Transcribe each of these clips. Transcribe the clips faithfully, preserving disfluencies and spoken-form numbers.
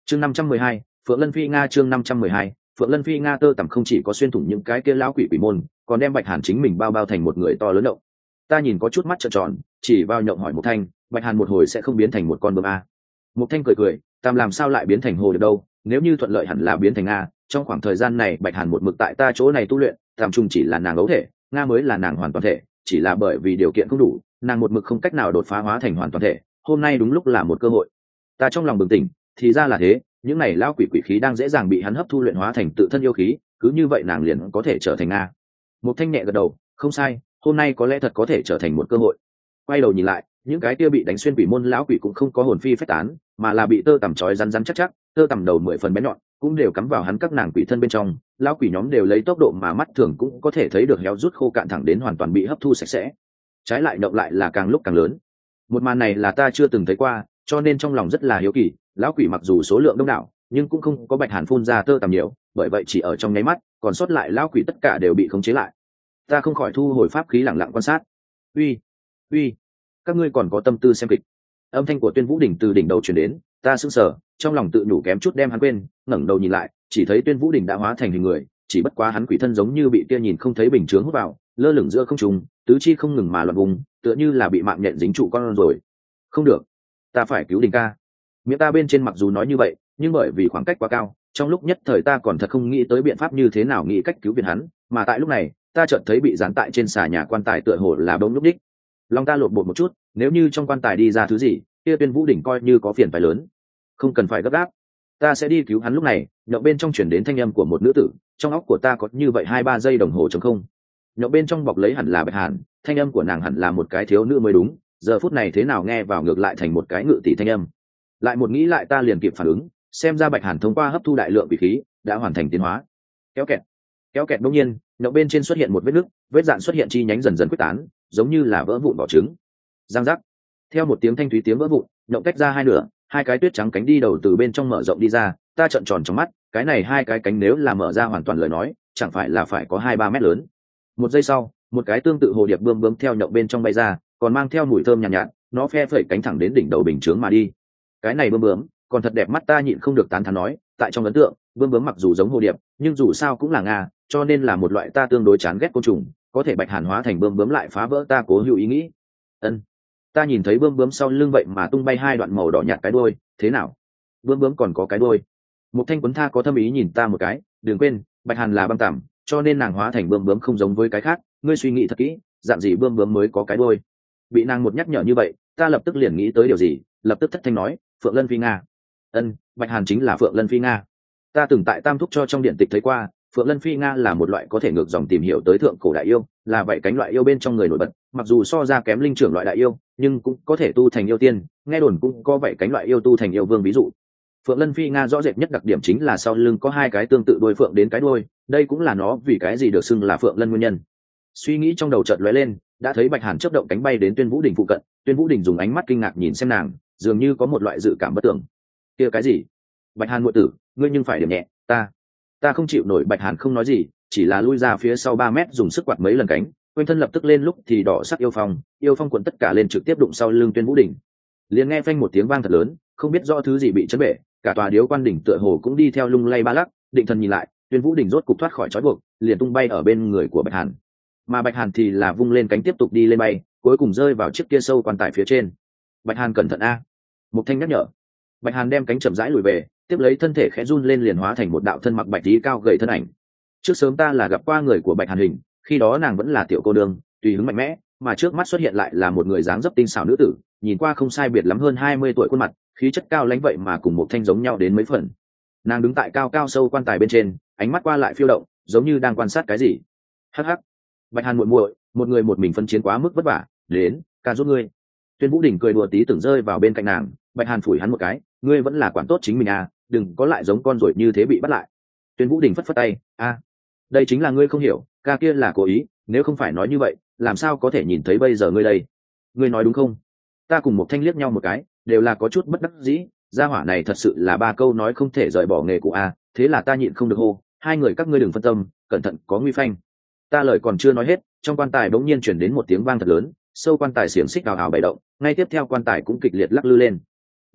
chương năm trăm mười hai, Phượng Lân Phi Nga. Chương năm trăm mười hai, Phượng Lân Phi Nga. Tơ tằm không chỉ có xuyên thủng những cái kia lão quỷ quỷ môn, còn đem Bạch Hàn chính mình bao bao thành một người to lớn động. Ta nhìn có chút mắt trợn tròn, chỉ vào nhộng hỏi Mục Thanh, Bạch Hàn một hồi sẽ không biến thành một con bướm a? Mục Thanh cười cười, tam làm sao lại biến thành hồ được đâu, nếu như thuận lợi hẳn là biến thành nga. Trong khoảng thời gian này Bạch Hàn một mực tại ta chỗ này tu luyện, tam trung chỉ là nàng ấu thể, nga mới là nàng hoàn toàn thể, chỉ là bởi vì điều kiện không đủ, nàng một mực không cách nào đột phá hóa thành hoàn toàn thể. Hôm nay đúng lúc là một cơ hội. Ta trong lòng bừng tỉnh, thì ra là thế, những này lao quỷ quỷ khí đang dễ dàng bị hắn hấp thu luyện hóa thành tự thân yêu khí, cứ như vậy nàng liền có thể trở thành nga. Mục Thanh nhẹ gật đầu, không sai, hôm nay có lẽ thật có thể trở thành một cơ hội. Quay đầu nhìn lại, những cái kia bị đánh xuyên quỷ môn lão quỷ cũng không có hồn phi phách tán, mà là bị tơ tằm trói rắn rắn chắc chắc, tơ tằm đầu mười phần bén nhọn, cũng đều cắm vào hắn các nàng quỷ thân bên trong. Lão quỷ nhóm đều lấy tốc độ mà mắt thường cũng có thể thấy được héo rút khô cạn thẳng đến hoàn toàn bị hấp thu sạch sẽ. Trái lại động lại là càng lúc càng lớn. Một màn này là ta chưa từng thấy qua, cho nên trong lòng rất là hiếu kỳ. Lão quỷ mặc dù số lượng đông đảo, nhưng cũng không có Bạch Hàn phun ra tơ tằm nhiều, bởi vậy chỉ ở trong nháy mắt, còn sót lại lão quỷ tất cả đều bị khống chế lại. Ta không khỏi thu hồi pháp khí lặng lặng quan sát. Uy, uy, các ngươi còn có tâm tư xem kịch? Âm thanh của Tuyên Vũ Đỉnh từ đỉnh đầu truyền đến, ta sững sờ, trong lòng tự nhủ kém chút đem hắn quên, ngẩng đầu nhìn lại, chỉ thấy Tuyên Vũ Đỉnh đã hóa thành hình người, chỉ bất quá hắn quỷ thân giống như bị kia nhìn không thấy bình chướng hút vào, lơ lửng giữa không trung, tứ chi không ngừng mà loạn vùng, tựa như là bị mạng nhện dính trụ con rồi. Không được, ta phải cứu Đỉnh ca. Miệng ta bên trên mặc dù nói như vậy, nhưng bởi vì khoảng cách quá cao, trong lúc nhất thời ta còn thật không nghĩ tới biện pháp như thế nào nghĩ cách cứu viện hắn, mà tại lúc này, ta chợt thấy bị dán tại trên xà nhà quan tài tựa hồ là bông lúc đích. Lòng ta lột bột một chút, nếu như trong quan tài đi ra thứ gì, kia Tuyên Vũ Đỉnh coi như có phiền phải lớn. Không cần phải gấp gáp, ta sẽ đi cứu hắn. Lúc này, nhậu bên trong chuyển đến thanh âm của một nữ tử, trong óc của ta có như vậy hai ba giây đồng hồ trống không. Nhậu bên trong bọc lấy hẳn là Bạch Hàn, thanh âm của nàng hẳn là một cái thiếu nữ mới đúng, giờ phút này thế nào nghe vào ngược lại thành một cái ngự tỷ thanh âm. Lại một nghĩ lại ta liền kịp phản ứng, xem ra Bạch Hàn thông qua hấp thu đại lượng vị khí đã hoàn thành tiến hóa. Kéo kẹt, kéo kẹt đột nhiên, nhậu bên trên xuất hiện một vết nứt, vết dạn xuất hiện chi nhánh dần dần quyết tán, giống như là vỡ vụn vỏ trứng. Giang giác. Theo một tiếng thanh thúy tiếng vỡ vụn, nhậu tách ra hai nửa, hai cái tuyết trắng cánh đi đầu từ bên trong mở rộng đi ra, ta trợn tròn trong mắt, cái này hai cái cánh nếu là mở ra hoàn toàn lời nói, chẳng phải là phải có hai ba mét lớn. Một giây sau, một cái tương tự hồ điệp bươm bướm theo nhậu bên trong bay ra, còn mang theo mùi thơm nhàn nhạt, nhạt, nó phe phẩy cánh thẳng đến đỉnh đầu bình chướng mà đi. Cái này bươm bướm, còn thật đẹp mắt, ta nhịn không được tán thán nói, tại trong ấn tượng, bươm bướm mặc dù giống hồ điệp, nhưng dù sao cũng là nga, cho nên là một loại ta tương đối chán ghét côn trùng, có thể Bạch Hàn hóa thành bươm bướm lại phá vỡ ta cố hữu ý nghĩ. Ân, ta nhìn thấy bươm bướm sau lưng vậy mà tung bay hai đoạn màu đỏ nhạt cái đuôi, thế nào? Bươm bướm còn có cái đuôi? Một thanh quấn tha có thâm ý nhìn ta một cái, đừng quên, Bạch Hàn là băng tằm, cho nên nàng hóa thành bươm bướm không giống với cái khác, ngươi suy nghĩ thật kỹ, dạng gì bươm bướm mới có cái đuôi? Bị nàng một nhắc nhở như vậy, ta lập tức liền nghĩ tới điều gì, lập tức thất thanh nói, Phượng Lân Phi Nga. Ân, Bạch Hàn chính là Phượng Lân Phi Nga. Ta từng tại Tam Thúc cho trong điện tịch thấy qua, Phượng Lân Phi Nga là một loại có thể ngược dòng tìm hiểu tới thượng cổ đại yêu, là vậy cánh loại yêu bên trong người nổi bật, mặc dù so ra kém linh trưởng loại đại yêu, nhưng cũng có thể tu thành yêu tiên, nghe đồn cũng có vậy cánh loại yêu tu thành yêu vương ví dụ. Phượng Lân Phi Nga rõ rệt nhất đặc điểm chính là sau lưng có hai cái tương tự đuôi phượng đến cái đuôi, đây cũng là nó vì cái gì được xưng là Phượng Lân nguyên nhân. Suy nghĩ trong đầu chợt lóe lên, đã thấy Bạch Hàn chớp động cánh bay đến Tuyên Vũ Đỉnh phụ cận, Tuyên Vũ Đỉnh dùng ánh mắt kinh ngạc nhìn xem nàng, dường như có một loại dự cảm bất tưởng. Kia cái gì? Bạch Hàn muội tử, ngươi nhưng phải điểm nhẹ, ta, ta không chịu nổi. Bạch Hàn không nói gì, chỉ là lui ra phía sau ba mét dùng sức quạt mấy lần cánh, quanh thân lập tức lên lúc thì đỏ sắc yêu phong, yêu phong cuộn tất cả lên trực tiếp đụng sau lưng Tuyên Vũ Đỉnh. Liền nghe phanh một tiếng vang thật lớn, không biết rõ thứ gì bị chấn bể, cả tòa điếu quan đỉnh tựa hồ cũng đi theo lung lay ba lắc. Định thần nhìn lại, Tuyên Vũ Đỉnh rốt cục thoát khỏi trói buộc, liền tung bay ở bên người của Bạch Hàn, mà Bạch Hàn thì là vung lên cánh tiếp tục đi lên bay, cuối cùng rơi vào chiếc kia sâu quan tài phía trên. Bạch Hàn cẩn thận a, Mục Thanh nhắc nhở. Bạch Hàn đem cánh chậm rãi lùi về, tiếp lấy thân thể khẽ run lên liền hóa thành một đạo thân mặc bạch tí cao gầy thân ảnh. Trước sớm ta là gặp qua người của Bạch Hàn hình, khi đó nàng vẫn là tiểu cô nương, tùy hứng mạnh mẽ, mà trước mắt xuất hiện lại là một người dáng dấp tinh xảo nữ tử, nhìn qua không sai biệt lắm hơn hai mươi tuổi, khuôn mặt, khí chất cao lãnh vậy mà cùng Mục Thanh giống nhau đến mấy phần. Nàng đứng tại cao cao sâu quan tài bên trên, ánh mắt qua lại phiêu động, giống như đang quan sát cái gì. Hắc hắc, Bạch Hàn muội muội, một người một mình phân chiến quá mức vất vả, đến, ca giúp ngươi. Tuyên Vũ Đỉnh cười đùa tí tưởng rơi vào bên cạnh nàng, Bạch Hàn phủi hắn một cái, ngươi vẫn là quản tốt chính mình à, đừng có lại giống con ruồi như thế bị bắt lại. Tuyên Vũ Đỉnh phất phất tay, a, đây chính là ngươi không hiểu, ca kia là cố ý, nếu không phải nói như vậy, làm sao có thể nhìn thấy bây giờ ngươi đây? Ngươi nói đúng không? Ta cùng một thanh liếc nhau một cái, đều là có chút bất đắc dĩ, gia hỏa này thật sự là ba câu nói không thể rời bỏ nghề cụ a, thế là ta nhịn không được hô, hai người các ngươi đừng phân tâm, cẩn thận có nguy phanh. Ta lời còn chưa nói hết, trong quan tài bỗng nhiên chuyển đến một tiếng vang thật lớn, sâu quan tài xiềng xích ào ào bày động, ngay tiếp theo quan tài cũng kịch liệt lắc lư lên.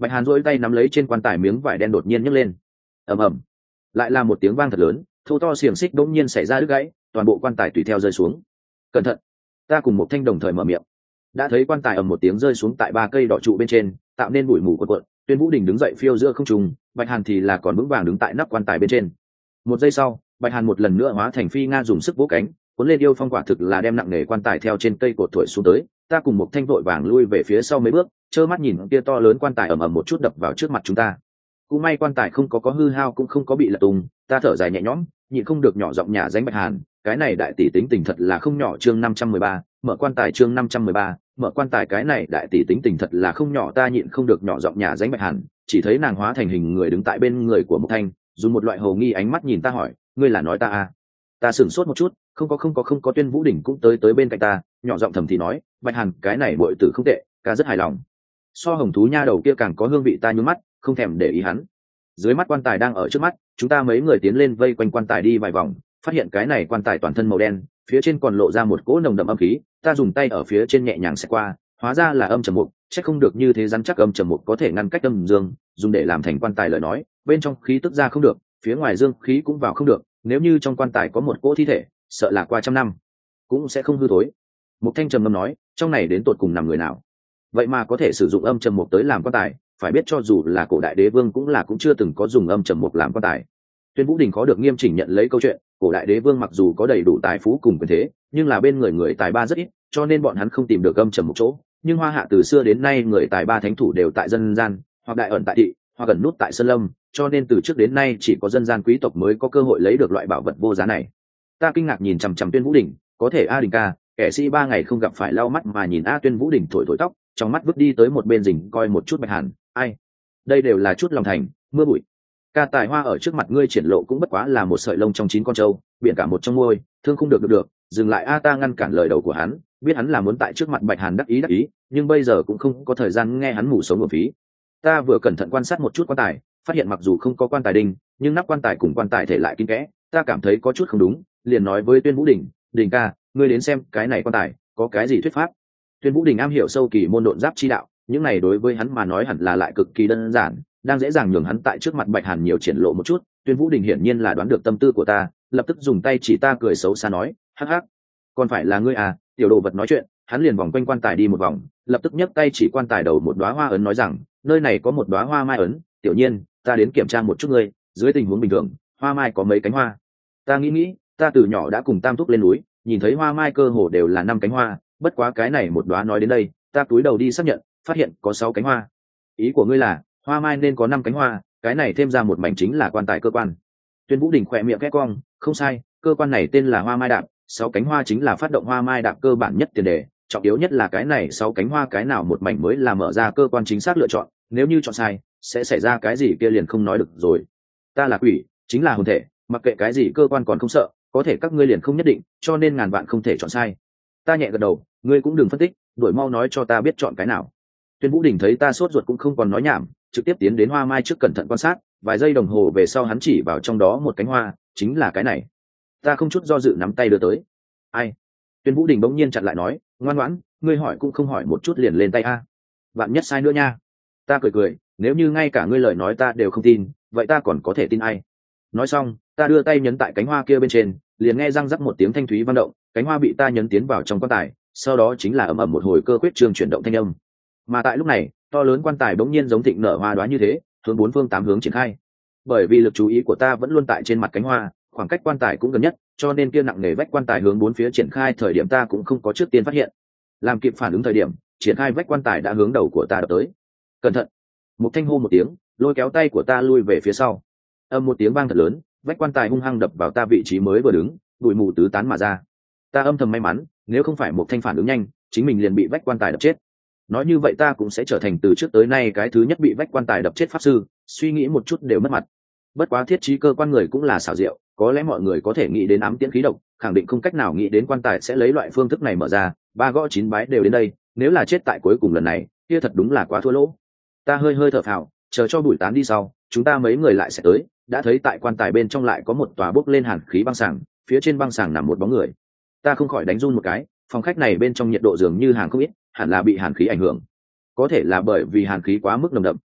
Bạch Hàn duỗi tay nắm lấy trên quan tài miếng vải đen đột nhiên nhấc lên. Ầm ầm, lại là một tiếng vang thật lớn, thô to xiềng xích đột nhiên xảy ra đứt gãy, toàn bộ quan tài tùy theo rơi xuống. Cẩn thận! Ta cùng một thanh đồng thời mở miệng. Đã thấy quan tài ầm một tiếng rơi xuống tại ba cây đỏ trụ bên trên, tạo nên bụi mù cuộn cuộn. Tuyên Vũ Đình đứng dậy phiêu giữa không trung, Bạch Hàn thì là còn vững vàng đứng tại nắp quan tài bên trên. Một giây sau, Bạch Hàn một lần nữa hóa thành phi nga dùng sức vỗ cánh, cuốn lên yêu phong quả thực là đem nặng nề quan tài theo trên cây cột thổi xuống tới. Ta cùng một thanh vội vàng lui về phía sau mấy bước, trơ mắt nhìn kia to lớn quan tài ầm ầm một chút đập vào trước mặt chúng ta. Cũng may quan tài không có có hư hao cũng không có bị lật tung, ta thở dài nhẹ nhõm, nhịn không được nhỏ giọng nhả danh Bạch Hàn, cái này đại tỷ tính tình thật là không nhỏ. Chương năm trăm mười ba, mở quan tài. Chương năm trăm mười ba, mở quan tài. Cái này đại tỷ tính tình thật là không nhỏ, ta nhịn không được nhỏ giọng nhả danh Bạch Hàn, chỉ thấy nàng hóa thành hình người đứng tại bên người của Mộc Thanh, dùng một loại hồ nghi ánh mắt nhìn ta hỏi, ngươi là nói ta à? Ta sửng sốt một chút, không có không có không có. Tuyên Vũ Đình cũng tới tới bên cạnh ta, nhỏ giọng thầm thì nói, Bạch Hàn cái này muội tử không tệ, ca rất hài lòng. So hồng thú nha đầu kia càng có hương vị. Ta nhún mắt, không thèm để ý hắn. Dưới mắt quan tài đang ở trước mắt, chúng ta mấy người tiến lên vây quanh quan tài đi vài vòng, phát hiện cái này quan tài toàn thân màu đen, phía trên còn lộ ra một cỗ nồng đậm âm khí. Ta dùng tay ở phía trên nhẹ nhàng xẹt qua, hóa ra là âm trầm mục, chắc không được như thế rắn chắc. Âm trầm mục có thể ngăn cách âm dương, dùng để làm thành quan tài lời nói, bên trong khí tức ra không được, phía ngoài dương khí cũng vào không được. Nếu như trong quan tài có một cỗ thi thể, sợ là qua trăm năm cũng sẽ không hư thối. Mục Thanh trầm ngâm nói, trong này đến tột cùng nằm người nào, vậy mà có thể sử dụng âm trầm mục tới làm quan tài? Phải biết cho dù là cổ đại đế vương cũng là cũng chưa từng có dùng âm trầm mục làm quan tài. Tuyên Vũ Đình khó được nghiêm chỉnh nhận lấy câu chuyện, cổ đại đế vương mặc dù có đầy đủ tài phú cùng quyền thế, nhưng là bên người người tài ba rất ít, cho nên bọn hắn không tìm được âm trầm mục chỗ. Nhưng Hoa Hạ từ xưa đến nay người tài ba thánh thủ đều tại dân gian, hoặc đại ẩn tại thị, hoặc gần nút tại sơn lâm, cho nên từ trước đến nay chỉ có dân gian quý tộc mới có cơ hội lấy được loại bảo vật vô giá này. Ta kinh ngạc nhìn chằm chằm Tuyên Vũ Đình, có thể A Đình ca, kẻ sĩ ba ngày không gặp phải lau mắt mà nhìn A. Tuyên Vũ Đình thổi thổi tóc, trong mắt vứt đi tới một bên rình coi một chút Bạch Hàn, ai, đây đều là chút lòng thành, mưa bụi. Ca tài hoa ở trước mặt ngươi triển lộ cũng bất quá là một sợi lông trong chín con trâu, biển cả một trong môi, thương không được được được. Dừng lại A. Ta ngăn cản lời đầu của hắn, biết hắn là muốn tại trước mặt Bạch Hàn đắc ý đắc ý, nhưng bây giờ cũng không có thời gian nghe hắn mù sống nguồn phí. Ta vừa cẩn thận quan sát một chút quan tài, phát hiện mặc dù không có quan tài đinh, nhưng nắp quan tài cùng quan tài thể lại kín kẽ, ta cảm thấy có chút không đúng, liền nói với Tuyên Vũ Đình, Đình ca, ngươi đến xem cái này quan tài có cái gì thuyết pháp. Tuyên Vũ Đình am hiểu sâu kỳ môn độn giáp chi đạo, những này đối với hắn mà nói hẳn là lại cực kỳ đơn giản, đang dễ dàng nhường hắn tại trước mặt Bạch Hàn nhiều triển lộ một chút. Tuyên Vũ Đình hiển nhiên là đoán được tâm tư của ta, lập tức dùng tay chỉ ta cười xấu xa nói, hắc hắc, còn phải là ngươi à? Tiểu đồ vật nói chuyện, hắn liền vòng quanh quan tài đi một vòng, lập tức nhấc tay chỉ quan tài đầu một đóa hoa ấn nói rằng, nơi này có một đóa hoa mai ấn, tiểu nhiên, ta đến kiểm tra một chút ngươi, dưới tình huống bình thường, hoa mai có mấy cánh hoa? Ta nghĩ nghĩ, ta từ nhỏ đã cùng Tam Thúc lên núi, nhìn thấy hoa mai cơ hồ đều là năm cánh hoa, bất quá cái này một đóa nói đến đây, ta cúi đầu đi xác nhận, phát hiện có sáu cánh hoa. Ý của ngươi là hoa mai nên có năm cánh hoa, cái này thêm ra một mảnh chính là quan tài cơ quan. Tuyên Vũ Đình khỏe miệng khẽ cong, không sai, cơ quan này tên là hoa mai đạp, sáu cánh hoa chính là phát động hoa mai đạp cơ bản nhất tiền đề, trọng yếu nhất là cái này sáu cánh hoa cái nào một mảnh mới là mở ra cơ quan chính xác lựa chọn, nếu như chọn sai sẽ xảy ra cái gì kia liền không nói được rồi. Ta là quỷ, chính là hồn thể, mặc kệ cái gì cơ quan còn không sợ, có thể các ngươi liền không nhất định, cho nên ngàn vạn không thể chọn sai. Ta nhẹ gật đầu, ngươi cũng đừng phân tích, đuổi mau nói cho ta biết chọn cái nào. Tuyên Vũ Đình thấy ta sốt ruột cũng không còn nói nhảm, trực tiếp tiến đến hoa mai trước cẩn thận quan sát, vài giây đồng hồ về sau hắn chỉ vào trong đó một cánh hoa, chính là cái này. Ta không chút do dự nắm tay đưa tới. Ai? Tuyên Vũ Đình bỗng nhiên chặn lại nói, ngoan ngoãn, ngươi hỏi cũng không hỏi một chút liền lên tay a. Vạn nhất sai nữa nha. Ta cười cười, nếu như ngay cả ngươi lời nói ta đều không tin, vậy ta còn có thể tin ai? Nói xong, ta đưa tay nhấn tại cánh hoa kia bên trên, liền nghe răng rắc một tiếng thanh thúy vang động, cánh hoa bị ta nhấn tiến vào trong quan tài, sau đó chính là ầm ầm một hồi cơ quyết trường chuyển động thanh âm. Mà tại lúc này, to lớn quan tài bỗng nhiên giống thịnh nở hoa đóa như thế, hướng bốn phương tám hướng triển khai. Bởi vì lực chú ý của ta vẫn luôn tại trên mặt cánh hoa, khoảng cách quan tài cũng gần nhất, cho nên kia nặng nề vách quan tài hướng bốn phía triển khai thời điểm ta cũng không có trước tiên phát hiện. Làm kịp phản ứng thời điểm, triển khai vách quan tài đã hướng đầu của ta đập tới. Cẩn thận! Một thanh hô một tiếng, lôi kéo tay của ta lui về phía sau. Âm một tiếng vang thật lớn, vách quan tài hung hăng đập vào ta vị trí mới vừa đứng, bụi mù tứ tán mà ra. Ta âm thầm may mắn, nếu không phải một thanh phản ứng nhanh, chính mình liền bị vách quan tài đập chết. Nói như vậy ta cũng sẽ trở thành từ trước tới nay cái thứ nhất bị vách quan tài đập chết pháp sư, suy nghĩ một chút đều mất mặt. Bất quá thiết trí cơ quan người cũng là xảo diệu, có lẽ mọi người có thể nghĩ đến ám tiễn khí độc, khẳng định không cách nào nghĩ đến quan tài sẽ lấy loại phương thức này mở ra. Ba gõ chín bái đều đến đây, nếu là chết tại cuối cùng lần này, kia thật đúng là quá thua lỗ. Ta hơi hơi thở phào, chờ cho bụi tán đi sau, chúng ta mấy người lại sẽ tới, đã thấy tại quan tài bên trong lại có một tòa bốc lên hàn khí băng sàng, phía trên băng sàng nằm một bóng người. Ta không khỏi đánh run một cái, phòng khách này bên trong nhiệt độ dường như hàng không ít, hẳn là bị hàn khí ảnh hưởng. Có thể là bởi vì hàn khí quá mức nồng đậm,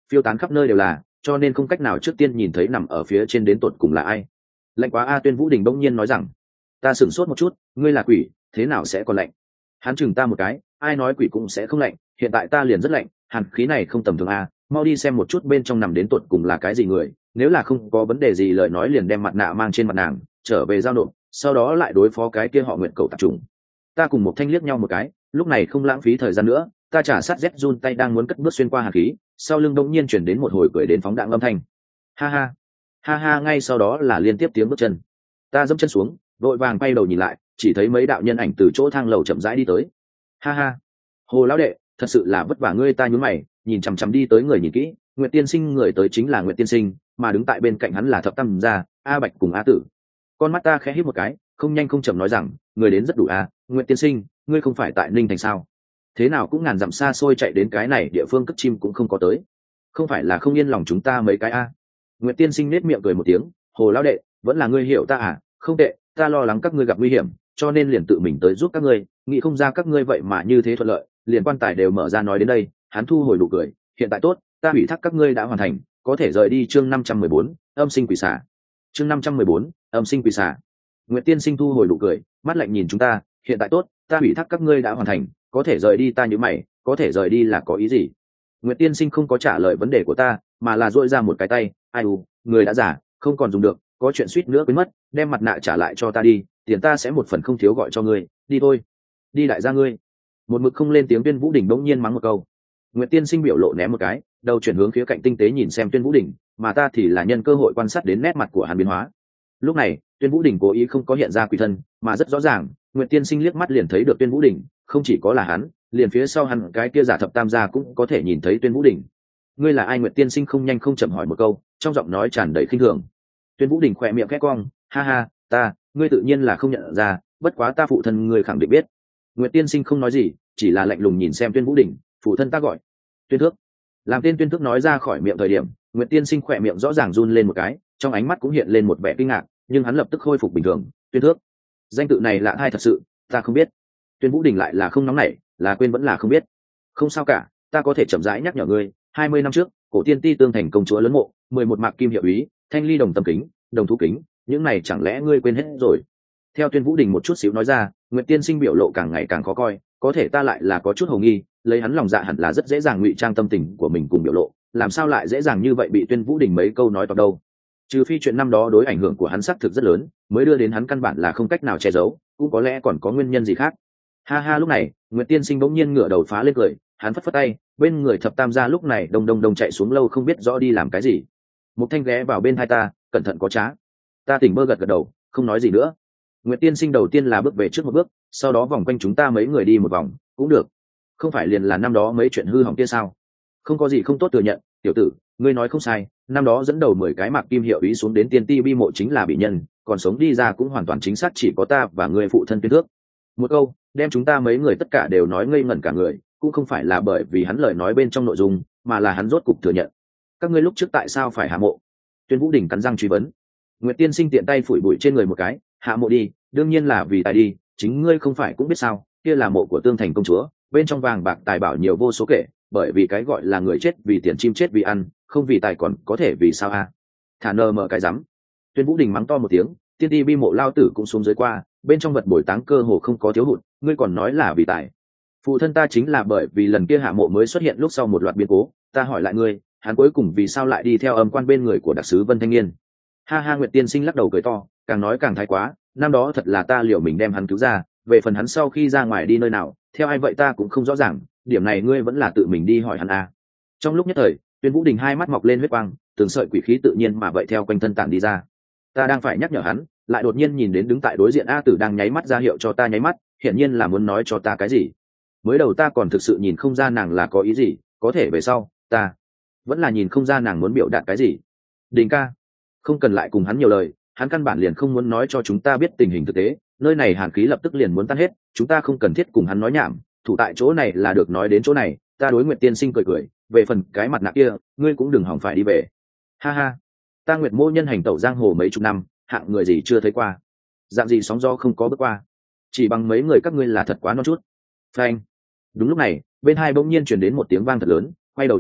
phiêu tán khắp nơi đều là, cho nên không cách nào trước tiên nhìn thấy nằm ở phía trên đến tột cùng là ai. Lạnh quá a. Tuyên Vũ Đình bỗng nhiên nói rằng. Ta sửng sốt một chút, ngươi là quỷ, thế nào sẽ còn lạnh? Hắn chừng ta một cái, ai nói quỷ cũng sẽ không lạnh, hiện tại ta liền rất lạnh, hàn khí này không tầm thường a. Mau đi xem một chút bên trong nằm đến tột cùng là cái gì người, nếu là không có vấn đề gì lời nói liền đem mặt nạ mang trên mặt nàng, trở về giao nộp, sau đó lại đối phó cái kia họ Nguyệt cầu tạp trùng. Ta cùng một thanh liếc nhau một cái, lúc này không lãng phí thời gian nữa, ta trả sát rét run tay đang muốn cất bước xuyên qua hàn khí, sau lưng đông nhiên chuyển đến một hồi cười đến phóng đạn âm thanh. Ha ha, ha ha, ngay sau đó là liên tiếp tiếng bước chân. Ta dẫm chân xuống, vội vàng quay đầu nhìn lại, chỉ thấy mấy đạo nhân ảnh từ chỗ thang lầu chậm rãi đi tới. Ha ha, Hồ lão đệ, thật sự là vất vả ngươi. Ta nhún mày, nhìn chằm chằm đi tới người nhìn kỹ, Nguyệt Tiên Sinh người tới chính là Nguyệt Tiên Sinh, mà đứng tại bên cạnh hắn là Thập Tam gia, A Bạch cùng A Tử. Con mắt ta khẽ híp một cái, không nhanh không chậm nói rằng, người đến rất đủ a. Nguyệt Tiên Sinh, ngươi không phải tại Ninh Thành sao? Thế nào cũng ngàn dặm xa xôi chạy đến cái này địa phương cất chim cũng không có tới, không phải là không yên lòng chúng ta mấy cái a? Nguyệt Tiên Sinh nết miệng cười một tiếng, Hồ lão đệ, vẫn là ngươi hiểu ta à? Không tệ, ta lo lắng các ngươi gặp nguy hiểm, cho nên liền tự mình tới giúp các ngươi, nghĩ không ra các ngươi vậy mà như thế thuận lợi, liền quan tài đều mở ra. Nói đến đây, hắn thu hồi nụ cười, hiện tại tốt, ta ủy thác các ngươi đã hoàn thành, có thể rời đi. Chương năm trăm mười bốn, âm sinh quỷ xả. Chương năm trăm mười bốn, âm sinh quỷ xả. Nguyệt Tiên Sinh thu hồi nụ cười, mắt lạnh nhìn chúng ta, hiện tại tốt, ta ủy thác các ngươi đã hoàn thành, có thể rời đi. Ta nhíu mày, có thể rời đi là có ý gì? Nguyệt Tiên Sinh không có trả lời vấn đề của ta, mà là duỗi ra một cái tay, ai u, người đã giả, không còn dùng được, có chuyện suýt nữa quên mất, đem mặt nạ trả lại cho ta đi, tiền ta sẽ một phần không thiếu gọi cho ngươi, đi thôi. Đi đại gia ngươi. Một mực không lên tiếng Tuyên Vũ Đình đống nhiên mắng một câu. Nguyệt Tiên Sinh biểu lộ ném một cái, đầu chuyển hướng khía cạnh tinh tế nhìn xem Tuyên Vũ Đình, mà ta thì là nhân cơ hội quan sát đến nét mặt của hắn biến hóa. Lúc này, Tuyên Vũ Đình cố ý không có hiện ra quỷ thân, mà rất rõ ràng, Nguyệt Tiên Sinh liếc mắt liền thấy được Tuyên Vũ Đình, không chỉ có là hắn, liền phía sau hắn cái kia giả Thập Tam gia cũng có thể nhìn thấy Tuyên Vũ Đình. Ngươi là ai? Nguyệt Tiên Sinh không nhanh không chậm hỏi một câu, trong giọng nói tràn đầy khinh thường. Tuyên Vũ Đình khỏe miệng khẽ cong, ha ha, ta, ngươi tự nhiên là không nhận ra, bất quá ta phụ thân ngươi khẳng định biết. Nguyệt Tiên Sinh không nói gì, chỉ là lạnh lùng nhìn xem Tuyên Vũ Đình, phụ thân ta gọi Tuyên Thước. Làm tên Tuyên Thước nói ra khỏi miệng thời điểm, Nguyệt Tiên Sinh khỏe miệng rõ ràng run lên một cái, trong ánh mắt cũng hiện lên một vẻ kinh ngạc, nhưng hắn lập tức khôi phục bình thường. Tuyên Thước, danh tự này lạ hay thật sự, ta không biết. Tuyên Vũ Đình lại là không nóng nảy, là quên vẫn là không biết. Không sao cả, ta có thể chậm rãi nhắc nhở ngươi. Hai mươi năm trước, cổ tiên ti tương thành công chúa lớn mộ, mười một mạc kim hiệu úy, thanh ly đồng tâm kính, đồng thú kính, những này chẳng lẽ ngươi quên hết rồi? Theo Tuyên Vũ Đình một chút xíu nói ra, Nguyệt Tiên Sinh biểu lộ càng ngày càng khó coi, có thể ta lại là có chút hồ nghi, lấy hắn lòng dạ hẳn là rất dễ dàng ngụy trang tâm tình của mình cùng biểu lộ, làm sao lại dễ dàng như vậy bị Tuyên Vũ Đình mấy câu nói toạc đâu? Trừ phi chuyện năm đó đối ảnh hưởng của hắn xác thực rất lớn, mới đưa đến hắn căn bản là không cách nào che giấu, cũng có lẽ còn có nguyên nhân gì khác. Ha ha, lúc này, Nguyệt Tiên Sinh bỗng nhiên ngửa đầu phá lên cười, hắn phất phất tay, bên người Thập Tam gia lúc này đông đông đông chạy xuống lâu không biết rõ đi làm cái gì. Một thanh ghé vào bên hai ta, cẩn thận có trá. Ta tỉnh bơ gật gật đầu, không nói gì nữa. Nguyệt Tiên Sinh đầu tiên là bước về trước một bước, sau đó vòng quanh chúng ta mấy người đi một vòng, cũng được. Không phải liền là năm đó mấy chuyện hư hỏng kia sao? Không có gì không tốt thừa nhận, tiểu tử, ngươi nói không sai, năm đó dẫn đầu mười cái mạc kim hiệu ý xuống đến tiên ti bi mộ chính là bị nhân, còn sống đi ra cũng hoàn toàn chính xác chỉ có ta và người phụ thân Tuyên Thước. Một câu, đem chúng ta mấy người tất cả đều nói ngây ngẩn cả người, cũng không phải là bởi vì hắn lời nói bên trong nội dung, mà là hắn rốt cục thừa nhận. Các ngươi lúc trước tại sao phải hạ mộ? Tuyên Vũ Đình cắn răng truy vấn. Nguyệt Tiên Sinh tiện tay phủi bụi trên người một cái, hạ mộ đi, đương nhiên là vì tài đi, chính ngươi không phải cũng biết sao, kia là mộ của tương thành công chúa, bên trong vàng bạc tài bảo nhiều vô số kể, bởi vì cái gọi là người chết vì tiền chim chết vì ăn, không vì tài còn có thể vì sao a? À? Thả nờ mở cái rắm. Tuyên Vũ Đình mắng to một tiếng, tiên ti bi mộ lao tử cũng xuống dưới qua, bên trong vật bồi táng cơ hồ không có thiếu hụt, ngươi còn nói là vì tài. Phụ thân ta chính là bởi vì lần kia hạ mộ mới xuất hiện lúc sau một loạt biến cố, ta hỏi lại ngươi, hắn cuối cùng vì sao lại đi theo âm quan bên người của đặc sứ Vân Thanh Niên? Ha ha, Nguyệt Tiên Sinh lắc đầu cười to, càng nói càng thái quá, năm đó thật là ta liệu mình đem hắn cứu ra, về phần hắn sau khi ra ngoài đi nơi nào, theo ai vậy ta cũng không rõ ràng, điểm này ngươi vẫn là tự mình đi hỏi hắn à. Trong lúc nhất thời, Tuyên Vũ Đình hai mắt mọc lên huyết quang, từng sợi quỷ khí tự nhiên mà vậy theo quanh thân tản đi ra. Ta đang phải nhắc nhở hắn, lại đột nhiên nhìn đến đứng tại đối diện A Tử đang nháy mắt ra hiệu cho ta nháy mắt, hiển nhiên là muốn nói cho ta cái gì. Mới đầu ta còn thực sự nhìn không ra nàng là có ý gì, có thể về sau, ta vẫn là nhìn không ra nàng muốn biểu đạt cái gì. Đình ca, không cần lại cùng hắn nhiều lời, hắn căn bản liền không muốn nói cho chúng ta biết tình hình thực tế, nơi này hàn khí lập tức liền muốn tan hết, chúng ta không cần thiết cùng hắn nói nhảm, thủ tại chỗ này là được. Nói đến chỗ này, ta đối Nguyệt Tiên Sinh cười cười, về phần cái mặt nạ kia, ngươi cũng đừng hỏng phải đi về. Ha ha, ta Nguyệt mô nhân hành tẩu giang hồ mấy chục năm, hạng người gì chưa thấy qua, dạng gì sóng gió không có bước qua, chỉ bằng mấy người các ngươi là thật quá non chút. Phanh. Đúng lúc này, bên hai bỗng nhiên truyền đến một tiếng vang thật lớn, quay đầu nhìn lại,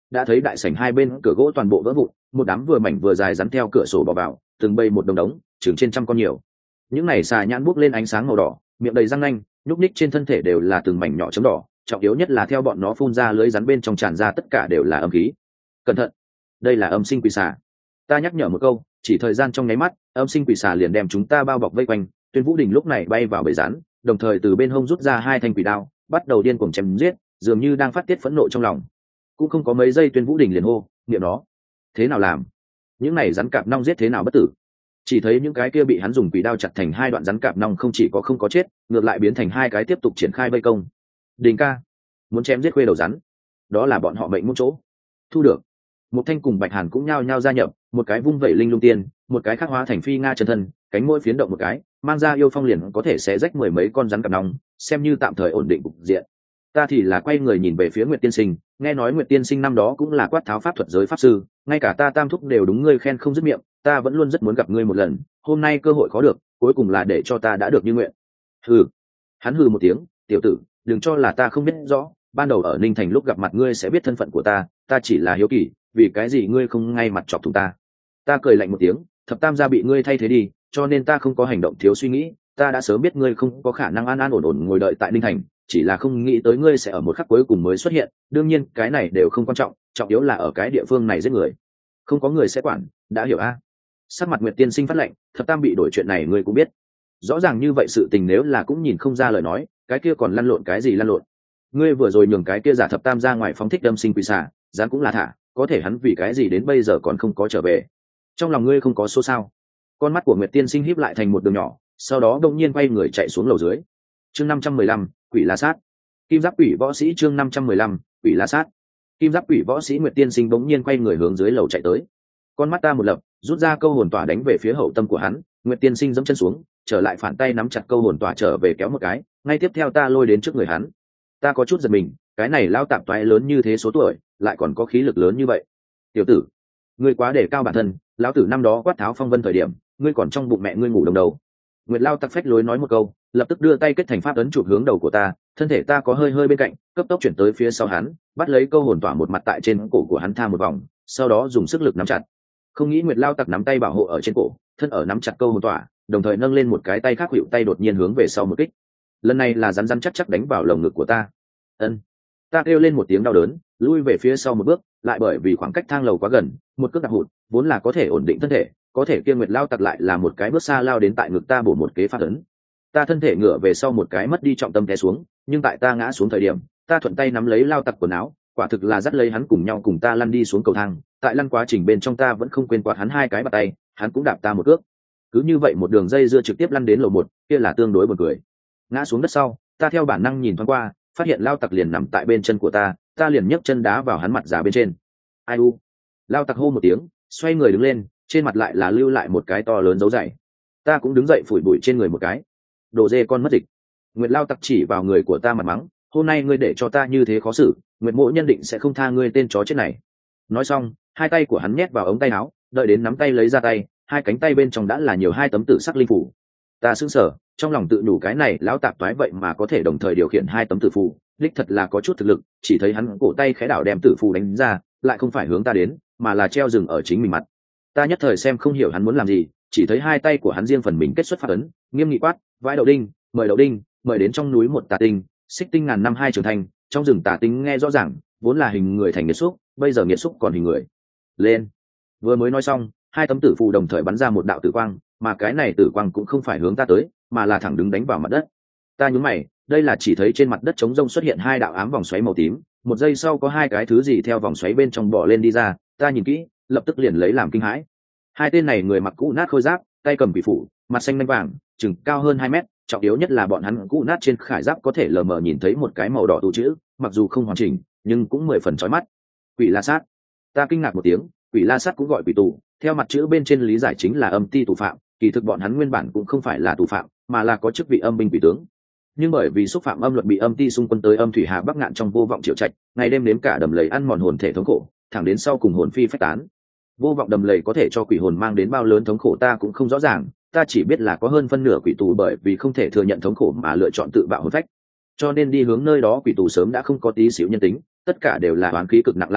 đã thấy đại sảnh hai bên cửa gỗ toàn bộ vỡ vụn, một đám vừa mảnh vừa dài rắn theo cửa sổ bò vào, từng bầy một đồng đống, chừng trên trăm con nhiều. Những này xà nhãn buốc lên ánh sáng màu đỏ, miệng đầy răng nanh, nhúc ních trên thân thể đều là từng mảnh nhỏ chấm đỏ, trọng yếu nhất là theo bọn nó phun ra lưới rắn bên trong tràn ra tất cả đều là âm khí. Cẩn thận, đây là âm sinh quỷ xà. Ta nhắc nhở một câu, chỉ thời gian trong nháy mắt, âm sinh quỷ xà liền đem chúng ta bao bọc vây quanh. Tuyên Vũ Đình lúc này bay vào bầy rắn, đồng thời từ bên hông rút ra hai thanh quỷ đao, bắt đầu điên cuồng chém giết, dường như đang phát tiết phẫn nộ trong lòng. Cũng không có mấy giây, Tuyên Vũ Đình liền hô, niệm nó, thế nào làm? Những này rắn cạp nong giết thế nào bất tử? Chỉ thấy những cái kia bị hắn dùng quỷ đao chặt thành hai đoạn rắn cạp nong không chỉ có không có chết, ngược lại biến thành hai cái tiếp tục triển khai vây công. Đình ca, muốn chém giết khuê đầu rắn, đó là bọn họ mệnh muốn chỗ. Thu được. Một Thanh cùng Bạch Hàn cũng nhao nhao gia nhập, một cái vung vẩy linh lung tiên, một cái khắc hóa thành phi nga chân thân, cánh môi phiến động một cái, mang ra yêu phong liền có thể xé rách mười mấy con rắn cạp nong, xem như tạm thời ổn định cục diện. Ta thì là quay người nhìn về phía Nguyệt Tiên Sinh, nghe nói Nguyệt Tiên Sinh năm đó cũng là quát tháo pháp thuật giới pháp sư, ngay cả ta Tam Thúc đều đúng ngươi khen không dứt miệng, ta vẫn luôn rất muốn gặp ngươi một lần, hôm nay cơ hội có được, cuối cùng là để cho ta đã được như nguyện. Hừ. Hắn hừ một tiếng, tiểu tử, đừng cho là ta không biết rõ, ban đầu ở Ninh Thành lúc gặp mặt ngươi sẽ biết thân phận của ta, ta chỉ là hiếu kỳ, vì cái gì ngươi không ngay mặt chọc thủng ta? Ta cười lạnh một tiếng, thập tam gia bị ngươi thay thế đi, cho nên ta không có hành động thiếu suy nghĩ, ta đã sớm biết ngươi không có khả năng an an ổn ổn ngồi đợi tại Ninh Thành, chỉ là không nghĩ tới ngươi sẽ ở một khắc cuối cùng mới xuất hiện, đương nhiên cái này đều không quan trọng, trọng yếu là ở cái địa phương này giết người, không có người sẽ quản, đã hiểu a? Sắc mặt Nguyệt Tiên Sinh phát lệnh, thập tam bị đổi chuyện này ngươi cũng biết, rõ ràng như vậy sự tình nếu là cũng nhìn không ra lời nói, cái kia còn lăn lộn cái gì lăn lộn? Ngươi vừa rồi nhường cái kia giả thập tam ra ngoài phóng thích đâm sinh quỷ xà, dán cũng là thả, có thể hắn vì cái gì đến bây giờ còn không có trở về? Trong lòng ngươi không có số sao? Con mắt của Nguyệt Tiên Sinh híp lại thành một đường nhỏ, sau đó đột nhiên quay người chạy xuống lầu dưới. Chương năm trăm mười lăm, Quỷ La Sát. Kim Giáp Quỷ Võ Sĩ chương năm trăm mười lăm, Quỷ La Sát. Kim Giáp Quỷ Võ Sĩ Nguyệt Tiên Sinh bỗng nhiên quay người hướng dưới lầu chạy tới. Con mắt ta một lập, rút ra câu hồn tỏa đánh về phía hậu tâm của hắn, Nguyệt Tiên Sinh giẫm chân xuống, trở lại phản tay nắm chặt câu hồn tỏa trở về kéo một cái, ngay tiếp theo ta lôi đến trước người hắn. Ta có chút giật mình, cái này lao tạp toái lớn như thế số tuổi, lại còn có khí lực lớn như vậy. Tiểu tử, ngươi quá để cao bản thân, lão tử năm đó quát tháo phong vân thời điểm, ngươi còn trong bụng mẹ ngươi ngủ đồng đầu. Nguyệt Lao tặc phách lối nói một câu, lập tức đưa tay kết thành pháp ấn chụp hướng đầu của ta, thân thể ta có hơi hơi bên cạnh, cấp tốc chuyển tới phía sau hắn, bắt lấy câu hồn tỏa một mặt tại trên cổ của hắn tha một vòng, sau đó dùng sức lực nắm chặt. Không nghĩ Nguyệt Lao tặc nắm tay bảo hộ ở trên cổ, thân ở nắm chặt câu hồn tỏa, đồng thời nâng lên một cái tay khác hữu tay đột nhiên hướng về sau một kích. Lần này là rắn rắn chắc chắc đánh vào lồng ngực của ta. Ân. Ta kêu lên một tiếng đau đớn, lui về phía sau một bước, lại bởi vì khoảng cách thang lầu quá gần, một cước đạp hụt, vốn là có thể ổn định thân thể, có thể kia Nguyệt Lao tặc lại là một cái bước xa lao đến tại ngực ta bổ một kế phát ấn. Ta thân thể ngửa về sau một cái mất đi trọng tâm té xuống, nhưng tại ta ngã xuống thời điểm, ta thuận tay nắm lấy Lao tặc quần áo, quả thực là dắt lấy hắn cùng nhau cùng ta lăn đi xuống cầu thang. Tại lăn quá trình bên trong ta vẫn không quên quạt hắn hai cái bàn tay, hắn cũng đạp ta một cước. Cứ như vậy một đường dây dưa trực tiếp lăn đến lầu một, kia là tương đối buồn cười. Ngã xuống đất sau, ta theo bản năng nhìn thoáng qua, phát hiện Lao tặc liền nằm tại bên chân của ta, ta liền nhấc chân đá vào hắn mặt già bên trên. Ai u? Lao tặc hô một tiếng, xoay người đứng lên, trên mặt lại là lưu lại một cái to lớn dấu dày. Ta cũng đứng dậy phủi bụi trên người một cái. Đồ dê con mất dịch. Nguyệt Lao tặc chỉ vào người của ta mặt mắng, hôm nay ngươi để cho ta như thế khó xử, Nguyệt Mộ nhân định sẽ không tha ngươi tên chó chết này. Nói xong, hai tay của hắn nhét vào ống tay áo, đợi đến nắm tay lấy ra tay, hai cánh tay bên trong đã là nhiều hai tấm tử sắc linh phủ. Ta sững sờ, trong lòng tự nhủ cái này lão tạp toái vậy mà có thể đồng thời điều khiển hai tấm tử phù, đích thật là có chút thực lực. Chỉ thấy hắn cổ tay khẽ đảo đem tử phù đánh ra, lại không phải hướng ta đến, mà là treo dừng ở chính mình mặt. Ta nhất thời xem không hiểu hắn muốn làm gì, chỉ thấy hai tay của hắn riêng phần mình kết xuất pháp ấn, nghiêm nghị quát, vãi đậu đinh, mời đậu đinh, mời đến trong núi một tà tinh, xích tinh ngàn năm hai trưởng thành, trong rừng tà tinh nghe rõ ràng, vốn là hình người thành nghiệt xúc, bây giờ nghiệt xúc còn hình người. Lên. Vừa mới nói xong, hai tấm tử phù đồng thời bắn ra một đạo tử quang, mà cái này tử quang cũng không phải hướng ta tới, mà là thẳng đứng đánh vào mặt đất. Ta nhún mày, đây là chỉ thấy trên mặt đất trống rông xuất hiện hai đạo ám vòng xoáy màu tím, một giây sau có hai cái thứ gì theo vòng xoáy bên trong bò lên đi ra, ta nhìn kỹ, lập tức liền lấy làm kinh hãi. Hai tên này người mặc cũ nát khôi giáp, tay cầm bị phủ, mặt xanh lanh vàng, chừng cao hơn hai mét, trọng yếu nhất là bọn hắn cũ nát trên khải giáp có thể lờ mờ nhìn thấy một cái màu đỏ tụ chữ, mặc dù không hoàn chỉnh, nhưng cũng mười phần chói mắt. Quỷ La Sát. Ta kinh ngạc một tiếng, Quỷ La Sát cũng gọi quỷ tù, theo mặt chữ bên trên lý giải chính là âm ti tù phạm, kỳ thực bọn hắn nguyên bản cũng không phải là tù phạm, mà là có chức vị âm binh quỷ tướng. Nhưng bởi vì xúc phạm âm luật bị âm ti xung quân tới âm thủy hà bắc ngạn trong vô vọng triệu trạch, ngày đêm nếm cả đầm lầy ăn mòn hồn thể thống khổ, thẳng đến sau cùng hồn phi phách tán. Vô vọng đầm lầy có thể cho quỷ hồn mang đến bao lớn thống khổ ta cũng không rõ ràng, ta chỉ biết là có hơn phân nửa quỷ tù bởi vì không thể thừa nhận thống khổ mà lựa chọn tự bạo hồn phách, cho nên đi hướng nơi đó quỷ tù sớm đã không có tí xíu nhân tính, tất cả đều là oán khí cực nặng la sát,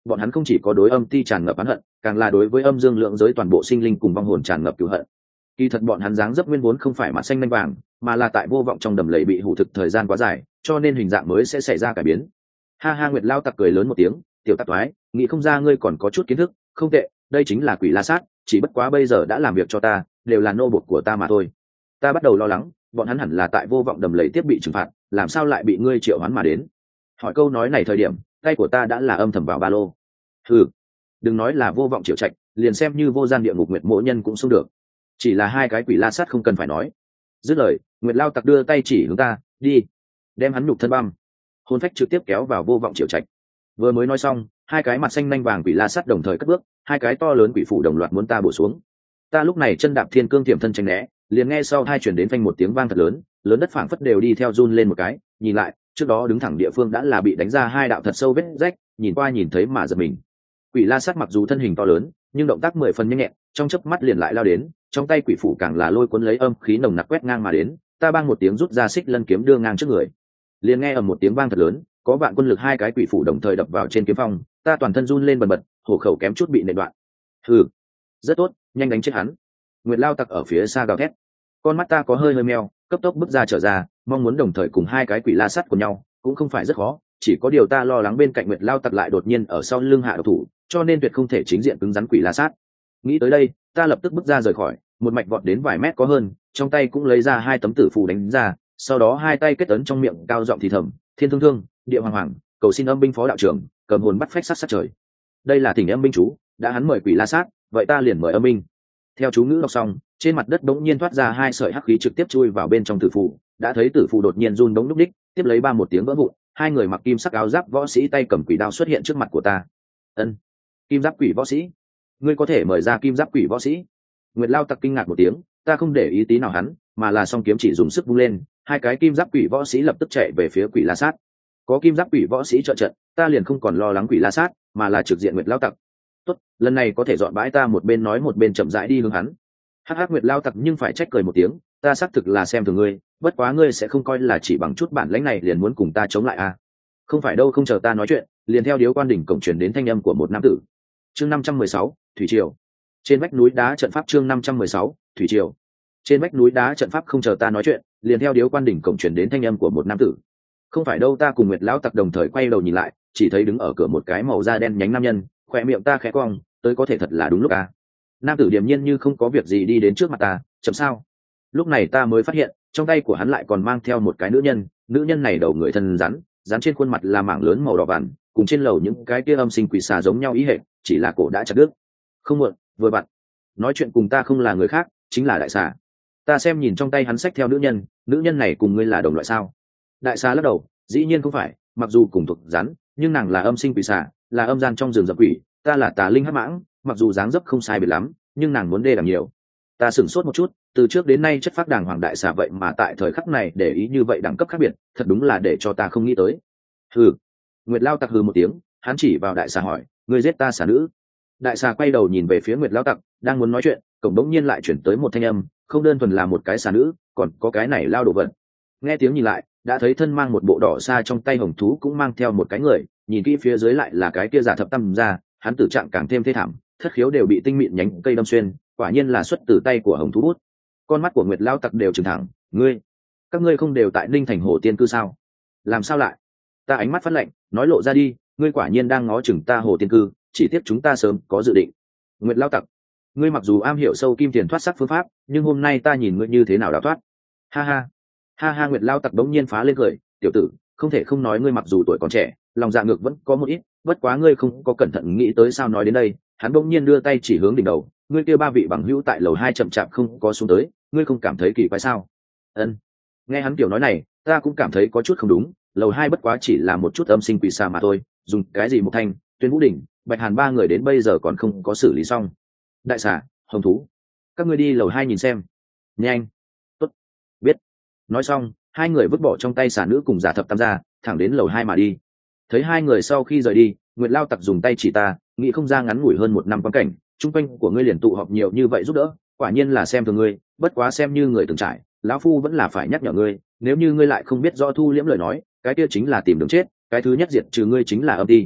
bọn hắn không chỉ có đối âm ti tràn ngập oán hận, càng là đối với âm dương lượng giới toàn bộ sinh linh cùng vong hồn tràn ngập cừu hận. Kỳ thật bọn hắn dáng dấp nguyên vốn không phải mặt xanh nanh vàng, mà là tại vô vọng trong đầm lầy bị hủ thực thời gian quá dài, cho nên hình dạng mới sẽ xảy ra cải biến. Ha ha, Nguyệt Lao Tặc cười lớn một tiếng, tiểu tặc toái, nghĩ không ra ngươi còn có chút kiến thức, không tệ, đây chính là quỷ la sát, chỉ bất quá bây giờ đã làm việc cho ta, đều là nô bộc của ta mà thôi. Ta bắt đầu lo lắng, bọn hắn hẳn là tại vô vọng đầm lầy tiếp bị trừng phạt, làm sao lại bị ngươi triệu hoán mà đến? Hỏi câu nói này thời điểm, tay của ta đã là âm thầm vào ba lô. Hừ, đừng nói là vô vọng triệu trạch, liền xem như vô gian địa ngục Nguyệt Mộ Nhân cũng xung được. Chỉ là hai cái quỷ la sát không cần phải nói. Dứt lời, Nguyệt Lao Tặc đưa tay chỉ hướng ta, đi, đem hắn nhục thân băm. Hồn phách trực tiếp kéo vào vô vọng triệu trạch. Vừa mới nói xong, hai cái mặt xanh nanh vàng quỷ la sát đồng thời cất bước, hai cái to lớn quỷ phủ đồng loạt muốn ta bổ xuống. Ta lúc này chân đạp thiên cương tiềm thân tránh né, liền nghe sau hai chuyển đến phanh một tiếng vang thật lớn, lớn đất phảng phất đều đi theo run lên một cái, nhìn lại, trước đó đứng thẳng địa phương đã là bị đánh ra hai đạo thật sâu vết rách, nhìn qua nhìn thấy mà giật mình. Quỷ la sát mặc dù thân hình to lớn, nhưng động tác mười phần nhanh nhẹn, trong chớp mắt liền lại lao đến, trong tay quỷ phủ càng là lôi cuốn lấy âm khí nồng nặc quét ngang mà đến, ta bang một tiếng rút ra xích lân kiếm đưa ngang trước người. Liền nghe ầm một tiếng vang thật lớn, có vạn quân lực hai cái quỷ phủ đồng thời đập vào trên kiếm phong, ta toàn thân run lên bần bật, hổ khẩu kém chút bị nện đoạn. Hừ, rất tốt, nhanh đánh chết hắn. Nguyệt Lao Tặc ở phía xa gào thét. Con mắt ta có hơi hơi meo, cấp tốc bước ra trở ra, mong muốn đồng thời cùng hai cái quỷ la sắt của nhau, cũng không phải rất khó, chỉ có điều ta lo lắng bên cạnh Nguyệt Lao Tặc lại đột nhiên ở sau lưng hạ độc thủ, cho nên tuyệt không thể chính diện cứng rắn quỷ la sát. Nghĩ tới đây, ta lập tức bước ra rời khỏi, một mạch vọt đến vài mét có hơn, trong tay cũng lấy ra hai tấm tử phù đánh ra, sau đó hai tay kết ấn trong miệng cao giọng thì thầm, thiên thương thương, địa hoàng hoàng, cầu xin âm binh phó đạo trưởng, cầm hồn bắt phách sát sát trời. Đây là thỉnh âm binh chú, đã hắn mời quỷ la sát, vậy ta liền mời âm binh. Theo chú ngữ đọc xong, trên mặt đất đống nhiên thoát ra hai sợi hắc khí trực tiếp chui vào bên trong tử phù, đã thấy tử phù đột nhiên run đống lúc đích, tiếp lấy ba một tiếng vỡ vụn, hai người mặc kim sắc áo giáp võ sĩ tay cầm quỷ đao xuất hiện trước mặt của ta. Ân, kim giáp quỷ võ sĩ, ngươi có thể mời ra kim giáp quỷ võ sĩ. Nguyệt Lao Tặc kinh ngạc một tiếng, ta không để ý tí nào hắn, mà là song kiếm chỉ dùng sức vung lên, hai cái kim giáp quỷ võ sĩ lập tức chạy về phía quỷ la sát. Có kim giáp quỷ võ sĩ trợ trận, ta liền không còn lo lắng quỷ la sát, mà là trực diện Nguyệt Lao Tặc. Tốt, lần này có thể dọn bãi, ta một bên nói một bên chậm rãi đi hướng hắn. Hắc hắc, Nguyệt Lao Tặc nhưng phải trách cười một tiếng, ta xác thực là xem thường ngươi, bất quá ngươi sẽ không coi là chỉ bằng chút bản lãnh này liền muốn cùng ta chống lại à? Không phải đâu, không chờ ta nói chuyện, liền theo điếu quan đỉnh cổng truyền đến thanh âm của một nam tử. Chương năm trăm mười sáu, thủy triều. Trên vách núi đá trận pháp. Chương năm trăm mười sáu, thủy triều. Trên vách núi đá trận pháp. Không chờ ta nói chuyện, liền theo điếu quan đỉnh cổng truyền đến thanh âm của một nam tử. Không phải đâu, ta cùng Nguyệt Lão Tặc đồng thời quay đầu nhìn lại, chỉ thấy đứng ở cửa một cái màu da đen nhánh nam nhân, khỏe miệng ta khẽ cong, tới có thể thật là đúng lúc à. Nam tử điềm nhiên như không có việc gì đi đến trước mặt ta, chấm sao? Lúc này ta mới phát hiện, trong tay của hắn lại còn mang theo một cái nữ nhân, nữ nhân này đầu người thân rắn, rắn trên khuôn mặt là mảng lớn màu đỏ vằn, cùng trên lầu những cái kia âm sinh quỷ xà giống nhau ý hệ, chỉ là cổ đã chặt đứt. Không muộn, vừa vặn. Nói chuyện cùng ta không là người khác, chính là đại xà. Ta xem nhìn trong tay hắn xách theo nữ nhân, nữ nhân này cùng ngươi là đồng loại sao? Đại xà lắc đầu, dĩ nhiên không phải, mặc dù cùng thuộc rắn, nhưng nàng là âm sinh quỷ xà, là âm gian trong rừng rậm quỷ, ta là tà linh hắc mãng, mặc dù dáng dấp không sai biệt lắm, nhưng nàng muốn đê đẳng nhiều. Ta sửng sốt một chút, từ trước đến nay chất phác đàng hoàng đại xà vậy mà tại thời khắc này để ý như vậy đẳng cấp khác biệt, thật đúng là để cho ta không nghĩ tới. Hừ. Nguyệt Lao Tặc hừ một tiếng, hắn chỉ vào đại xà hỏi, ngươi giết ta xà nữ? Đại xà quay đầu nhìn về phía Nguyệt Lao Tặc, đang muốn nói chuyện, cổng đống nhiên lại chuyển tới một thanh âm, không đơn thuần là một cái xà nữ, còn có cái này lao đồ vật. Nghe tiếng nhìn lại, đã thấy thân mang một bộ đỏ xa trong tay hồng thú cũng mang theo một cái người, nhìn kỹ phía dưới lại là cái kia giả thập tam gia, hắn tử trạng càng thêm thê thảm, thất khiếu đều bị tinh mịn nhánh cây đâm xuyên, quả nhiên là xuất từ tay của hồng thú bút. Con mắt của Nguyệt Lao Tặc đều trừng thẳng, ngươi, các ngươi không đều tại Ninh Thành Hồ Tiên cư sao? Làm sao lại? Ta ánh mắt phát lạnh, nói lộ ra đi, ngươi quả nhiên đang ngó chừng ta Hồ Tiên cư, chỉ tiếc chúng ta sớm có dự định. Nguyệt Lao Tặc, ngươi mặc dù am hiểu sâu kim tiền thoát sắc phương pháp, nhưng hôm nay ta nhìn ngươi như thế nào đã thoát? Ha ha, ha ha. Nguyệt Lao Tặc đống nhiên phá lên cười, tiểu tử, không thể không nói ngươi mặc dù tuổi còn trẻ, lòng dạ ngược vẫn có một ít, bất quá ngươi không có cẩn thận nghĩ tới sao. Nói đến đây, hắn đống nhiên đưa tay chỉ hướng đỉnh đầu, ngươi kia ba vị bằng hữu tại lầu hai chậm chạp không có xuống tới, ngươi không cảm thấy kỳ quái sao? Ân. Nghe hắn kiểu nói này, ta cũng cảm thấy có chút không đúng, lầu hai bất quá chỉ là một chút âm sinh quỷ xà mà thôi, dùng cái gì một thanh, Tuyên Vũ Đỉnh, Bạch Hàn ba người đến bây giờ còn không có xử lý xong. Đại xà, hồng thú, các ngươi đi lầu hai nhìn xem. Nhanh. Tốt. Biết. Nói xong, hai người vứt bỏ trong tay xà nữ cùng giả thập tam gia, thẳng đến lầu hai mà đi. Thấy hai người sau khi rời đi, Nguyệt Lao Tặc dùng tay chỉ ta, nghĩ không ra ngắn ngủi hơn một năm quan cảnh, chung quanh của ngươi liền tụ họp nhiều như vậy giúp đỡ, quả nhiên là xem thường ngươi, bất quá xem như người từng trải, lão phu vẫn là phải nhắc nhở ngươi, nếu như ngươi lại không biết rõ thu liễm lời nói, cái kia chính là tìm đường chết, cái thứ nhất diệt trừ ngươi chính là âm ti.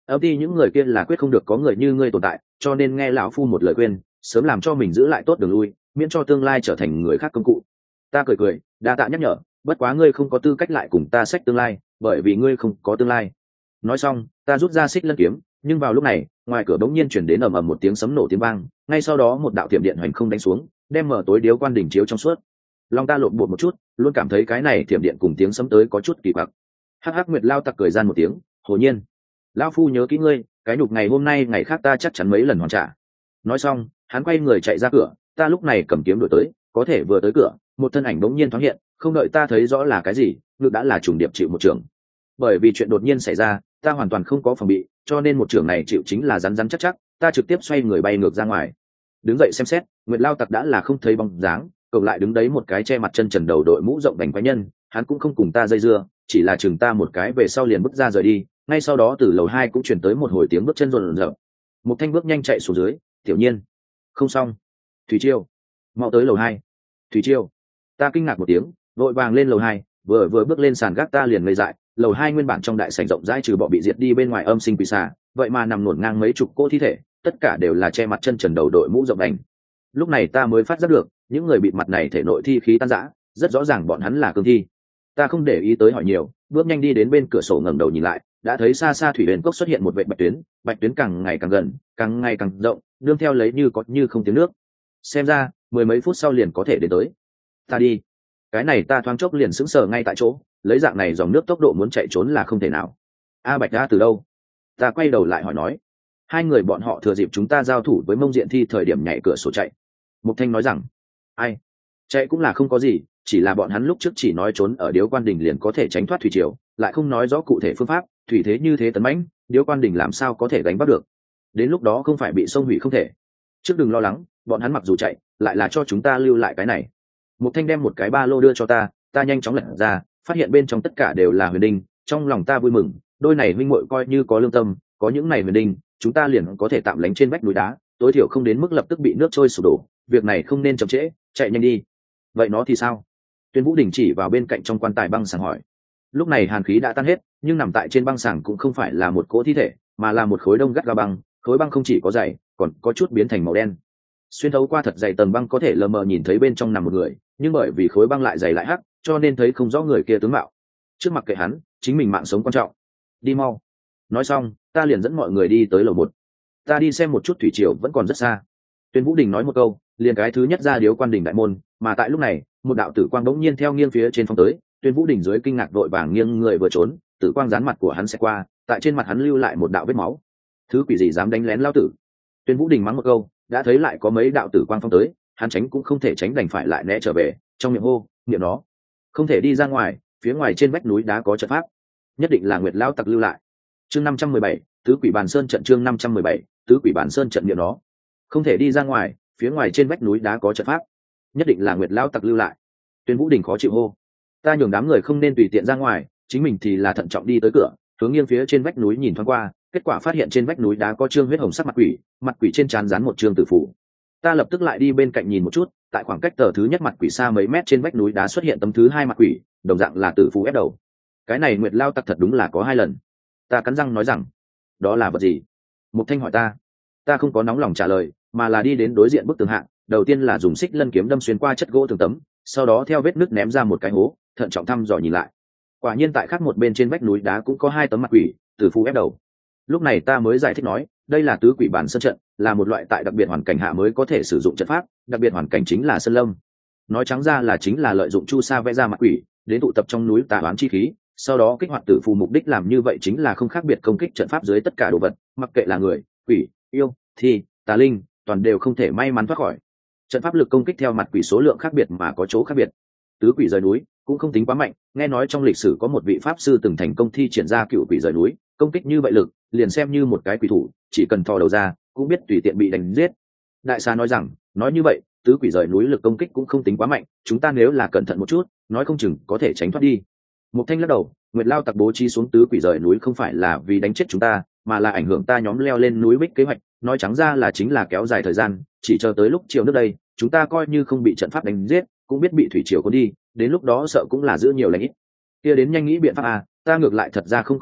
Âm ty những người kia là quyết không được có người như ngươi tồn tại, cho nên nghe lão phu một lời khuyên, sớm làm cho mình giữ lại tốt đường lui, miễn cho tương lai trở thành người khác công cụ. Ta cười cười, đa tạ nhắc nhở, bất quá ngươi không có tư cách lại cùng ta sách tương lai, bởi vì ngươi không có tương lai. Nói xong, ta rút ra xích lân kiếm, nhưng vào lúc này, ngoài cửa bỗng nhiên chuyển đến ầm ầm một tiếng sấm nổ tiếng vang, ngay sau đó một đạo tiệm điện hoành không đánh xuống, đem mở tối điếu quan đỉnh chiếu trong suốt. Long ta lộn bột một chút, luôn cảm thấy cái này tiệm điện cùng tiếng sấm tới có chút kỳ quặc. Hắc Hắc Nguyệt lao tặc cười gian một tiếng, hồ nhiên, lão phu nhớ kỹ ngươi, cái nhục ngày hôm nay ngày khác ta chắc chắn mấy lần hoàn trả. Nói xong, hắn quay người chạy ra cửa, ta lúc này cầm kiếm đuổi tới, có thể vừa tới cửa, một thân ảnh bỗng nhiên thoáng hiện, không đợi ta thấy rõ là cái gì, ngực đã là trùng điệp chịu một trường. Bởi vì chuyện đột nhiên xảy ra, ta hoàn toàn không có phòng bị, cho nên một trường này chịu chính là rắn rắn chắc chắc, ta trực tiếp xoay người bay ngược ra ngoài. Đứng dậy xem xét, Nguyệt lao tặc đã là không thấy bóng dáng, cậu lại đứng đấy một cái che mặt chân trần đầu đội mũ rộng đành quái nhân, hắn cũng không cùng ta dây dưa, chỉ là chừng ta một cái về sau liền bước ra rời đi. Ngay sau đó từ lầu hai cũng truyền tới một hồi tiếng bước chân rộn rợn. Một thanh bước nhanh chạy xuống dưới, tiểu nhiên, không xong, Thủy Chiêu, mau tới lầu hai. Thủy Chiêu, ta kinh ngạc một tiếng, vội vàng lên lầu hai, vừa vừa bước lên sàn gác ta liền ngây dại. Lầu hai nguyên bản trong đại sảnh rộng rãi trừ bọ bị diệt đi bên ngoài âm sinh quỷ xà, vậy mà nằm nổn ngang mấy chục cỗ thi thể, tất cả đều là che mặt chân trần đầu đội mũ rộng đành. Lúc này ta mới phát giác được, những người bịt mặt này thể nội thi khí tan rã, rất rõ ràng bọn hắn là cương thi. Ta không để ý tới hỏi nhiều, bước nhanh đi đến bên cửa sổ ngẩng đầu nhìn lại, đã thấy xa xa thủy huyền cốc xuất hiện một vệt bạch tuyến, bạch tuyến càng ngày càng gần, càng ngày càng rộng, nương theo lấy như có như không tiếng nước. Xem ra mười mấy phút sau liền có thể đến tới. Ta đi. Cái này ta thoáng chốc liền sững sờ ngay tại chỗ, lấy dạng này dòng nước tốc độ muốn chạy trốn là không thể nào. A Bạch đã từ đâu? Ta quay đầu lại hỏi nói. Hai người bọn họ thừa dịp chúng ta giao thủ với Mông Diện Thi thời điểm nhảy cửa sổ chạy. Mục Thanh nói rằng, ai? Chạy cũng là không có gì, chỉ là bọn hắn lúc trước chỉ nói trốn ở Điếu Quan Đình liền có thể tránh thoát thủy triều, lại không nói rõ cụ thể phương pháp, thủy thế như thế tấn mãnh, Điếu Quan Đình làm sao có thể đánh bắt được? Đến lúc đó không phải bị sông hủy không thể. Trước đừng lo lắng, bọn hắn mặc dù chạy, lại là cho chúng ta lưu lại cái này. Mục Thanh đem một cái ba lô đưa cho ta, ta nhanh chóng lật ra, phát hiện bên trong tất cả đều là huyền đinh, trong lòng ta vui mừng, đôi này huynh muội coi như có lương tâm, có những này huyền đinh, chúng ta liền có thể tạm lánh trên vách núi đá, tối thiểu không đến mức lập tức bị nước trôi sụp đổ, việc này không nên chậm trễ, chạy nhanh đi. Vậy nó thì sao? Tuyên Vũ Đình chỉ vào bên cạnh trong quan tài băng sàng hỏi. Lúc này hàn khí đã tan hết, nhưng nằm tại trên băng sàng cũng không phải là một cỗ thi thể, mà là một khối đông gắt ga băng, khối băng không chỉ có dày, còn có chút biến thành màu đen. Xuyên thấu qua thật dày tầng băng có thể lờ mờ nhìn thấy bên trong nằm một người, nhưng bởi vì khối băng lại dày lại hắc, cho nên thấy không rõ người kia tướng mạo. Trước mặt kệ hắn, chính mình mạng sống quan trọng. Đi mau. Nói xong, ta liền dẫn mọi người đi tới lầu một. Ta đi xem một chút thủy triều vẫn còn rất xa. Tuyên Vũ Đình nói một câu, liền cái thứ nhất ra Điếu Quan Đình đại môn, mà tại lúc này, một đạo tử quang đống nhiên theo nghiêng phía trên phong tới, Tuyên Vũ Đình dưới kinh ngạc vội vàng nghiêng người vừa trốn, tử quang dán mặt của hắn sẽ qua, tại trên mặt hắn lưu lại một đạo vết máu. Thứ quỷ gì dám đánh lén lao tử? Tuyên Vũ Đình mắng một câu, đã thấy lại có mấy đạo tử quang phong tới, hắn tránh cũng không thể tránh đành phải lại né trở về, trong miệng hô, miệng nó không thể đi ra ngoài, phía ngoài trên vách núi đá có trận pháp, nhất định là Nguyệt lão tặc lưu lại. Chương năm trăm mười bảy, tứ quỷ bàn sơn trận. Chương năm trăm mười bảy, tứ quỷ bàn sơn trận. Miệng nó không thể đi ra ngoài, phía ngoài trên vách núi đá có trận pháp, nhất định là Nguyệt lão tặc lưu lại. Tuyên Vũ Đình khó chịu hô. Ta nhường đám người không nên tùy tiện ra ngoài, chính mình thì là thận trọng đi tới cửa, hướng nghiêng phía trên vách núi nhìn thoáng qua, kết quả phát hiện trên vách núi đá có trương huyết hồng sắc mặt quỷ, mặt quỷ trên trán dán một trương tử phù. Ta lập tức lại đi bên cạnh nhìn một chút, tại khoảng cách tờ thứ nhất mặt quỷ xa mấy mét trên vách núi đá xuất hiện tấm thứ hai mặt quỷ, đồng dạng là tử phù ép đầu. Cái này Nguyệt lao tặc thật đúng là có hai lần. Ta cắn răng nói rằng, đó là vật gì? Mục Thanh hỏi ta. Ta không có nóng lòng trả lời, mà là đi đến đối diện bức tường hạng, đầu tiên là dùng xích lân kiếm đâm xuyên qua chất gỗ tường tấm, sau đó theo vết nứt ném ra một cái hố, thận trọng thăm dò nhìn lại. Quả nhiên tại khác một bên trên vách núi đá cũng có hai tấm mặt quỷ, tử phù ép đầu. Lúc này ta mới giải thích nói, đây là tứ quỷ bản sơn trận, là một loại tại đặc biệt hoàn cảnh hạ mới có thể sử dụng trận pháp, đặc biệt hoàn cảnh chính là sơn lâm. Nói trắng ra là chính là lợi dụng chu sa vẽ ra mặt quỷ, đến tụ tập trong núi tà oán chi khí, sau đó kích hoạt tử phù. Mục đích làm như vậy chính là không khác biệt công kích trận pháp dưới tất cả đồ vật, mặc kệ là người, quỷ, yêu, thi, tà linh, toàn đều không thể may mắn thoát khỏi. Trận pháp lực công kích theo mặt quỷ số lượng khác biệt mà có chỗ khác biệt. Tứ quỷ rời núi cũng không tính quá mạnh, nghe nói trong lịch sử có một vị pháp sư từng thành công thi triển ra cựu quỷ rời núi, công kích như vậy lực, liền xem như một cái quỷ thủ, chỉ cần thò đầu ra, cũng biết tùy tiện bị đánh giết. Đại Sa nói rằng, nói như vậy, tứ quỷ rời núi lực công kích cũng không tính quá mạnh, chúng ta nếu là cẩn thận một chút, nói không chừng có thể tránh thoát đi. Mục Thanh lắc đầu, Nguyệt lao tặc bố trí xuống tứ quỷ rời núi không phải là vì đánh chết chúng ta, mà là ảnh hưởng ta nhóm leo lên núi Bích kế hoạch, nói trắng ra là chính là kéo dài thời gian, chỉ chờ tới lúc chiều nước đây, chúng ta coi như không bị trận pháp đánh giết, cũng biết bị thủy triều cuốn đi, đến lúc đó sợ cũng là giữ nhiều lành ít. Kia đến nhanh nghĩ biện pháp à, ta ngược lại thật ra không có chuyện,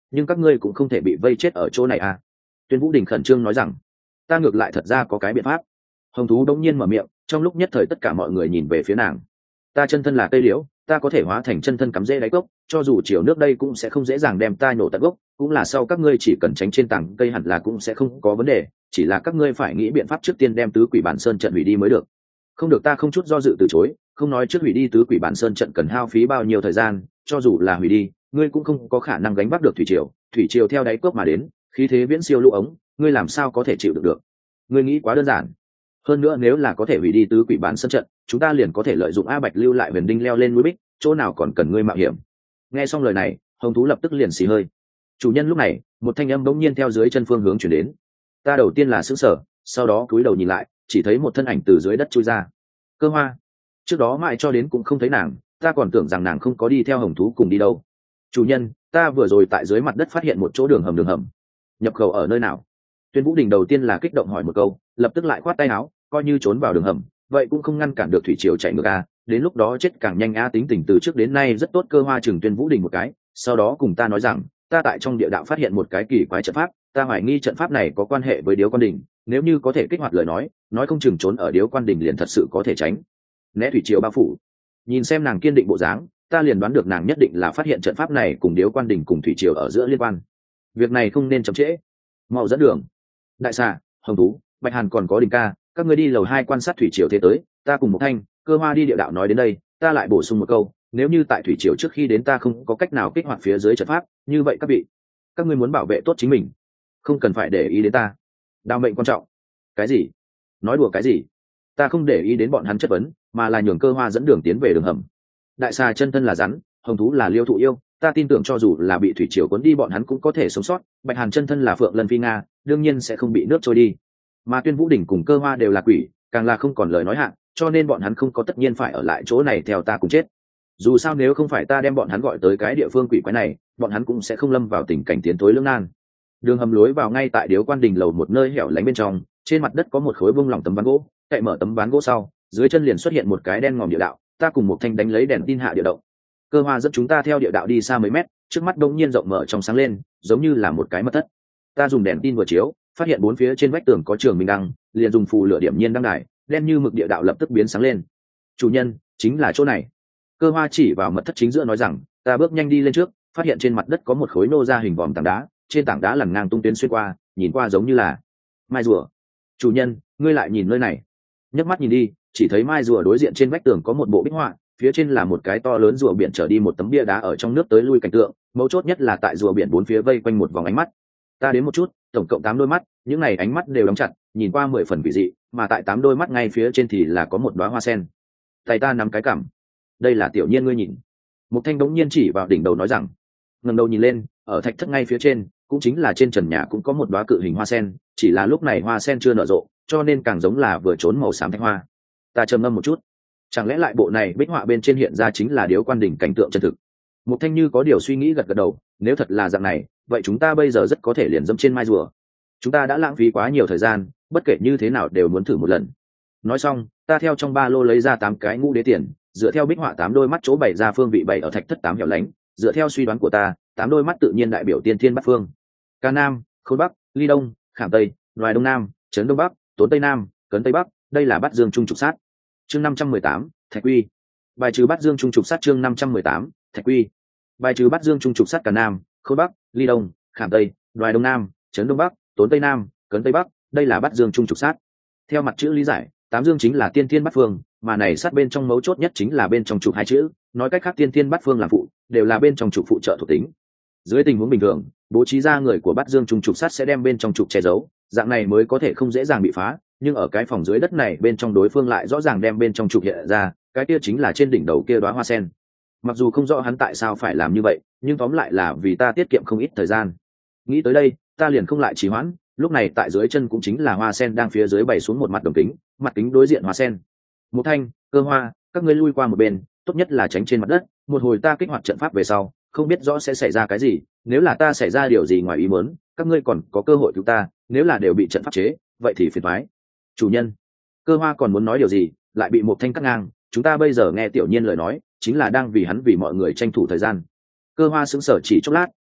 nhưng các ngươi cũng không thể bị vây chết ở chỗ này à. Tuyên Vũ Đình khẩn trương nói rằng, ta ngược lại thật ra có cái biện pháp. Hồng thú đống nhiên mở miệng, trong lúc nhất thời tất cả mọi người nhìn về phía nàng. Ta chân thân là cây liễu, ta có thể hóa thành chân thân cắm rễ đáy gốc, cho dù chiều nước đây cũng sẽ không dễ dàng đem ta nhổ tận gốc, cũng là sau các ngươi chỉ cần tránh trên tảng cây hẳn là cũng sẽ không có vấn đề, chỉ là các ngươi phải nghĩ biện pháp trước tiên đem tứ quỷ bản sơn trận hủy đi mới được. Không được. Ta không chút do dự từ chối, không nói trước hủy đi tứ quỷ bản sơn trận cần hao phí bao nhiêu thời gian, cho dù là hủy đi, ngươi cũng không có khả năng gánh vác được thủy triều, thủy triều theo đáy cốc mà đến, khí thế viễn siêu lũ ống, ngươi làm sao có thể chịu được được. Ngươi nghĩ quá đơn giản. Hơn nữa nếu là có thể hủy đi tứ quỷ bản sơn trận, chúng ta liền có thể lợi dụng A Bạch lưu lại huyền đinh leo lên núi Bích, chỗ nào còn cần ngươi mạo hiểm. Nghe xong lời này, Hồng thú lập tức liền xì hơi. Chủ nhân lúc này, một thanh âm bỗng nhiên theo dưới chân phương hướng chuyển đến. Ta đầu tiên là sững sờ, sau đó cúi đầu nhìn lại, chỉ thấy một thân ảnh từ dưới đất chui ra. Cơ Hoa. Trước đó mãi cho đến cũng không thấy nàng, ta còn tưởng rằng nàng không có đi theo Hồng thú cùng đi đâu. Chủ nhân, ta vừa rồi tại dưới mặt đất phát hiện một chỗ đường hầm đường hầm. Nhập khẩu ở nơi nào? Tuyên Vũ Đình đầu tiên là kích động hỏi một câu, lập tức lại khoát tay áo, coi như trốn vào đường hầm, vậy cũng không ngăn cản được thủy triều chạy ngược a, đến lúc đó chết càng nhanh a. Tính tình từ trước đến nay rất tốt. Cơ Hoa chừng Tuyên Vũ Đình một cái, sau đó cùng ta nói rằng, ta tại trong địa đạo phát hiện một cái kỳ quái trận pháp, ta hoài nghi trận pháp này có quan hệ với Điếu Quan Đình, nếu như có thể kích hoạt lời nói, nói không chừng trốn ở Điếu Quan Đình liền thật sự có thể tránh né thủy triều bao phủ. Nhìn xem nàng kiên định bộ dáng, ta liền đoán được nàng nhất định là phát hiện trận pháp này cùng Điếu Quan Đình cùng thủy triều ở giữa liên quan. Việc này không nên chậm trễ, mau dẫn đường. Đại xà, Hồng thú, Bạch Hàn còn có Đình ca, các ngươi đi lầu hai quan sát thủy triều thế tới, ta cùng một thanh Cơ Hoa đi địa đạo. Nói đến đây, ta lại bổ sung một câu, nếu như tại thủy triều trước khi đến ta không có cách nào kích hoạt phía dưới trận pháp, như vậy các vị, các ngươi muốn bảo vệ tốt chính mình, không cần phải để ý đến ta. Đao mệnh quan trọng. Cái gì? Nói đùa cái gì? Ta không để ý đến bọn hắn chất vấn, mà là nhường Cơ Hoa dẫn đường tiến về đường hầm. Đại xà chân thân là rắn, Hồng thú là liêu thụ yêu, ta tin tưởng cho dù là bị thủy triều cuốn đi bọn hắn cũng có thể sống sót. Bạch Hàn chân thân là Phượng Lân Phi Nga, đương nhiên sẽ không bị nước trôi đi. Mà Tuyên Vũ Đình cùng Cơ Hoa đều là quỷ, càng là không còn lời nói hạn, cho nên bọn hắn không có tất nhiên phải ở lại chỗ này theo ta cùng chết. Dù sao nếu không phải ta đem bọn hắn gọi tới cái địa phương quỷ quái này, bọn hắn cũng sẽ không lâm vào tình cảnh tiến thối lưỡng nan. Đường hầm lối vào ngay tại Điếu Quan Đình lầu một nơi hẻo lánh bên trong, trên mặt đất có một khối bung lỏng tấm ván gỗ, cậy mở tấm ván gỗ sau, dưới chân liền xuất hiện một cái đen ngòm địa đạo, ta cùng một thanh đánh lấy đèn tin hạ địa động. Cơ Hoa dẫn chúng ta theo địa đạo đi xa mấy mét, trước mắt đông nhiên rộng mở trong sáng lên, giống như là một cái mật thất. Ta dùng đèn tin vừa chiếu, phát hiện bốn phía trên vách tường có trường minh đăng, liền dùng phù lửa điểm nhiên đăng đài, đen như mực địa đạo lập tức biến sáng lên. Chủ nhân, chính là chỗ này. Cơ Hoa chỉ vào mật thất chính giữa nói rằng, ta bước nhanh đi lên trước, phát hiện trên mặt đất có một khối nô ra hình vòm tảng đá, trên tảng đá lằn ngang tung tuyến xuyên qua, nhìn qua giống như là mai rùa. Chủ nhân, ngươi lại nhìn nơi này. Nhấc mắt nhìn đi, chỉ thấy mai rùa đối diện trên vách tường có một bộ bích họa, phía trên là một cái to lớn rùa biển trở đi một tấm bia đá ở trong nước tới lui cảnh tượng, mấu chốt nhất là tại rùa biển bốn phía vây quanh một vòng ánh mắt. Ta đến một chút, tổng cộng tám đôi mắt, những này ánh mắt đều đóng chặt, nhìn qua mười phần quỷ dị, mà tại tám đôi mắt ngay phía trên thì là có một đóa hoa sen. Tay ta nắm cái cằm. Đây là Tiểu Nhiên ngươi nhìn. Một thanh đống nhiên chỉ vào đỉnh đầu nói rằng. Ngẩng đầu nhìn lên, ở thạch thất ngay phía trên, cũng chính là trên trần nhà cũng có một đóa cự hình hoa sen, chỉ là lúc này hoa sen chưa nở rộ, cho nên càng giống là vừa trốn màu xám thanh hoa. Ta trầm ngâm một chút, chẳng lẽ lại bộ này bích họa bên trên hiện ra chính là Điếu Quan Đình cảnh tượng chân thực? Một thanh như có điều suy nghĩ gật gật đầu, nếu thật là dạng này, vậy chúng ta bây giờ rất có thể liền dẫm trên mai rùa. Chúng ta đã lãng phí quá nhiều thời gian, bất kể như thế nào đều muốn thử một lần. Nói xong, ta theo trong ba lô lấy ra tám cái ngũ đế tiền, dựa theo bích họa tám đôi mắt chỗ bày ra phương vị bày ở thạch thất tám hẻo lánh, dựa theo suy đoán của ta, tám đôi mắt tự nhiên đại biểu tiên thiên bát phương. Ca Nam, Khôn Bắc, Ly Đông, Khảm Tây, Loài Đông Nam, Trấn Đông Bắc, Tốn Tây Nam, Cấn Tây Bắc, đây là Bát Dương Trung trục sát. Chương năm trăm mười tám, Thạch Quy. Bài trừ Bát Dương Trung trục sát. Chương năm trăm mười tám, Thạch Quy. Bài trừ Bát Dương Trung trục sát. Ca Nam, Khôn Bắc, Ly Đông, Khảm Tây, Loài Đông Nam, Trấn Đông Bắc, Tốn Tây Nam, Cấn Tây Bắc, đây là Bát Dương Trung trục sát. Theo mặt chữ lý giải, tám dương chính là tiên thiên bát phương, mà này sát bên trong mấu chốt nhất chính là bên trong trục hai chữ, nói cách khác tiên thiên bát phương làm phụ, đều là bên trong trục phụ trợ thuộc tính. Dưới tình huống bình thường, bố trí ra người của Bát Dương Trung trục sát sẽ đem bên trong trục che giấu, dạng này mới có thể không dễ dàng bị phá, nhưng ở cái phòng dưới đất này bên trong đối phương lại rõ ràng đem bên trong trục hiện ra, cái kia chính là trên đỉnh đầu kia đóa hoa sen. Mặc dù không rõ hắn tại sao phải làm như vậy, nhưng tóm lại là vì ta tiết kiệm không ít thời gian. Nghĩ tới đây, ta liền không lại trì hoãn, lúc này tại dưới chân cũng chính là hoa sen đang phía dưới bày xuống một mặt đồng kính, mặt kính đối diện hoa sen. Một thanh, Cơ Hoa, các ngươi lui qua một bên, tốt nhất là tránh trên mặt đất, một hồi ta kích hoạt trận pháp về sau, không biết rõ sẽ xảy ra cái gì, nếu là ta xảy ra điều gì ngoài ý muốn, các ngươi còn có cơ hội cứu ta, nếu là đều bị trận pháp chế, vậy thì phiền toái. Chủ nhân. Cơ Hoa còn muốn nói điều gì, lại bị một thanh cắt ngang, chúng ta bây giờ nghe Tiểu Nhiên lời nói, chính là đang vì hắn vì mọi người tranh thủ thời gian. Cơ Hoa sững sờ chỉ chốc lát,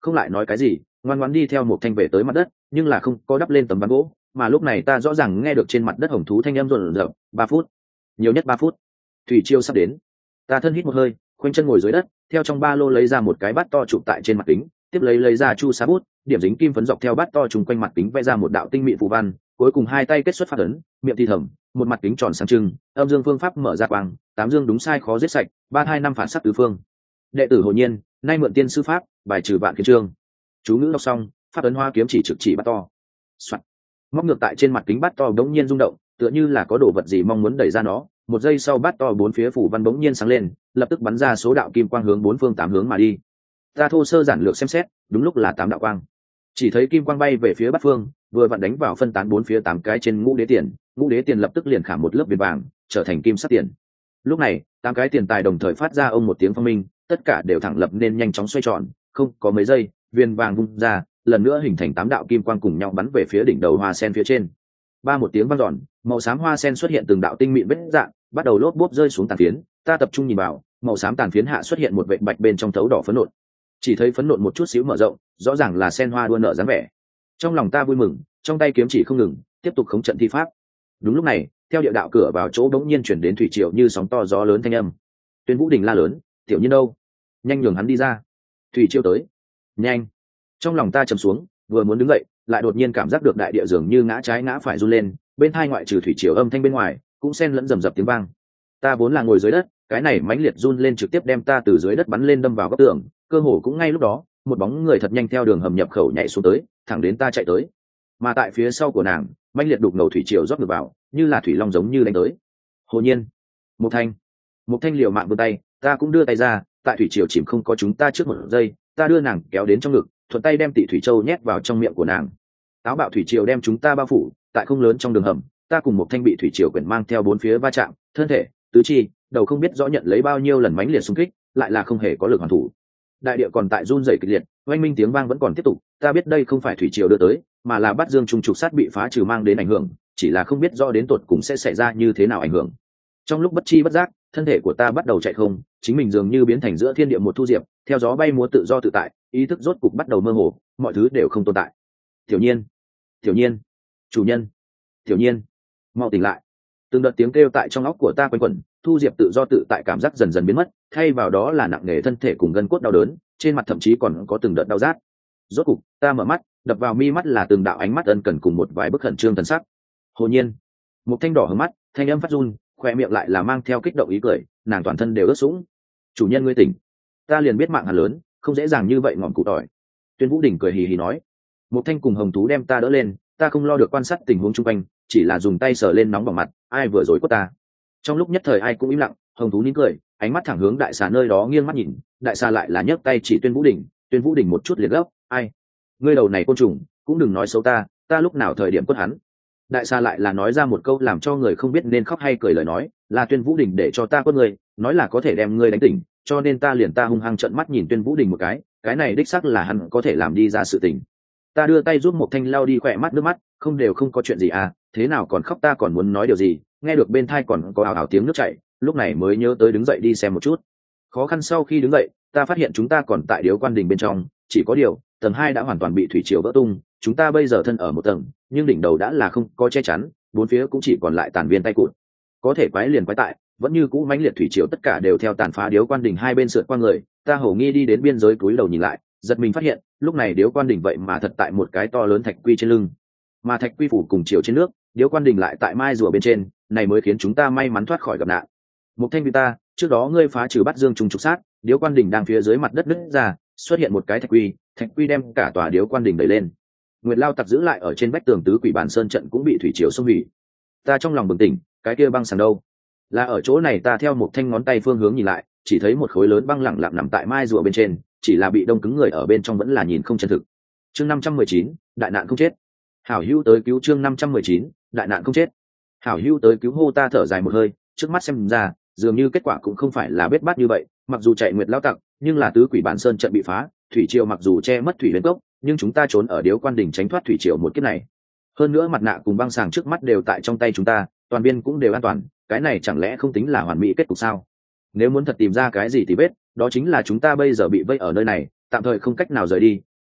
không lại nói cái gì, ngoan ngoãn đi theo một thanh về tới mặt đất, nhưng là không có đắp lên tấm ván gỗ, mà lúc này ta rõ ràng nghe được trên mặt đất hồng thú thanh âm rộn rợn. Ba phút, nhiều nhất ba phút, thủy triều sắp đến. Ta thân hít một hơi, khoanh chân ngồi dưới đất, theo trong ba lô lấy ra một cái bát to chụp tại trên mặt kính, tiếp lấy lấy ra chu sa bút, điểm dính kim phấn dọc theo bát to trùng quanh mặt kính vẽ ra một đạo tinh mị phù văn, cuối cùng hai tay kết xuất phát ấn, miệng thì thầm, một mặt kính tròn sáng trưng, âm dương phương pháp mở ra quang, tám dương đúng sai khó giết sạch, ba hai năm phản sắc tứ phương. Đệ tử Hồ Nhiên, nay mượn tiên sư pháp, bài trừ vạn kiến trương. Chú ngữ đọc xong, pháp ấn hoa kiếm chỉ trực chỉ bát to. Soạn. Móc ngược tại trên mặt kính bát to đống nhiên rung động, tựa như là có đồ vật gì mong muốn đẩy ra nó. Một giây sau bát to bốn phía phủ văn bỗng nhiên sáng lên, lập tức bắn ra số đạo kim quang hướng bốn phương tám hướng mà đi. Ta thô sơ giản lược xem xét, đúng lúc là tám đạo quang. Chỉ thấy kim quang bay về phía bát phương, vừa vặn đánh vào phân tán bốn phía tám cái trên ngũ đế tiền, ngũ đế tiền lập tức liền khảm một lớp viền vàng, trở thành kim sắc tiền. Lúc này, tám cái tiền tài đồng thời phát ra ông một tiếng phong minh, tất cả đều thẳng lập nên nhanh chóng xoay tròn, không có mấy giây, viên vàng vung ra, lần nữa hình thành tám đạo kim quang cùng nhau bắn về phía đỉnh đầu hoa sen phía trên. Ba một tiếng vang dọn, màu xám hoa sen xuất hiện từng đạo tinh mịn vết dạng, bắt đầu lốp bốp rơi xuống tàn phiến. Ta tập trung nhìn vào, màu xám tàn phiến hạ xuất hiện một vệt bạch bên trong thấu đỏ phấn nộn. Chỉ thấy phấn nộn một chút xíu mở rộng, rõ ràng là sen hoa đua nở dáng vẻ. Trong lòng ta vui mừng, trong tay kiếm chỉ không ngừng, tiếp tục khống trận thi pháp. Đúng lúc này, theo địa đạo cửa vào chỗ bỗng nhiên chuyển đến thủy triều như sóng to gió lớn thanh âm. Tuyên Vũ Đình la lớn, tiểu Nhiên đâu? Nhanh nhường hắn đi ra. Thủy triều tới. Nhanh. Trong lòng ta trầm xuống, vừa muốn đứng dậy, lại đột nhiên cảm giác được đại địa dường như ngã trái ngã phải run lên, bên hai ngoại trừ thủy triều âm thanh bên ngoài, cũng xen lẫn rầm rập tiếng vang. Ta vốn là ngồi dưới đất, cái này mãnh liệt run lên trực tiếp đem ta từ dưới đất bắn lên đâm vào góc tường, cơ hồ cũng ngay lúc đó, một bóng người thật nhanh theo đường hầm nhập khẩu nhảy xuống tới, thẳng đến ta chạy tới. Mà tại phía sau của nàng, mãnh liệt đục ngầu thủy triều rót ngược vào, như là thủy long giống như đánh tới. Hồ Nhiên, một thanh, một thanh liều mạng vươn tay, ta cũng đưa tay ra, tại thủy triều chìm không có chúng ta trước một giây, ta đưa nàng kéo đến trong ngực, thuận tay đem Tị Thủy Châu nhét vào trong miệng của nàng. Táo bạo thủy triều đem chúng ta bao phủ, tại không lớn trong đường hầm, ta cùng một thanh bị thủy triều quyển mang theo bốn phía va chạm, thân thể, tứ chi, đầu không biết rõ nhận lấy bao nhiêu lần mãnh liệt xung kích, lại là không hề có lực hoàn thủ. Đại địa còn tại run rẩy kịch liệt, oanh minh tiếng vang vẫn còn tiếp tục, ta biết đây không phải thủy triều đưa tới, mà là Bát Dương trùng trục sát bị phá trừ mang đến ảnh hưởng, chỉ là không biết rõ đến tột cùng sẽ xảy ra như thế nào ảnh hưởng. Trong lúc bất chi bất giác, thân thể của ta bắt đầu chạy không, chính mình dường như biến thành giữa thiên địa một thu diệp, theo gió bay múa tự do tự tại, ý thức rốt cục bắt đầu mơ hồ, mọi thứ đều không tồn tại. Tiểu Nhiên, Tiểu Nhiên, chủ nhân, Tiểu Nhiên, mau tỉnh lại. Từng đợt tiếng kêu tại trong óc của ta quanh quẩn, thu diệp tự do tự tại cảm giác dần dần biến mất, thay vào đó là nặng nề thân thể cùng gân cốt đau đớn, trên mặt thậm chí còn có từng đợt đau rát. Rốt cục, ta mở mắt, đập vào mi mắt là từng đạo ánh mắt ân cần cùng một vài bức khẩn trương thần sắc. Hồ Nhiên, một thanh đỏ hướng mắt, thanh âm phát run, khoe miệng lại là mang theo kích động ý cười, nàng toàn thân đều ướt sũng. Chủ nhân ngươi tỉnh. Ta liền biết mạng hắn lớn, không dễ dàng như vậy ngọn cụ tỏi. Tuyên Vũ Đình cười hì hì nói. Một thanh cùng hồng thú đem ta đỡ lên, ta không lo được quan sát tình huống chung quanh, chỉ là dùng tay sờ lên nóng bỏng mặt, ai vừa rồi quất ta. Trong lúc nhất thời ai cũng im lặng, hồng thú nín cười, ánh mắt thẳng hướng đại xà nơi đó nghiêng mắt nhìn, đại xà lại là nhấc tay chỉ Tuyên Vũ Đình, Tuyên Vũ Đình một chút liệt gấp, ai, ngươi đầu này côn trùng, cũng đừng nói xấu ta, ta lúc nào thời điểm quất hắn. Đại xà lại là nói ra một câu làm cho người không biết nên khóc hay cười lời nói, là Tuyên Vũ Đình để cho ta quất ngươi, nói là có thể đem ngươi đánh tỉnh, cho nên ta liền ta hung hăng trợn mắt nhìn Tuyên Vũ Đình một cái, cái này đích xác là hắn có thể làm đi ra sự tình. Ta đưa tay giúp một thanh lau đi khỏe mắt nước mắt, không đều không có chuyện gì à, thế nào còn khóc, ta còn muốn nói điều gì, nghe được bên thai còn có ào ào tiếng nước chảy, lúc này mới nhớ tới đứng dậy đi xem một chút. Khó khăn sau khi đứng dậy, ta phát hiện chúng ta còn tại Điếu Quan Đình bên trong, chỉ có điều tầng hai đã hoàn toàn bị thủy triều vỡ tung, chúng ta bây giờ thân ở một tầng, nhưng đỉnh đầu đã là không có che chắn, bốn phía cũng chỉ còn lại tàn viên tay cụt. Có thể quái liền quái tại, vẫn như cũ mãnh liệt thủy triều tất cả đều theo tàn phá Điếu Quan Đình hai bên sượt qua người, ta hổ nghi đi đến biên giới cúi đầu nhìn lại, giật mình phát hiện, lúc này Điếu Quan Đình vậy mà thật tại một cái to lớn thạch quy trên lưng, mà thạch quy phủ cùng chiều trên nước, Điếu Quan Đình lại tại mai rùa bên trên, này mới khiến chúng ta may mắn thoát khỏi gặp nạn. Một thanh vì ta, trước đó ngươi phá trừ Bát Dương trùng trục sát, Điếu Quan Đình đang phía dưới mặt đất nứt ra, xuất hiện một cái thạch quy, thạch quy đem cả tòa Điếu Quan Đình đẩy lên. Nguyệt Lao tặc giữ lại ở trên vách tường tứ quỷ bản sơn trận cũng bị thủy triều xông hủy. Ta trong lòng bừng tỉnh, cái kia băng sàng đâu? Là ở chỗ này, ta theo một thanh ngón tay phương hướng nhìn lại, chỉ thấy một khối lớn băng lặng lặng nằm tại mai rùa bên trên, chỉ là bị đông cứng người ở bên trong vẫn là nhìn không chân thực. Chương năm trăm mười chín, đại nạn không chết. Hảo Hữu tới cứu. Chương năm trăm mười chín, đại nạn không chết. Hảo Hữu tới cứu. Hô, ta thở dài một hơi, trước mắt xem ra, dường như kết quả cũng không phải là bết bát như vậy, mặc dù chạy Nguyệt Lao tặc, nhưng là tứ quỷ bản sơn trận bị phá, thủy triều mặc dù che mất thủy huyền cốc, nhưng chúng ta trốn ở Điếu Quan Đình tránh thoát thủy triều một kiếp này. Hơn nữa mặt nạ cùng băng sàng trước mắt đều tại trong tay chúng ta, toàn biên cũng đều an toàn, cái này chẳng lẽ không tính là hoàn mỹ kết cục sao? Nếu muốn thật tìm ra cái gì thì biết, đó chính là chúng ta bây giờ bị vây ở nơi này, tạm thời không cách nào rời đi,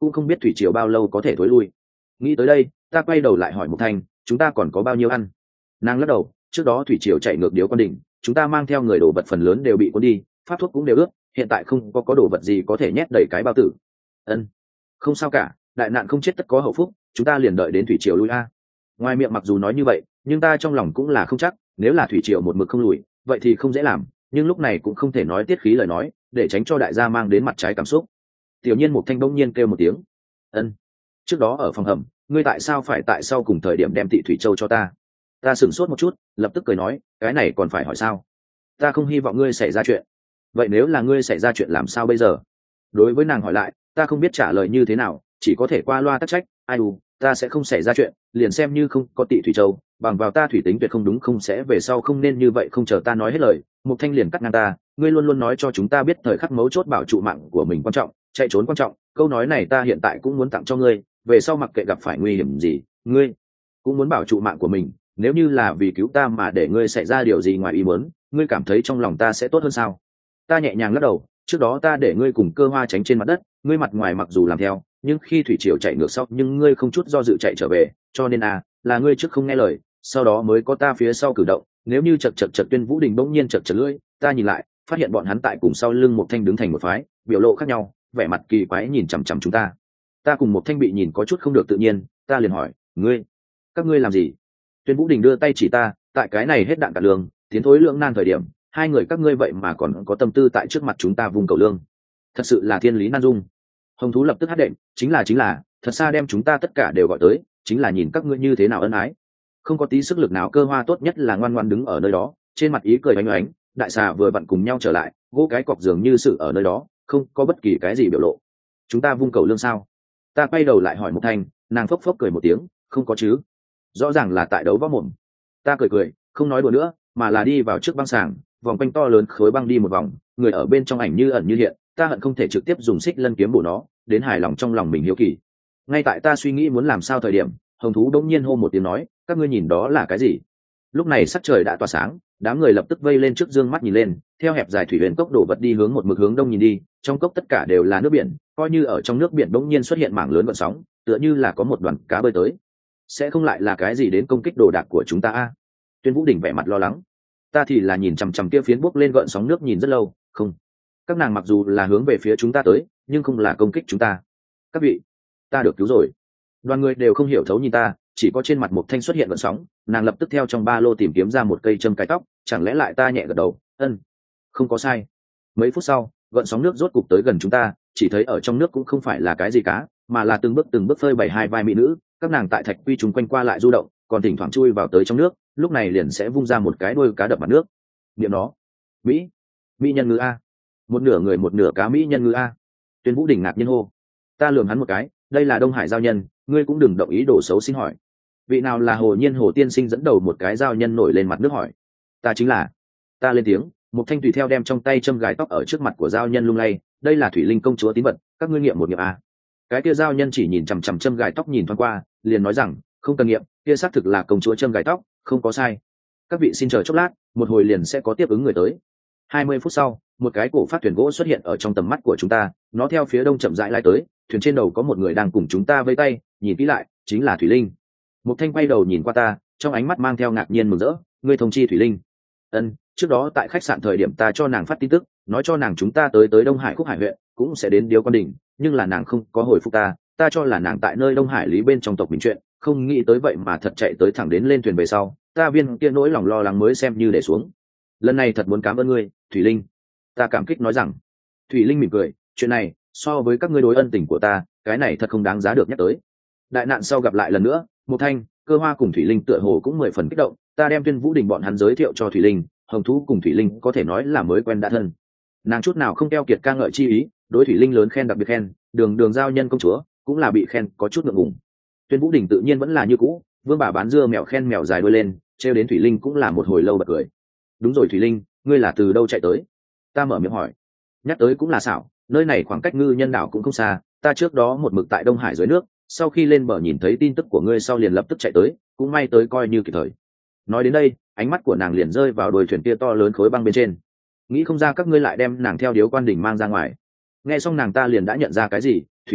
cũng không biết thủy triều bao lâu có thể thối lui. Nghĩ tới đây, ta quay đầu lại hỏi Mục Thanh, chúng ta còn có bao nhiêu ăn? Nàng lắc đầu, trước đó thủy triều chạy ngược điếu con đỉnh, chúng ta mang theo người đồ vật phần lớn đều bị cuốn đi, pháp thuốc cũng đều ướt, hiện tại không có có đồ vật gì có thể nhét đầy cái bao tử. Ân, không sao cả, đại nạn không chết tất có hậu phúc, chúng ta liền đợi đến thủy triều lui a. Ngoài miệng mặc dù nói như vậy, nhưng ta trong lòng cũng là không chắc, nếu là thủy triều một mực không lùi, vậy thì không dễ làm, nhưng lúc này cũng không thể nói tiết khí lời nói, để tránh cho đại gia mang đến mặt trái cảm xúc. Tiểu Nhiên Mục Thanh bỗng nhiên kêu một tiếng. Ân, trước đó ở phòng hầm, ngươi tại sao phải tại sao cùng thời điểm đem Tị Thủy Châu cho ta? Ta sửng sốt một chút, lập tức cười nói, cái này còn phải hỏi sao? Ta không hy vọng ngươi xảy ra chuyện. Vậy nếu là ngươi xảy ra chuyện làm sao bây giờ? Đối với nàng hỏi lại, ta không biết trả lời như thế nào, chỉ có thể qua loa tắc trách, ai đù, ta sẽ không xảy ra chuyện, liền xem như không có Tị Thủy Châu, bằng vào ta thủy tính tuyệt không đúng không sẽ về sau không nên như vậy. Không chờ ta nói hết lời, Mục Thanh liền cắt ngang ta, ngươi luôn luôn nói cho chúng ta biết thời khắc mấu chốt bảo trụ mạng của mình quan trọng, chạy trốn quan trọng, câu nói này ta hiện tại cũng muốn tặng cho ngươi, về sau mặc kệ gặp phải nguy hiểm gì, ngươi cũng muốn bảo trụ mạng của mình, nếu như là vì cứu ta mà để ngươi xảy ra điều gì ngoài ý muốn, ngươi cảm thấy trong lòng ta sẽ tốt hơn sao? Ta nhẹ nhàng lắc đầu, trước đó ta để ngươi cùng Cơ Hoa tránh trên mặt đất, ngươi mặt ngoài mặc dù làm theo, nhưng khi thủy triều chạy ngược sau, nhưng ngươi không chút do dự chạy trở về, cho nên à, là ngươi trước không nghe lời, sau đó mới có ta phía sau cử động. Nếu như chật chật chật Tuyên Vũ Đình bỗng nhiên chật chật lưỡi, ta nhìn lại, phát hiện bọn hắn tại cùng sau lưng Mục Thanh đứng thành một phái, biểu lộ khác nhau, vẻ mặt kỳ quái nhìn chằm chằm chúng ta. Ta cùng Mục Thanh bị nhìn có chút không được tự nhiên, ta liền hỏi, ngươi, các ngươi làm gì? Tuyên Vũ Đình đưa tay chỉ ta, tại cái này hết đạn cả lương, tiến thối lưỡng nan thời điểm, hai người các ngươi vậy mà còn có tâm tư tại trước mặt chúng ta vung cầu lương, thật sự là thiên lý nan dung. Hồng thú lập tức hát đệm, chính là chính là, thật xa đem chúng ta tất cả đều gọi tới, chính là nhìn các ngươi như thế nào ân ái, không có tí sức lực nào. Cơ Hoa tốt nhất là ngoan ngoan đứng ở nơi đó, trên mặt ý cười oánh oánh. Đại xà vừa vặn cùng nhau trở lại, gỗ cái cọc dường như sự ở nơi đó, không có bất kỳ cái gì biểu lộ. Chúng ta vung cầu lương sao? Ta quay đầu lại hỏi Mục Thanh, nàng phốc phốc cười một tiếng, không có chứ, rõ ràng là tại đấu võ mồm. Ta cười cười, không nói đùa nữa, mà là đi vào trước băng sàng, vòng quanh to lớn khối băng đi một vòng, người ở bên trong ảnh như ẩn như hiện, ta hận không thể trực tiếp dùng xích lân kiếm bổ nó, đến hài lòng trong lòng mình hiếu kỳ. Ngay tại ta suy nghĩ muốn làm sao thời điểm, Hồng thú đống nhiên hô một tiếng nói, các ngươi nhìn đó là cái gì? Lúc này sắc trời đã tỏa sáng, đám người lập tức vây lên trước dương mắt nhìn lên, theo hẹp dài thủy huyền cốc đổ vật đi hướng một mực hướng đông nhìn đi, trong cốc tất cả đều là nước biển, coi như ở trong nước biển đống nhiên xuất hiện mảng lớn gợn sóng, tựa như là có một đoàn cá bơi tới. Sẽ không lại là cái gì đến công kích đồ đạc của chúng ta a? Tuyên Vũ Đình vẻ mặt lo lắng. Ta thì là nhìn chằm chằm kia phiến bốc lên gợn sóng nước nhìn rất lâu, không, các nàng mặc dù là hướng về phía chúng ta tới, nhưng không là công kích chúng ta. Các vị, ta được cứu rồi. Đoàn người đều không hiểu thấu nhìn ta, chỉ có trên mặt Mục Thanh xuất hiện gợn sóng, nàng lập tức theo trong ba lô tìm kiếm ra một cây châm cái tóc, chẳng lẽ lại? Ta nhẹ gật đầu, ân, không có sai. Mấy phút sau, gợn sóng nước rốt cục tới gần chúng ta, chỉ thấy ở trong nước cũng không phải là cái gì cá, mà là từng bước từng bước phơi bày hai vai mỹ nữ, các nàng tại thạch quy chúng quanh qua lại du động, còn thỉnh thoảng chui vào tới trong nước, lúc này liền sẽ vung ra một cái đuôi cá đập mặt nước. Niệm nó, mỹ, mỹ nhân ngư a, một nửa người một nửa cá mỹ nhân ngư a. Tuyên Vũ Đình ngạc nhiên hô. Ta lườm hắn một cái, đây là Đông Hải giao nhân, ngươi cũng đừng động ý đồ xấu, xin hỏi vị nào là Hồ Nhiên Hồ tiên sinh? Dẫn đầu một cái giao nhân nổi lên mặt nước hỏi. Ta chính là. Ta lên tiếng. Mục Thanh tùy theo đem trong tay châm gài tóc ở trước mặt của giao nhân lung lay, đây là Thủy Linh công chúa tín vật, các ngươi nghiệm một nghiệm a. Cái kia giao nhân chỉ nhìn chằm chằm châm gài tóc nhìn thoáng qua, liền nói rằng, không cần nghiệm, kia xác thực là công chúa châm gài tóc, không có sai. Các vị xin chờ chốc lát, một hồi liền sẽ có tiếp ứng người tới. Hai mươi phút sau, một cái cổ phát thuyền gỗ xuất hiện ở trong tầm mắt của chúng ta, nó theo phía đông chậm rãi lái tới, thuyền trên đầu có một người đang cùng chúng ta vẫy tay, nhìn kỹ lại, chính là Thủy Linh. Mục Thanh quay đầu nhìn qua ta, trong ánh mắt mang theo ngạc nhiên mừng rỡ, ngươi thông chi Thủy Linh? Ân, trước đó tại khách sạn thời điểm ta cho nàng phát tin tức, nói cho nàng chúng ta tới tới Đông Hải Khúc Hải huyện, cũng sẽ đến Điếu Quan Đỉnh, nhưng là nàng không có hồi phục ta, ta cho là nàng tại nơi Đông Hải lý bên trong tộc mình chuyện, không nghĩ tới vậy mà thật chạy tới thẳng đến lên thuyền về sau, ta viên kia nỗi lòng lo lắng mới xem như để xuống. Lần này thật muốn cảm ơn ngươi, Thủy Linh. Ta cảm kích nói rằng. Thủy Linh mỉm cười, chuyện này so với các ngươi đối ân tình của ta, cái này thật không đáng giá được nhắc tới. Đại nạn sau gặp lại lần nữa, Mục Thanh, Cơ Hoa cùng Thủy Linh tựa hồ cũng mười phần kích động, ta đem Tuyên Vũ Đình bọn hắn giới thiệu cho Thủy Linh, Hồng thú cùng Thủy Linh có thể nói là mới quen đã thân. Nàng chút nào không keo kiệt ca ngợi chi ý, đối Thủy Linh lớn khen đặc biệt khen, đường đường giao nhân công chúa cũng là bị khen có chút ngượng ngùng. Tuyên Vũ Đình tự nhiên vẫn là như cũ, vương bà bán dưa mèo khen mèo dài đuôi lên, trêu đến Thủy Linh cũng là một hồi lâu bật cười. Đúng rồi Thủy Linh, ngươi là từ đâu chạy tới? Ta mở miệng hỏi. Nhắc tới cũng là xảo, nơi này khoảng cách Ngư Nhân đảo cũng không xa, ta trước đó một mực tại Đông Hải dưới nước, sau khi lên bờ nhìn thấy tin tức của ngươi sau liền lập tức chạy tới, cũng may tới coi như kịp thời. Nói đến đây, ánh mắt của nàng liền rơi vào đồi thuyền kia to lớn khối băng bên trên. Nghĩ không ra các ngươi lại đem nàng theo Điếu Quan Đỉnh mang ra ngoài. Nghe xong nàng ta liền đã nhận ra cái gì, Thủy Linh,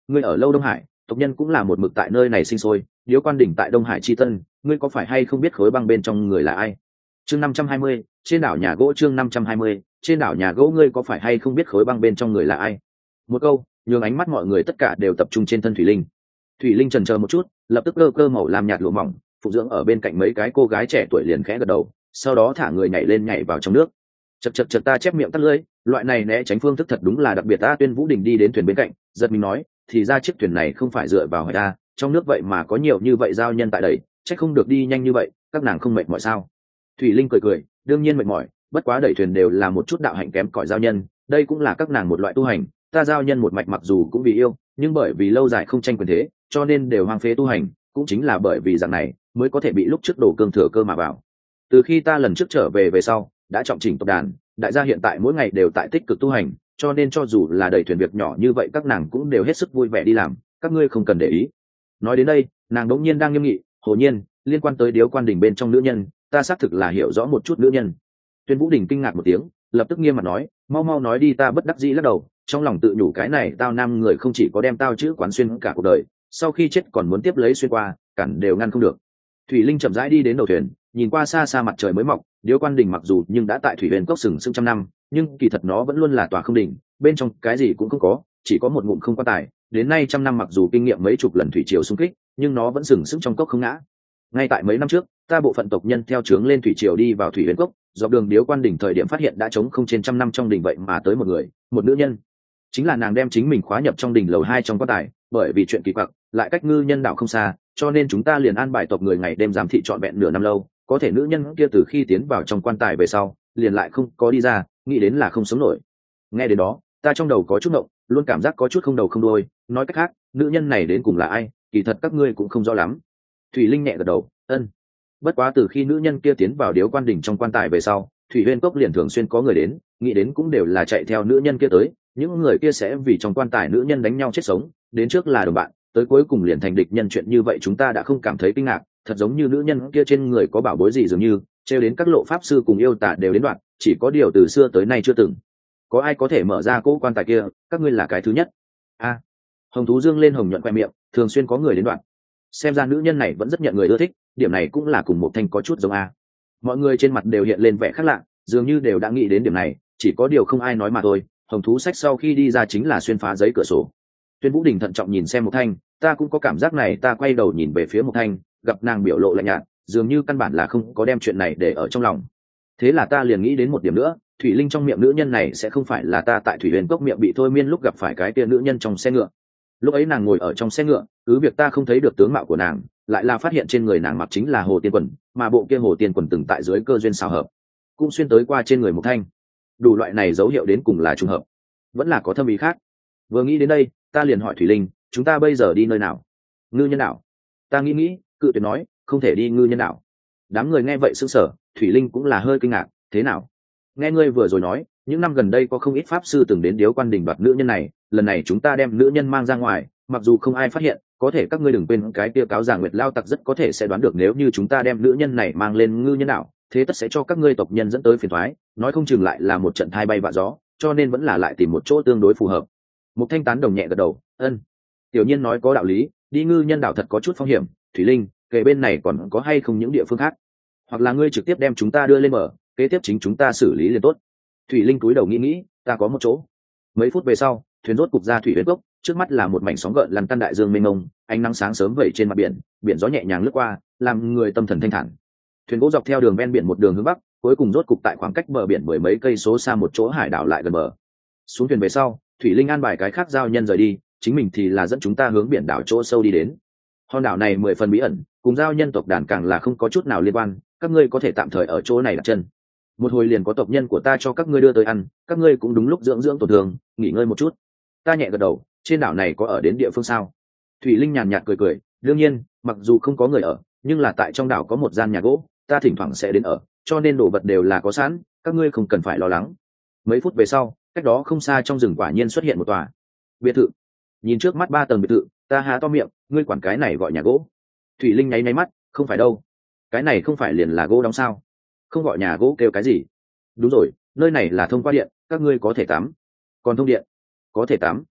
ngươi ở lâu Đông Hải, tộc nhân cũng là một mực tại nơi này sinh sôi, điếu quan đỉnh tại Đông Hải chi tân, ngươi có phải hay không biết khối băng bên trong người là ai? Chương năm trăm hai mươi, trên đảo nhà gỗ. Chương năm trăm hai mươi, trên đảo nhà gỗ. Ngươi có phải hay không biết khối băng bên trong người là ai? Một câu nhường ánh mắt mọi người tất cả đều tập trung trên thân thủy linh. Thủy linh chần chờ một chút, lập tức cơ cơ màu làm nhạt lụa mỏng phụ dưỡng ở bên cạnh mấy cái cô gái trẻ tuổi, liền khẽ gật đầu, sau đó thả người nhảy lên nhảy vào trong nước. Chật chật chật, ta chép miệng tắt lưỡi, loại này né tránh phương thức thật đúng là đặc biệt. Ta Tuyên Vũ Đình đi đến thuyền bên cạnh, giật mình nói, thì ra chiếc thuyền này không phải dựa vào hỏi ta, trong nước vậy mà có nhiều như vậy giao nhân tại đây, chắc không được đi nhanh như vậy, các nàng không mệt mỏi sao? Thủy linh cười cười, đương nhiên mệt mỏi, bất quá đẩy thuyền đều là một chút đạo hạnh kém cỏi giao nhân, đây cũng là các nàng một loại tu hành. Ta giao nhân một mạch mặc dù cũng vì yêu, nhưng bởi vì lâu dài không tranh quyền thế, cho nên đều hoang phế tu hành, cũng chính là bởi vì dạng này mới có thể bị lúc trước đổ cương thừa cơ mà vào. Từ khi ta lần trước trở về về sau, đã trọng chỉnh tộc đàn, đại gia hiện tại mỗi ngày đều tại tích cực tu hành, cho nên cho dù là đẩy thuyền việc nhỏ như vậy các nàng cũng đều hết sức vui vẻ đi làm, các ngươi không cần để ý. Nói đến đây, nàng đống nhiên đang nghiêm nghị, Hồ Nhiên, liên quan tới điếu quan đình bên trong nữ nhân, ta xác thực là hiểu rõ một chút nữ nhân. Tuyên Vũ Đình kinh ngạc một tiếng, lập tức nghiêm mặt nói, mau mau nói đi. Ta bất đắc dĩ lắc đầu, trong lòng tự nhủ cái này tao nam người không chỉ có đem tao chữ quán xuyên cả cuộc đời, sau khi chết còn muốn tiếp lấy xuyên qua, cản đều ngăn không được. Thủy linh chậm rãi đi đến đầu thuyền, nhìn qua xa xa mặt trời mới mọc, điếu quan đình mặc dù nhưng đã tại thủy huyền cốc sừng sững trăm năm, nhưng kỳ thật nó vẫn luôn là tòa không đỉnh, bên trong cái gì cũng không có, chỉ có một ngụm không quan tài. Đến nay trăm năm mặc dù kinh nghiệm mấy chục lần thủy triều xung kích, nhưng nó vẫn sừng sững trong cốc không ngã. Ngay tại mấy năm trước, ta bộ phận tộc nhân theo trướng lên thủy triều đi vào thủy huyền cốc, dọc đường điếu quan đỉnh thời điểm phát hiện đã trống không trên trăm năm trong đỉnh, vậy mà tới một người, một nữ nhân. Chính là nàng đem chính mình khóa nhập trong đỉnh lầu hai trong quan tài, bởi vì chuyện kỳ quặc, lại cách ngư nhân đảo không xa, cho nên chúng ta liền an bài tộc người ngày đêm giám thị trọn vẹn nửa năm lâu. Có thể nữ nhân kia từ khi tiến vào trong quan tài về sau, liền lại không có đi ra, nghĩ đến là không sống nổi. Nghe đến đó, ta trong đầu có chút ngộng, luôn cảm giác có chút không đầu không đuôi. Nói cách khác, nữ nhân này đến cùng là ai, kỳ thật các ngươi cũng không rõ lắm. Thủy linh nhẹ gật đầu, ân. Bất quá từ khi nữ nhân kia tiến vào điếu quan đỉnh trong quan tài về sau, thủy huyên cốc liền thường xuyên có người đến, nghĩ đến cũng đều là chạy theo nữ nhân kia tới. Những người kia sẽ vì trong quan tài nữ nhân đánh nhau chết sống, đến trước là đồng bạn, tới cuối cùng liền thành địch nhân. Chuyện như vậy chúng ta đã không cảm thấy kinh ngạc, thật giống như nữ nhân kia trên người có bảo bối gì dường như, treo đến các lộ pháp sư cùng yêu tả đều đến đoạn, chỉ có điều từ xưa tới nay chưa từng có ai có thể mở ra cỗ quan tài kia, các ngươi là cái thứ nhất. A, à, hồng thú dương lên hồng nhuận khoe miệng, thường xuyên có người đến đoạn, xem ra nữ nhân này vẫn rất nhận người ưa thích, điểm này cũng là cùng một thanh có chút giống a. Mọi người trên mặt đều hiện lên vẻ khác lạ, dường như đều đã nghĩ đến điểm này, chỉ có điều không ai nói mà thôi. Hồng thú sách sau khi đi ra chính là xuyên phá giấy cửa sổ. Tuyên Vũ Đình thận trọng nhìn xem một thanh, ta cũng có cảm giác này. Ta quay đầu nhìn về phía một thanh, gặp nàng biểu lộ lạnh nhạt, dường như căn bản là không có đem chuyện này để ở trong lòng. Thế là ta liền nghĩ đến một điểm nữa, thủy linh trong miệng nữ nhân này sẽ không phải là ta tại thủy huyền cốc miệng bị thôi miên lúc gặp phải cái kia nữ nhân trong xe ngựa. Lúc ấy nàng ngồi ở trong xe ngựa, cứ việc ta không thấy được tướng mạo của nàng, lại là phát hiện trên người nàng mặc chính là hồ tiên quần, mà bộ kia hồ tiên quần từng tại dưới cơ duyên xào hợp cũng xuyên tới qua trên người một thanh. Đủ loại này dấu hiệu đến cùng là trùng hợp, vẫn là có thâm ý khác. Vừa nghĩ đến đây, ta liền hỏi thủy linh, chúng ta bây giờ đi nơi nào? Ngư nhân đảo. Ta nghĩ nghĩ, cự tuyệt nói, không thể đi ngư nhân đảo. Đám người nghe vậy sững sờ, thủy linh cũng là hơi kinh ngạc, thế nào? Nghe ngươi vừa rồi nói, những năm gần đây có không ít pháp sư từng đến điếu quan đình đoạt nữ nhân này, lần này chúng ta đem nữ nhân mang ra ngoài, mặc dù không ai phát hiện, có thể các ngươi đừng quên cái kia cáo giả nguyệt lao tặc rất có thể sẽ đoán được nếu như chúng ta đem nữ nhân này mang lên ngư nhân đảo, thế tất sẽ cho các ngươi tộc nhân dẫn tới phiền toái, nói không chừng lại là một trận thai bay vạ gió, cho nên vẫn là lại tìm một chỗ tương đối phù hợp. Mục thanh tán đồng nhẹ gật đầu, ân. Tiểu nhiên nói có đạo lý, đi ngư nhân đảo thật có chút phong hiểm. Thủy linh, kể bên này còn có hay không những địa phương khác, hoặc là ngươi trực tiếp đem chúng ta đưa lên bờ, kế tiếp chính chúng ta xử lý liền tốt. Thủy linh cúi đầu nghĩ nghĩ, ta có một chỗ. Mấy phút về sau, thuyền rốt cục ra thủy huyền cốc, trước mắt là một mảnh sóng gợn lăn tăn đại dương mênh mông, ánh nắng sáng sớm vẩy trên mặt biển, biển gió nhẹ nhàng lướt qua, làm người tâm thần thanh thản. Thuyền gỗ dọc theo đường ven biển một đường hướng bắc, cuối cùng rốt cục tại khoảng cách bờ biển mười mấy cây số xa một chỗ hải đảo lại gần bờ. Xuống thuyền về sau, thủy linh an bài cái khác giao nhân rời đi, chính mình thì là dẫn chúng ta hướng biển đảo chỗ sâu đi đến. Hòn đảo này mười phần bí ẩn, cùng giao nhân tộc đàn càng là không có chút nào liên quan, các ngươi có thể tạm thời ở chỗ này đặt chân. Một hồi liền có tộc nhân của ta cho các ngươi đưa tới ăn, các ngươi cũng đúng lúc dưỡng dưỡng tổn thương, nghỉ ngơi một chút. Ta nhẹ gật đầu, trên đảo này có ở đến địa phương sao? Thủy linh nhàn nhạt cười cười, đương nhiên, mặc dù không có người ở, nhưng là tại trong đảo có một gian nhà gỗ, ta thỉnh thoảng sẽ đến ở, cho nên đồ vật đều là có sẵn, các ngươi không cần phải lo lắng. Mấy phút về sau, cách đó không xa trong rừng quả nhiên xuất hiện một tòa biệt thự. Nhìn trước mắt ba tầng biệt thự, ta há to miệng, ngươi quản cái này gọi nhà gỗ? Thủy linh nháy nháy mắt, không phải đâu, cái này không phải liền là gỗ đóng sao? Không gọi nhà gỗ kêu cái gì? Đúng rồi, nơi này là thông qua điện, các ngươi có thể tắm. Còn thông điện? Có thể tắm.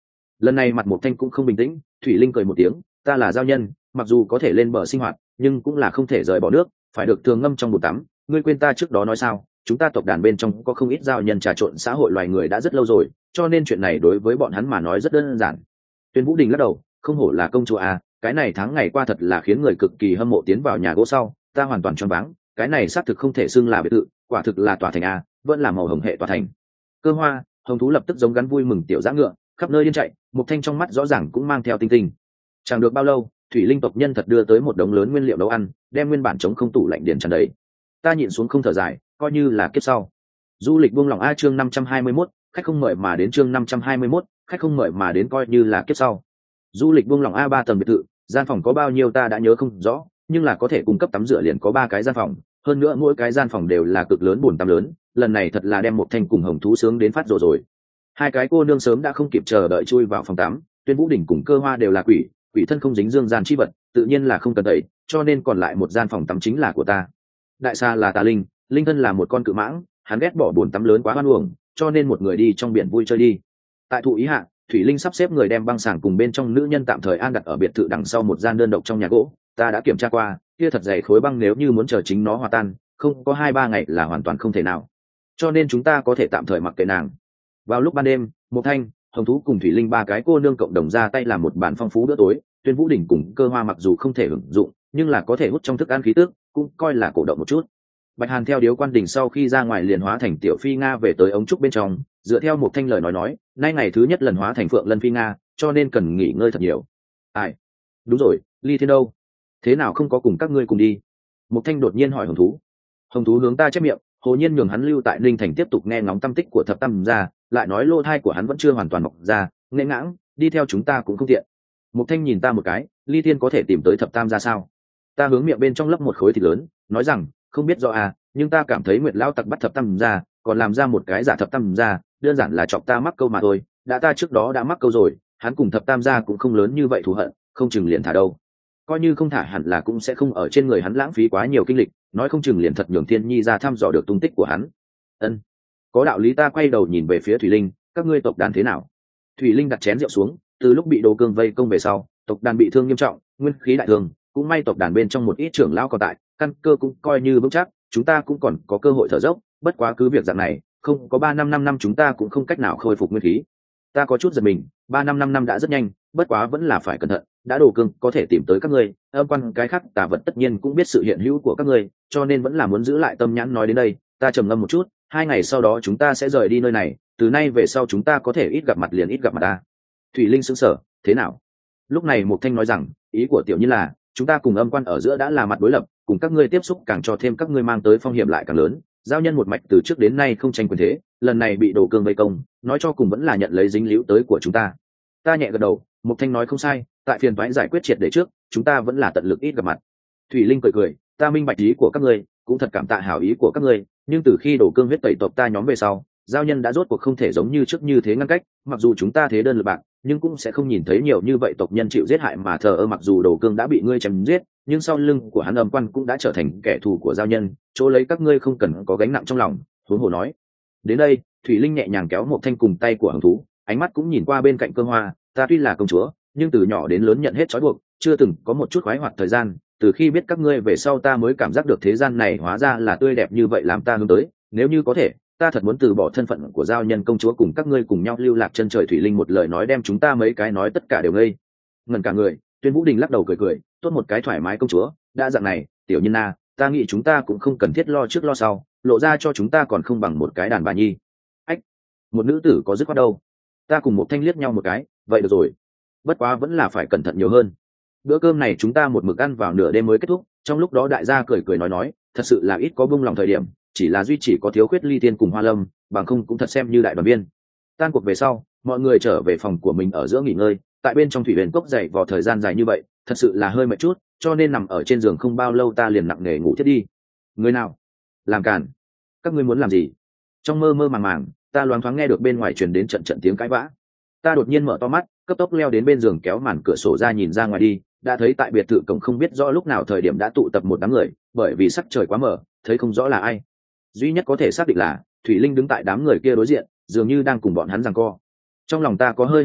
Lần này mặt Mộc Thanh cũng không bình tĩnh, Thủy Linh cười một tiếng, ta là giao nhân, mặc dù có thể lên bờ sinh hoạt, nhưng cũng là không thể rời bỏ nước, phải được thường ngâm trong bồn tắm. Ngươi quên ta trước đó nói sao? Chúng ta tộc đàn bên trong có không ít giao nhân trà trộn xã hội loài người đã rất lâu rồi, cho nên chuyện này đối với bọn hắn mà nói rất đơn giản. Tuyên Vũ Đình lắc đầu, không hổ là công chúa à, cái này tháng ngày qua thật là khiến người cực kỳ hâm mộ. Tiến vào nhà gỗ sau, ta hoàn toàn choáng váng, cái này xác thực không thể xưng là biệt thự, quả thực là tòa thành à, vẫn là màu hồng hệ tòa thành. Cơ Hoa, Hồng Thú lập tức giống gắn vui mừng tiểu dã ngựa, khắp nơi điên chạy. Mộc Thanh trong mắt rõ ràng cũng mang theo tinh tinh. Chẳng được bao lâu, Thủy Linh tộc nhân thật đưa tới một đống lớn nguyên liệu nấu ăn, đem nguyên bản chống không tủ lạnh điền tràn đầy. Ta nhịn xuống không thở dài, coi như là kiếp sau. Du lịch buông lỏng a chương năm trăm hai mươi mốt, khách không mời mà đến chương năm trăm hai mươi mốt, khách không mời mà đến coi như là kiếp sau. Du lịch buông lỏng a ba tầng biệt thự, gian phòng có bao nhiêu ta đã nhớ không rõ, nhưng là có thể cung cấp tắm rửa liền có ba cái gian phòng, hơn nữa mỗi cái gian phòng đều là cực lớn bồn tắm lớn, lần này thật là đem Mộc Thanh cùng Hồng Thú sướng đến phát rồi rồi. Hai cái cô nương sớm đã không kịp chờ đợi chui vào phòng tắm, Tuyên Vũ Đỉnh cùng Cơ Hoa đều là quỷ, quỷ thân không dính dương gian chi vật, tự nhiên là không cần tẩy, cho nên còn lại một gian phòng tắm chính là của ta. Đại Sa là tà linh, linh thân là một con cự mãng, hắn ghét bỏ bồn tắm lớn quá hoan uổng, cho nên một người đi trong biển vui chơi đi. Tại thụ ý hạ, Thủy Linh sắp xếp người đem băng sàng cùng bên trong nữ nhân tạm thời an đặt ở biệt thự đằng sau một gian đơn độc trong nhà gỗ. Ta đã kiểm tra qua, kia thật dày khối băng, nếu như muốn chờ chính nó hòa tan, không có hai ba ngày là hoàn toàn không thể nào. Cho nên chúng ta có thể tạm thời mặc kệ nàng. Vào lúc ban đêm, Mộc Thanh, Hồng Thú cùng Thủy Linh ba cái cô nương cộng đồng ra tay làm một bàn phong phú bữa tối. Tuyên Vũ Đỉnh cùng Cơ Hoa mặc dù không thể hưởng dụng, nhưng là có thể hút trong thức ăn khí tức, cũng coi là cổ động một chút. Bạch Hàn theo điếu quan đỉnh sau khi ra ngoài liền hóa thành tiểu phi nga về tới ống trúc bên trong, dựa theo Mộc Thanh lời nói nói, nay ngày thứ nhất lần hóa thành phượng lân phi nga, cho nên cần nghỉ ngơi thật nhiều. Ai? Đúng rồi, Ly Thiên đâu? Thế nào không có cùng các ngươi cùng đi? Mộc Thanh đột nhiên hỏi Hồng Thú. Hồng Thú hướng ta chép miệng, Hồ Nhiên nhường hắn lưu tại Ninh Thành tiếp tục nghe ngóng tâm tích của thập tam gia, lại nói lô thai của hắn vẫn chưa hoàn toàn mọc ra, nghễ ngãng, đi theo chúng ta cũng không tiện. Mộc Thanh nhìn ta một cái, Ly Thiên có thể tìm tới thập tam gia sao? Ta hướng miệng bên trong lấp một khối thịt lớn, nói rằng, không biết rõ à, nhưng ta cảm thấy Nguyệt Lão tặc bắt thập tam gia, còn làm ra một cái giả thập tam gia, đơn giản là chọc ta mắc câu mà thôi. Đã ta trước đó đã mắc câu rồi, hắn cùng thập tam gia cũng không lớn như vậy thù hận, không chừng liền thả đâu. Coi như không thả hẳn là cũng sẽ không ở trên người hắn lãng phí quá nhiều kinh lịch, nói không chừng liền thật nhường Thiên Nhi ra thăm dò được tung tích của hắn. Ân, có đạo lý. Ta quay đầu nhìn về phía Thủy Linh, các ngươi tộc đàn thế nào? Thủy Linh đặt chén rượu xuống, từ lúc bị Đồ Cương vây công về sau, tộc đàn bị thương nghiêm trọng, nguyên khí đại thương, cũng may tộc đàn bên trong một ít trưởng lão còn tại, căn cơ cũng coi như vững chắc, chúng ta cũng còn có cơ hội thở dốc, bất quá cứ việc dạng này, không có ba năm năm năm chúng ta cũng không cách nào khôi phục nguyên khí. Ta có chút giật mình, ba năm năm năm đã rất nhanh, bất quá vẫn là phải cẩn thận, đã Đồ Cương có thể tìm tới các ngươi, âm quan cái khác tà vật tất nhiên cũng biết sự hiện hữu của các ngươi, cho nên vẫn là muốn giữ lại tâm nhãn. Nói đến đây, ta trầm ngâm một chút, hai ngày sau đó chúng ta sẽ rời đi nơi này, từ nay về sau chúng ta có thể ít gặp mặt liền ít gặp mặt ta. Thủy Linh sững sờ, thế nào? Lúc này Mộc Thanh nói rằng, ý của tiểu Nhi là, chúng ta cùng âm quan ở giữa đã là mặt đối lập, cùng các ngươi tiếp xúc càng cho thêm các ngươi mang tới phong hiểm lại càng lớn. Giao nhân một mạch từ trước đến nay không tranh quyền thế, lần này bị Đồ Cương vây công, nói cho cùng vẫn là nhận lấy dính líu tới của chúng ta. Ta nhẹ gật đầu, Mộc Thanh nói không sai, tại phiền toái giải quyết triệt để trước, chúng ta vẫn là tận lực ít gặp mặt. Thủy Linh cười cười, ta minh bạch ý của các ngươi, cũng thật cảm tạ hảo ý của các ngươi, nhưng từ khi Đồ Cương huyết tẩy tộc ta nhóm về sau, giao nhân đã rốt cuộc không thể giống như trước như thế ngăn cách, mặc dù chúng ta thế đơn lực bạc, nhưng cũng sẽ không nhìn thấy nhiều như vậy tộc nhân chịu giết hại mà thờ ơ. Mặc dù Đồ Cương đã bị ngươi chém giết, nhưng sau lưng của hắn âm quan cũng đã trở thành kẻ thù của giao nhân, chỗ lấy các ngươi không cần có gánh nặng trong lòng. Huống hồ nói. Đến đây, Thủy Linh nhẹ nhàng kéo Mộc Thanh cùng tay của Hồng Thú, ánh mắt cũng nhìn qua bên cạnh Cơ Hoa, ta tuy là công chúa, nhưng từ nhỏ đến lớn nhận hết trói buộc, chưa từng có một chút khoái hoạt thời gian, từ khi biết các ngươi về sau ta mới cảm giác được thế gian này hóa ra là tươi đẹp như vậy, làm ta hướng tới, nếu như có thể, ta thật muốn từ bỏ thân phận của giao nhân công chúa cùng các ngươi cùng nhau lưu lạc chân trời. Thủy Linh một lời nói đem chúng ta mấy cái nói tất cả đều ngây ngẩn cả người. Tuyên Vũ Đình lắc đầu cười cười, tốt một cái thoải mái công chúa, đã dạng này, tiểu Nhân na, ta nghĩ chúng ta cũng không cần thiết lo trước lo sau, lộ ra cho chúng ta còn không bằng một cái đàn bà nhi. Ách, một nữ tử có dứt khoát đâu. Ta cùng Mộc Thanh liếc nhau một cái, vậy được rồi, bất quá vẫn là phải cẩn thận nhiều hơn. Bữa cơm này chúng ta một mực ăn vào nửa đêm mới kết thúc, trong lúc đó đại gia cười cười nói nói, thật sự là ít có bung lòng thời điểm, chỉ là duy chỉ có thiếu khuyết Ly Tiên cùng Hoa Lâm, bằng không cũng thật xem như đại đoàn viên. Tan cuộc về sau, mọi người trở về phòng của mình ở giữa nghỉ ngơi, tại bên trong thủy huyền cốc dậy vào thời gian dài như vậy, thật sự là hơi mệt chút, cho nên nằm ở trên giường không bao lâu ta liền nặng nề ngủ thiết đi. Người nào làm cản? Các ngươi muốn làm gì? Trong mơ mơ màng màng, ta loáng thoáng nghe được bên ngoài truyền đến trận trận tiếng cãi vã. Ta đột nhiên mở to mắt, cấp tốc leo đến bên giường, kéo màn cửa sổ ra nhìn ra ngoài đi, đã thấy tại biệt thự cổng không biết rõ lúc nào thời điểm đã tụ tập một đám người, bởi vì sắc trời quá mờ, thấy không rõ là ai. Duy nhất có thể xác định là Thủy Linh đứng tại đám người kia đối diện, dường như đang cùng bọn hắn giằng co. Trong lòng ta có hơi hơi nặng,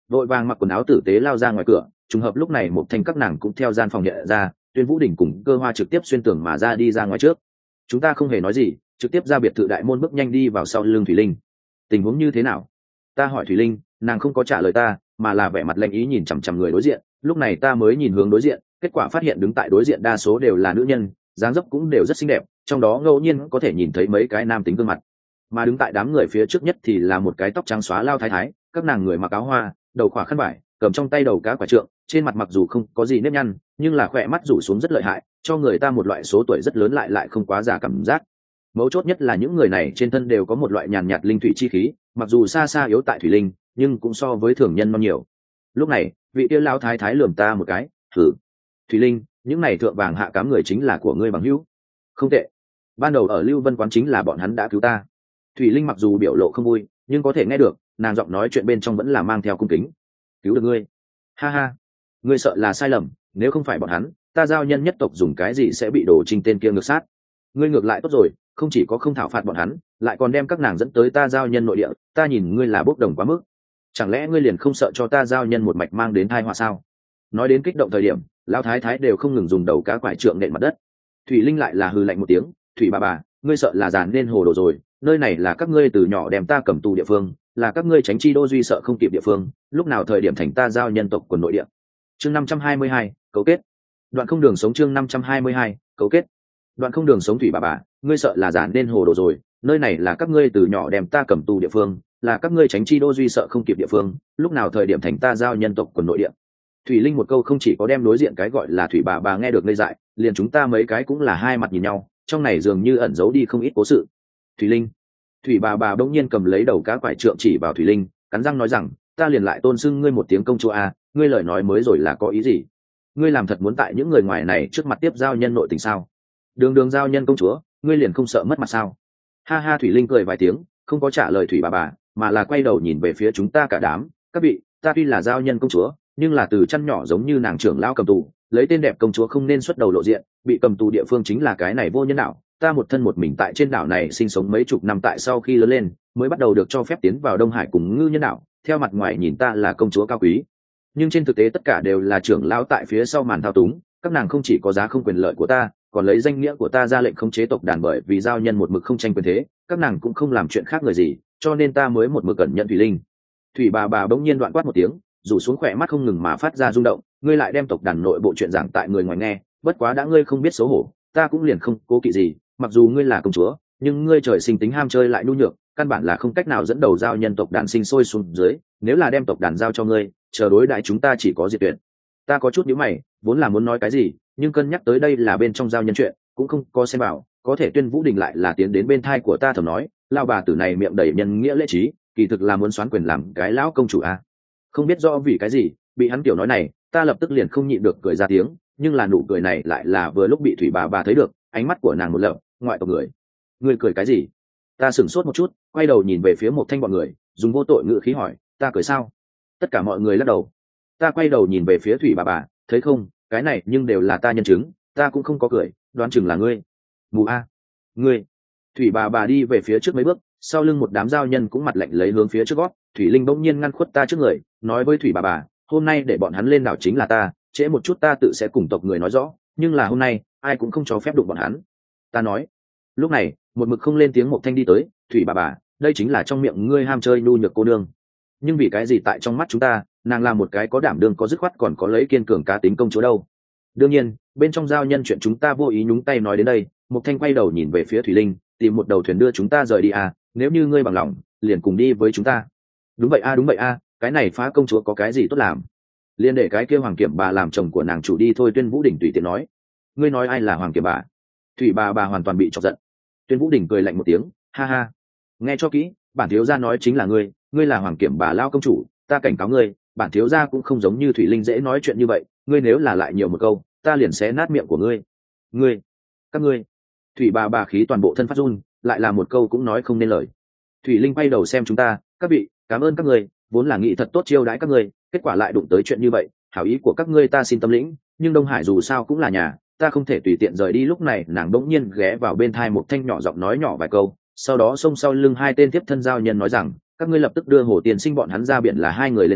vội vàng mặc quần áo tử tế lao ra ngoài cửa. Trùng hợp lúc này một thanh các nàng cũng theo gian phòng nhận ra, Tuyên Vũ Đình cùng Cơ Hoa trực tiếp xuyên tường mà ra đi ra ngoài trước. Chúng ta không hề nói gì, trực tiếp ra biệt thự đại môn bước nhanh đi vào sau lưng Thủy Linh. Tình huống như thế nào? Ta hỏi Thủy Linh, nàng không có trả lời ta, mà là vẻ mặt lạnh ý nhìn chằm chằm người đối diện. Lúc này ta mới nhìn hướng đối diện, kết quả phát hiện đứng tại đối diện đa số đều là nữ nhân, dáng dấp cũng đều rất xinh đẹp, trong đó ngẫu nhiên có thể nhìn thấy mấy cái nam tính gương mặt. Mà đứng tại đám người phía trước nhất thì là một cái tóc trắng xóa lao thái thái, các nàng người mặc áo hoa, đầu khỏa khăn vải, cầm trong tay đầu cá quả trượng, trên mặt mặc dù không có gì nếp nhăn, nhưng là khỏe mắt rủ xuống rất lợi hại, cho người ta một loại số tuổi rất lớn lại lại không quá già cảm giác. Mấu chốt nhất là những người này trên thân đều có một loại nhàn nhạt linh thủy chi khí, mặc dù xa xa yếu tại thủy linh, nhưng cũng so với thường nhân non nhiều. Lúc này, vị tiêu lao thái thái lườm ta một cái, thử. Thủy Linh, những này thượng vàng hạ cám người chính là của ngươi bằng hữu. Không tệ. Ban đầu ở Lưu Vân quán chính là bọn hắn đã cứu ta. Thủy Linh mặc dù biểu lộ không vui, nhưng có thể nghe được, nàng giọng nói chuyện bên trong vẫn là mang theo cung kính. Cứu được ngươi. Ha ha. Ngươi sợ là sai lầm, nếu không phải bọn hắn, ta giao nhân nhất tộc dùng cái gì sẽ bị đổ trình tên kia ngược sát. Ngươi ngược lại tốt rồi, không chỉ có không thảo phạt bọn hắn, lại còn đem các nàng dẫn tới ta giao nhân nội địa, ta nhìn ngươi là bốc đồng quá mức. Chẳng lẽ ngươi liền không sợ cho ta giao nhân một mạch mang đến tai họa sao? Nói đến kích động thời điểm, lão thái thái đều không ngừng dùng đầu cá quải trượng nện mặt đất. Thủy Linh lại là hừ lạnh một tiếng, "Thủy bà bà, ngươi sợ là giàn nên hồ đồ rồi, nơi này là các ngươi từ nhỏ đem ta cầm tù địa phương, là các ngươi tránh chi đô duy sợ không kịp địa phương, lúc nào thời điểm thành ta giao nhân tộc quần nội địa." Chương năm trăm hai mươi hai, cấu kết. Đoạn không đường sống chương năm trăm hai mươi hai, cấu kết. Đoạn không đường sống Thủy bà bà, ngươi sợ là giàn nên hồ đồ rồi, nơi này là các ngươi từ nhỏ đem ta cầm tù địa phương, là các ngươi tránh chi đô duy sợ không kịp địa phương, lúc nào thời điểm thành ta giao nhân tộc quần nội địa. Thủy Linh một câu không chỉ có đem đối diện cái gọi là Thủy bà bà nghe được ngây dại, liền chúng ta mấy cái cũng là hai mặt nhìn nhau, trong này dường như ẩn giấu đi không ít cố sự. Thủy Linh, Thủy bà bà bỗng nhiên cầm lấy đầu cá quải trượng chỉ vào Thủy Linh, cắn răng nói rằng, ta liền lại tôn xưng ngươi một tiếng công chúa a, ngươi lời nói mới rồi là có ý gì? Ngươi làm thật muốn tại những người ngoài này trước mặt tiếp giao nhân nội tình sao? Đường đường giao nhân công chúa, ngươi liền không sợ mất mặt sao? Ha ha. Thủy Linh cười vài tiếng, không có trả lời Thủy bà bà, mà là quay đầu nhìn về phía chúng ta cả đám, các vị, ta tuy là giao nhân công chúa, nhưng là từ chăn nhỏ giống như nàng trưởng lão cầm tù, lấy tên đẹp công chúa không nên xuất đầu lộ diện, bị cầm tù địa phương chính là cái này vô nhân đạo. Ta một thân một mình tại trên đảo này sinh sống mấy chục năm, tại sau khi lớn lên mới bắt đầu được cho phép tiến vào Đông Hải cùng ngư nhân đạo, theo mặt ngoài nhìn ta là công chúa cao quý, nhưng trên thực tế tất cả đều là trưởng lão tại phía sau màn thao túng, các nàng không chỉ có giá không quyền lợi của ta, còn lấy danh nghĩa của ta ra lệnh khống chế tộc đàn, bởi vì giao nhân một mực không tranh quyền thế, các nàng cũng không làm chuyện khác người gì, cho nên ta mới một mực cẩn nhận Thủy Linh. Thủy bà bà bỗng nhiên đoạn quát một tiếng, rủ xuống khỏe mắt không ngừng mà phát ra rung động, ngươi lại đem tộc đàn nội bộ chuyện giảng tại người ngoài nghe, bất quá đã ngươi không biết xấu hổ, ta cũng liền không cố kỵ gì, mặc dù ngươi là công chúa, nhưng ngươi trời sinh tính ham chơi lại nhu nhược, căn bản là không cách nào dẫn đầu giao nhân tộc đàn sinh sôi xuống dưới, nếu là đem tộc đàn giao cho ngươi, chờ đối đại chúng ta chỉ có diệt tuyệt. Ta có chút nhíu mày, vốn là muốn nói cái gì, nhưng cân nhắc tới đây là bên trong giao nhân chuyện, cũng không có xem vào, có thể Tuyên Vũ Đình lại là tiến đến bên thai của ta thầm nói, lao bà tử này miệng đầy nhân nghĩa lễ trí, kỳ thực là muốn xoán quyền làm cái lão công chủ à. Không biết do vì cái gì, bị hắn tiểu nói này, ta lập tức liền không nhịn được cười ra tiếng, nhưng là nụ cười này lại là vừa lúc bị Thủy bà bà thấy được, ánh mắt của nàng một lợp, ngoại tộc người. Ngươi cười cái gì? Ta sửng sốt một chút, quay đầu nhìn về phía một thanh bọn người, dùng vô tội ngữ khí hỏi, ta cười sao? Tất cả mọi người lắc đầu. Ta quay đầu nhìn về phía Thủy bà bà, thấy không, cái này nhưng đều là ta nhân chứng, ta cũng không có cười, đoán chừng là ngươi. Mù a, ngươi. Thủy bà bà đi về phía trước mấy bước, sau lưng một đám giao nhân cũng mặt lạnh lấy hướng phía trước gót. Thủy Linh bỗng nhiên ngăn khuất ta trước người, nói với Thủy bà bà, hôm nay để bọn hắn lên đảo chính là ta, trễ một chút ta tự sẽ cùng tộc người nói rõ, nhưng là hôm nay ai cũng không cho phép đụng bọn hắn. Ta nói. Lúc này, một mực không lên tiếng một thanh đi tới, Thủy bà bà, đây chính là trong miệng ngươi ham chơi nhu nhược cô nương, nhưng vì cái gì tại trong mắt chúng ta, nàng là một cái có đảm đương có dứt khoát còn có lấy kiên cường cá tính công chúa đâu? Đương nhiên, bên trong giao nhân chuyện chúng ta vô ý nhúng tay nói đến đây, một thanh quay đầu nhìn về phía Thủy Linh, tìm một đầu thuyền đưa chúng ta rời đi à, nếu như ngươi bằng lòng, liền cùng đi với chúng ta. Đúng vậy a, đúng vậy a, cái này phá công chúa có cái gì tốt làm? Liên để cái kia Hoàng Kiểm bà làm chồng của nàng chủ đi thôi. Tuyên Vũ Đình tùy tiện nói. Ngươi nói ai là Hoàng Kiểm bà? Thủy bà bà hoàn toàn bị chọc giận. Tuyên Vũ Đình cười lạnh một tiếng, ha ha, nghe cho kỹ, bản thiếu gia nói chính là ngươi, ngươi là Hoàng Kiểm bà lao công chủ, ta cảnh cáo ngươi, bản thiếu gia cũng không giống như Thủy Linh dễ nói chuyện như vậy, ngươi nếu là lại nhiều một câu, ta liền xé nát miệng của ngươi. Ngươi, các ngươi. Thủy bà bà khí toàn bộ thân phát run, lại là một câu cũng nói không nên lời. Thủy Linh quay đầu xem chúng ta, các vị, cảm ơn các ngươi, vốn là nghĩ thật tốt chiêu đãi các ngươi, kết quả lại đụng tới chuyện như vậy, hảo ý của các ngươi ta xin tâm lĩnh, nhưng Đông Hải dù sao cũng là nhà, ta không thể tùy tiện rời đi. Lúc này nàng đỗng nhiên ghé vào bên thai một thanh nhỏ giọng nói nhỏ vài câu, sau đó xông sau lưng hai tên tiếp thân giao nhân nói rằng, các ngươi lập tức đưa Hồ Tiên Sinh bọn hắn ra biển. Là hai người lên tiếng,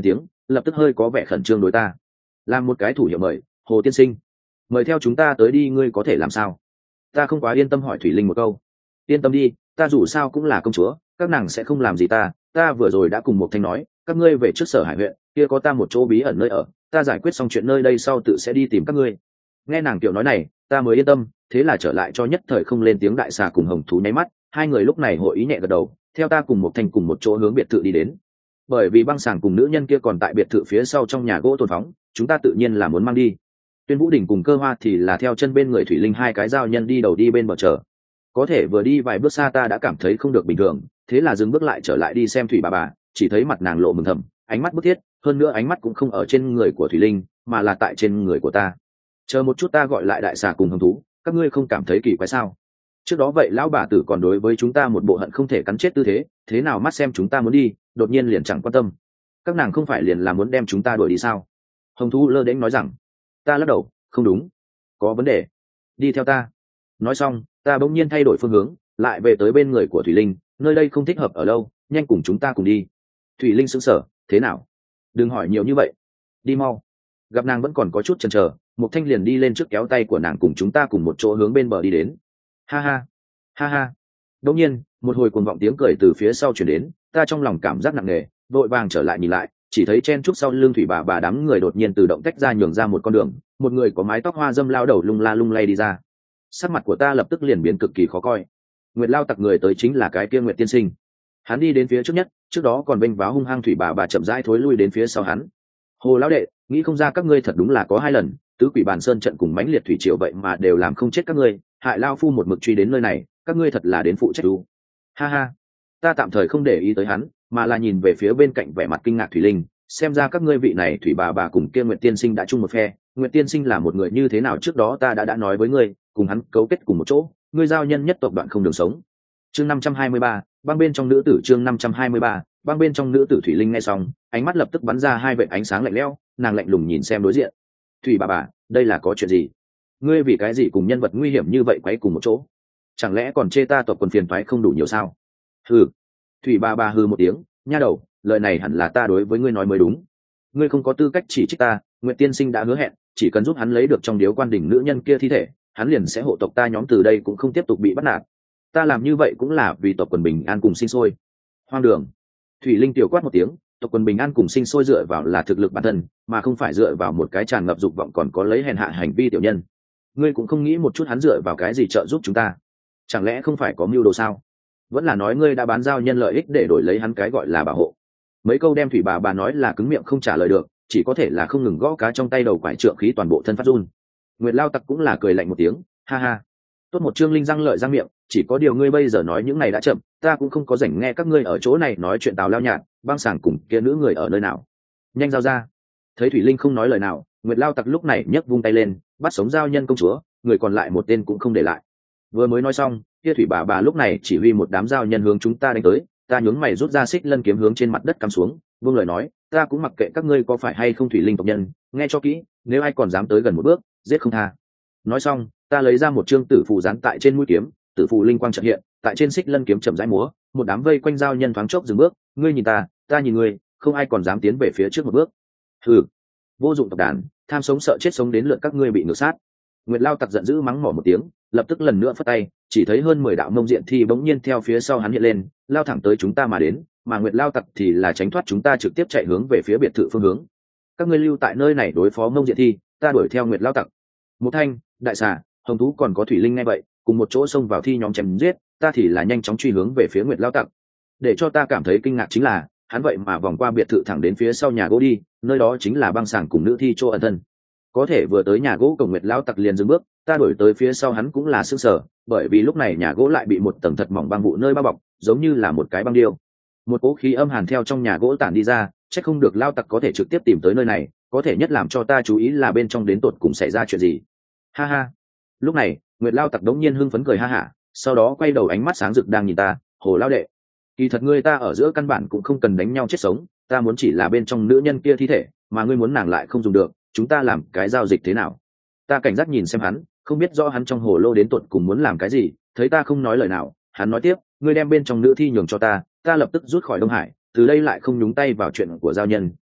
lập tức hơi có vẻ khẩn trương đối ta làm một cái thủ hiệu mời. Hồ tiên sinh, mời theo chúng ta tới đi, ngươi có thể làm sao? Ta không quá yên tâm hỏi thủy linh một câu. Yên tâm đi, ta dù sao cũng là công chúa, các nàng sẽ không làm gì ta. Ta vừa rồi đã cùng một thanh nói, các ngươi về trước Sở Hải huyện, kia có ta một chỗ bí ẩn nơi ở, ta giải quyết xong chuyện nơi đây sau tự sẽ đi tìm các ngươi. Nghe nàng kiểu nói này, ta mới yên tâm, thế là trở lại cho nhất thời không lên tiếng đại xà cùng hồng thú nháy mắt, hai người lúc này hội ý nhẹ gật đầu, theo ta cùng một thanh cùng một chỗ hướng biệt thự đi đến. Bởi vì băng sàng cùng nữ nhân kia còn tại biệt thự phía sau trong nhà gỗ tồn phóng, chúng ta tự nhiên là muốn mang đi. Tuyên Vũ Đình cùng Cơ Hoa thì là theo chân bên người thủy linh hai cái giao nhân đi đầu đi bên bờ chờ. Có thể vừa đi vài bước xa ta đã cảm thấy không được bình thường, thế là dừng bước lại trở lại đi xem thủy bà bà, chỉ thấy mặt nàng lộ mừng thầm, ánh mắt bức thiết, hơn nữa ánh mắt cũng không ở trên người của thủy linh, mà là tại trên người của ta. Chờ một chút, ta gọi lại đại xà cùng hồng thú, các ngươi không cảm thấy kỳ quái sao? Trước đó vậy lão bà tử còn đối với chúng ta một bộ hận không thể cắn chết tư thế, thế nào mắt xem chúng ta muốn đi, đột nhiên liền chẳng quan tâm. Các nàng không phải liền là muốn đem chúng ta đuổi đi sao? Hồng thú lơ đễnh nói rằng. Ta lắc đầu, không đúng, có vấn đề, đi theo ta. Nói xong, ta bỗng nhiên thay đổi phương hướng, lại về tới bên người của thủy linh, nơi đây không thích hợp ở lâu, nhanh cùng chúng ta cùng đi. Thủy linh sững sờ, thế nào? Đừng hỏi nhiều như vậy, đi mau. Gặp nàng vẫn còn có chút chần chờ, Mục Thanh liền đi lên trước kéo tay của nàng cùng chúng ta cùng một chỗ hướng bên bờ đi đến. Ha ha, ha ha. Đột nhiên, một hồi cuồng vọng tiếng cười từ phía sau truyền đến, ta trong lòng cảm giác nặng nề, vội vàng trở lại nhìn lại, chỉ thấy chen trúc sau lưng thủy bà bà đám người đột nhiên tự động tách ra nhường ra một con đường, một người có mái tóc hoa dâm lao đầu lung la lung lay đi ra. Sắc mặt của ta lập tức liền biến cực kỳ khó coi. Nguyệt Lao Tặc người tới chính là cái kia Nguyệt tiên sinh. Hắn đi đến phía trước nhất, trước đó còn bênh váo hung hăng thủy bà bà chậm rãi thối lui đến phía sau hắn. Hồ lão đệ, nghĩ không ra các ngươi thật đúng là có hai lần, tứ quỷ bàn sơn trận cùng mãnh liệt thủy triều vậy mà đều làm không chết các ngươi, hại lao phu một mực truy đến nơi này, các ngươi thật là đến phụ trách đủ. Ha ha. Ta tạm thời không để ý tới hắn, mà là nhìn về phía bên cạnh vẻ mặt kinh ngạc thủy linh, xem ra các ngươi vị này thủy bà bà cùng kia Nguyệt tiên sinh đã chung một phe. Nguyệt tiên sinh là một người như thế nào trước đó ta đã đã nói với ngươi, cùng hắn cấu kết cùng một chỗ, ngươi giao nhân nhất tộc đoạn không đường sống. Chương năm trăm hai mươi ba, băng bên trong nữ tử. Chương năm trăm hai mươi ba, băng bên trong nữ tử. Thủy linh nghe xong, ánh mắt lập tức bắn ra hai vệt ánh sáng lạnh lẽo, nàng lạnh lùng nhìn xem đối diện. Thủy bà bà, đây là có chuyện gì? Ngươi vì cái gì cùng nhân vật nguy hiểm như vậy quấy cùng một chỗ? Chẳng lẽ còn chê ta tộc quần phiền toái không đủ nhiều sao? Hừ. Thủy bà bà hừ một tiếng, nha đầu, lời này hẳn là ta đối với ngươi nói mới đúng. Ngươi không có tư cách chỉ trích ta, Nguyệt tiên sinh đã hứa hẹn, chỉ cần giúp hắn lấy được trong điếu quan đỉnh nữ nhân kia thi thể, hắn liền sẽ hộ tộc ta nhóm từ đây cũng không tiếp tục bị bắt nạt. Ta làm như vậy cũng là vì tộc quần bình an cùng sinh sôi. Hoang đường. Thủy linh tiểu quát một tiếng, tộc quần bình an cùng sinh sôi dựa vào là thực lực bản thân, mà không phải dựa vào một cái tràn ngập dục vọng còn có lấy hèn hạ hành vi tiểu nhân. Ngươi cũng không nghĩ một chút hắn dựa vào cái gì trợ giúp chúng ta? Chẳng lẽ không phải có mưu đồ sao? Vẫn là nói ngươi đã bán giao nhân lợi ích để đổi lấy hắn cái gọi là bảo hộ? Mấy câu đem thủy bà bà nói là cứng miệng không trả lời được, chỉ có thể là không ngừng gõ cá trong tay đầu quải trượng khí toàn bộ thân phát run. Nguyệt Lao Tặc cũng là cười lạnh một tiếng, ha ha. Tốt một chương linh răng lợi răng miệng, chỉ có điều ngươi bây giờ nói những này đã chậm, ta cũng không có rảnh nghe các ngươi ở chỗ này nói chuyện tào lao nhạt, băng sảng cùng kia nữ người ở nơi nào. Nhanh giao ra. Thấy Thủy Linh không nói lời nào, Nguyệt Lao Tặc lúc này nhấc vung tay lên, bắt sống giao nhân công chúa, người còn lại một tên cũng không để lại. Vừa mới nói xong, kia thủy bà bà lúc này chỉ huy một đám giao nhân hướng chúng ta đánh tới, ta nhướng mày rút ra xích lân kiếm hướng trên mặt đất cắm xuống, vương lời nói, ta cũng mặc kệ các ngươi có phải hay không thủy linh tộc nhân, nghe cho kỹ, nếu ai còn dám tới gần một bước, giết không tha. Nói xong, ta lấy ra một chương tử phù dán tại trên mũi kiếm, tử phù linh quang chợt hiện, tại trên xích lân kiếm chậm rãi múa, một đám vây quanh giao nhân thoáng chốc dừng bước, ngươi nhìn ta, ta nhìn ngươi, không ai còn dám tiến về phía trước một bước. Hừ, vô dụng tộc đàn, tham sống sợ chết sống đến lượt các ngươi bị ngược sát. Nguyệt Lao Tặc giận dữ mắng mỏ một tiếng, lập tức lần nữa phất tay, chỉ thấy hơn mười đạo mông diện thi bỗng nhiên theo phía sau hắn hiện lên, lao thẳng tới chúng ta mà đến, mà Nguyệt Lao Tặc thì là tránh thoát chúng ta trực tiếp chạy hướng về phía biệt thự phương hướng. Các ngươi lưu tại nơi này đối phó mông diện thi, ta đuổi theo Nguyệt Lao Tặc. Một Thanh, Đại Xà, Hồng Thú còn có Thủy Linh nghe vậy, cùng một chỗ xông vào thi nhóm chém giết, ta thì là nhanh chóng truy hướng về phía Nguyệt Lao Tặc. Để cho ta cảm thấy kinh ngạc chính là, hắn vậy mà vòng qua biệt thự thẳng đến phía sau nhà gỗ đi, nơi đó chính là băng sàng cùng nữ thi chỗ ẩn thân. Có thể vừa tới nhà gỗ cổng Nguyệt Lao Tặc liền dừng bước, ta đuổi tới phía sau hắn cũng là sững sờ, bởi vì lúc này nhà gỗ lại bị một tầng thật mỏng băng vụ nơi bao bọc, giống như là một cái băng điêu. Một cỗ khí âm hàn theo trong nhà gỗ tản đi ra, chắc không được Lao Tặc có thể trực tiếp tìm tới nơi này, có thể nhất làm cho ta chú ý là bên trong đến tột cùng xảy ra chuyện gì. Ha ha. Lúc này, Nguyệt Lao Tặc đống nhiên hưng phấn cười ha hả, sau đó quay đầu ánh mắt sáng rực đang nhìn ta, Hồ Lao đệ, kỳ thật ngươi ta ở giữa căn bản cũng không cần đánh nhau chết sống, ta muốn chỉ là bên trong nữ nhân kia thi thể, mà ngươi muốn nàng lại không dùng được, chúng ta làm cái giao dịch thế nào? Ta cảnh giác nhìn xem hắn, không biết rõ hắn trong hồ lô đến tột cùng muốn làm cái gì, thấy ta không nói lời nào, hắn nói tiếp, ngươi đem bên trong nữ thi nhường cho ta, ta lập tức rút khỏi Đông Hải, từ đây lại không nhúng tay vào chuyện của giao nhân,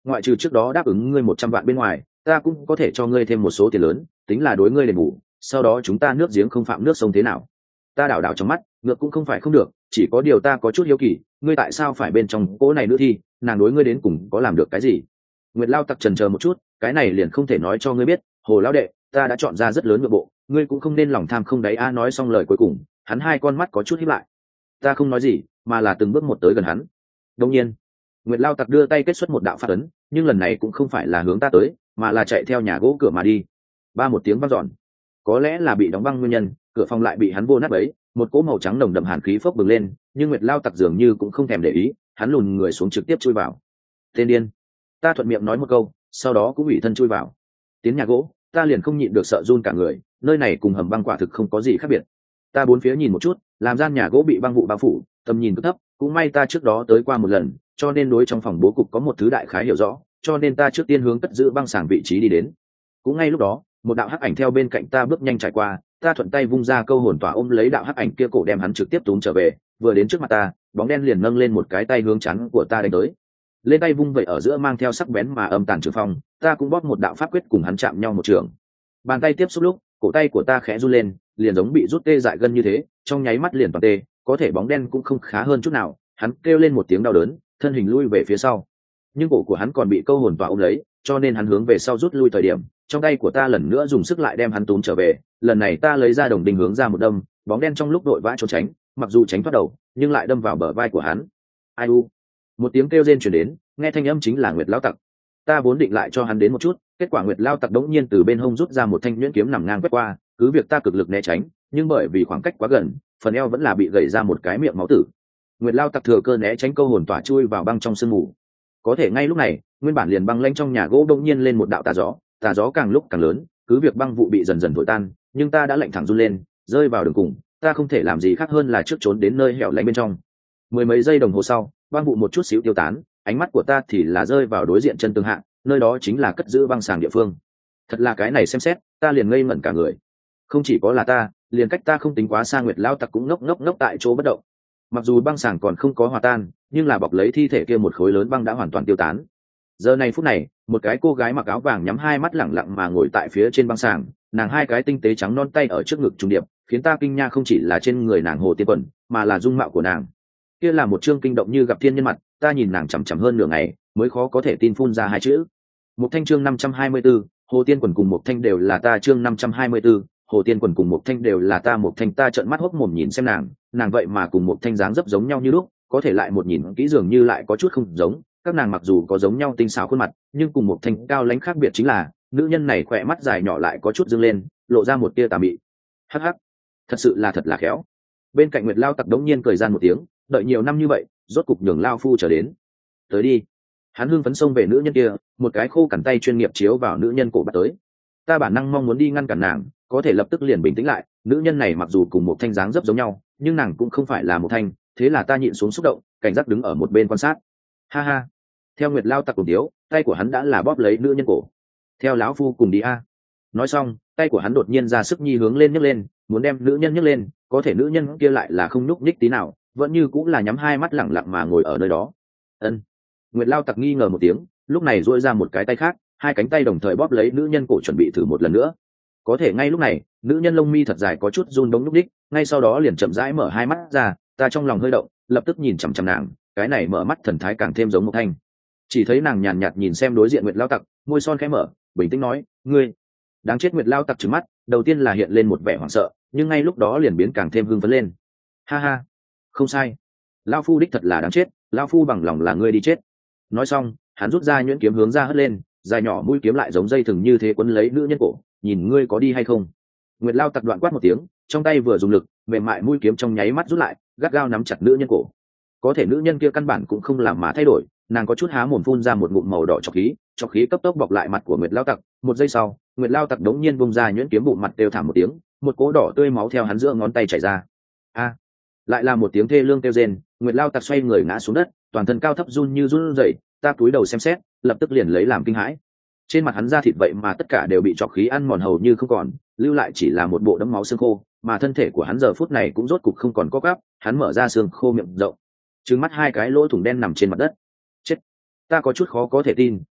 ngoại trừ trước đó đáp ứng ngươi một trăm vạn bên ngoài, ta cũng có thể cho ngươi thêm một số tiền lớn, tính là đối ngươi đền bù, sau đó chúng ta nước giếng không phạm nước sông thế nào. Ta đảo đảo trong mắt, ngược cũng không phải không được, chỉ có điều ta có chút hiếu kỳ, ngươi tại sao phải bên trong cỗ này nữa thi, nàng đối ngươi đến cùng có làm được cái gì? Nguyệt Lao Tặc chần chờ một chút, cái này liền không thể nói cho ngươi biết, Hồ lão đệ, ta đã chọn ra rất lớn nội bộ, ngươi cũng không nên lòng tham không đáy a. Nói xong lời cuối cùng, hắn hai con mắt có chút híp lại. Ta không nói gì, mà là từng bước một tới gần hắn. Đương nhiên, Nguyệt Lao Tặc đưa tay kết xuất một đạo phát ấn, nhưng lần này cũng không phải là hướng ta tới, mà là chạy theo nhà gỗ cửa mà đi. Ba một tiếng vang dọn, có lẽ là bị đóng băng nguyên nhân, cửa phòng lại bị hắn vô nát bấy, một cỗ màu trắng nồng đậm hàn khí phốc bừng lên, nhưng Nguyệt Lao Tặc dường như cũng không thèm để ý, hắn lùn người xuống trực tiếp chui vào. Tên điên! Ta thuận miệng nói một câu, sau đó cũng ủy thân chui vào. Tiến nhà gỗ, ta liền không nhịn được sợ run cả người, nơi này cùng hầm băng quả thực không có gì khác biệt. Ta bốn phía nhìn một chút, làm gian nhà gỗ bị băng vụ bao phủ, tầm nhìn cứ thấp, cũng may ta trước đó tới qua một lần, cho nên đối trong phòng bố cục có một thứ đại khái hiểu rõ, cho nên ta trước tiên hướng cất giữ băng sàng vị trí đi đến. Cũng ngay lúc đó, một đạo hắc ảnh theo bên cạnh ta bước nhanh trải qua, ta thuận tay vung ra câu hồn tỏa ôm lấy đạo hắc ảnh kia cổ đem hắn trực tiếp túm trở về, vừa đến trước mặt ta, bóng đen liền nâng lên một cái tay hướng chắn của ta đánh tới. Lên tay vung vậy ở giữa mang theo sắc bén mà âm tàn trường phong, ta cũng bóp một đạo pháp quyết cùng hắn chạm nhau một trường. Bàn tay tiếp xúc lúc, cổ tay của ta khẽ run lên, liền giống bị rút tê dại gân như thế, trong nháy mắt liền toàn tê, có thể bóng đen cũng không khá hơn chút nào, hắn kêu lên một tiếng đau đớn, thân hình lui về phía sau. Nhưng cổ của hắn còn bị câu hồn tỏa ôm lấy, cho nên hắn hướng về sau rút lui thời điểm, trong tay của ta lần nữa dùng sức lại đem hắn túm trở về, lần này ta lấy ra đồng đinh hướng ra một đâm, bóng đen trong lúc đội vã trốn tránh, mặc dù tránh thoát đầu, nhưng lại đâm vào bờ vai của hắn. Ai u! Một tiếng kêu rên truyền đến, nghe thanh âm chính là Nguyệt Lao Tặc. Ta vốn định lại cho hắn đến một chút, kết quả Nguyệt Lao Tặc đống nhiên từ bên hông rút ra một thanh nhuyễn kiếm nằm ngang quét qua, cứ việc ta cực lực né tránh, nhưng bởi vì khoảng cách quá gần, phần eo vẫn là bị gãy ra một cái miệng máu tử. Nguyệt Lao Tặc thừa cơ né tránh câu hồn tỏa chui vào băng trong sương mù. Có thể ngay lúc này, nguyên bản liền băng lanh trong nhà gỗ đống nhiên lên một đạo tà gió, tà gió càng lúc càng lớn, cứ việc băng vụ bị dần dần thổi tan, nhưng ta đã lạnh thẳng run lên, rơi vào đường cùng, ta không thể làm gì khác hơn là trước trốn đến nơi hẻo lánh bên trong. Mười mấy giây đồng hồ sau, băng vụ một chút xíu tiêu tán, ánh mắt của ta thì là rơi vào đối diện chân tường hạ, nơi đó chính là cất giữ băng sàng địa phương. Thật là cái này xem xét, ta liền ngây ngẩn cả người. Không chỉ có là ta, liền cách ta không tính quá xa Nguyệt Lao Tặc cũng ngốc ngốc ngốc tại chỗ bất động. Mặc dù băng sàng còn không có hòa tan, nhưng là bọc lấy thi thể kia một khối lớn băng đã hoàn toàn tiêu tán. Giờ này phút này, một cái cô gái mặc áo vàng nhắm hai mắt lẳng lặng mà ngồi tại phía trên băng sàng, nàng hai cái tinh tế trắng non tay ở trước ngực trùng điệp, khiến ta kinh nha không chỉ là trên người nàng hồ tiên quần, mà là dung mạo của nàng. Kia là một chương kinh động như gặp thiên nhân mặt, ta nhìn nàng chằm chằm hơn nửa ngày, mới khó có thể tin phun ra hai chữ. Một thanh chương năm trăm hai mươi 524, hồ tiên quần cùng một thanh đều là ta chương năm trăm hai mươi 524, hồ tiên quần cùng một thanh đều là ta một thanh ta trợn mắt hốc mồm nhìn xem nàng, nàng vậy mà cùng một thanh dáng dấp giống nhau như lúc, có thể lại một nhìn kỹ dường như lại có chút không giống, các nàng mặc dù có giống nhau tinh xảo khuôn mặt, nhưng cùng một thanh cao lãnh khác biệt chính là, nữ nhân này khỏe mắt dài nhỏ lại có chút dương lên, lộ ra một tia tà mị. Hắc hắc, thật sự là thật là khéo. Bên cạnh Nguyệt Lao Tặc đống nhiên cười gian một tiếng, đợi nhiều năm như vậy, rốt cục nhường lao phu trở đến. Tới đi. Hắn hưng phấn xông về nữ nhân kia, một cái khô cằn tay chuyên nghiệp chiếu vào nữ nhân cổ bắt tới. Ta bản năng mong muốn đi ngăn cản nàng, có thể lập tức liền bình tĩnh lại, nữ nhân này mặc dù cùng một thanh dáng dấp giống nhau, nhưng nàng cũng không phải là một thanh, thế là ta nhịn xuống xúc động, cảnh giác đứng ở một bên quan sát. Ha ha. Theo Nguyệt Lao Tặc cùng tiếu, tay của hắn đã là bóp lấy nữ nhân cổ. Theo lão phu cùng đi a. Nói xong, tay của hắn đột nhiên ra sức nhi hướng lên nhấc lên, muốn đem nữ nhân nhấc lên, có thể nữ nhân kia lại là không nhúc nhích tí nào, vẫn như cũng là nhắm hai mắt lẳng lặng mà ngồi ở nơi đó. Ân. Nguyệt Lao Tặc nghi ngờ một tiếng, lúc này duỗi ra một cái tay khác, hai cánh tay đồng thời bóp lấy nữ nhân cổ chuẩn bị thử một lần nữa. Có thể ngay lúc này, nữ nhân lông mi thật dài có chút run đống nhúc nhích, ngay sau đó liền chậm rãi mở hai mắt ra, ta trong lòng hơi động, lập tức nhìn chằm chằm nàng, cái này mở mắt thần thái càng thêm giống một thanh. Chỉ thấy nàng nhàn nhạt nhìn xem đối diện Nguyệt Lao Tặc, môi son khẽ mở, bình tĩnh nói, ngươi. Đáng chết. Nguyệt Lao Tặc trừng mắt, đầu tiên là hiện lên một vẻ hoảng sợ, nhưng ngay lúc đó liền biến càng thêm hưng phấn lên. Ha ha, không sai, lao phu đích thật là đáng chết, lao phu bằng lòng là ngươi đi chết. Nói xong, hắn rút ra nhuyễn kiếm hướng ra hất lên, dài nhỏ mũi kiếm lại giống dây thừng như thế quấn lấy nữ nhân cổ, nhìn ngươi có đi hay không. Nguyệt Lao Tặc đoạn quát một tiếng, trong tay vừa dùng lực, mềm mại mũi kiếm trong nháy mắt rút lại, gắt gao nắm chặt nữ nhân cổ. Có thể nữ nhân kia căn bản cũng không làm mà thay đổi, nàng có chút há mồm phun ra một ngụm màu đỏ trọc khí, trọc khí cấp tốc bọc lại mặt của Nguyệt Lao Tặc. Một giây sau, Nguyệt Lao Tặc đống nhiên bung ra nhuyễn kiếm, bụng mặt đều thảm một tiếng, một cỗ đỏ tươi máu theo hắn giữa ngón tay chảy ra. A! Lại là một tiếng thê lương kêu rên, Nguyệt Lao Tặc xoay người ngã xuống đất, toàn thân cao thấp run như run rẩy, ta cúi đầu xem xét, lập tức liền lấy làm kinh hãi. Trên mặt hắn da thịt vậy mà tất cả đều bị trọc khí ăn mòn hầu như không còn, lưu lại chỉ là một bộ đẫm máu xương khô, mà thân thể của hắn giờ phút này cũng rốt cục không còn có gắp, hắn mở ra xương khô miệng rộng, trừng mắt hai cái lỗ thủng đen nằm trên mặt đất. Chết! Ta có chút khó có thể tin,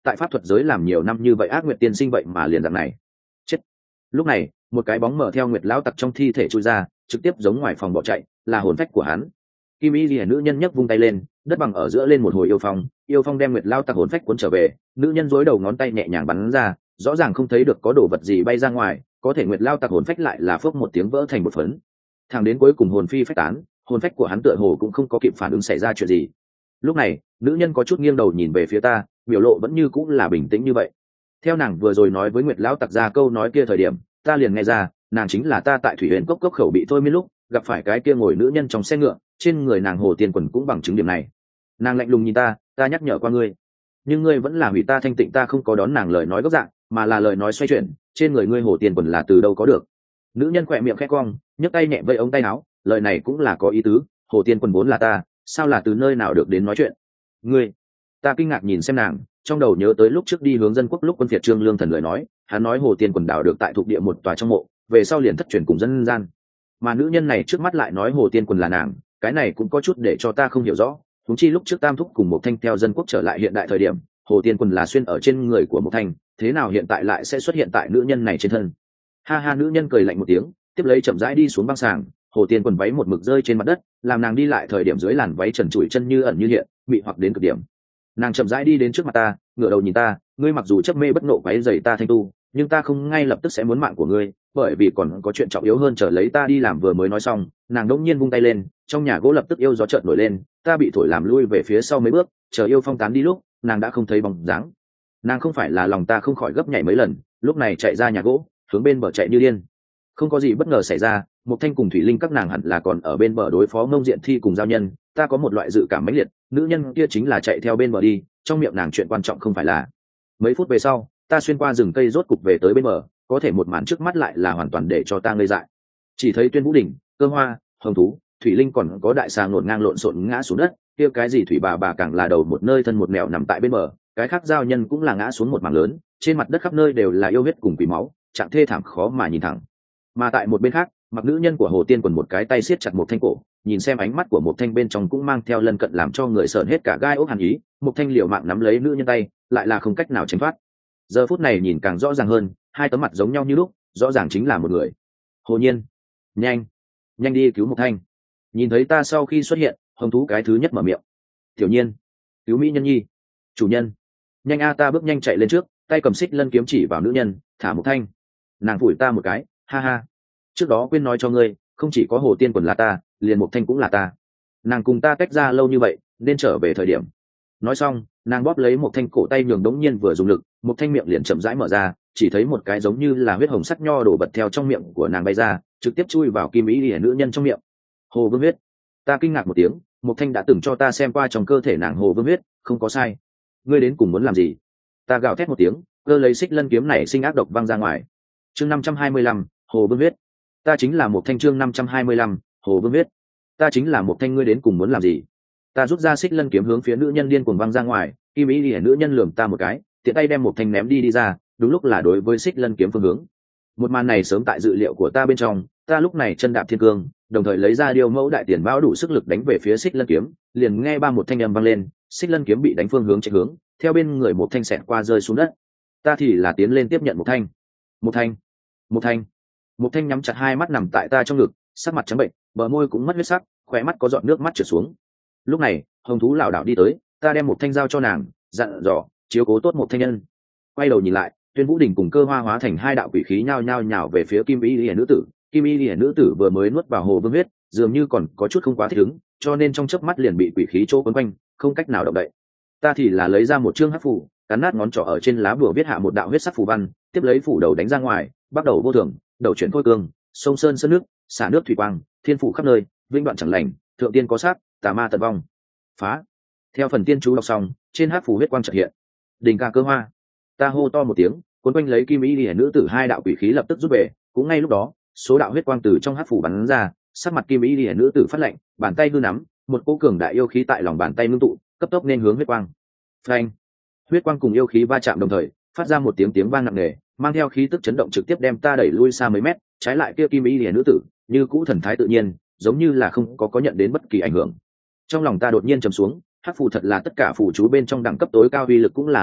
tại pháp thuật giới làm nhiều năm như vậy ác nguyệt tiên sinh vậy mà liền dạng này chết. Lúc này một cái bóng mở theo nguyệt lão tặc trong thi thể chui ra, trực tiếp giống ngoài phòng bỏ chạy, là hồn phách của hắn. Kim y lìa nữ nhân nhấc vung tay lên, đất bằng ở giữa lên một hồi yêu phong, yêu phong đem nguyệt lao tặc hồn phách cuốn trở về. Nữ nhân dối đầu ngón tay nhẹ nhàng bắn ra, rõ ràng không thấy được có đồ vật gì bay ra ngoài, có thể nguyệt lao tặc hồn phách lại là phốc một tiếng vỡ thành một phấn. Thẳng đến cuối cùng hồn phi phách tán, hồn phách của hắn tựa hồ cũng không có kịp phản ứng xảy ra chuyện gì. Lúc này nữ nhân có chút nghiêng đầu nhìn về phía ta, biểu lộ vẫn như cũng là bình tĩnh như vậy. Theo nàng vừa rồi nói với nguyệt lão tặc ra câu nói kia thời điểm, ta liền nghe ra nàng chính là ta tại thủy huyền cốc cốc khẩu bị thôi miên lúc gặp phải cái kia ngồi nữ nhân trong xe ngựa, trên người nàng hồ tiên quần cũng bằng chứng điểm này. Nàng lạnh lùng nhìn ta, ta nhắc nhở qua ngươi, nhưng ngươi vẫn là hủy ta thanh tịnh. Ta không có đón nàng lời nói gốc dạng, mà là lời nói xoay chuyển, trên người ngươi hồ tiên quần là từ đâu có được. Nữ nhân khỏe miệng khẽ cong, nhấc tay nhẹ vây ống tay áo, lời này cũng là có ý tứ, hồ tiên quần vốn là ta, sao là từ nơi nào được đến nói chuyện. Ngươi. Ta kinh ngạc nhìn xem nàng, trong đầu nhớ tới lúc trước đi hướng dân quốc lúc quân phiệt trương lương thần lời nói, hắn nói hồ tiên quần đảo được tại thuộc địa một tòa trong mộ, về sau liền thất truyền cùng dân gian. Mà nữ nhân này trước mắt lại nói hồ tiên quần là nàng, cái này cũng có chút để cho ta không hiểu rõ. Huống chi lúc trước Tam Thúc cùng một Thanh theo dân quốc trở lại hiện đại thời điểm, hồ tiên quần là xuyên ở trên người của một Thanh, thế nào hiện tại lại sẽ xuất hiện tại nữ nhân này trên thân? Ha ha, nữ nhân cười lạnh một tiếng, tiếp lấy chậm rãi đi xuống băng sàng, hồ tiên quần váy một mực rơi trên mặt đất, làm nàng đi lại thời điểm dưới làn váy trần trụi chân như ẩn như hiện, bị hoặc đến cực điểm. Nàng chậm rãi đi đến trước mặt ta, ngửa đầu nhìn ta, ngươi mặc dù chấp mê bất nộ quấy rầy ta thanh tu, nhưng ta không ngay lập tức sẽ muốn mạng của ngươi, bởi vì còn có chuyện trọng yếu hơn chờ lấy ta đi làm. Vừa mới nói xong, nàng đống nhiên vung tay lên, trong nhà gỗ lập tức yêu gió chợt nổi lên, ta bị thổi làm lui về phía sau mấy bước, chờ yêu phong tán đi lúc, nàng đã không thấy bóng dáng. Nàng không phải là lòng ta không khỏi gấp nhảy mấy lần, lúc này chạy ra nhà gỗ, hướng bên bờ chạy như điên. Không có gì bất ngờ xảy ra, một Thanh cùng Thủy Linh các nàng hẳn là còn ở bên bờ đối phó Mông Diện Thi cùng giao nhân, ta có một loại dự cảm mãnh liệt, nữ nhân kia chính là chạy theo bên bờ đi, trong miệng nàng chuyện quan trọng không phải là. Mấy phút về sau, ta xuyên qua rừng cây rốt cục về tới bên bờ, có thể một màn trước mắt lại là hoàn toàn để cho ta ngây dại. Chỉ thấy Tuyên Vũ Đỉnh, Cơ Hoa, Hồng Thú, Thủy Linh còn có đại xà ngổn ngang lộn xộn ngã xuống đất, kia cái gì thủy bà bà càng là đầu một nơi thân một mèo nằm tại bên bờ, cái khác giao nhân cũng là ngã xuống một mảng lớn, trên mặt đất khắp nơi đều là yêu huyết cùng quỷ máu, trạng thê thảm khó mà nhìn thẳng. Mà tại một bên khác, mặc nữ nhân của hồ tiên quần một cái tay siết chặt một Thanh cổ, nhìn xem ánh mắt của một Thanh bên trong cũng mang theo lân cận làm cho người sợn hết cả gai ốc hàn ý. Một Thanh liều mạng nắm lấy nữ nhân tay, lại là không cách nào tránh thoát. Giờ phút này nhìn càng rõ ràng hơn, hai tấm mặt giống nhau như lúc, rõ ràng chính là một người. Hồ Nhiên, nhanh nhanh đi cứu một Thanh. Nhìn thấy ta sau khi xuất hiện, Hồng Thú cái thứ nhất mở miệng. Tiểu Nhiên, cứu mỹ nhân nhi. Chủ nhân, nhanh a. Ta bước nhanh chạy lên trước, tay cầm xích lân kiếm chỉ vào nữ nhân, thả một Thanh. Nàng phủi ta một cái, ha ha, trước đó quên nói cho ngươi, không chỉ có hồ tiên quần là ta, liền một Thanh cũng là ta. Nàng cùng ta tách ra lâu như vậy, nên trở về thời điểm. Nói xong, nàng bóp lấy một Thanh cổ tay nhường đống nhiên vừa dùng lực, một Thanh miệng liền chậm rãi mở ra, chỉ thấy một cái giống như là huyết hồng sắc nho đổ bật theo trong miệng của nàng bay ra, trực tiếp chui vào kim ý lìa nữ nhân trong miệng. Hồ vương huyết. Ta kinh ngạc một tiếng, một Thanh đã từng cho ta xem qua trong cơ thể nàng hồ vương huyết, không có sai. Ngươi đến cùng muốn làm gì? Ta gào thét một tiếng, cơ lấy xích lân kiếm này sinh ác độc văng ra ngoài. Chương năm trăm hai mươi lăm, hồ vương huyết. Ta chính là một Thanh. Chương năm trăm hai mươi lăm, hồ vương huyết. Ta chính là một Thanh. Ngươi đến cùng muốn làm gì? Ta rút ra xích lân kiếm hướng phía nữ nhân điên cuồng văng ra ngoài, kim ý lìa nữ nhân lườm ta một cái, tiện tay đem một Thanh ném đi đi ra, đúng lúc là đối với xích lân kiếm phương hướng. Một màn này sớm tại dự liệu của ta bên trong, ta lúc này chân đạp thiên cương, đồng thời lấy ra điêu mẫu đại tiền bao đủ sức lực đánh về phía xích lân kiếm, liền nghe ba một thanh âm vang lên, xích lân kiếm bị đánh phương hướng chạy hướng, theo bên người một Thanh xẹt qua rơi xuống đất. Ta thì là tiến lên tiếp nhận một Thanh. Một Thanh, một Thanh, một Thanh nhắm chặt hai mắt nằm tại ta trong ngực, sắc mặt trắng bệnh, bờ môi cũng mất huyết sắc, khóe mắt có giọt nước mắt trượt xuống. Lúc này, Hồng Thú lảo đảo đi tới, ta đem một Thanh giao cho nàng, dặn dò chiếu cố tốt một Thanh nhân. Quay đầu nhìn lại, Tuyên Vũ Đỉnh cùng Cơ Hoa hóa thành hai đạo quỷ khí nhao nhao nhào về phía Kim Y Liễu nữ tử. Kim Y Liễu nữ tử vừa mới nuốt vào hồ vương huyết, dường như còn có chút không quá thích ứng, cho nên trong chớp mắt liền bị quỷ khí chỗ quấn quanh, không cách nào động đậy. Ta thì là lấy ra một chương hắc phù, cắn nát ngón trỏ ở trên lá bùa viết hạ một đạo huyết sắc phù văn, tiếp lấy phủ đầu đánh ra ngoài, bắt đầu vô thường, đầu chuyển khôi cương, sông sơn sơn nước, xả nước thủy quang, thiên phủ khắp nơi, vinh đoạn chẳng lành, thượng tiên có sát, tà ma tận vong. Phá. Theo phần tiên chú đọc xong, trên hắc phù huyết quang chợt hiện. Đỉnh ca Cơ Hoa. Ta hô to một tiếng, cuốn quanh lấy Kim Y Liễu nữ tử hai đạo quỷ khí lập tức rút về, cũng ngay lúc đó, số đạo huyết quang từ trong hắc phủ bắn ra, sắc mặt Kim Y Liễu nữ tử phát lạnh, bàn tay hư nắm, một cỗ cường đại yêu khí tại lòng bàn tay ngưng tụ, cấp tốc nên hướng huyết quang. Phanh. Huyết quang cùng yêu khí va chạm đồng thời, phát ra một tiếng tiếng vang nặng nề, mang theo khí tức chấn động trực tiếp đem ta đẩy lui xa mấy mét, trái lại kia Kim Y Liễu nữ tử, như cũ thần thái tự nhiên, giống như là không có có nhận đến bất kỳ ảnh hưởng. Trong lòng ta đột nhiên trầm xuống, hắc phù thật là tất cả phù chú bên trong đẳng cấp tối cao uy lực cũng là lớn nhất,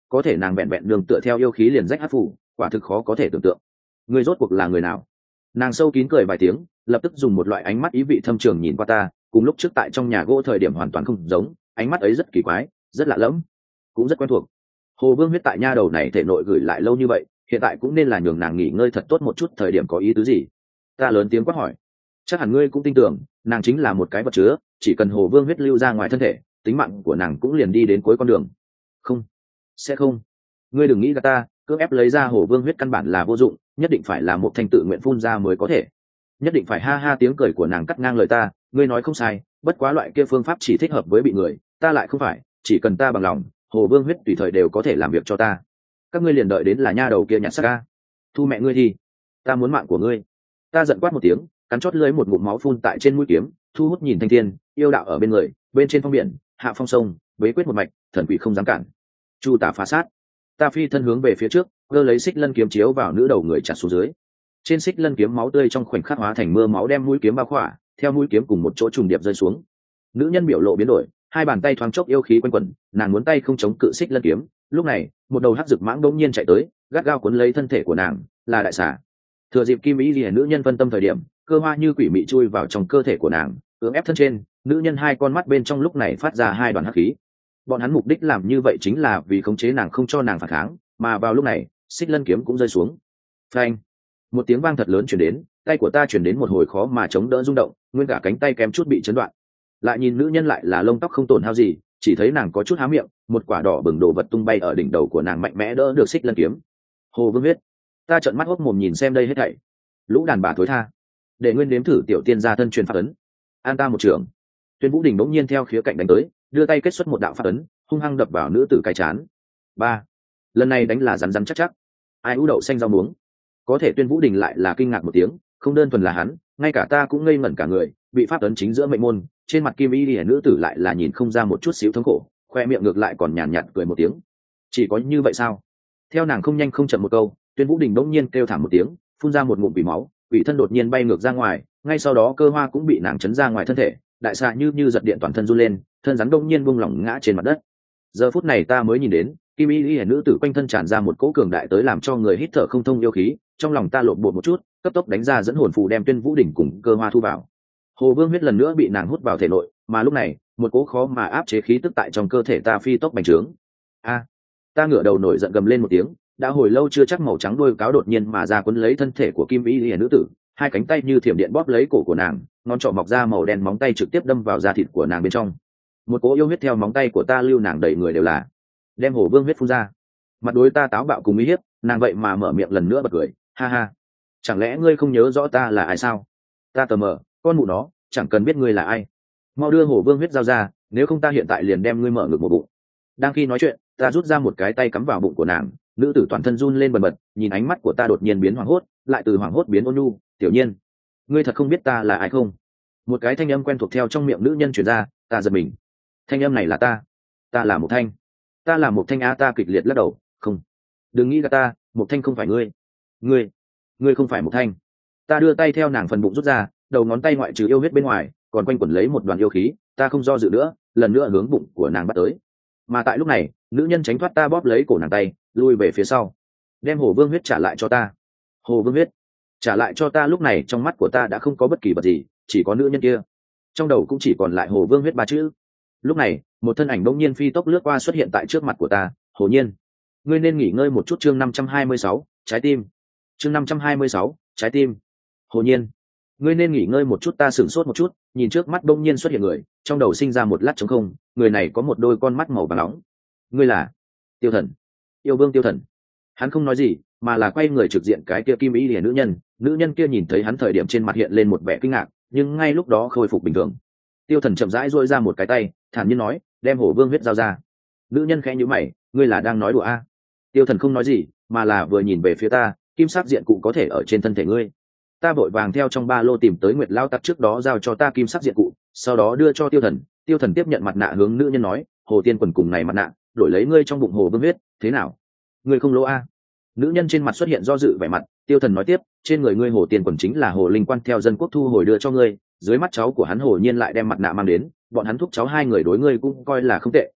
có thể nàng vẹn vẹn đường tựa theo yêu khí liền rách hát phủ, quả thực khó có thể tưởng tượng. Ngươi rốt cuộc là người nào? Nàng sâu kín cười vài tiếng, lập tức dùng một loại ánh mắt ý vị thâm trường nhìn qua ta, cùng lúc trước tại trong nhà gỗ thời điểm hoàn toàn không giống, ánh mắt ấy rất kỳ quái, rất lạ lẫm, cũng rất quen thuộc. Hồ Vương huyết tại nha đầu này thể nội gửi lại lâu như vậy, hiện tại cũng nên là nhường nàng nghỉ ngơi thật tốt một chút, thời điểm có ý tứ gì? Ta lớn tiếng quát hỏi. Chắc hẳn ngươi cũng tin tưởng, nàng chính là một cái vật chứa, chỉ cần Hồ Vương huyết lưu ra ngoài thân thể, tính mạng của nàng cũng liền đi đến cuối con đường. Không, sẽ không. Ngươi đừng nghĩ gạt ta, cưỡng ép lấy ra Hồ Vương huyết căn bản là vô dụng, nhất định phải là một thanh tự nguyện phun ra mới có thể. Nhất định phải ha ha, tiếng cười của nàng cắt ngang lời ta. Ngươi nói không sai, bất quá loại kia phương pháp chỉ thích hợp với bị người, ta lại không phải, chỉ cần ta bằng lòng, Hồ Vương huyết tùy thời đều có thể làm việc cho ta. Các ngươi liền đợi đến là nha đầu kia nhặt xác ca, thu mẹ ngươi thì ta muốn mạng của ngươi. Ta giận quát một tiếng, cắn chót lưỡi một ngụm máu phun tại trên mũi kiếm, thu hút nhìn thanh thiên yêu đạo ở bên người, bên trên phong biển, hạ phong sông, bế quyết một mạch, thần quỷ không dám cản. Chu tả phá sát. Ta phi thân hướng về phía trước, cơ lấy xích lân kiếm chiếu vào nữ đầu người chặt xuống dưới. Trên xích lân kiếm máu tươi trong khoảnh khắc hóa thành mưa máu đem mũi kiếm bao khỏa, theo mũi kiếm cùng một chỗ trùng điệp rơi xuống. Nữ nhân biểu lộ biến đổi, hai bàn tay thoáng chốc yêu khí quanh quẩn, nàng muốn tay không chống cự xích lân kiếm. Lúc này, một đầu hắc rực mãng đột nhiên chạy tới, gắt gao cuốn lấy thân thể của nàng, là đại xà. Thừa dịp kim ý liễu nữ nhân phân tâm thời điểm, cơ hoa như quỷ mị chui vào trong cơ thể của nàng, cưỡng ép thân trên. Nữ nhân hai con mắt bên trong lúc này phát ra hai đoàn hắc khí. Bọn hắn mục đích làm như vậy chính là vì khống chế nàng không cho nàng phản kháng, mà vào lúc này, xích lân kiếm cũng rơi xuống. Phanh! Một tiếng vang thật lớn truyền đến, tay của ta truyền đến một hồi khó mà chống đỡ rung động, nguyên cả cánh tay kém chút bị chấn đoạn. Lại nhìn nữ nhân lại là lông tóc không tổn hao gì, chỉ thấy nàng có chút há miệng, một quả đỏ bừng đồ vật tung bay ở đỉnh đầu của nàng, mạnh mẽ đỡ được xích lân kiếm. Hồ Vương huyết. Ta trợn mắt hốt mồm nhìn xem đây hết thảy. Lũ đàn bà thối tha, để nguyên nếm thử tiểu tiên gia thân truyền pháp ấn. An ta một trường. Tuyên Vũ Đình bỗng nhiên theo khía cạnh đánh tới, đưa tay kết xuất một đạo pháp ấn, hung hăng đập vào nữ tử cái chán. Ba. Lần này đánh là rắn rắn chắc chắc. Ai ú đậu xanh rau muống. Có thể Tuyên Vũ Đình lại là kinh ngạc một tiếng, không đơn thuần là hắn, ngay cả ta cũng ngây ngẩn cả người, bị pháp ấn chính giữa mệnh môn, trên mặt kim y liễu nữ tử lại là nhìn không ra một chút xíu thống khổ, khoe miệng ngược lại còn nhàn nhạt, nhạt cười một tiếng. Chỉ có như vậy sao? Theo nàng không nhanh không chậm một câu, Tuyên Vũ Đình bỗng nhiên kêu thảm một tiếng, phun ra một ngụm bì máu, quỷ thân đột nhiên bay ngược ra ngoài, ngay sau đó cơ hoa cũng bị nàng chấn ra ngoài thân thể, đại xà như như giật điện toàn thân run lên, thân rắn bỗng nhiên buông lỏng ngã trên mặt đất. Giờ phút này ta mới nhìn đến, kim y liễu nữ tử quanh thân tràn ra một cỗ cường đại tới làm cho người hít thở không thông yêu khí, trong lòng ta lộn bột một chút, cấp tốc đánh ra dẫn hồn phù đem Tuyên Vũ Đình cùng cơ hoa thu vào. Hồ Vương huyết lần nữa bị nàng hút vào thể nội, mà lúc này, một cỗ khó mà áp chế khí tức tại trong cơ thể ta phi tốc bành trướng. A! Ta ngửa đầu nổi giận gầm lên một tiếng, đã hồi lâu chưa chắc màu trắng đuôi cáo đột nhiên mà ra quấn lấy thân thể của kim y liễu nữ tử, hai cánh tay như thiểm điện bóp lấy cổ của nàng, ngón trỏ mọc ra màu đen móng tay trực tiếp đâm vào da thịt của nàng bên trong. Một cỗ yêu huyết theo móng tay của ta lưu nàng đầy người đều là, đem Hồ Vương huyết phun ra. Mặt đối ta táo bạo cùng uy hiếp, nàng vậy mà mở miệng lần nữa bật cười, ha ha, chẳng lẽ ngươi không nhớ rõ ta là ai sao? Ta tờ mờ, con mụ nó, chẳng cần biết ngươi là ai, mau đưa Hồ Vương huyết giao ra, nếu không ta hiện tại liền đem ngươi mở ngực một bụng. Đang khi nói chuyện, ta rút ra một cái tay cắm vào bụng của nàng, nữ tử toàn thân run lên bần bật, nhìn ánh mắt của ta đột nhiên biến hoảng hốt, lại từ hoảng hốt biến ôn nhu. Tiểu Nhiên, ngươi thật không biết ta là ai không? Một cái thanh âm quen thuộc theo trong miệng nữ nhân truyền ra, ta giật mình. Thanh âm này là ta, ta là một thanh, ta là một thanh. A, ta kịch liệt lắc đầu, không, đừng nghĩ là ta, một thanh không phải ngươi, ngươi, ngươi không phải một thanh. Ta đưa tay theo nàng phần bụng rút ra, đầu ngón tay ngoại trừ yêu huyết bên ngoài, còn quanh quẩn lấy một đoàn yêu khí. Ta không do dự nữa, lần nữa hướng bụng của nàng bắt tới. Mà tại lúc này, nữ nhân tránh thoát ta bóp lấy cổ nàng tay, lui về phía sau, đem Hồ Vương huyết trả lại cho ta. Hồ Vương huyết trả lại cho ta. Lúc này trong mắt của ta đã không có bất kỳ vật gì, chỉ có nữ nhân kia, trong đầu cũng chỉ còn lại Hồ Vương huyết ba chữ. Lúc này, một thân ảnh bỗng nhiên phi tốc lướt qua xuất hiện tại trước mặt của ta. Hồ Nhiên, ngươi nên nghỉ ngơi một chút. Chương năm trăm hai mươi sáu, trái tim. Chương năm trăm hai mươi sáu, trái tim. Hồ Nhiên, ngươi nên nghỉ ngơi một chút. Ta sửng sốt một chút, nhìn trước mắt bỗng nhiên xuất hiện người, trong đầu sinh ra một lát trống không. Người này có một đôi con mắt màu vàng nóng. Ngươi là Tiêu Thần, yêu vương Tiêu Thần. Hắn không nói gì, mà là quay người trực diện cái kia kim ý liễu nữ nhân. Nữ nhân kia nhìn thấy hắn thời điểm trên mặt hiện lên một vẻ kinh ngạc, nhưng ngay lúc đó khôi phục bình thường. Tiêu Thần chậm rãi duỗi ra một cái tay, thản nhiên nói, đem Hồ Vương huyết giao ra. Nữ nhân khẽ nhíu mày, ngươi là đang nói đùa a? Tiêu Thần không nói gì, mà là vừa nhìn về phía ta, kim sắc diện cụ có thể ở trên thân thể ngươi. Ta vội vàng theo trong ba lô tìm tới Nguyệt Lao Tặc trước đó giao cho ta kim sắc diện cụ, sau đó đưa cho Tiêu Thần. Tiêu Thần tiếp nhận mặt nạ hướng nữ nhân nói, Hồ Tiên quần cùng này mặt nạ, đổi lấy ngươi trong bụng Hồ Vương huyết, thế nào? Ngươi không lỗ a? Nữ nhân trên mặt xuất hiện do dự vẻ mặt. Tiêu Thần nói tiếp, trên người ngươi Hồ Tiên quần chính là Hồ Linh Quan theo dân quốc thu hồi đưa cho ngươi, dưới mắt cháu của hắn Hồ Nhiên lại đem mặt nạ mang đến, bọn hắn thúc cháu hai người đối ngươi cũng coi là không tệ,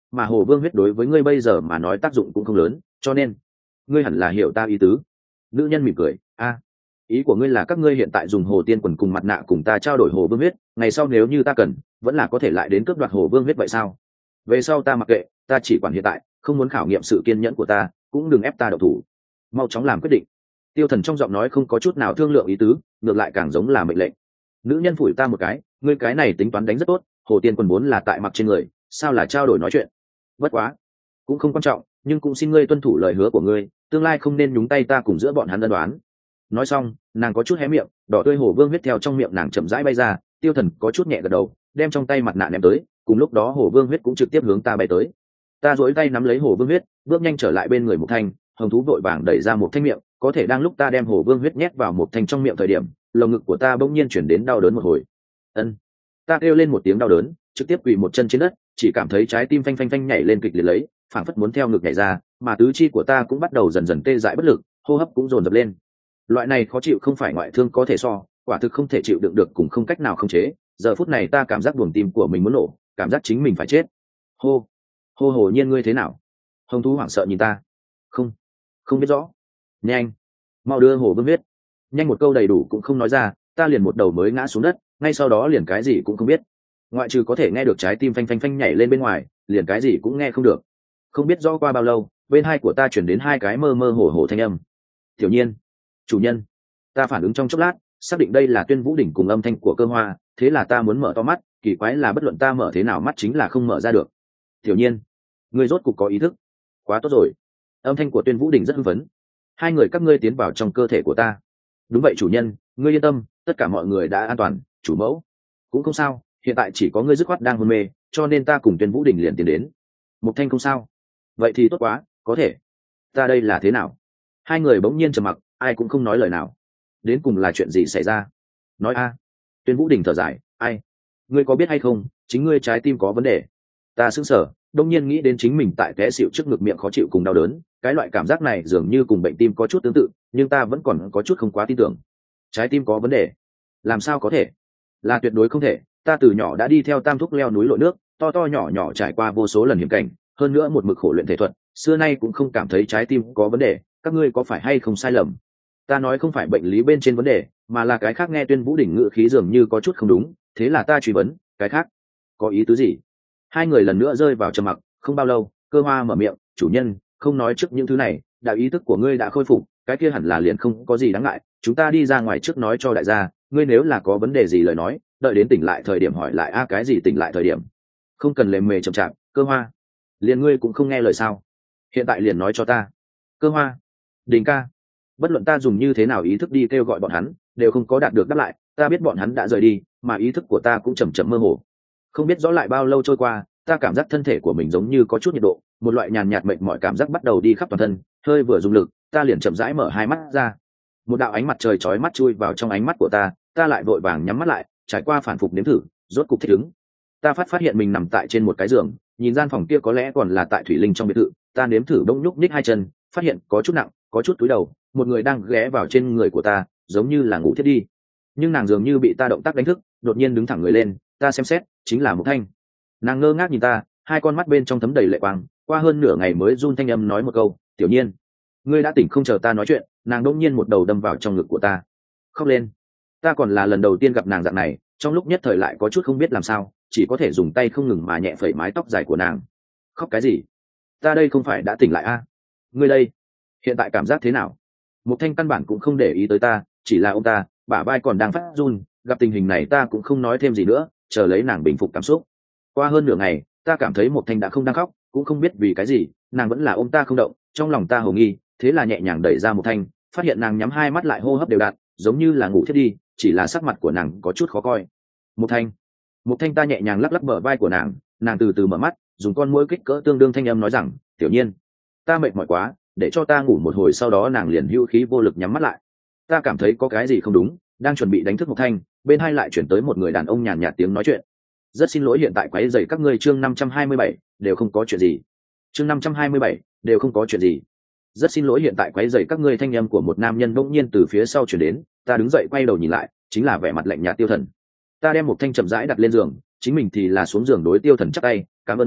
mà hồ vương huyết đối với ngươi bây giờ mà nói tác dụng cũng không lớn, cho nên ngươi hẳn là hiểu ta ý tứ. Nữ nhân mỉm cười, a, ý của ngươi là các ngươi hiện tại dùng hồ tiên quần cùng mặt nạ cùng ta trao đổi hồ vương huyết, ngày sau nếu như ta cần vẫn là có thể lại đến cướp đoạt hồ vương huyết vậy sao? Về sau ta mặc kệ, ta chỉ quản hiện tại, không muốn khảo nghiệm sự kiên nhẫn của ta, cũng đừng ép ta đậu thủ, mau chóng làm quyết định. Tiêu Thần trong giọng nói không có chút nào thương lượng ý tứ, ngược lại càng giống là mệnh lệnh. Nữ nhân phủi ta một cái, ngươi cái này tính toán đánh rất tốt, hồ tiên quần vốn là tại mặc trên người, sao là trao đổi nói chuyện? Bất quá, cũng không quan trọng, nhưng cũng xin ngươi tuân thủ lời hứa của ngươi, tương lai không nên nhúng tay ta cùng giữa bọn hắn ân đoán. Nói xong, nàng có chút hé miệng, đỏ tươi hồ vương huyết theo trong miệng nàng chậm rãi bay ra. Tiêu Thần có chút nhẹ gật đầu, đem trong tay mặt nạ ném tới, cùng lúc đó hồ vương huyết cũng trực tiếp hướng ta bay tới. Ta duỗi tay nắm lấy hồ vương huyết, bước nhanh trở lại bên người Mục Thanh. Hồng thú vội vàng đẩy ra một thanh miệng, có thể đang lúc ta đem hồ vương huyết nhét vào một thanh trong miệng thời điểm, lồng ngực của ta bỗng nhiên chuyển đến đau đớn một hồi. Ân, ta kêu lên một tiếng đau đớn, trực tiếp quỳ một chân trên đất, chỉ cảm thấy trái tim phanh phanh phanh nhảy lên kịch liệt lấy, phảng phất muốn theo ngực nhảy ra, mà tứ chi của ta cũng bắt đầu dần dần tê dại bất lực, hô hấp cũng dồn dập lên. Loại này khó chịu không phải ngoại thương có thể so, quả thực không thể chịu đựng được, cùng không cách nào khống chế. Giờ phút này ta cảm giác buồng tim của mình muốn nổ, cảm giác chính mình phải chết. Hô, hô hồ nhiên ngươi thế nào? Hồng thú hoảng sợ nhìn ta. Không, không biết rõ. Nhanh, mau đưa hồ vương huyết. Nhanh một câu đầy đủ cũng không nói ra, ta liền một đầu mới ngã xuống đất, ngay sau đó liền cái gì cũng không biết. Ngoại trừ có thể nghe được trái tim phanh phanh phanh nhảy lên bên ngoài, liền cái gì cũng nghe không được. Không biết rõ qua bao lâu, bên hai của ta chuyển đến hai cái mơ mơ hồ hồ thanh âm. Tiểu Nhiên, chủ nhân. Ta phản ứng trong chốc lát, xác định đây là Tuyên Vũ đỉnh cùng âm thanh của Cơ Hoa, thế là ta muốn mở to mắt, kỳ quái là bất luận ta mở thế nào mắt chính là không mở ra được. Tiểu Nhiên, ngươi rốt cục có ý thức. Quá tốt rồi. Âm thanh của Tuyên Vũ đỉnh rất hưng phấn. Hai người các ngươi tiến vào trong cơ thể của ta. Đúng vậy chủ nhân, ngươi yên tâm, tất cả mọi người đã an toàn. Chủ mẫu cũng không sao, hiện tại chỉ có ngươi dứt khoát đang hôn mê, cho nên ta cùng Tuyên Vũ đỉnh liền tiến đến. Mục Thanh không sao. Vậy thì tốt quá, có thể. Ta đây là thế nào? Hai người bỗng nhiên trầm mặc, ai cũng không nói lời nào. Đến cùng là chuyện gì xảy ra? Nói a. Tuyên Vũ đỉnh thở dài, ai? Ngươi có biết hay không, chính ngươi trái tim có vấn đề. Ta sững sờ, đông nhiên nghĩ đến chính mình tại té xịu trước ngực, miệng khó chịu cùng đau đớn, cái loại cảm giác này dường như cùng bệnh tim có chút tương tự, nhưng ta vẫn còn có chút không quá tin tưởng. Trái tim có vấn đề? Làm sao có thể? Là tuyệt đối không thể, ta từ nhỏ đã đi theo Tam thúc leo núi lội nước, to to nhỏ nhỏ trải qua vô số lần hiểm cảnh, hơn nữa một mực khổ luyện thể thuật, xưa nay cũng không cảm thấy trái tim có vấn đề, các ngươi có phải hay không sai lầm? Ta nói không phải bệnh lý bên trên vấn đề, mà là cái khác. Nghe Tuyên Vũ đỉnh ngữ khí dường như có chút không đúng, thế là ta truy vấn, cái khác có ý tứ gì? Hai người lần nữa rơi vào trầm mặc. Không bao lâu, Cơ Hoa mở miệng, chủ nhân, không nói trước những thứ này, đạo ý thức của ngươi đã khôi phục, cái kia hẳn là liền không có gì đáng ngại, chúng ta đi ra ngoài trước nói cho đại gia, ngươi nếu là có vấn đề gì lời nói, đợi đến tỉnh lại thời điểm hỏi lại. A cái gì tỉnh lại thời điểm? Không cần lề mề chậm chạp. Cơ Hoa, liền ngươi cũng không nghe lời sao? Hiện tại liền nói cho ta. Cơ Hoa, Đình ca, bất luận ta dùng như thế nào ý thức đi kêu gọi bọn hắn, đều không có đạt được đáp lại. Ta biết bọn hắn đã rời đi, mà ý thức của ta cũng chầm chậm mơ hồ. Không biết rõ lại bao lâu trôi qua, ta cảm giác thân thể của mình giống như có chút nhiệt độ, một loại nhàn nhạt mệt mỏi cảm giác bắt đầu đi khắp toàn thân. Hơi vừa dùng lực, ta liền chậm rãi mở hai mắt ra. Một đạo ánh mặt trời chói mắt chui vào trong ánh mắt của ta, ta lại vội vàng nhắm mắt lại, trải qua phản phục nếm thử, rốt cục thích ứng. Ta phát phát hiện mình nằm tại trên một cái giường, nhìn gian phòng kia có lẽ còn là tại Thủy Linh trong biệt thự. Ta nếm thử bỗng nhúc nhích hai chân, phát hiện có chút nặng, có chút túi đầu. Một người đang ghé vào trên người của ta, giống như là ngủ thiết đi. Nhưng nàng dường như bị ta động tác đánh thức, đột nhiên đứng thẳng người lên. Ta xem xét, chính là Mục Thanh. Nàng ngơ ngác nhìn ta, hai con mắt bên trong thấm đầy lệ quang. Qua hơn nửa ngày mới run thanh âm nói một câu, Tiểu Nhiên, ngươi đã tỉnh không? Chờ ta nói chuyện, nàng đột nhiên một đầu đâm vào trong ngực của ta, khóc lên. Ta còn là lần đầu tiên gặp nàng dạng này, trong lúc nhất thời lại có chút không biết làm sao, chỉ có thể dùng tay không ngừng mà nhẹ phẩy mái tóc dài của nàng. Khóc cái gì? Ta đây không phải đã tỉnh lại a? À? Ngươi đây, hiện tại cảm giác thế nào? Một Thanh căn bản cũng không để ý tới ta, chỉ là ông ta, bả vai còn đang phát run. Gặp tình hình này ta cũng không nói thêm gì nữa, chờ lấy nàng bình phục cảm xúc. Qua hơn nửa ngày, ta cảm thấy Một Thanh đã không đang khóc, cũng không biết vì cái gì, nàng vẫn là ôm ta không động. Trong lòng ta hồ nghi, thế là nhẹ nhàng đẩy ra Một Thanh, phát hiện nàng nhắm hai mắt lại, hô hấp đều đặn, giống như là ngủ thiết đi, chỉ là sắc mặt của nàng có chút khó coi. Một Thanh, Một Thanh, ta nhẹ nhàng lắc lắc bờ vai của nàng, nàng từ từ mở mắt, dùng con mũi kích cỡ tương đương thanh âm nói rằng, Tiểu Nhiên, ta mệt mỏi quá, để cho ta ngủ một hồi. Sau đó nàng liền hữu khí vô lực nhắm mắt lại. Ta cảm thấy có cái gì không đúng, đang chuẩn bị đánh thức Một Thanh, bên hai lại chuyển tới một người đàn ông nhàn nhạt tiếng nói chuyện. Rất xin lỗi hiện tại quấy rầy các ngươi. Chương năm trăm hai mươi bảy, đều không có chuyện gì. Chương năm trăm hai mươi bảy, đều không có chuyện gì. Rất xin lỗi hiện tại quấy rầy các ngươi. Thanh âm của một nam nhân bỗng nhiên từ phía sau chuyển đến. Ta đứng dậy quay đầu nhìn lại, chính là vẻ mặt lạnh nhạt Tiêu Thần. Ta đem Một Thanh chậm rãi đặt lên giường, chính mình thì là xuống giường đối Tiêu Thần chắp tay, cảm ơn ngươi,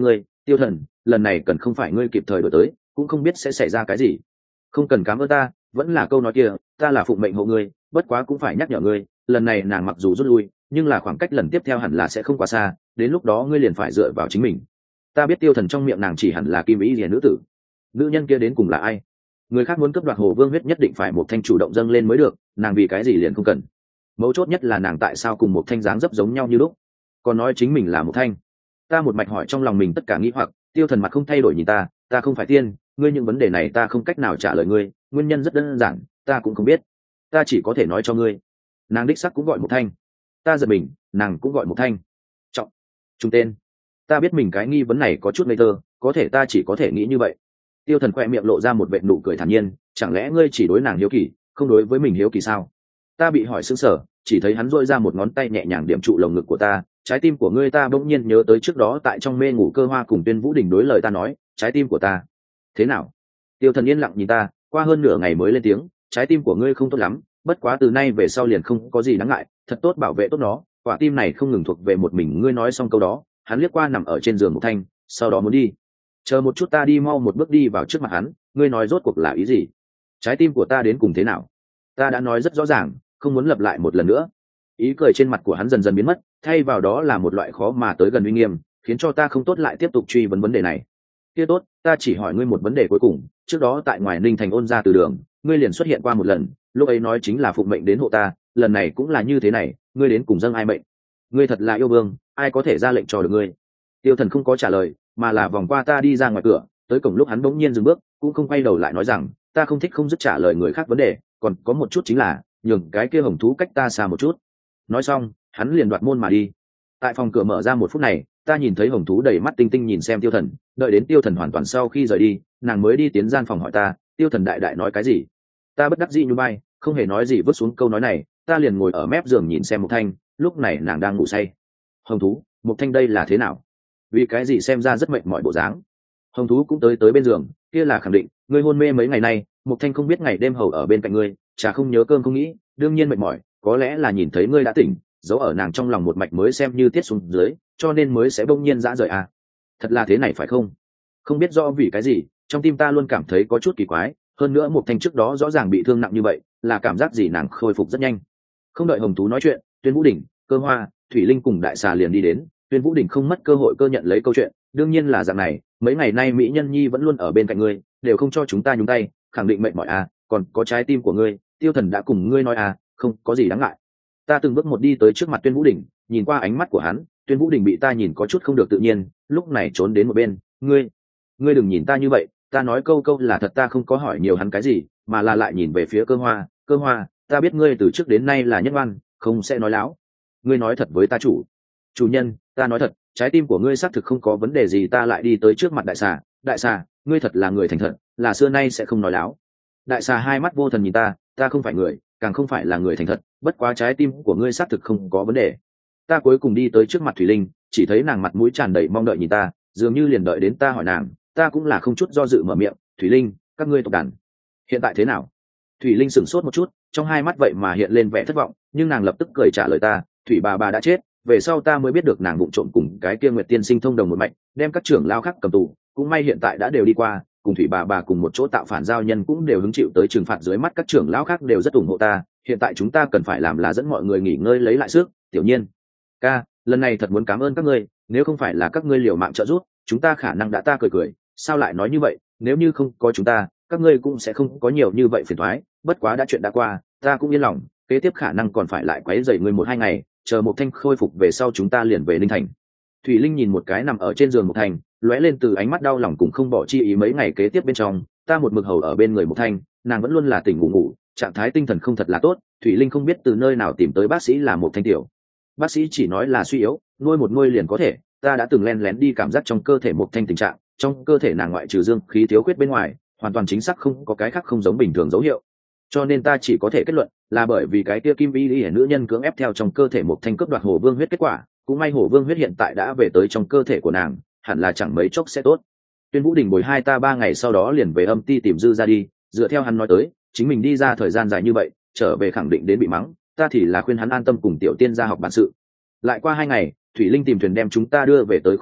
Tiêu Thần, lần này cần không phải ngươi kịp thời đổi tới, cũng không biết sẽ xảy ra cái gì. Không cần cảm ơn ta, vẫn là câu nói kia, ta là phụng mệnh hộ ngươi, bất quá cũng phải nhắc nhở ngươi, lần này nàng mặc dù rút lui, nhưng là khoảng cách lần tiếp theo hẳn là sẽ không quá xa, đến lúc đó ngươi liền phải dựa vào chính mình. Ta biết Tiêu Thần trong miệng nàng chỉ hẳn là Kim Ý Liễu nữ tử. Nữ nhân kia đến cùng là ai? Người khác muốn cướp đoạt Hồ Vương huyết nhất định phải một thanh chủ động dâng lên mới được, nàng vì cái gì liền không cần? Mấu chốt nhất là nàng tại sao cùng một thanh dáng dấp giống nhau như lúc, còn nói chính mình là một thanh. Ta một mạch hỏi trong lòng mình tất cả nghĩ hoặc. Tiêu Thần mặt không thay đổi nhìn ta, ta không phải tiên, ngươi những vấn đề này ta không cách nào trả lời ngươi, nguyên nhân rất đơn giản, ta cũng không biết, ta chỉ có thể nói cho ngươi, nàng đích sắc cũng gọi một thanh. Ta giật mình, nàng cũng gọi một thanh. Trọng, trung tên. Ta biết mình cái nghi vấn này có chút ngây thơ, có thể ta chỉ có thể nghĩ như vậy. Tiêu Thần khoe miệng lộ ra một vệt nụ cười thản nhiên, chẳng lẽ ngươi chỉ đối nàng hiếu kỳ, không đối với mình hiếu kỳ sao? Ta bị hỏi sững sờ, chỉ thấy hắn duỗi ra một ngón tay nhẹ nhàng điểm trụ lồng ngực của ta. Trái tim của ngươi, ta bỗng nhiên nhớ tới trước đó tại trong mê ngủ Cơ Hoa cùng Tuyên Vũ Đình đối lời ta nói, trái tim của ta. Thế nào? Tiêu Thần yên lặng nhìn ta, qua hơn nửa ngày mới lên tiếng, trái tim của ngươi không tốt lắm, bất quá từ nay về sau liền không có gì đáng ngại, thật tốt bảo vệ tốt nó, quả tim này không ngừng thuộc về một mình ngươi. Nói xong câu đó, hắn liếc qua nằm ở trên giường một thanh, sau đó muốn đi. Chờ một chút, ta đi mau một bước đi vào trước mặt hắn, ngươi nói rốt cuộc là ý gì? Trái tim của ta đến cùng thế nào? Ta đã nói rất rõ ràng, không muốn lặp lại một lần nữa. Ý cười trên mặt của hắn dần dần biến mất, thay vào đó là một loại khó mà tới gần uy nghiêm, khiến cho ta không tốt lại tiếp tục truy vấn vấn đề này. Kia tốt, ta chỉ hỏi ngươi một vấn đề cuối cùng, trước đó tại ngoài Ninh Thành Ôn ra từ đường, ngươi liền xuất hiện qua một lần, lúc ấy nói chính là phụng mệnh đến hộ ta, lần này cũng là như thế này, ngươi đến cùng dâng ai mệnh? Ngươi thật là yêu vương, ai có thể ra lệnh cho được ngươi? Tiêu Thần không có trả lời, mà là vòng qua ta đi ra ngoài cửa, tới cổng lúc hắn bỗng nhiên dừng bước, cũng không quay đầu lại nói rằng, ta không thích không dứt trả lời người khác vấn đề, còn có một chút chính là nhường cái kia hồng thú cách ta xa một chút. Nói xong, hắn liền đoạt môn mà đi. Tại phòng cửa mở ra một phút này, ta nhìn thấy hồng thú đầy mắt tinh tinh nhìn xem Tiêu Thần, đợi đến Tiêu Thần hoàn toàn sau khi rời đi, nàng mới đi tiến gian phòng hỏi ta, Tiêu Thần đại đại nói cái gì? Ta bất đắc dĩ nhún vai, không hề nói gì, vứt xuống câu nói này. Ta liền ngồi ở mép giường nhìn xem Mục Thanh, lúc này nàng đang ngủ say. Hồng thú, Mục Thanh đây là thế nào? Vì cái gì xem ra rất mệt mỏi bộ dáng? Hồng thú cũng tới tới bên giường, kia là khẳng định, ngươi hôn mê mấy ngày nay, Mục Thanh không biết ngày đêm hầu ở bên cạnh ngươi, chả không nhớ cơm không nghĩ, đương nhiên mệt mỏi, có lẽ là nhìn thấy ngươi đã tỉnh, giấu ở nàng trong lòng một mạch mới xem như tiết xuống dưới, cho nên mới sẽ bỗng nhiên dã rời à? Thật là thế này phải không? Không biết rõ vì cái gì, trong tim ta luôn cảm thấy có chút kỳ quái, hơn nữa Mục Thanh trước đó rõ ràng bị thương nặng như vậy, là cảm giác gì nàng khôi phục rất nhanh. Không đợi Hồng thú nói chuyện, Tuyên Vũ Đỉnh, Cơ Hoa, Thủy Linh cùng Đại Xà liền đi đến. Tuyên Vũ Đỉnh không mất cơ hội cơ nhận lấy câu chuyện, đương nhiên là dạng này, mấy ngày nay Mỹ Nhân Nhi vẫn luôn ở bên cạnh ngươi, đều không cho chúng ta nhúng tay, khẳng định mệt mỏi à, còn có trái tim của ngươi, Tiêu Thần đã cùng ngươi nói à, không có gì đáng ngại. Ta từng bước một đi tới trước mặt Tuyên Vũ Đỉnh, nhìn qua ánh mắt của hắn, Tuyên Vũ Đỉnh bị ta nhìn có chút không được tự nhiên, lúc này trốn đến một bên. Ngươi, ngươi đừng nhìn ta như vậy, ta nói câu câu là thật, ta không có hỏi nhiều hắn cái gì, mà là lại nhìn về phía Cơ Hoa. Cơ Hoa, ta biết ngươi từ trước đến nay là nhất ngoan, không sẽ nói láo. Ngươi nói thật với ta chủ. Chủ nhân, ta nói thật, trái tim của ngươi xác thực không có vấn đề gì. Ta lại đi tới trước mặt Đại Xà. Đại Xà, ngươi thật là người thành thật, là xưa nay sẽ không nói láo. Đại Xà hai mắt vô thần nhìn ta, ta không phải người, càng không phải là người thành thật, bất quá trái tim của ngươi xác thực không có vấn đề. Ta cuối cùng đi tới trước mặt Thủy Linh, chỉ thấy nàng mặt mũi tràn đầy mong đợi nhìn ta, dường như liền đợi đến ta hỏi nàng. Ta cũng là không chút do dự mở miệng, Thủy Linh, các ngươi tộc đàn hiện tại thế nào? Thủy Linh sửng sốt một chút, trong hai mắt vậy mà hiện lên vẻ thất vọng, nhưng nàng lập tức cười trả lời ta, Thủy bà bà đã chết. Về sau ta mới biết được nàng vụng trộm cùng cái kia Nguyệt Tiên Sinh thông đồng một mạch, đem các trưởng lao khác cầm tù, cũng may hiện tại đã đều đi qua, cùng Thủy bà bà cùng một chỗ tạo phản giao nhân cũng đều hứng chịu tới trừng phạt, dưới mắt các trưởng lão khác đều rất ủng hộ ta. Hiện tại chúng ta cần phải làm là dẫn mọi người nghỉ ngơi lấy lại sức. Tiểu Nhiên ca, lần này thật muốn cảm ơn các ngươi, nếu không phải là các ngươi liều mạng trợ giúp, chúng ta khả năng đã. Ta cười cười, sao lại nói như vậy, nếu như không có chúng ta, các ngươi cũng sẽ không có nhiều như vậy phiền toái. Bất quá đã chuyện đã qua, ta cũng yên lòng, kế tiếp khả năng còn phải lại quấy rầy ngươi một hai ngày, chờ Mục Thanh khôi phục về sau chúng ta liền về Ninh Thành. Thủy Linh nhìn một cái nằm ở trên giường Mục Thanh, lóe lên từ ánh mắt đau lòng cùng không bỏ chi ý. Mấy ngày kế tiếp bên trong, ta một mực hầu ở bên người Mục Thanh, nàng vẫn luôn là tỉnh ngủ ngủ, trạng thái tinh thần không thật là tốt. Thủy Linh không biết từ nơi nào tìm tới bác sĩ là Mục Thanh tiểu. Bác sĩ chỉ nói là suy yếu, nuôi một nuôi liền có thể. Ta đã từng len lén đi cảm giác trong cơ thể Mục Thanh tình trạng, trong cơ thể nàng ngoại trừ dương khí thiếu khuyết bên ngoài, hoàn toàn chính xác không có cái khác không giống bình thường dấu hiệu. Cho nên ta chỉ có thể kết luận là bởi vì cái kia Kim Y Lý nữ nhân cưỡng ép theo trong cơ thể Mục Thanh cướp đoạt Hổ Vương huyết kết quả. Cũng may Hổ Vương huyết hiện tại đã về tới trong cơ thể của nàng, hẳn là chẳng mấy chốc sẽ tốt. Tuyên Vũ Đình bồi hai ta ba ngày sau đó liền về âm ti tìm Dư ra đi, dựa theo hắn nói tới, chính mình đi ra thời gian dài như vậy, trở về khẳng định đến bị mắng, ta thì là khuyên hắn an tâm cùng Tiểu Tiên ra học bản sự. Lại qua hai ngày, Thủy Linh tìm thuyền đem chúng ta đưa về tới Khúc Hải huyện,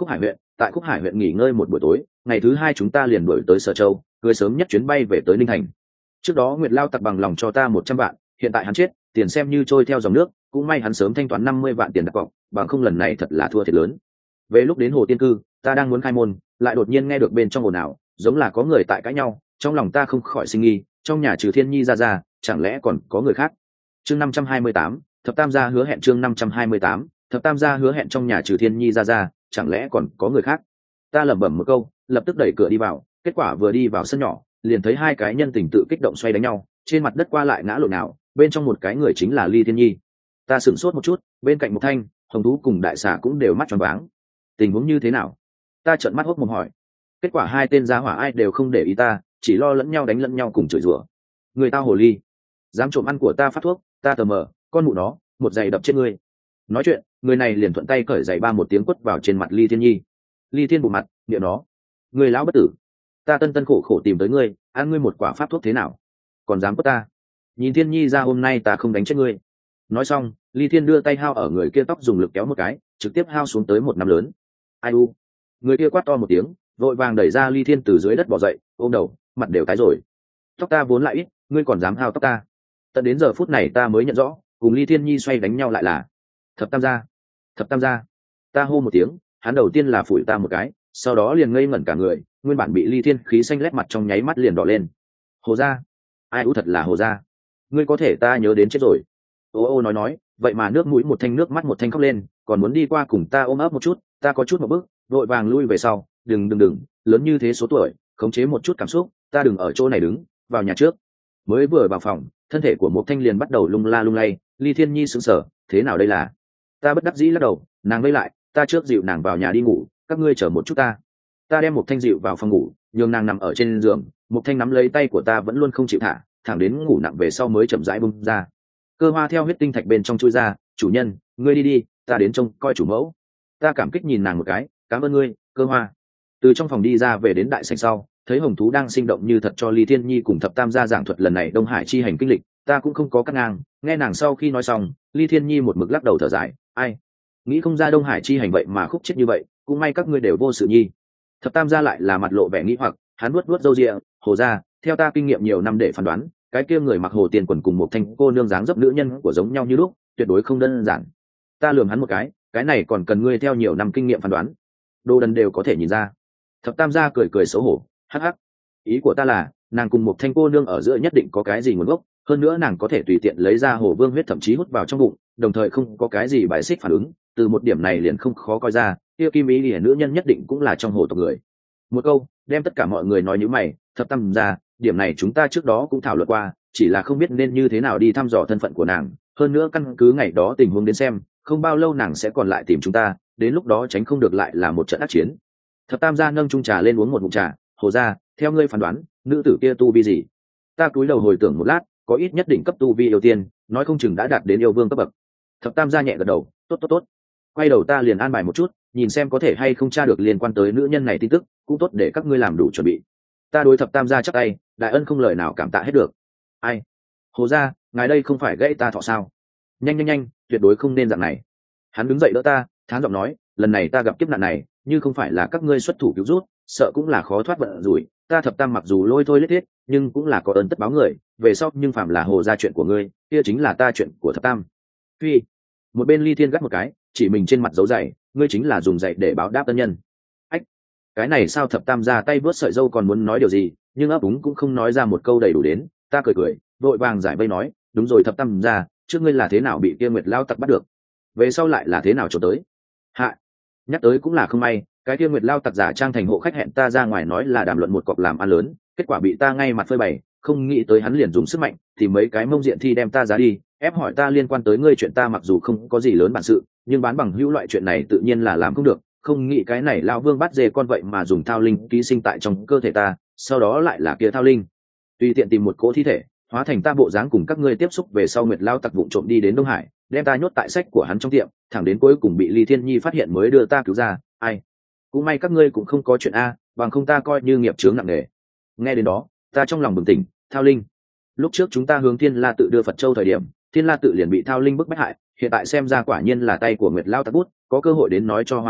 tại Khúc Hải huyện nghỉ ngơi một buổi tối, ngày thứ hai chúng ta liền đuổi tới Sở Châu, cưới sớm nhất chuyến bay về tới Ninh Thành. Trước đó Nguyệt Lao Tặc bằng lòng cho ta một trăm vạn, hiện tại hắn chết, tiền xem như trôi theo dòng nước, cũng may hắn sớm thanh toán năm mươi vạn tiền đặt cọc, bằng không lần này thật là thua thiệt lớn. Về lúc đến Hồ Tiên Cư, ta đang muốn khai môn, lại đột nhiên nghe được bên trong ồn ào, giống là có người tại cãi nhau, trong lòng ta không khỏi sinh nghi, trong nhà trừ Thiên Nhi ra ra, chẳng lẽ còn có người khác? Chương năm trăm hai mươi tám, Thập Tam gia hứa hẹn chương năm trăm hai mươi tám, Thập Tam gia hứa hẹn trong nhà trừ Thiên Nhi ra ra, chẳng lẽ còn có người khác? Ta lẩm bẩm một câu, lập tức đẩy cửa đi vào, kết quả vừa đi vào sân nhỏ, liền thấy hai cái nhân tình tự kích động xoay đánh nhau, trên mặt đất qua lại ngã lộn nào, bên trong một cái người chính là Ly Thiên Nhi. Ta sửng sốt một chút, bên cạnh một thanh, Hồng Thú cùng Đại Xà cũng đều mắt tròn váng. Tình huống như thế nào? Ta trợn mắt hốt mồm hỏi. Kết quả hai tên gia hỏa ai đều không để ý ta, chỉ lo lẫn nhau đánh lẫn nhau cùng chửi rủa. Người tao hồ ly, dám trộm ăn của ta phát thuốc, ta tờ mờ, con mụ nó, một giày đập chết ngươi. Nói chuyện, người này liền thuận tay cởi giày ba một tiếng quất vào trên mặt Ly Thiên Nhi. Ly Thiên bụng mặt, miệng nó, người lão bất tử, ta tân tân khổ khổ tìm tới ngươi, ăn ngươi một quả pháp thuốc thế nào, còn dám quất ta? Nhìn Thiên Nhi ra hôm nay ta không đánh chết ngươi. Nói xong, Ly Thiên đưa tay hao ở người kia tóc dùng lực kéo một cái, trực tiếp hao xuống tới một năm lớn. Ai u? Người kia quát to một tiếng, vội vàng đẩy ra Ly Thiên từ dưới đất bò dậy, ôm đầu, mặt đều tái rồi. Tóc ta vốn lại ít, ngươi còn dám hao tóc ta? Tận đến giờ phút này ta mới nhận rõ, cùng Ly Thiên Nhi xoay đánh nhau lại là Thập Tam gia. Thập Tam gia. Ta hô một tiếng, hắn đầu tiên là phủi ta một cái, sau đó liền ngây ngẩn cả người, nguyên bản bị Ly Thiên khí xanh lét mặt trong nháy mắt liền đỏ lên. Hồ gia, ai ú thật là Hồ gia, ngươi có thể ta nhớ đến chết rồi. Ô ô nói nói, vậy mà nước mũi một thanh nước mắt một thanh khóc lên, còn muốn đi qua cùng ta ôm ấp một chút, ta có chút một bước, vội vàng lui về sau, đừng đừng đừng, lớn như thế số tuổi, khống chế một chút cảm xúc, ta đừng ở chỗ này đứng, vào nhà trước. Mới vừa vào phòng, thân thể của một thanh liền bắt đầu lung la lung lay, Ly Thiên Nhi sững sờ, thế nào đây là? Ta bất đắc dĩ lắc đầu, nàng vây lại, ta trước dịu nàng vào nhà đi ngủ, các ngươi chờ một chút ta. Ta đem một thanh dịu vào phòng ngủ, nhường nàng nằm ở trên giường, một thanh nắm lấy tay của ta vẫn luôn không chịu thả, thẳng đến ngủ nặng về sau mới chậm rãi bung ra. Cơ hoa theo huyết tinh thạch bên trong chui ra, chủ nhân, ngươi đi đi, ta đến trông coi chủ mẫu. Ta cảm kích nhìn nàng một cái, cảm ơn ngươi, cơ hoa. Từ trong phòng đi ra về đến đại sảnh sau, thấy Hồng Thú đang sinh động như thật cho Ly Thiên Nhi cùng Thập Tam gia giảng thuật lần này Đông Hải chi hành kinh lịch, ta cũng không có cắt ngang, nghe nàng sau khi nói xong, Ly Thiên Nhi một mực lắc đầu thở dài, ai, nghĩ không ra Đông Hải chi hành vậy mà khúc chết như vậy, cũng may các ngươi đều vô sự nhi. Thập Tam gia lại là mặt lộ vẻ nghĩ hoặc, hắn nuốt nuốt râu ria, Hồ gia, theo ta kinh nghiệm nhiều năm để phán đoán, cái kia người mặc hồ tiền quần cùng một thanh cô nương dáng dấp nữ nhân của giống nhau như lúc, tuyệt đối không đơn giản. Ta lườm hắn một cái, cái này còn cần ngươi theo nhiều năm kinh nghiệm phán đoán, đồ đần đều có thể nhìn ra. Thập Tam gia cười cười xấu hổ, hắc hắc, ý của ta là nàng cùng một thanh cô nương ở giữa nhất định có cái gì nguồn gốc, hơn nữa nàng có thể tùy tiện lấy ra hồ vương huyết thậm chí hút vào trong bụng, đồng thời không có cái gì bài xích phản ứng, từ một điểm này liền không khó coi ra kia kim ý lìa nữ nhân nhất định cũng là trong hồ tộc người. Một câu đem tất cả mọi người nói như mày. Thập Tam gia, điểm này chúng ta trước đó cũng thảo luận qua, chỉ là không biết nên như thế nào đi thăm dò thân phận của nàng, hơn nữa căn cứ ngày đó tình huống đến xem, không bao lâu nàng sẽ còn lại tìm chúng ta, đến lúc đó tránh không được lại là một trận ác chiến. Thập Tam gia nâng chung trà lên uống một ngụm trà, Hồ gia, theo ngươi phán đoán, nữ tử kia tu vi gì? Ta cúi đầu hồi tưởng một lát, có ít nhất định cấp tu vi yêu tiên, nói không chừng đã đạt đến yêu vương cấp bậc. Thập Tam gia nhẹ gật đầu, tốt tốt tốt. Quay đầu ta liền an bài một chút, nhìn xem có thể hay không tra được liên quan tới nữ nhân này tin tức, cũng tốt để các ngươi làm đủ chuẩn bị. Ta đối Thập Tam gia chắc tay, đại ân không lời nào cảm tạ hết được. Ai? Hồ gia, ngài đây không phải gãy ta thọ sao? Nhanh nhanh nhanh, tuyệt đối không nên dạng này. Hắn đứng dậy đỡ ta, thán giọng nói, lần này ta gặp kiếp nạn này, như không phải là các ngươi xuất thủ cứu rút, sợ cũng là khó thoát vận rủi. Ta Thập Tam mặc dù lôi thôi lết thiết, nhưng cũng là có ơn tất báo người, về sau nhưng phạm là Hồ gia chuyện của ngươi, kia chính là ta chuyện của Thập Tam. Phi. Một bên Ly Thiên gắt một cái, chỉ mình trên mặt dấu giày, ngươi chính là dùng giày để báo đáp tân nhân. Ách, cái này sao? Thập Tam ra tay vớt sợi dâu còn muốn nói điều gì, nhưng ấp úng cũng không nói ra một câu đầy đủ đến. Ta cười cười, vội vàng giải vây nói, đúng rồi Thập Tam ra, trước ngươi là thế nào bị kia Nguyệt Lao Tặc bắt được, về sau lại là thế nào trốn tới? Hạ, nhắc tới cũng là không may, cái kia Nguyệt Lao Tặc giả trang thành hộ khách hẹn ta ra ngoài nói là đàm luận một cọc làm ăn lớn, kết quả bị ta ngay mặt phơi bày, không nghĩ tới hắn liền dùng sức mạnh, thì mấy cái mông diện thi đem ta giá đi, ép hỏi ta liên quan tới ngươi chuyện. Ta mặc dù không có gì lớn bản sự, nhưng bán bằng hữu loại chuyện này tự nhiên là làm không được, không nghĩ cái này lão vương bắt dê con vậy mà dùng thao linh ký sinh tại trong cơ thể ta, sau đó lại là kia thao linh tùy tiện tìm một cỗ thi thể hóa thành ta bộ dáng cùng các ngươi tiếp xúc. Về sau Nguyệt Lao Tặc vụng trộm đi đến Đông Hải, đem ta nhốt tại sách của hắn trong tiệm, thẳng đến cuối cùng bị Ly Thiên Nhi phát hiện mới đưa ta cứu ra. Ai, cũng may các ngươi cũng không có chuyện a, bằng không ta coi như nghiệp chướng nặng nề. Nghe đến đó ta trong lòng bừng tỉnh, thao linh, lúc trước chúng ta hướng Thiên La tự đưa Phật Châu thời điểm, Thiên La tự liền bị thao linh bức bách hại, hiện tại xem ra quả nhiên là tay của Nguyệt Lao Tặc bút, có cơ hội đến nói cho Hoa Lâm,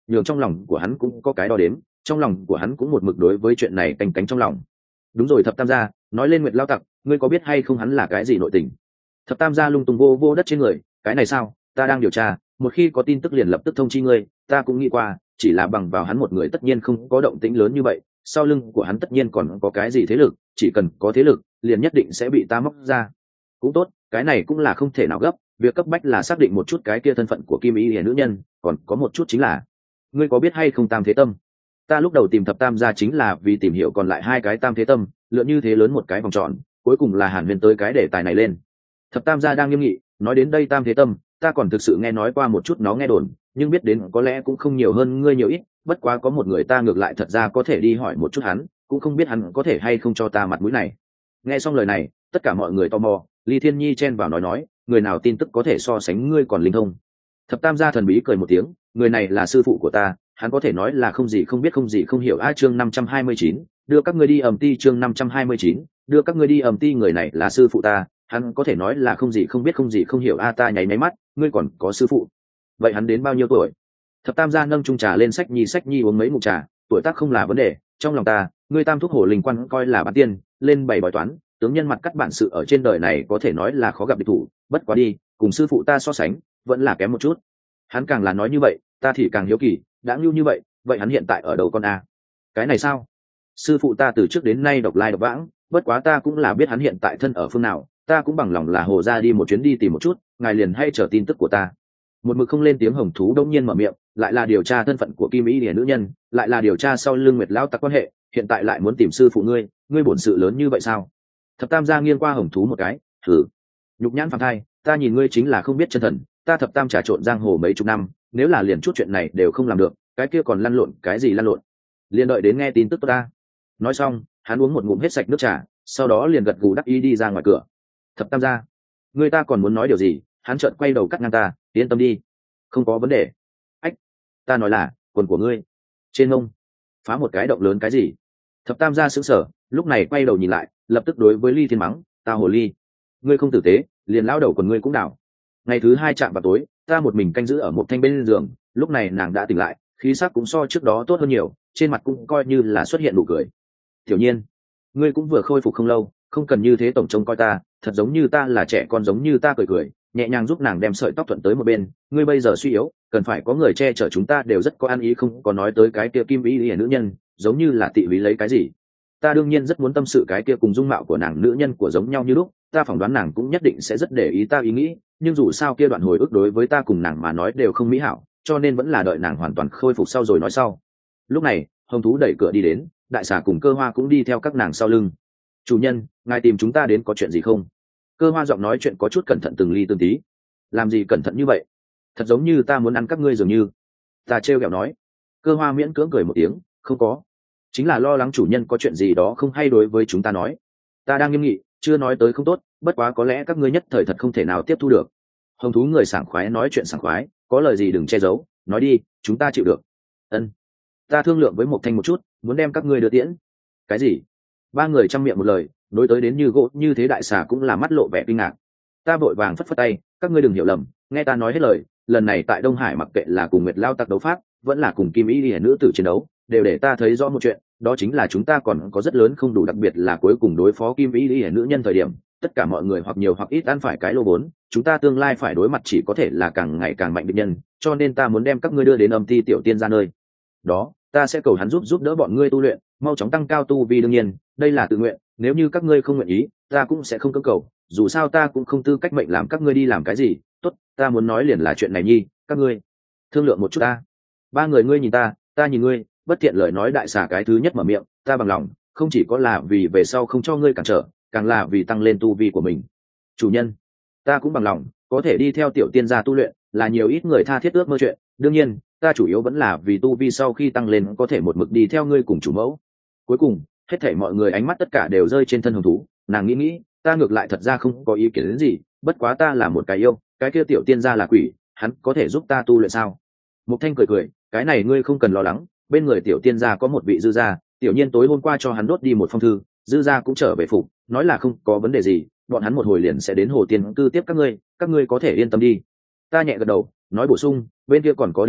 nhường trong lòng của hắn cũng có cái đo đếm, trong lòng của hắn cũng một mực đối với chuyện này canh cánh trong lòng. Đúng rồi thập tam gia, nói lên Nguyệt Lao Tặc, ngươi có biết hay không hắn là cái gì nội tình? Thập tam gia lung tung vô vô đất trên người, cái này sao, ta đang điều tra, một khi có tin tức liền lập tức thông chi ngươi, ta cũng nghĩ qua, chỉ là bằng vào hắn một người tất nhiên không có động tĩnh lớn như vậy, sau lưng của hắn tất nhiên còn có cái gì thế lực, chỉ cần có thế lực, liền nhất định sẽ bị ta móc ra. Cũng tốt, cái này cũng là không thể nào gấp, việc cấp bách là xác định một chút cái kia thân phận của Kim Y Liễu nữ nhân, còn có một chút chính là, ngươi có biết hay không Tam Thế Tâm? Ta lúc đầu tìm thập tam gia chính là vì tìm hiểu còn lại hai cái Tam Thế Tâm, lượn như thế lớn một cái vòng tròn, cuối cùng là Hàn Huyền tới cái đề tài này lên. Thập tam gia đang nghiêm nghị, nói đến đây Tam Thế Tâm, ta còn thực sự nghe nói qua một chút nó nghe đồn, nhưng biết đến có lẽ cũng không nhiều hơn ngươi nhiều ít, bất quá có một người ta ngược lại thật ra có thể đi hỏi một chút hắn, cũng không biết hắn có thể hay không cho ta mặt mũi này. Nghe xong lời này, tất cả mọi người tò mò, Ly Thiên Nhi chen vào nói nói, người nào tin tức có thể so sánh ngươi còn linh thông. Thập tam gia thần bí cười một tiếng, người này là sư phụ của ta, hắn có thể nói là không gì không biết không gì không hiểu. A chương năm trăm hai mươi chín, đưa các ngươi đi ầm ti. Chương năm trăm hai mươi chín, đưa các ngươi đi ầm ti. Người này là sư phụ ta, hắn có thể nói là không gì không biết không gì không hiểu. A ta nháy máy mắt, ngươi còn có sư phụ, vậy hắn đến bao nhiêu tuổi? Thập tam gia nâng chung trà lên, sách nhi sách nhi uống mấy ngụm trà, tuổi tác không là vấn đề, trong lòng ta, ngươi Tam Thúc Hổ Linh Quan coi là bán tiên, lên bảy bói toán, tướng nhân mặt cắt bản sự ở trên đời này có thể nói là khó gặp địch thủ, bất quá đi, cùng sư phụ ta so sánh, vẫn là kém một chút. Hắn càng là nói như vậy, ta thì càng hiếu kỳ, đã ngưu như vậy, vậy hắn hiện tại ở đâu con a? Cái này sao? Sư phụ ta từ trước đến nay độc lai độc vãng, bất quá ta cũng là biết hắn hiện tại thân ở phương nào, ta cũng bằng lòng là hồ ra đi một chuyến đi tìm một chút, ngài liền hay chờ tin tức của ta. Một mực không lên tiếng Hồng Thú đông nhiên mở miệng, lại là điều tra thân phận của Kim Y Liễu nữ nhân, lại là điều tra sau lưng Nguyệt Lão Tặc quan hệ, hiện tại lại muốn tìm sư phụ ngươi, ngươi bổn sự lớn như vậy sao? Thập tam gia nghiêng qua Hồng Thú một cái, thử nhục nhãn phàm thai, ta nhìn ngươi chính là không biết chân thần, ta thập tam trà trộn giang hồ mấy chục năm, nếu là liền chút chuyện này đều không làm được, cái kia còn lăn lộn cái gì lăn lộn? Liền đợi đến nghe tin tức của ta. Nói xong, hắn uống một ngụm hết sạch nước trà, sau đó liền gật gù đắc ý đi ra ngoài cửa. Thập tam gia, ngươi ta còn muốn nói điều gì? Hắn chợt quay đầu cắt ngang ta, yên tâm đi, không có vấn đề. Ách, ta nói là quần của ngươi trên mông phá một cái động lớn cái gì? Thập tam gia sững sờ, lúc này quay đầu nhìn lại, lập tức đối với Ly Thiên mắng, ta hồ ly, ngươi không tử tế, liền lao đầu quần ngươi cũng đảo. Ngày thứ hai chạm vào tối, ta một mình canh giữ ở một thanh bên giường, lúc này nàng đã tỉnh lại, khí sắc cũng so trước đó tốt hơn nhiều, trên mặt cũng coi như là xuất hiện nụ cười. Tiểu Nhiên, ngươi cũng vừa khôi phục không lâu, không cần như thế tổng trông coi ta, thật giống như ta là trẻ con giống như ta cười cười, nhẹ nhàng giúp nàng đem sợi tóc thuận tới một bên. Ngươi bây giờ suy yếu, cần phải có người che chở, chúng ta đều rất có ăn ý, không có nói tới cái kia Kim Y Liễu nữ nhân, giống như là tị húy lấy cái gì. Ta đương nhiên rất muốn tâm sự cái kia cùng dung mạo của nàng nữ nhân của giống nhau như lúc, ta phỏng đoán nàng cũng nhất định sẽ rất để ý ta ý nghĩ, nhưng dù sao kia đoạn hồi ức đối với ta cùng nàng mà nói đều không mỹ hảo, cho nên vẫn là đợi nàng hoàn toàn khôi phục sau rồi nói sau. Lúc này, Hồng Thú đẩy cửa đi đến, đại xà cùng Cơ Hoa cũng đi theo các nàng sau lưng. Chủ nhân, ngài tìm chúng ta đến có chuyện gì không? Cơ Hoa giọng nói chuyện có chút cẩn thận từng ly từng tí. Làm gì cẩn thận như vậy? Thật giống như ta muốn ăn các ngươi dường như. Ta trêu ghẹo nói. Cơ Hoa miễn cưỡng cười một tiếng, không có, chính là lo lắng chủ nhân có chuyện gì đó không hay đối với chúng ta nói. Ta đang nghiêm nghị, chưa nói tới không tốt, bất quá có lẽ các ngươi nhất thời thật không thể nào tiếp thu được. Hồng Thú người sảng khoái nói chuyện sảng khoái, có lời gì đừng che giấu, nói đi, chúng ta chịu được. Ân, ta thương lượng với một thanh một chút, muốn đem các ngươi đưa tiễn. Cái gì? Ba người chăm miệng một lời, đối tới đến như gỗ như thế đại xà cũng là mắt lộ vẻ kinh ngạc. Ta vội vàng phất phất tay, các ngươi đừng hiểu lầm, nghe ta nói hết lời, lần này tại Đông Hải mặc kệ là cùng Nguyệt Lao Tặc đấu pháp, vẫn là cùng Kim Y Liễu nữ tử chiến đấu, đều để ta thấy rõ một chuyện, đó chính là chúng ta còn có rất lớn không đủ, đặc biệt là cuối cùng đối phó Kim Y Liễu nữ nhân thời điểm, tất cả mọi người hoặc nhiều hoặc ít ăn phải cái lô vốn, chúng ta tương lai phải đối mặt chỉ có thể là càng ngày càng mạnh địch nhân, cho nên ta muốn đem các ngươi đưa đến Âm Ti tiểu tiên ra nơi đó, ta sẽ cầu hắn giúp giúp đỡ bọn ngươi tu luyện, mau chóng tăng cao tu vi. Đương nhiên, đây là tự nguyện, nếu như các ngươi không nguyện ý, ta cũng sẽ không cưỡng cầu, dù sao ta cũng không tư cách mệnh làm các ngươi đi làm cái gì. Tốt, ta muốn nói liền là chuyện này nhi, các ngươi thương lượng một chút ta. Ba người ngươi nhìn ta, ta nhìn ngươi, bất thiện lời nói đại xà cái thứ nhất mở miệng, ta bằng lòng, không chỉ có là vì về sau không cho ngươi cản trở, càng là vì tăng lên tu vi của mình. Chủ nhân, ta cũng bằng lòng, có thể đi theo tiểu tiên gia tu luyện, là nhiều ít người tha thiết ước mơ chuyện, đương nhiên, ta chủ yếu vẫn là vì tu vi sau khi tăng lên có thể một mực đi theo ngươi cùng chủ mẫu. Cuối cùng, hết thảy mọi người ánh mắt tất cả đều rơi trên thân Hồng Thú, nàng nghĩ nghĩ, ta ngược lại thật ra không có ý kiến đến gì, bất quá ta là một cái yêu, cái kia tiểu tiên gia là quỷ, hắn có thể giúp ta tu luyện sao? Mục Thanh cười cười, cái này ngươi không cần lo lắng, bên người tiểu tiên gia có một vị dư gia, tiểu nhiên tối hôm qua cho hắn đốt đi một phong thư, dư gia cũng trở về phục, nói là không có vấn đề gì, bọn hắn một hồi liền sẽ đến hồ tiên cư tiếp các ngươi, các ngươi có thể yên tâm đi. Ta nhẹ gật đầu, nói bổ sung, bên kia còn có Đình ca,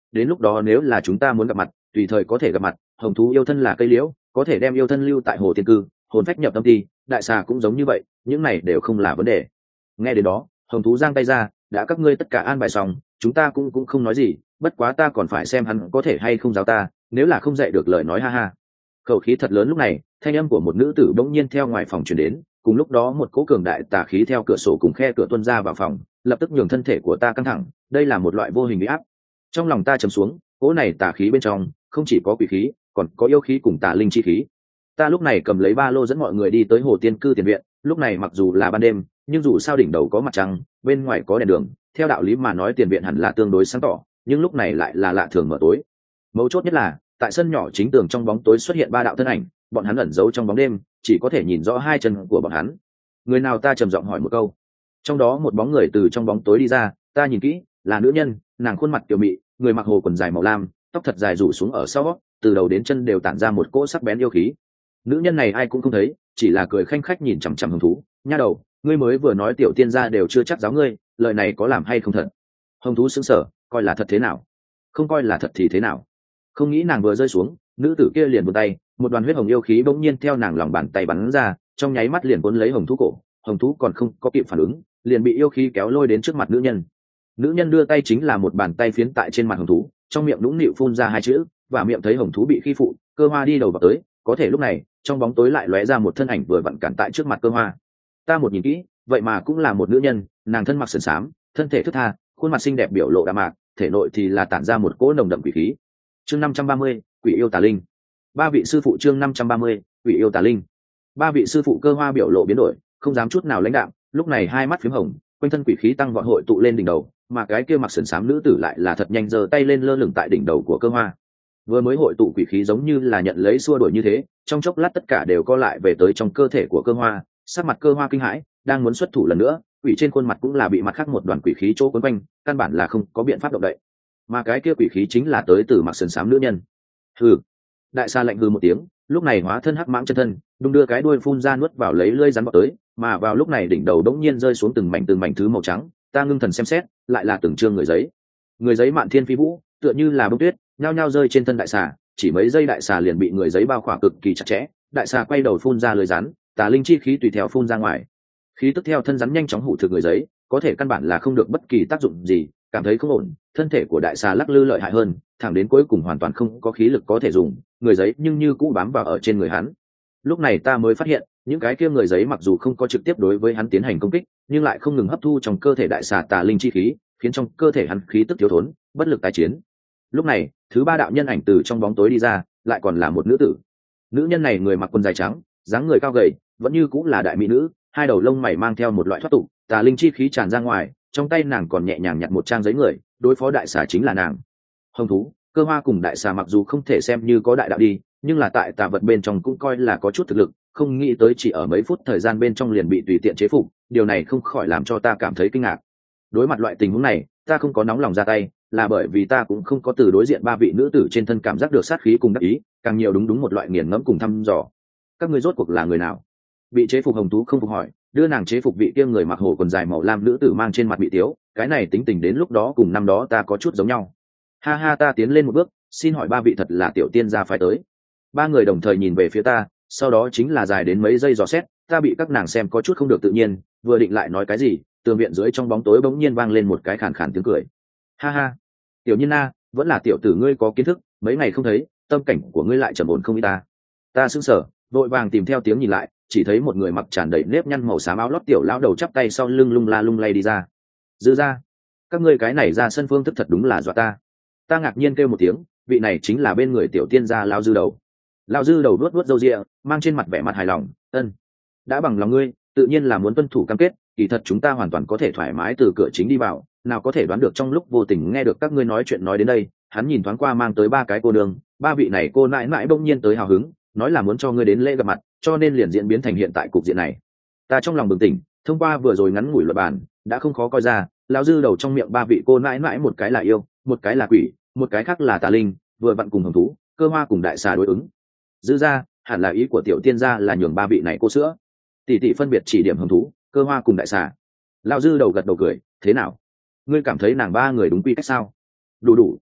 đến lúc đó nếu là chúng ta muốn gặp mặt tùy thời có thể gặp mặt. Hồng thú yêu thân là cây liễu, có thể đem yêu thân lưu tại hồ tiên cư, hồn phách nhập tâm ti, đại xà cũng giống như vậy, những này đều không là vấn đề. Nghe đến đó, hồng thú giang tay ra, đã các ngươi tất cả an bài xong, chúng ta cũng cũng không nói gì, bất quá ta còn phải xem hắn có thể hay không giáo ta, nếu là không dạy được lời nói ha ha. Khẩu khí thật lớn lúc này, thanh âm của một nữ tử bỗng nhiên theo ngoài phòng truyền đến, cùng lúc đó một cỗ cường đại tà khí theo cửa sổ cùng khe cửa tuôn ra vào phòng, lập tức nhường thân thể của ta căng thẳng, đây là một loại vô hình uy áp. Trong lòng ta trầm xuống, cỗ này tà khí bên trong không chỉ có quỷ khí, còn có yêu khí cùng tà linh chi khí. Ta lúc này cầm lấy ba lô dẫn mọi người đi tới hồ tiên cư tiền viện, lúc này mặc dù là ban đêm, nhưng dù sao đỉnh đầu có mặt trăng, bên ngoài có đèn đường, theo đạo lý mà nói tiền viện hẳn là tương đối sáng tỏ, nhưng lúc này lại là lạ thường mở tối. Mấu chốt nhất là, tại sân nhỏ chính tường trong bóng tối xuất hiện ba đạo thân ảnh, bọn hắn ẩn giấu trong bóng đêm, chỉ có thể nhìn rõ hai chân của bọn hắn. Người nào? Ta trầm giọng hỏi một câu. Trong đó một bóng người từ trong bóng tối đi ra, ta nhìn kỹ, là nữ nhân, nàng khuôn mặt kiều mị, người mặc hồ quần dài màu lam, tóc thật dài rủ xuống ở sau, từ đầu đến chân đều tản ra một cỗ sắc bén yêu khí. Nữ nhân này ai cũng không thấy, chỉ là cười khanh khách nhìn chằm chằm hồng thú. Nha đầu, ngươi mới vừa nói tiểu tiên gia đều chưa chắc giáo ngươi, lời này có làm hay không thật? Hồng thú sững sờ, coi là thật thế nào? Không coi là thật thì thế nào? Không nghĩ nàng vừa rơi xuống, nữ tử kia liền buông tay, một đoàn huyết hồng yêu khí bỗng nhiên theo nàng lòng bàn tay bắn ra, trong nháy mắt liền cuốn lấy hồng thú cổ. Hồng thú còn không có kịp phản ứng, liền bị yêu khí kéo lôi đến trước mặt nữ nhân. Nữ nhân đưa tay chính là một bàn tay phiến tại trên mặt hồng thú, trong miệng nũng nịu phun ra hai chữ, và miệng thấy hồng thú bị khi phụ, cơ hoa đi đầu vào tới. Có thể lúc này, trong bóng tối lại lóe ra một thân ảnh vừa vặn cản tại trước mặt cơ hoa. Ta một nhìn kỹ, vậy mà cũng là một nữ nhân, nàng thân mặc sườn xám, thân thể thướt tha, khuôn mặt xinh đẹp biểu lộ đạm mạc, thể nội thì là tản ra một cỗ nồng đậm quỷ khí. Chương năm trăm ba mươi, quỷ yêu tà linh. Ba vị sư phụ. Chương năm trăm ba mươi, quỷ yêu tà linh. Ba vị sư phụ cơ hoa biểu lộ biến đổi, không dám chút nào lãnh đạm, lúc này hai mắt phím hồng, quanh thân quỷ khí tăng vọt hội tụ lên đỉnh đầu, mà cái kia mặc sườn xám nữ tử lại là thật nhanh giơ tay lên lơ lửng tại đỉnh đầu của cơ hoa. Vừa mới hội tụ quỷ khí giống như là nhận lấy xua đuổi như thế, trong chốc lát tất cả đều co lại về tới trong cơ thể của cơ hoa. Sắc mặt cơ hoa kinh hãi, đang muốn xuất thủ lần nữa, quỷ trên khuôn mặt cũng là bị mặt khác một đoàn quỷ khí chỗ quấn quanh, căn bản là không có biện pháp động đậy. Mà cái kia quỷ khí chính là tới từ mặc sườn xám nữ nhân. Hừ. Đại sa lạnh hừ một tiếng, lúc này hóa thân hắc mãng chân thân, đung đưa cái đuôi phun ra nuốt vào lấy lưỡi rắn bọt tới, mà vào lúc này đỉnh đầu đống nhiên rơi xuống từng mảnh từng mảnh thứ màu trắng. Ta ngưng thần xem xét, lại là từng trương người giấy. Người giấy mạn thiên phi vũ, tựa như là bông tuyết, nhao nhao rơi trên thân đại xà, chỉ mấy giây đại xà liền bị người giấy bao khỏa cực kỳ chặt chẽ. Đại xà quay đầu phun ra lưỡi rắn, tà linh chi khí tùy theo phun ra ngoài. Khí tức theo thân rắn nhanh chóng hủ thực người giấy, có thể căn bản là không được bất kỳ tác dụng gì, cảm thấy không ổn, thân thể của đại xà lắc lư lợi hại hơn, thẳng đến cuối cùng hoàn toàn không có khí lực có thể dùng, người giấy nhưng như cũ bám vào ở trên người hắn. Lúc này ta mới phát hiện, những cái kia người giấy mặc dù không có trực tiếp đối với hắn tiến hành công kích, nhưng lại không ngừng hấp thu trong cơ thể đại xà tà linh chi khí, khiến trong cơ thể hắn khí tức thiếu thốn, bất lực tái chiến. Lúc này, thứ ba đạo nhân ảnh từ trong bóng tối đi ra, lại còn là một nữ tử. Nữ nhân này người mặc quần dài trắng, dáng người cao gầy, vẫn như cũng là đại mỹ nữ, hai đầu lông mày mang theo một loại thoát tục, tà linh chi khí tràn ra ngoài, trong tay nàng còn nhẹ nhàng nhặt một trang giấy người, đối phó đại xà chính là nàng. Hồng thú, cơ hoa cùng đại xà mặc dù không thể xem như có đại đạo đi, nhưng là tại tà vật bên trong cũng coi là có chút thực lực, không nghĩ tới chỉ ở mấy phút thời gian bên trong liền bị tùy tiện chế phục, điều này không khỏi làm cho ta cảm thấy kinh ngạc. Đối mặt loại tình huống này, ta không có nóng lòng ra tay, là bởi vì ta cũng không có từ đối diện ba vị nữ tử trên thân cảm giác được sát khí cùng đắc ý, càng nhiều đúng đúng một loại nghiền ngẫm cùng thăm dò. Các ngươi rốt cuộc là người nào? Bị chế phục hồng thú không phục hỏi, đưa nàng chế phục vị kia người mặc hồ quần dài màu lam nữ tử mang trên mặt bị tiếu, cái này tính tình đến lúc đó cùng năm đó ta có chút giống nhau. Ha ha, ta tiến lên một bước, xin hỏi ba vị thật là tiểu tiên gia phái tới? Ba người đồng thời nhìn về phía ta, sau đó chính là dài đến mấy giây dò xét, ta bị các nàng xem có chút không được tự nhiên, vừa định lại nói cái gì, tường viện dưới trong bóng tối bỗng nhiên vang lên một cái khàn khàn tiếng cười. Ha ha, tiểu nhiên na, vẫn là tiểu tử ngươi có kiến thức, mấy ngày không thấy, tâm cảnh của ngươi lại trầm ổn không ít ta. Ta sững sờ, vội vàng tìm theo tiếng nhìn lại, chỉ thấy một người mặc tràn đầy nếp nhăn màu xám áo lót tiểu lão đầu chắp tay sau lưng lung la lung lay đi ra. Dư ra, các ngươi cái này ra sân phương thức thật đúng là dọa ta. Ta ngạc nhiên kêu một tiếng, vị này chính là bên người tiểu tiên gia lão dư đầu. Lão dư đầu nuốt nuốt râu ria, mang trên mặt vẻ mặt hài lòng, ân, đã bằng lòng ngươi, tự nhiên là muốn tuân thủ cam kết, kỳ thật chúng ta hoàn toàn có thể thoải mái từ cửa chính đi vào, nào có thể đoán được trong lúc vô tình nghe được các ngươi nói chuyện nói đến đây. Hắn nhìn thoáng qua mang tới ba cái cô đường, ba vị này cô nãi nãi bỗng nhiên tới hào hứng, nói là muốn cho ngươi đến lễ gặp mặt, cho nên liền diễn biến thành hiện tại cục diện này. Ta trong lòng bừng tỉnh, thông qua vừa rồi ngắn ngủi luật bàn, đã không khó coi ra, lão dư đầu trong miệng ba vị cô nãi nãi một cái là yêu, một cái là quỷ, một cái khác là tà linh, vừa vặn cùng hồng thú, cơ hoa cùng đại xà đối ứng. Dư ra, hẳn là ý của tiểu tiên gia là nhường ba vị này cô sữa. Tỷ tỷ phân biệt chỉ điểm hồng thú, cơ hoa cùng đại xà. Lão dư đầu gật đầu cười, thế nào? Ngươi cảm thấy nàng ba người đúng quy cách sao? Đủ đủ.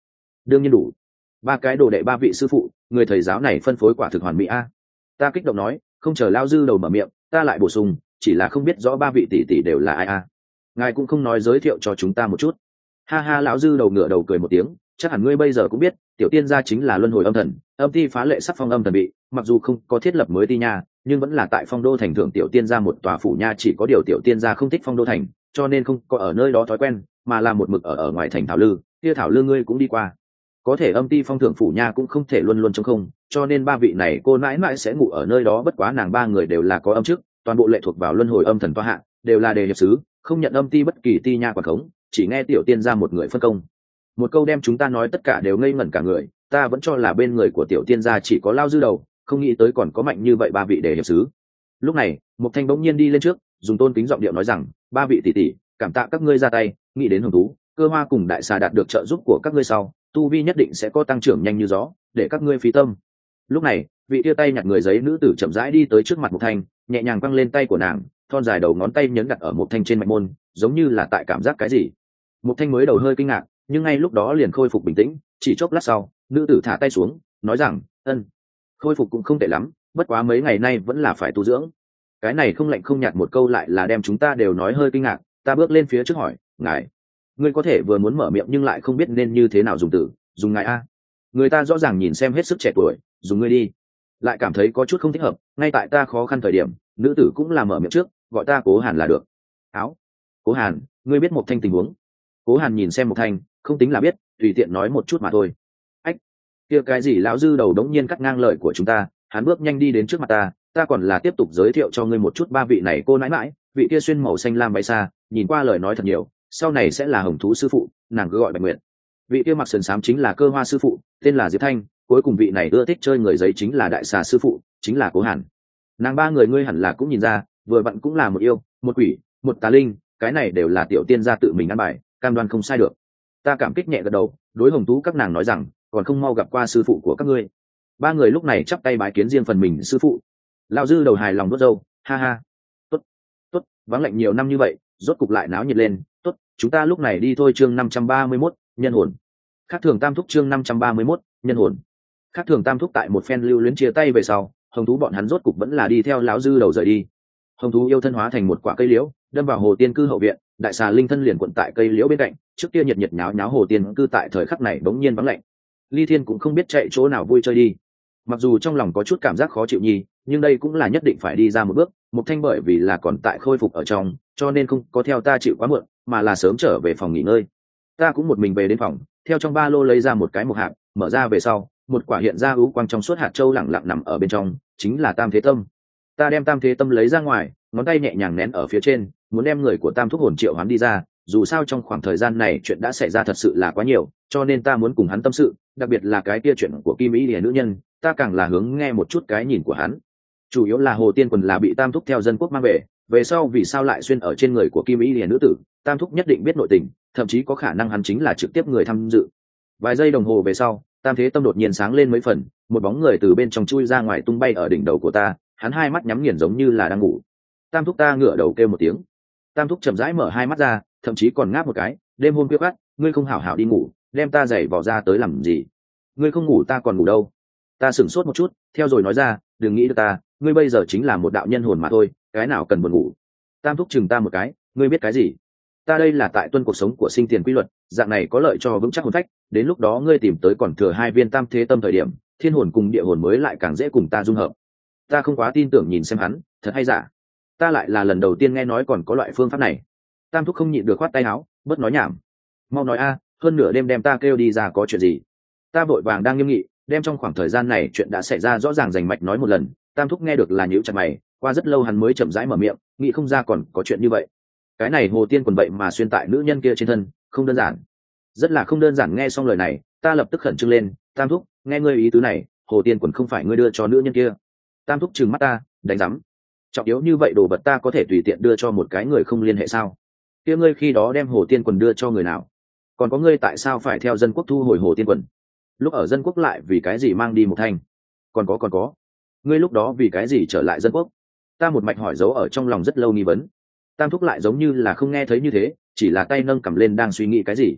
đương nhiên đủ. Ba cái đồ đệ ba vị sư phụ, người thầy giáo này phân phối quả thực hoàn mỹ a. Ta kích động nói, không chờ Lão dư đầu mở miệng, ta lại bổ sung, chỉ là không biết rõ ba vị tỷ tỷ đều là ai a. Ngài cũng không nói giới thiệu cho chúng ta một chút. Ha ha, lão dư đầu ngửa đầu cười một tiếng, chắc hẳn ngươi bây giờ cũng biết, tiểu tiên gia chính là luân hồi âm thần, âm ti phá lệ sắc phong âm thần bị, mặc dù không có thiết lập mới ti nha, nhưng vẫn là tại phong đô thành thượng tiểu tiên gia một tòa phủ nha, chỉ có điều tiểu tiên gia không thích phong đô thành, cho nên không có ở nơi đó thói quen, mà là một mực ở ở ngoài thành thảo lư. Kia thảo lư ngươi cũng đi qua, có thể âm ti phong thượng phủ nha cũng không thể luôn luôn trống không, cho nên ba vị này cô mãi mãi sẽ ngủ ở nơi đó. Bất quá nàng ba người đều là có âm chức, toàn bộ lệ thuộc vào luân hồi âm thần toa hạ, đều là đề hiệp sứ, không nhận âm ti bất kỳ ti nha quản khống, chỉ nghe tiểu tiên gia một người phân công. Một câu đem chúng ta nói tất cả đều ngây ngẩn cả người, ta vẫn cho là bên người của tiểu tiên gia chỉ có Lao dư đầu, không nghĩ tới còn có mạnh như vậy ba vị đề hiệp sứ. Lúc này Mục Thanh bỗng nhiên đi lên trước, dùng tôn kính giọng điệu nói rằng, ba vị tỷ tỷ, cảm tạ các ngươi ra tay, nghĩ đến hồng thú cơ hoa cùng đại xà đạt được trợ giúp của các ngươi sau, tu vi nhất định sẽ có tăng trưởng nhanh như gió, để các ngươi phí tâm. Lúc này vị tia tay nhặt người giấy nữ tử chậm rãi đi tới trước mặt Mục Thanh, nhẹ nhàng quăng lên tay của nàng, thon dài đầu ngón tay nhấn đặt ở Mục Thanh trên mạch môn, giống như là tại cảm giác cái gì. Mục Thanh mới đầu hơi kinh ngạc, nhưng ngay lúc đó liền khôi phục bình tĩnh, chỉ chốc lát sau nữ tử thả tay xuống, nói rằng, ân, khôi phục cũng không tệ lắm, bất quá mấy ngày nay vẫn là phải tu dưỡng. Cái này không lạnh không nhạt một câu lại là đem chúng ta đều nói hơi kinh ngạc. Ta bước lên phía trước hỏi, ngài, ngươi có thể vừa muốn mở miệng nhưng lại không biết nên như thế nào dùng từ, dùng ngài a. Người ta rõ ràng nhìn xem hết sức trẻ tuổi, dùng ngươi đi, lại cảm thấy có chút không thích hợp. Ngay tại ta khó khăn thời điểm, nữ tử cũng là mở miệng trước, gọi ta Cố Hàn là được. Áo, Cố Hàn, ngươi biết Mộc Thanh tình huống? Cố Hàn nhìn xem Mộc Thanh, không tính là biết, tùy tiện nói một chút mà thôi. Ách, kia cái gì? Lão dư đầu đống nhiên cắt ngang lời của chúng ta, hắn bước nhanh đi đến trước mặt ta, ta còn là tiếp tục giới thiệu cho ngươi một chút ba vị này cô nãi mãi. Vị kia xuyên màu xanh lam bay xa, nhìn qua lời nói thật nhiều, sau này sẽ là hồng thú sư phụ, nàng cứ gọi Bạch Nguyệt. Vị kia mặc sườn xám chính là cơ hoa sư phụ, tên là Diệp Thanh. Cuối cùng vị này ưa thích chơi người giấy chính là đại xà sư phụ, chính là Cố Hàn. Nàng ba người ngươi hẳn là cũng nhìn ra, vừa vặn cũng là một yêu, một quỷ, một tà linh, cái này đều là tiểu tiên gia tự mình ăn bài, cam đoan không sai được. Ta cảm kích nhẹ gật đầu, đối hồng thú các nàng nói rằng, còn không mau gặp qua sư phụ của các ngươi. Ba người lúc này chắp tay bái kiến riêng phần mình sư phụ. Lão dư đầu hài lòng đốt râu, ha ha, tốt, tốt, vắng lạnh nhiều năm như vậy, rốt cục lại náo nhiệt lên. Tốt, chúng ta lúc này đi thôi. Chương năm trăm ba mươi mốt, nhân hồn. Khác thường tam thúc. Chương năm trăm ba mươi mốt, nhân hồn. Khác thường tam thúc tại một phen lưu luyến chia tay về sau, hồng thú bọn hắn rốt cục vẫn là đi theo lão dư đầu rời đi. Hồng thú yêu thân hóa thành một quả cây liễu, đâm vào hồ tiên cư hậu viện. Đại xà linh thân liền quận tại cây liễu bên cạnh, trước kia nhiệt nhiệt nháo nháo hồ tiên cư tại thời khắc này bỗng nhiên vắng lạnh. Ly Thiên cũng không biết chạy chỗ nào vui chơi đi. Mặc dù trong lòng có chút cảm giác khó chịu nhi, nhưng đây cũng là nhất định phải đi ra một bước. Mục Thanh bởi vì là còn tại khôi phục ở trong, cho nên không có theo ta chịu quá muộn, mà là sớm trở về phòng nghỉ ngơi. Ta cũng một mình về đến phòng, theo trong ba lô lấy ra một cái mộc hạt, mở ra về sau, một quả hiện ra ưu quang trong suốt hạt châu lặng lặng nằm ở bên trong, chính là Tam Thế Tâm. Ta đem Tam Thế Tâm lấy ra ngoài, ngón tay nhẹ nhàng nén ở phía trên, muốn đem người của Tam Thúc hồn triệu hoán đi ra. Dù sao trong khoảng thời gian này chuyện đã xảy ra thật sự là quá nhiều, cho nên ta muốn cùng hắn tâm sự, đặc biệt là cái kia chuyện của Kim Ý Lìa nữ nhân, ta càng là hướng nghe một chút cái nhìn của hắn. Chủ yếu là Hồ Tiên Quần là bị Tam Thúc theo dân quốc mang về, về sau vì sao lại xuyên ở trên người của Kim Ý Lìa nữ tử, Tam Thúc nhất định biết nội tình, thậm chí có khả năng hắn chính là trực tiếp người tham dự. Vài giây đồng hồ về sau, Tam Thế Tâm đột nhiên sáng lên mấy phần, một bóng người từ bên trong chui ra ngoài tung bay ở đỉnh đầu của ta, hắn hai mắt nhắm nghiền giống như là đang ngủ. Tam Thúc, ta ngửa đầu kêu một tiếng. Tam Thúc chậm rãi mở hai mắt ra, thậm chí còn ngáp một cái, đêm hôm khuya khoắt, ngươi không hảo hảo đi ngủ, đem ta giày vò ra tới làm gì? Ngươi không ngủ ta còn ngủ đâu? Ta sửng sốt một chút, theo rồi nói ra, đừng nghĩ được ta, ngươi bây giờ chính là một đạo nhân hồn mà thôi, cái nào cần buồn ngủ? Tam Thúc chừng ta một cái, ngươi biết cái gì? Ta đây là tại tuân cuộc sống của sinh tiền quy luật, dạng này có lợi cho vững chắc hồn phách, đến lúc đó ngươi tìm tới còn thừa hai viên Tam Thế Tâm thời điểm, thiên hồn cùng địa hồn mới lại càng dễ cùng ta dung hợp. Ta không quá tin tưởng nhìn xem hắn, thật hay giả? Ta lại là lần đầu tiên nghe nói còn có loại phương pháp này. Tam Thúc không nhịn được khoát tay áo, bớt nói nhảm, mau nói a, hơn nửa đêm đem ta kêu đi ra có chuyện gì? Ta vội vàng đang nghiêm nghị, đem trong khoảng thời gian này chuyện đã xảy ra rõ ràng rành mạch nói một lần. Tam Thúc nghe được là nhíu chặt mày, qua rất lâu hắn mới chậm rãi mở miệng, nghĩ không ra còn có chuyện như vậy. Cái này Hồ Tiên Quần vậy mà xuyên tại nữ nhân kia trên thân, không đơn giản, rất là không đơn giản. Nghe xong lời này, ta lập tức khẩn trương lên, Tam Thúc, nghe ngươi ý tứ này, Hồ Tiên Quần không phải ngươi đưa cho nữ nhân kia? Tam Thúc trừng mắt ta, đánh rắm, trọng yếu như vậy đồ vật ta có thể tùy tiện đưa cho một cái người không liên hệ sao? Kia ngươi khi đó đem Hồ Tiên Quần đưa cho người nào? Còn có ngươi tại sao phải theo dân quốc thu hồi Hồ Tiên Quần? Lúc ở dân quốc lại vì cái gì mang đi một thanh? Còn có còn có, ngươi lúc đó vì cái gì trở lại dân quốc? Ta một mạch hỏi dấu ở trong lòng rất lâu nghi vấn. Tam Thúc lại giống như là không nghe thấy như thế, chỉ là tay nâng cầm lên đang suy nghĩ cái gì.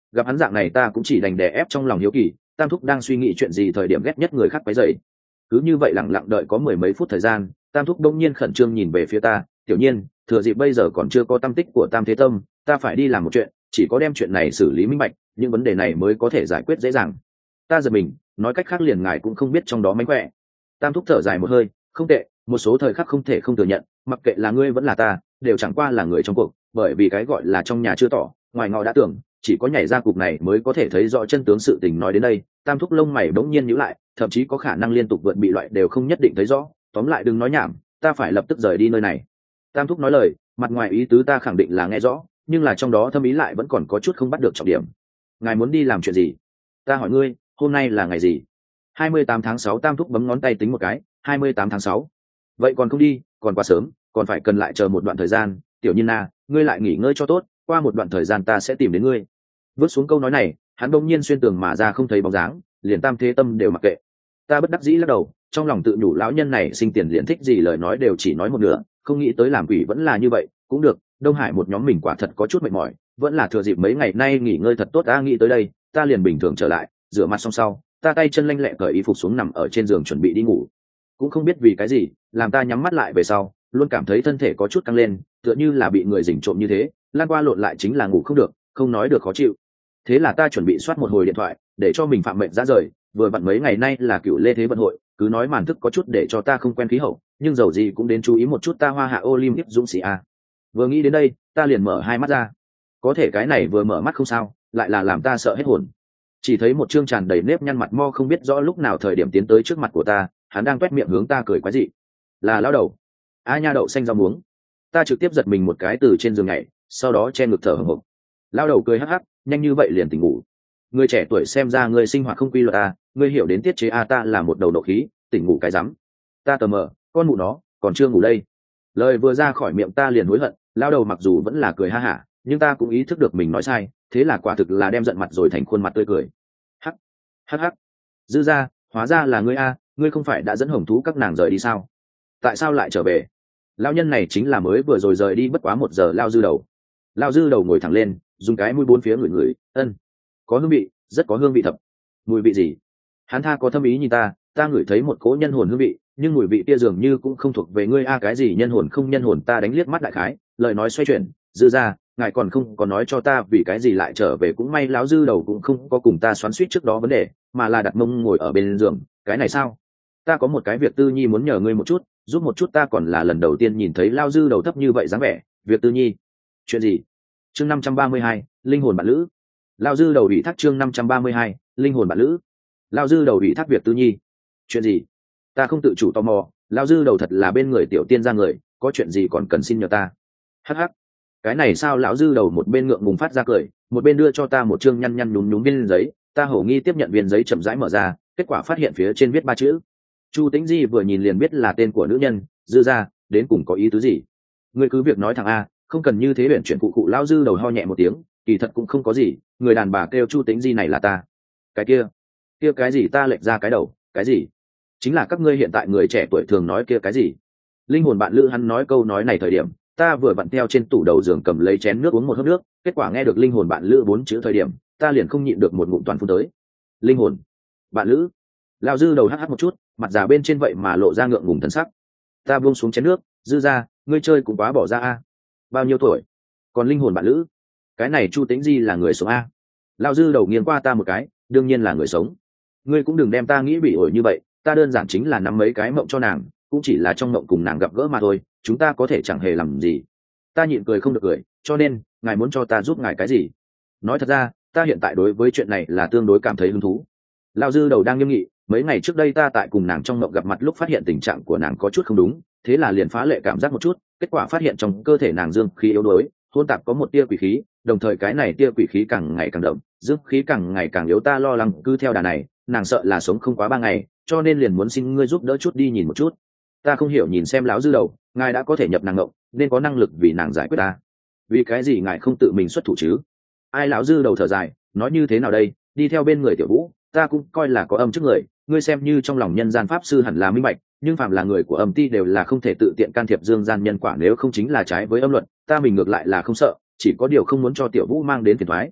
Gặp hắn dạng này ta cũng chỉ đành đè ép trong lòng hiếu kỳ, tam thúc đang suy nghĩ chuyện gì thời điểm ghét nhất người khác quấy rầy. Cứ như vậy lặng lặng đợi có mười mấy phút thời gian, tam thúc đông nhiên khẩn trương nhìn về phía ta, tiểu nhiên, thừa dịp bây giờ còn chưa có tâm tích của tam thế tâm, ta phải đi làm một chuyện, chỉ có đem chuyện này xử lý minh bạch, những vấn đề này mới có thể giải quyết dễ dàng. Ta giật mình, nói cách khác liền ngài cũng không biết trong đó mánh khỏe. Tam thúc thở dài một hơi, không tệ, một số thời khắc không thể không thừa nhận, mặc kệ là ngươi vẫn là ta, đều chẳng qua là người trong cuộc, bởi vì cái gọi là trong nhà chưa tỏ, ngoài ngõ đã tưởng, chỉ có nhảy ra cục này mới có thể thấy rõ chân tướng sự tình. Nói đến đây, tam thúc lông mày bỗng nhiên nhíu lại, thậm chí có khả năng liên tục vượt bị loại đều không nhất định thấy rõ. Tóm lại đừng nói nhảm, ta phải lập tức rời đi nơi này. Tam thúc nói lời, mặt ngoài ý tứ ta khẳng định là nghe rõ, nhưng là trong đó thâm ý lại vẫn còn có chút không bắt được trọng điểm. Ngài muốn đi làm chuyện gì? Ta hỏi ngươi, hôm nay là ngày gì? hai mươi tám tháng sáu. Tam thúc bấm ngón tay tính một cái, hai mươi tám tháng sáu. Vậy còn không đi, còn quá sớm, còn phải cần lại chờ một đoạn thời gian. Tiểu Nhiên na, ngươi lại nghỉ ngơi cho tốt, qua một đoạn thời gian ta sẽ tìm đến ngươi. Vứt xuống câu nói này, hắn bỗng nhiên xuyên tường mà ra không thấy bóng dáng, liền tam thế tâm đều mặc kệ. Ta bất đắc dĩ lắc đầu, trong lòng tự nhủ lão nhân này sinh tiền liền thích gì lời nói đều chỉ nói một nửa, không nghĩ tới làm quỷ vẫn là như vậy. Cũng được, Đông Hải một nhóm mình quả thật có chút mệt mỏi, vẫn là thừa dịp mấy ngày nay nghỉ ngơi thật tốt. Ta nghĩ tới đây, ta liền bình thường trở lại, rửa mặt xong sau, ta tay chân lanh lẹ cởi y phục xuống nằm ở trên giường chuẩn bị đi ngủ. Cũng không biết vì cái gì, làm ta nhắm mắt lại về sau, luôn cảm thấy thân thể có chút căng lên, tựa như là bị người rình trộm như thế, lan qua lộn lại chính là ngủ không được, không nói được khó chịu. Thế là ta chuẩn bị soát một hồi điện thoại, để cho mình phạm mệnh ra rời. Vừa vặn mấy ngày nay là cựu lê thế vận hội, cứ nói màn thức có chút để cho ta không quen khí hậu, nhưng dầu gì cũng đến chú ý một chút ta hoa hạ Olympic dũng sĩ a. Vừa nghĩ đến đây, ta liền mở hai mắt ra. Có thể cái này vừa mở mắt không sao, lại là làm ta sợ hết hồn. Chỉ thấy một trương tràn đầy nếp nhăn mặt mo không biết rõ lúc nào thời điểm tiến tới trước mặt của ta, hắn đang toét miệng hướng ta cười quái dị. Là lão đầu. A nha đậu xanh rau muống. Ta trực tiếp giật mình một cái từ trên giường nhảy, sau đó che ngực thở hổn hộc. Lão đầu cười hắc hắc, nhanh như vậy liền tỉnh ngủ. Người trẻ tuổi xem ra người sinh hoạt không quy luật a, ngươi hiểu đến tiết chế a. Ta là một đầu nộ khí, tỉnh ngủ cái rắm. Ta tờ mờ, con mụ nó, còn chưa ngủ đây. Lời vừa ra khỏi miệng ta liền hối hận, lão đầu mặc dù vẫn là cười ha hả, nhưng ta cũng ý thức được mình nói sai, thế là quả thực là đem giận mặt rồi thành khuôn mặt tươi cười. Hắc, hắc hắc. Dư ra, hóa ra là ngươi a, ngươi không phải đã dẫn hồng thú các nàng rời đi sao? Tại sao lại trở về? Lão nhân này chính là mới vừa rồi rời đi bất quá một giờ. Lao dư đầu. Lao dư đầu ngồi thẳng lên, dùng cái mũi bốn phía ngửi ngửi, ân, có hương vị, rất có hương vị thập. Mùi vị gì? Hắn tha có thâm ý nhìn ta, ta ngửi thấy một cỗ nhân hồn hương vị, nhưng mùi vị kia dường như cũng không thuộc về ngươi a. Cái gì nhân hồn không nhân hồn? Ta đánh liếc mắt đại khái, lời nói xoay chuyển, dư ra, ngài còn không có nói cho ta vì cái gì lại trở về. Cũng may lão dư đầu cũng không có cùng ta xoắn xuýt trước đó vấn đề, mà là đặt mông ngồi ở bên giường. Cái này sao? Ta có một cái việc tư nhi muốn nhờ ngươi một chút, giúp một chút. Ta còn là lần đầu tiên nhìn thấy lao dư đầu thấp như vậy dáng vẻ. Việc tư nhi? Chuyện gì? Chương năm trăm ba mươi hai, linh hồn bạn lữ. Lao dư đầu ủy thác. Chương năm trăm ba mươi hai, linh hồn bạn lữ. Lao dư đầu ủy thác việc tư nhi. Chuyện gì? Ta không tự chủ tò mò, lao dư đầu thật là bên người tiểu tiên ra người, có chuyện gì còn cần xin nhờ ta? Hắc hắc. Cái này sao? Lão dư đầu một bên ngượng ngùng phát ra cười, một bên đưa cho ta một chương nhăn nhăn nhúm nhúm viên giấy. Ta hổ nghi tiếp nhận viên giấy, chậm rãi mở ra, kết quả phát hiện phía trên viết ba chữ. Chu Tĩnh Di vừa nhìn liền biết là tên của nữ nhân. Dư ra, đến cùng có ý tứ gì? Ngươi cứ việc nói thẳng a, không cần như thế. Biển chuyện cụ cụ. Lão dư đầu ho nhẹ một tiếng, kỳ thật cũng không có gì, người đàn bà kêu Chu Tĩnh Di này là ta. Cái kia kia cái gì? Ta lệch ra cái đầu. Cái gì? Chính là các ngươi hiện tại người trẻ tuổi thường nói kia cái gì linh hồn bạn lữ. Hắn nói câu nói này thời điểm, ta vừa vặn theo trên tủ đầu giường cầm lấy chén nước uống một hớp nước, kết quả nghe được linh hồn bạn lữ bốn chữ thời điểm, ta liền không nhịn được một ngụm toàn phun tới. Linh hồn bạn lữ. Lao dư đầu hắt hắt một chút, mặt già bên trên vậy mà lộ ra ngượng ngùng thân sắc. Ta buông xuống chén nước, dư ra, ngươi chơi cũng quá bỏ ra a. Bao nhiêu tuổi? Còn linh hồn bạn lữ? Cái này Chu Tĩnh Di là người sống a? Lao dư đầu nghiêng qua ta một cái, đương nhiên là người sống. Ngươi cũng đừng đem ta nghĩ bị ổi như vậy, ta đơn giản chính là nắm mấy cái mộng cho nàng, cũng chỉ là trong mộng cùng nàng gặp gỡ mà thôi, chúng ta có thể chẳng hề làm gì. Ta nhịn cười không được cười, cho nên ngài muốn cho ta giúp ngài cái gì? Nói thật ra, ta hiện tại đối với chuyện này là tương đối cảm thấy hứng thú. Lao dư đầu đang nghiêm nghị, mấy ngày trước đây ta tại cùng nàng trong mộng gặp mặt lúc phát hiện tình trạng của nàng có chút không đúng, thế là liền phá lệ cảm giác một chút, kết quả phát hiện trong cơ thể nàng dương khí yếu đuối, hôn tạp có một tia quỷ khí, đồng thời cái này tia quỷ khí càng ngày càng đậm, dương khí càng ngày càng yếu. Ta lo lắng cứ theo đà này, nàng sợ là sống không quá ba ngày, cho nên liền muốn xin ngươi giúp đỡ chút đi nhìn một chút. Ta không hiểu nhìn xem lão dư đầu, ngài đã có thể nhập nàng ngộng, nên có năng lực vì nàng giải quyết ta, vì cái gì ngài không tự mình xuất thủ chứ? Ai? Lão dư đầu thở dài, nói như thế nào đây, đi theo bên người tiểu vũ, ta cũng coi là có âm trước người, ngươi xem như trong lòng nhân gian pháp sư hẳn là minh bạch, nhưng phạm là người của âm ti đều là không thể tự tiện can thiệp dương gian nhân quả, nếu không chính là trái với âm luật. Ta mình ngược lại là không sợ, chỉ có điều không muốn cho tiểu vũ mang đến phiền toái.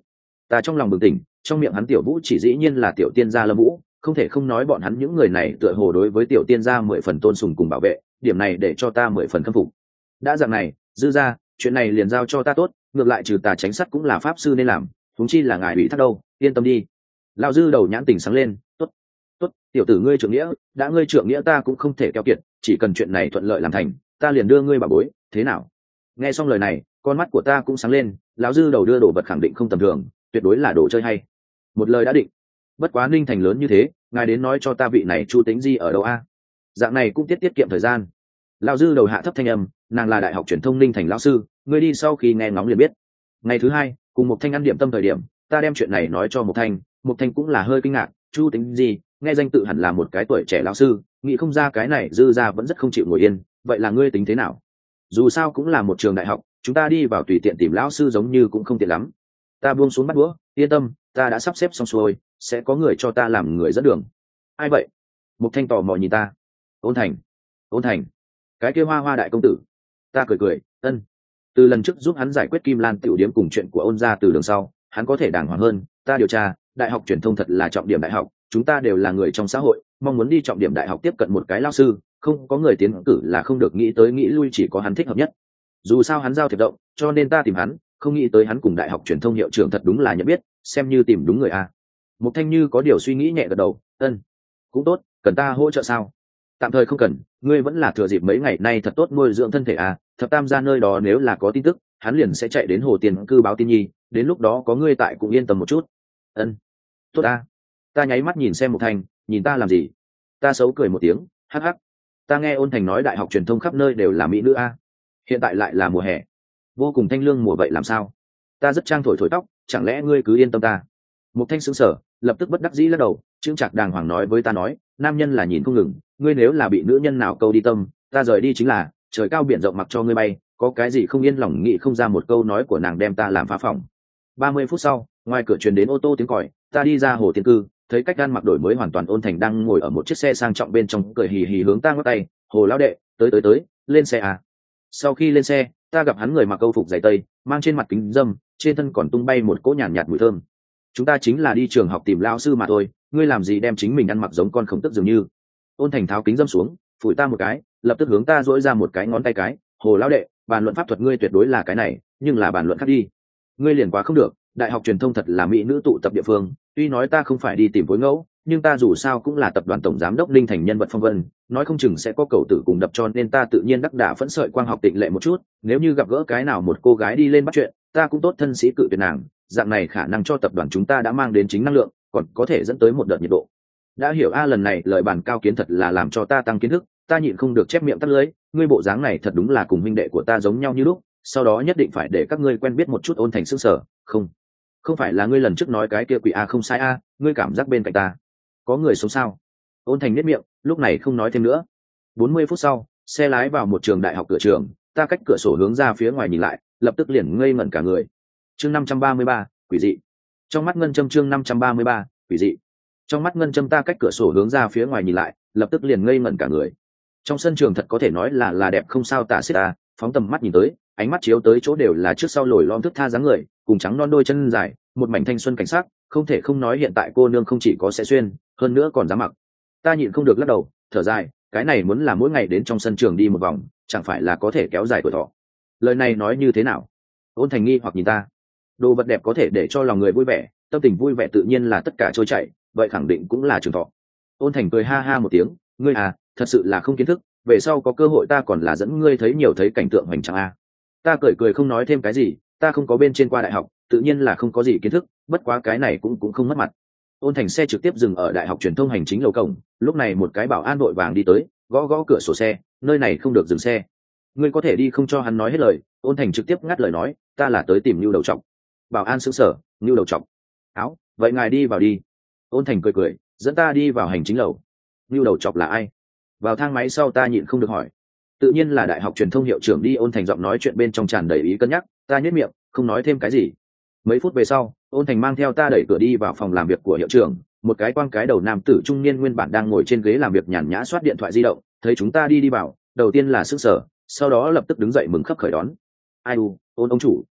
Ta trong lòng bừng tỉnh, trong miệng hắn tiểu vũ chỉ dĩ nhiên là tiểu tiên gia Lâm Vũ, không thể không nói bọn hắn những người này tựa hồ đối với tiểu tiên gia mười phần tôn sùng cùng bảo vệ, điểm này để cho ta mười phần khâm phục. Đã dạng này, dư gia, chuyện này liền giao cho ta tốt, ngược lại trừ tà tránh sát cũng là pháp sư nên làm, huống chi là ngài ủy thác đâu, yên tâm đi. Lão dư đầu nhãn tình sáng lên, tốt, tốt, tiểu tử ngươi trưởng nghĩa, đã ngươi trưởng nghĩa ta cũng không thể keo kiệt, chỉ cần chuyện này thuận lợi làm thành, ta liền đưa ngươi bảo bối, thế nào? Nghe xong lời này, con mắt của ta cũng sáng lên, lão dư đầu đưa đồ vật khẳng định không tầm thường, tuyệt đối là đồ chơi hay. Một lời đã định. Bất quá Ninh Thành lớn như thế, ngài đến nói cho ta vị này Chu Tĩnh Di ở đâu a? Dạng này cũng tiết tiết kiệm thời gian. Lão dư đầu hạ thấp thanh âm, nàng là đại học truyền thông Ninh Thành lão sư, ngươi đi sau khi nghe ngóng liền biết. Ngày thứ hai, cùng một thanh ăn điểm tâm thời điểm, ta đem chuyện này nói cho một thanh, một thanh cũng là hơi kinh ngạc, Chu Tĩnh Di, nghe danh tự hẳn là một cái tuổi trẻ lão sư, nghĩ không ra cái này dư ra vẫn rất không chịu ngồi yên, vậy là ngươi tính thế nào? Dù sao cũng là một trường đại học, chúng ta đi vào tùy tiện tìm lão sư giống như cũng không tiện lắm. Ta buông xuống bắt đũa, yên tâm, ta đã sắp xếp xong xuôi, sẽ có người cho ta làm người dẫn đường. Ai vậy? Mục Thanh tò mò nhìn ta. Ôn Thành. Ôn Thành. Cái kia Hoa Hoa đại công tử. Ta cười cười, ân. Từ lần trước giúp hắn giải quyết Kim Lan tiểu điếm cùng chuyện của Ôn gia từ đường sau, hắn có thể đàng hoàng hơn. Ta điều tra, đại học truyền thông thật là trọng điểm đại học, chúng ta đều là người trong xã hội, mong muốn đi trọng điểm đại học tiếp cận một cái lão sư, không có người tiến cử là không được, nghĩ tới nghĩ lui chỉ có hắn thích hợp nhất. Dù sao hắn giao thiệp động, cho nên ta tìm hắn, không nghĩ tới hắn cùng đại học truyền thông hiệu trưởng thật đúng là nhận biết, xem như tìm đúng người a. Mục Thanh Như có điều suy nghĩ nhẹ gật đầu, ân, cũng tốt, cần ta hỗ trợ sao? Tạm thời không cần, ngươi vẫn là thừa dịp mấy ngày nay thật tốt nuôi dưỡng thân thể a. Thập Tam gia nơi đó nếu là có tin tức, hắn liền sẽ chạy đến Hồ Tiền cư báo tin nhi, đến lúc đó có ngươi tại cũng yên tâm một chút. Ân, tốt a. Ta nháy mắt nhìn xem Mục Thanh, nhìn ta làm gì? Ta xấu cười một tiếng, hắc hắc. Ta nghe Ôn Thành nói đại học truyền thông khắp nơi đều là mỹ nữ a. Hiện tại lại là mùa hè, vô cùng thanh lương mùa vậy làm sao? Ta rất trang thổi thổi tóc, chẳng lẽ ngươi cứ yên tâm ta? Mục Thanh sững sờ, lập tức bất đắc dĩ lắc đầu, chững chạc đàng hoàng nói với ta nói, nam nhân là nhìn không ngừng, ngươi nếu là bị nữ nhân nào câu đi tâm, ta rời đi chính là trời cao biển rộng mặc cho ngươi bay, có cái gì không yên lòng nghĩ không ra một câu nói của nàng đem ta làm phá phòng. Ba mươi phút sau, ngoài cửa truyền đến ô tô tiếng còi, ta đi ra Hồ Tiên cư, thấy cách ăn mặc đổi mới hoàn toàn Ôn Thành đang ngồi ở một chiếc xe sang trọng bên trong, cười hì hì hướng ta ngoắc tay, "Hồ lão đệ, tới tới tới, lên xe à." Sau khi lên xe, ta gặp hắn người mặc câu phục dày tây, mang trên mặt kính dâm, trên thân còn tung bay một cỗ nhàn nhạt, nhạt mùi thơm. Chúng ta chính là đi trường học tìm lão sư mà thôi, ngươi làm gì đem chính mình ăn mặc giống con khổng tức dường như? Ôn Thành tháo kính dâm xuống, phủi ta một cái, lập tức hướng ta duỗi ra một cái ngón tay cái, "Hồ lão đệ, bàn luận pháp thuật ngươi tuyệt đối là cái này, nhưng là bàn luận khác đi. Ngươi liền quá không được, đại học truyền thông thật là mỹ nữ tụ tập địa phương, tuy nói ta không phải đi tìm phối ngẫu, nhưng ta dù sao cũng là tập đoàn tổng giám đốc Linh Thành nhân vật phong vân, nói không chừng sẽ có cầu tử cùng đập, cho nên ta tự nhiên đắc đả phẫn sợi quang học tịnh lệ một chút, nếu như gặp gỡ cái nào một cô gái đi lên bắt chuyện, ta cũng tốt thân sĩ cự tuyệt nàng, dạng này khả năng cho tập đoàn chúng ta đã mang đến chính năng lượng, còn có thể dẫn tới một đợt nhiệt độ." Đã hiểu a, lần này lời bàn cao kiến thật là làm cho ta tăng kiến thức, ta nhịn không được chép miệng tắt lưỡi, ngươi bộ dáng này thật đúng là cùng huynh đệ của ta giống nhau như lúc, sau đó nhất định phải để các ngươi quen biết một chút. Ôn Thành sững sờ, không, không phải là ngươi lần trước nói cái kia quỷ a? Không sai a, ngươi cảm giác bên cạnh ta có người sống sao? Ôn Thành nhếch miệng, lúc này không nói thêm nữa. Bốn mươi phút sau, xe lái vào một trường đại học cửa trường, ta cách cửa sổ hướng ra phía ngoài nhìn lại, lập tức liền ngây ngẩn cả người. Chương năm trăm ba mươi ba, quỷ dị. Trong mắt ngân châm, chương năm trăm ba mươi ba, quỷ dị. Trong mắt ngân châm, ta cách cửa sổ hướng ra phía ngoài nhìn lại, lập tức liền ngây ngẩn cả người. Trong sân trường thật có thể nói là là đẹp không sao tả xiết ta, phóng tầm mắt nhìn tới, ánh mắt chiếu tới chỗ đều là trước sau lồi lõm thước tha dáng người, cùng trắng non đôi chân dài, một mảnh thanh xuân cảnh sắc, không thể không nói hiện tại cô nương không chỉ có sẽ xuyên, hơn nữa còn dám mặc. Ta nhịn không được lắc đầu, thở dài, cái này muốn là mỗi ngày đến trong sân trường đi một vòng, chẳng phải là có thể kéo dài tuổi thọ. Lời này nói như thế nào? Ôn Thành nghi hoặc nhìn ta. Đồ vật đẹp có thể để cho lòng người vui vẻ, tâm tình vui vẻ tự nhiên là tất cả trôi chảy, vậy khẳng định cũng là trường thọ. Ôn Thành cười ha ha một tiếng, ngươi à, thật sự là không kiến thức, về sau có cơ hội ta còn là dẫn ngươi thấy nhiều thấy cảnh tượng hoành tráng a. Ta cười cười không nói thêm cái gì, ta không có bên trên qua đại học, tự nhiên là không có gì kiến thức, bất quá cái này cũng cũng không mất mặt. Ôn Thành xe trực tiếp dừng ở đại học truyền thông hành chính lầu cổng, lúc này một cái bảo an đội vàng đi tới, gõ gõ cửa sổ xe, nơi này không được dừng xe. Ngươi có thể đi không? Cho hắn nói hết lời, Ôn Thành trực tiếp ngắt lời nói, ta là tới tìm Nưu Đầu Trọc. Bảo an sững sờ, Nưu Đầu Trọc? Áo, vậy ngài đi vào đi. Ôn Thành cười cười, dẫn ta đi vào hành chính lầu. Nưu Đầu Trọc là ai? Vào thang máy sau ta nhịn không được hỏi. Tự nhiên là đại học truyền thông hiệu trưởng đi. Ôn Thành giọng nói chuyện bên trong tràn đầy ý cân nhắc, ta nhếch miệng, không nói thêm cái gì. Mấy phút về sau, Ôn Thành mang theo ta đẩy cửa đi vào phòng làm việc của hiệu trưởng, một cái quang cái đầu nam tử trung niên nguyên bản đang ngồi trên ghế làm việc nhàn nhã soát điện thoại di động, thấy chúng ta đi đi vào, đầu tiên là sững sờ, sau đó lập tức đứng dậy mừng khấp khởi đón. Ai u, Ôn ông chủ,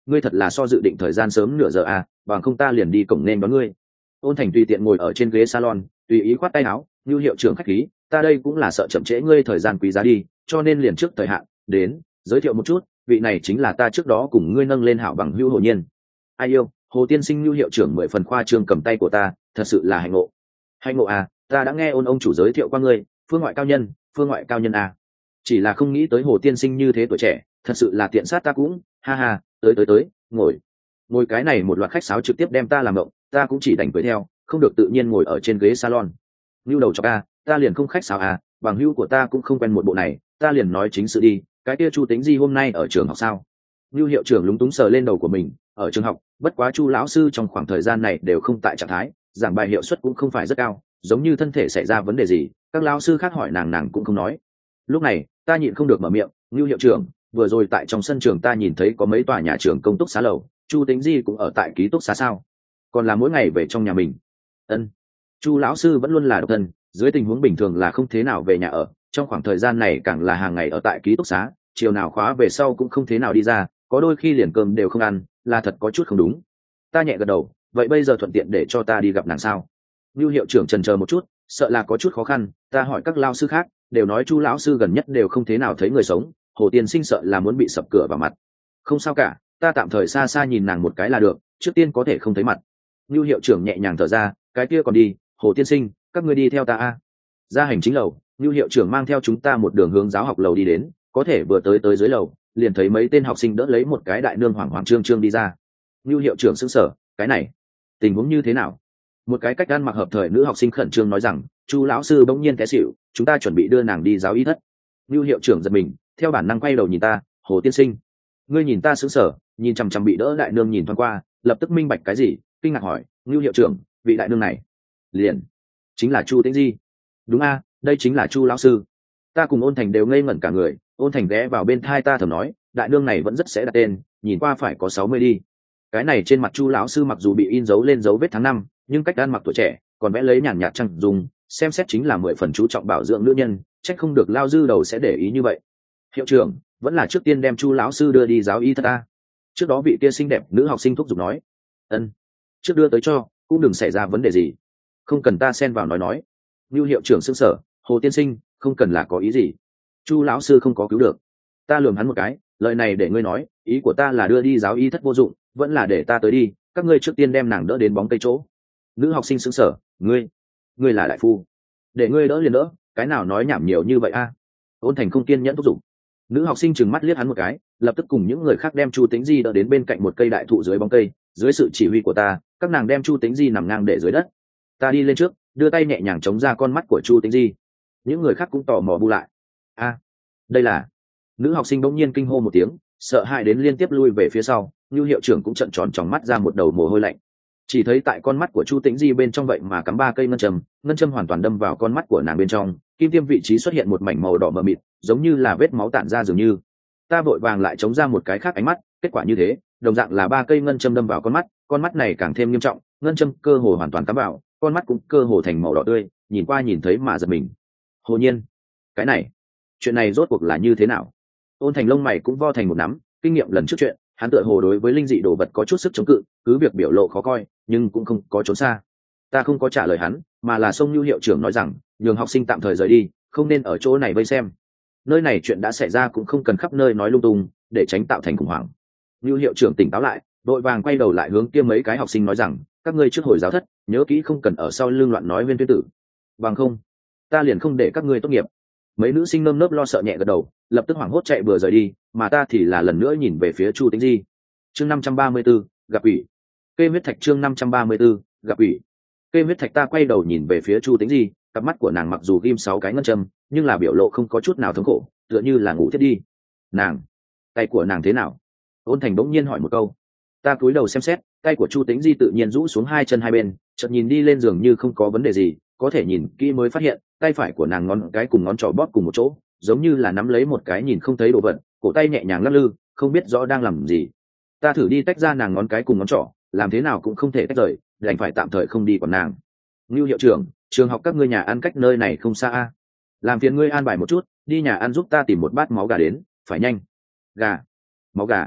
ngươi thật là so dự định thời gian sớm nửa giờ à, bằng không ta liền đi cổng nên đón ngươi. Ôn Thành tùy tiện ngồi ở trên ghế salon, tùy ý khoát tay áo, như hiệu trưởng khách khí, ta đây cũng là sợ chậm trễ ngươi thời gian quý giá đi, cho nên liền trước thời hạn đến giới thiệu một chút, vị này chính là ta trước đó cùng ngươi nâng lên hảo bằng hữu Hồ Nhiên. Ai yêu, Hồ tiên sinh như hiệu trưởng mười phần khoa trương cầm tay của ta, thật sự là hạnh ngộ. Hạnh ngộ à, ta đã nghe ôn ông chủ giới thiệu qua ngươi, phương ngoại cao nhân, phương ngoại cao nhân à. Chỉ là không nghĩ tới Hồ tiên sinh như thế tuổi trẻ, thật sự là tiện sát ta cũng, ha ha, tới tới tới, ngồi. Ngồi cái này một loạt khách sáo trực tiếp đem ta làm động, ta cũng chỉ đành cười theo, không được tự nhiên ngồi ở trên ghế salon. Như đầu chọc a, ta liền không khách sáo à, bằng hữu của ta cũng không quen một bộ này, ta liền nói chính sự đi, cái kia Chu Tính Di hôm nay ở trường học sao? Như hiệu trưởng lúng túng sờ lên đầu của mình, ở trường học, bất quá Chu lão sư trong khoảng thời gian này đều không tại trạng thái, giảng bài hiệu suất cũng không phải rất cao, giống như thân thể xảy ra vấn đề gì, các lão sư khác hỏi nàng nàng cũng không nói. Lúc này, ta nhịn không được mở miệng, Như hiệu trưởng, vừa rồi tại trong sân trường ta nhìn thấy có mấy tòa nhà trường công túc xá lầu, Chu Tính Di cũng ở tại ký túc xá sao? Còn là mỗi ngày về trong nhà mình. Ân. Chu lão sư vẫn luôn là độc thân, dưới tình huống bình thường là không thế nào về nhà ở, trong khoảng thời gian này càng là hàng ngày ở tại ký túc xá, chiều nào khóa về sau cũng không thế nào đi ra, có đôi khi liền cơm đều không ăn, là thật có chút không đúng. Ta nhẹ gật đầu, vậy bây giờ thuận tiện để cho ta đi gặp nàng sao? Như hiệu trưởng chần chờ một chút, sợ là có chút khó khăn, ta hỏi các lao sư khác, đều nói Chu lão sư gần nhất đều không thế nào thấy người sống, Hồ tiên sinh sợ là muốn bị sập cửa vào mặt. Không sao cả, ta tạm thời xa xa nhìn nàng một cái là được, trước tiên có thể không thấy mặt. Như hiệu trưởng nhẹ nhàng thở ra, cái kia còn đi, Hồ tiên sinh, các ngươi đi theo ta a. Ra hành chính lầu, Như hiệu trưởng mang theo chúng ta một đường hướng giáo học lầu đi đến, có thể vừa tới tới dưới lầu, liền thấy mấy tên học sinh đỡ lấy một cái đại nương hoảng hoảng trương trương đi ra. Như hiệu trưởng sững sờ, cái này, tình huống như thế nào? Một cái cách ăn mặc hợp thời nữ học sinh khẩn trương nói rằng, Chu lão sư bỗng nhiên té xỉu, chúng ta chuẩn bị đưa nàng đi giáo y thất. Như hiệu trưởng giật mình, theo bản năng quay đầu nhìn ta, Hồ tiên sinh. Ngươi nhìn ta sững sờ, nhìn chằm chằm bị đỡ đại nương nhìn thoáng qua, lập tức minh bạch cái gì, kinh ngạc hỏi, Như hiệu trưởng, vị đại nương này, liền chính là Chu Tĩnh Di. Đúng a, đây chính là Chu lão sư. Ta cùng Ôn Thành đều ngây ngẩn cả người, Ôn Thành ghé vào bên thai ta thầm nói, đại nương này vẫn rất sẽ đặt tên, nhìn qua phải có sáu mươi đi. Cái này trên mặt Chu lão sư mặc dù bị in dấu lên dấu vết tháng năm, nhưng cách ăn mặc tuổi trẻ, còn vẽ lấy nhàn nhạt trăng dùng, xem xét chính là mười phần chú trọng bảo dưỡng nữ nhân, trách không được lao dư đầu sẽ để ý như vậy. Hiệu trưởng, vẫn là trước tiên đem Chu lão sư đưa đi giáo y thất ta. Trước đó vị kia xinh đẹp nữ học sinh thúc giục nói. Ân, trước đưa tới cho, cũng đừng xảy ra vấn đề gì. Không cần ta xen vào nói nói. Như hiệu trưởng sững sờ, Hồ tiên sinh, không cần là có ý gì. Chu lão sư không có cứu được. Ta lườm hắn một cái, lời này để ngươi nói, ý của ta là đưa đi giáo y thất vô dụng, vẫn là để ta tới đi, các ngươi trước tiên đem nàng đỡ đến bóng cây chỗ. Nữ học sinh sững sờ, ngươi, ngươi là đại phu, để ngươi đỡ liền đỡ, cái nào nói nhảm nhiều như vậy a? Ôn Thành không kiên nhẫn thúc giục. Nữ học sinh trừng mắt liếc hắn một cái, lập tức cùng những người khác đem Chu Tĩnh Di đỡ đến bên cạnh một cây đại thụ dưới bóng cây, dưới sự chỉ huy của ta, các nàng đem Chu Tĩnh Di nằm ngang để dưới đất. Ta đi lên trước, đưa tay nhẹ nhàng chống ra con mắt của Chu Tĩnh Di. Những người khác cũng tò mò bu lại. A, đây là. Nữ học sinh bỗng nhiên kinh hô một tiếng, sợ hãi đến liên tiếp lui về phía sau, như hiệu trưởng cũng trợn tròn tròng mắt ra một đầu mồ hôi lạnh. Chỉ thấy tại con mắt của Chu Tĩnh Di bên trong vậy mà cắm ba cây ngân châm, ngân châm hoàn toàn đâm vào con mắt của nàng bên trong, kim tiêm vị trí xuất hiện một mảnh màu đỏ mờ mịt, giống như là vết máu tản ra dường như. Ta vội vàng lại chống ra một cái khác ánh mắt, kết quả như thế, đồng dạng là ba cây ngân châm đâm vào con mắt, con mắt này càng thêm nghiêm trọng, ngân châm cơ hồ hoàn toàn cắm vào, con mắt cũng cơ hồ thành màu đỏ tươi, nhìn qua nhìn thấy mà giật mình. Hồ Nhiên, cái này, chuyện này rốt cuộc là như thế nào? Ôn Thành lông mày cũng vo thành một nắm, kinh nghiệm lần trước chuyện, hắn tựa hồ đối với linh dị đồ vật có chút sức chống cự, cứ việc biểu lộ khó coi, nhưng cũng không có trốn xa. Ta không có trả lời hắn, mà là xông Nhu hiệu trưởng nói rằng, nhường học sinh tạm thời rời đi, không nên ở chỗ này vây xem. Nơi này chuyện đã xảy ra cũng không cần khắp nơi nói lung tung, để tránh tạo thành khủng hoảng. Nhu hiệu trưởng tỉnh táo lại, đội vàng quay đầu lại hướng kia mấy cái học sinh nói rằng, các ngươi trước hồi giáo thất, nhớ kỹ không cần ở sau lưng loạn nói viên tuyên tử. Bằng không, ta liền không để các ngươi tốt nghiệp. Mấy nữ sinh nơm nớp lo sợ nhẹ gật đầu, lập tức hoảng hốt chạy vừa rời đi, mà ta thì là lần nữa nhìn về phía Chu Tĩnh Di. Chương năm trăm ba mươi 4, gặp ủy. Kê huyết thạch chương năm trăm ba mươi 4, gặp ủy. Kê huyết thạch ta quay đầu nhìn về phía Chu Tĩnh Di, cặp mắt của nàng mặc dù ghim sáu cái ngân châm, nhưng là biểu lộ không có chút nào thống khổ, tựa như là ngủ thiết đi. Nàng, tay của nàng thế nào? Ôn Thành bỗng nhiên hỏi một câu. Ta cúi đầu xem xét, tay của Chu Tĩnh Di tự nhiên rũ xuống hai chân hai bên, chợt nhìn đi lên giường như không có vấn đề gì, có thể nhìn kỹ mới phát hiện, tay phải của nàng ngón cái cùng ngón trỏ bóp cùng một chỗ, giống như là nắm lấy một cái nhìn không thấy đồ vật, cổ tay nhẹ nhàng lắc lư, không biết rõ đang làm gì. Ta thử đi tách ra nàng ngón cái cùng ngón trỏ, làm thế nào cũng không thể tách rời, đành phải tạm thời không đi còn nàng. Ngưu hiệu trưởng, trường học các ngươi nhà ăn cách nơi này không xa a, làm phiền ngươi an bài một chút, đi nhà ăn giúp ta tìm một bát máu gà đến, phải nhanh. Gà, máu gà.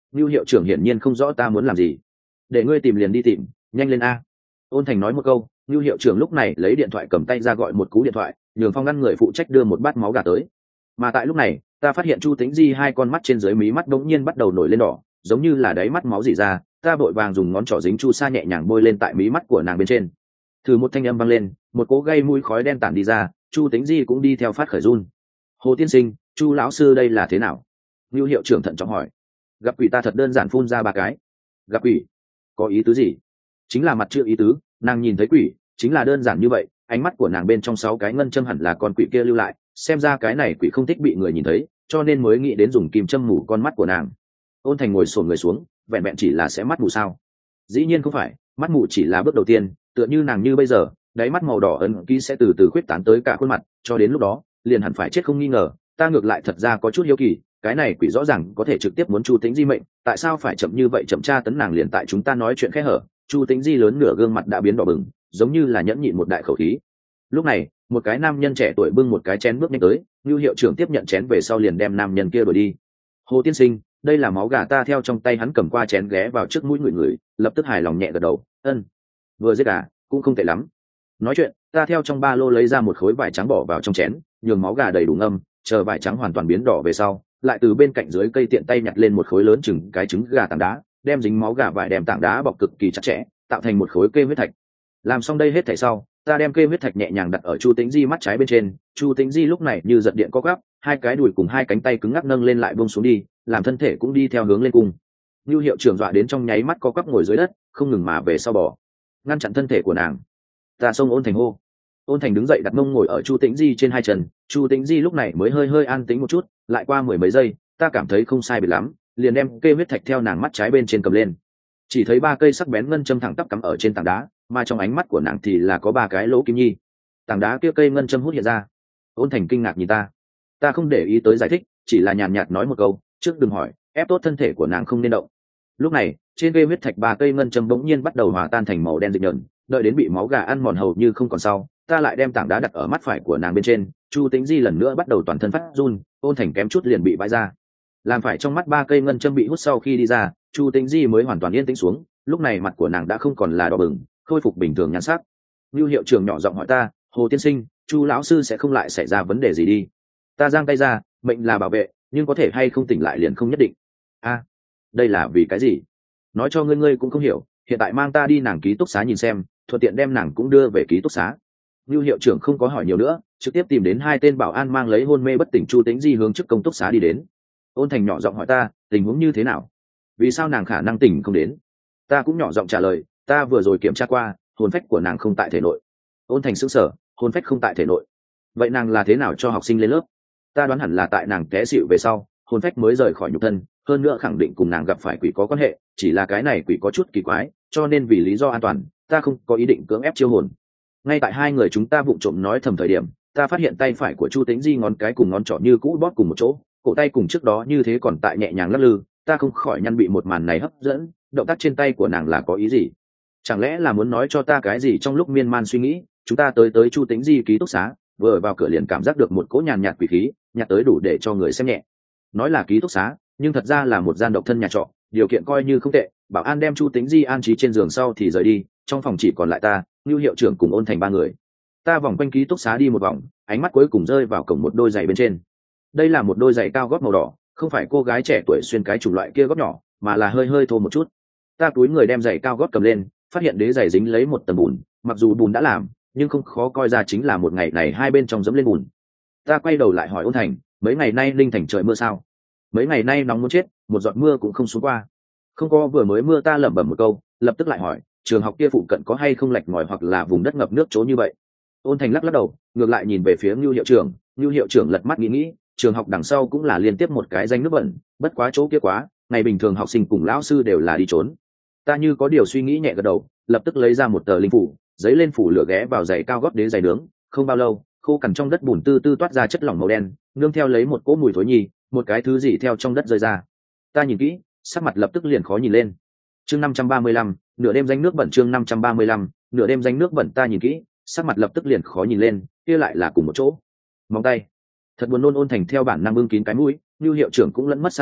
Ngưu hiệu trưởng hiển nhiên không rõ ta muốn làm gì. Để ngươi tìm liền đi tìm, nhanh lên a. Ôn Thành nói một câu, Ngưu hiệu trưởng lúc này lấy điện thoại cầm tay ra gọi một cú điện thoại, nhường Phong ngăn người phụ trách đưa một bát máu gà tới. Mà tại lúc này, ta phát hiện Chu Tĩnh Di hai con mắt trên dưới mí mắt đống nhiên bắt đầu nổi lên đỏ, giống như là đáy mắt máu rỉ ra. Ta vội vàng dùng ngón trỏ dính chu sa nhẹ nhàng bôi lên tại mí mắt của nàng bên trên. Thử một thanh âm vang lên, một cỗ gây mũi khói đen tản đi ra, Chu Tĩnh Di cũng đi theo phát khởi run. Hồ tiên sinh, Chu lão sư đây là thế nào? Ngưu hiệu trưởng thận trọng hỏi. Gặp quỷ ta thật đơn giản phun ra ba cái. Gặp quỷ? Có ý tứ gì? Chính là mặt chưa ý tứ, nàng nhìn thấy quỷ, chính là đơn giản như vậy. Ánh mắt của nàng bên trong sáu cái ngân châm hẳn là con quỷ kia lưu lại, xem ra cái này quỷ không thích bị người nhìn thấy, cho nên mới nghĩ đến dùng kim châm mù con mắt của nàng. Ôn Thành ngồi xổm người xuống, vẹn vẹn chỉ là sẽ mắt mù sao? Dĩ nhiên không phải, mắt mù chỉ là bước đầu tiên, tựa như nàng như bây giờ, đáy mắt màu đỏ ấn ký sẽ từ từ khuyết tán tới cả khuôn mặt, cho đến lúc đó, liền hẳn phải chết không nghi ngờ. Ta ngược lại thật ra có chút hiếu kỳ, cái này quỷ rõ ràng có thể trực tiếp muốn Chu Tĩnh Di mệnh, tại sao phải chậm như vậy, chậm tra tấn nàng liền tại chúng ta nói chuyện khẽ hở. Chu Tĩnh Di lớn nửa gương mặt đã biến đỏ bừng, giống như là nhẫn nhịn một đại khẩu khí. Lúc này, một cái nam nhân trẻ tuổi bưng một cái chén bước nhanh tới, Ngưu hiệu trưởng tiếp nhận chén về sau liền đem nam nhân kia đuổi đi. Hồ tiên sinh, đây là máu gà. Ta theo trong tay hắn cầm qua chén ghé vào trước mũi người người, lập tức hài lòng nhẹ gật đầu, ân, vừa giết gà cũng không tệ lắm. Nói chuyện, ta theo trong ba lô lấy ra một khối vải trắng bỏ vào trong chén, nhường máu gà đầy đủ ngâm, chờ vải trắng hoàn toàn biến đỏ về sau, lại từ bên cạnh dưới cây tiện tay nhặt lên một khối lớn chừng cái trứng gà tảng đá, đem dính máu gà vải đem tảng đá bọc cực kỳ chặt chẽ, tạo thành một khối kê huyết thạch. Làm xong đây hết thảy sau, ta đem kê huyết thạch nhẹ nhàng đặt ở Chu Tĩnh Di mắt trái bên trên. Chu Tĩnh Di lúc này như giật điện co gắp, hai cái đùi cùng hai cánh tay cứng ngắc nâng lên lại buông xuống đi, làm thân thể cũng đi theo hướng lên cung. Ngưu hiệu trưởng dọa đến trong nháy mắt co quắp ngồi dưới đất, không ngừng mà về sau bò, ngăn chặn thân thể của nàng. Ta xông Ôn Thành hô. Ôn Thành đứng dậy đặt mông ngồi ở Chu Tĩnh Di trên hai chân. Chu Tĩnh Di lúc này mới hơi hơi an tĩnh một chút, lại qua mười mấy giây, ta cảm thấy không sai biệt lắm, liền đem kê huyết thạch theo nàng mắt trái bên trên cầm lên. Chỉ thấy ba cây sắc bén ngân châm thẳng tắp cắm ở trên tảng đá, mà trong ánh mắt của nàng thì là có ba cái lỗ kim nhi. Tảng đá kia cây ngân châm hút hiện ra. Ôn Thành kinh ngạc nhìn ta. Ta không để ý tới giải thích, chỉ là nhàn nhạt nói một câu, trước đừng hỏi, ép tốt thân thể của nàng không nên động. Lúc này, trên cây huyết thạch ba cây ngân châm bỗng nhiên bắt đầu hòa tan thành màu đen dịch nhợn, đợi đến bị máu gà ăn mòn hầu như không còn sau, ta lại đem tảng đá đặt ở mắt phải của nàng bên trên. Chu Tĩnh Di lần nữa bắt đầu toàn thân phát run, Ôn Thành kém chút liền bị bãi ra. Làm phải trong mắt ba cây ngân châm bị hút sau khi đi ra, Chu Tĩnh Di mới hoàn toàn yên tĩnh xuống, lúc này mặt của nàng đã không còn là đỏ bừng, khôi phục bình thường nhan sắc. Lưu hiệu trưởng nhỏ giọng hỏi ta, Hồ tiên sinh, Chu lão sư sẽ không lại xảy ra vấn đề gì đi? Ta giang tay ra, mệnh là bảo vệ, nhưng có thể hay không tỉnh lại liền không nhất định. A, à, đây là vì cái gì? Nói cho ngươi ngươi cũng không hiểu, hiện tại mang ta đi nàng ký túc xá nhìn xem, thuận tiện đem nàng cũng đưa về ký túc xá. Lưu hiệu trưởng không có hỏi nhiều nữa, trực tiếp tìm đến hai tên bảo an mang lấy hôn mê bất tỉnh Chu Tĩnh Di hướng trước công túc xá đi đến. Ôn Thành nhỏ giọng hỏi ta, tình huống như thế nào? Vì sao nàng khả năng tỉnh không đến? Ta cũng nhỏ giọng trả lời, ta vừa rồi kiểm tra qua, hồn phách của nàng không tại thể nội. Ôn Thành sững sờ, hồn phách không tại thể nội, vậy nàng là thế nào cho học sinh lên lớp? Ta đoán hẳn là tại nàng té xịu về sau, hồn phách mới rời khỏi nhục thân, hơn nữa khẳng định cùng nàng gặp phải quỷ có quan hệ, chỉ là cái này quỷ có chút kỳ quái, cho nên vì lý do an toàn, ta không có ý định cưỡng ép chiêu hồn. Ngay tại hai người chúng ta vụng trộm nói thầm thời điểm, ta phát hiện tay phải của Chu Tĩnh Di ngón cái cùng ngón trỏ như cũ bóp cùng một chỗ, cổ tay cùng trước đó như thế còn tại nhẹ nhàng lắc lư. Ta không khỏi nhăn bị một màn này hấp dẫn, động tác trên tay của nàng là có ý gì? Chẳng lẽ là muốn nói cho ta cái gì? Trong lúc miên man suy nghĩ, chúng ta tới tới Chu Tĩnh Di ký túc xá, vừa vào cửa liền cảm giác được một cỗ nhàn nhạt quỷ khí, nhạt tới đủ để cho người xem nhẹ. Nói là ký túc xá, nhưng thật ra là một gian độc thân nhà trọ, điều kiện coi như không tệ. Bảo an đem Chu Tĩnh Di an trí trên giường sau thì rời đi, trong phòng chỉ còn lại ta, Lưu hiệu trưởng cùng Ôn Thành ba người. Ta vòng quanh ký túc xá đi một vòng, ánh mắt cuối cùng rơi vào cổng một đôi giày bên trên. Đây là một đôi giày cao gót màu đỏ, không phải cô gái trẻ tuổi xuyên cái chủng loại kia gót nhỏ, mà là hơi hơi thô một chút. Ta túi người đem giày cao gót cầm lên, phát hiện đế giày dính lấy một tầng bùn, mặc dù bùn đã làm, nhưng không khó coi ra chính là một ngày này hai bên trong dẫm lên bùn. Ta quay đầu lại hỏi Ôn Thành, mấy ngày nay Linh Thành trời mưa sao? Mấy ngày nay nóng muốn chết, một giọt mưa cũng không xuống qua. Không có, vừa mới mưa. Ta lẩm bẩm một câu, lập tức lại hỏi, trường học kia phụ cận có hay không lạch ngòi hoặc là vùng đất ngập nước chỗ như vậy? Ôn Thành lắc lắc đầu, ngược lại nhìn về phía Lưu hiệu trưởng. Lưu hiệu trưởng lật mắt nghĩ nghĩ, trường học đằng sau cũng là liên tiếp một cái danh nước bẩn, bất quá chỗ kia quá, ngày bình thường học sinh cùng lão sư đều là đi trốn. Ta như có điều suy nghĩ nhẹ gật đầu, lập tức lấy ra một tờ linh phủ, giấy lên phủ lửa ghé vào giày cao gót đế giày nướng. Không bao lâu, khô cằn trong đất bùn tư tư toát ra chất lỏng màu đen, nương theo lấy một cỗ mùi thối nhì, một cái thứ gì theo trong đất rơi ra. Ta nhìn kỹ, sắc mặt lập tức liền khó nhìn lên. Chương năm trăm ba mươi lăm, nửa đêm danh nước bẩn. Chương năm trăm ba mươi lăm, nửa đêm danh nước bẩn. Ta nhìn kỹ, sắc mặt lập tức liền khó nhìn lên, kia lại là cùng một chỗ. Móng tay. Thật buồn nôn. Ôn Thành theo bản năng bưng kín cái mũi, Lưu hiệu trưởng cũng lẫn mất xa xa,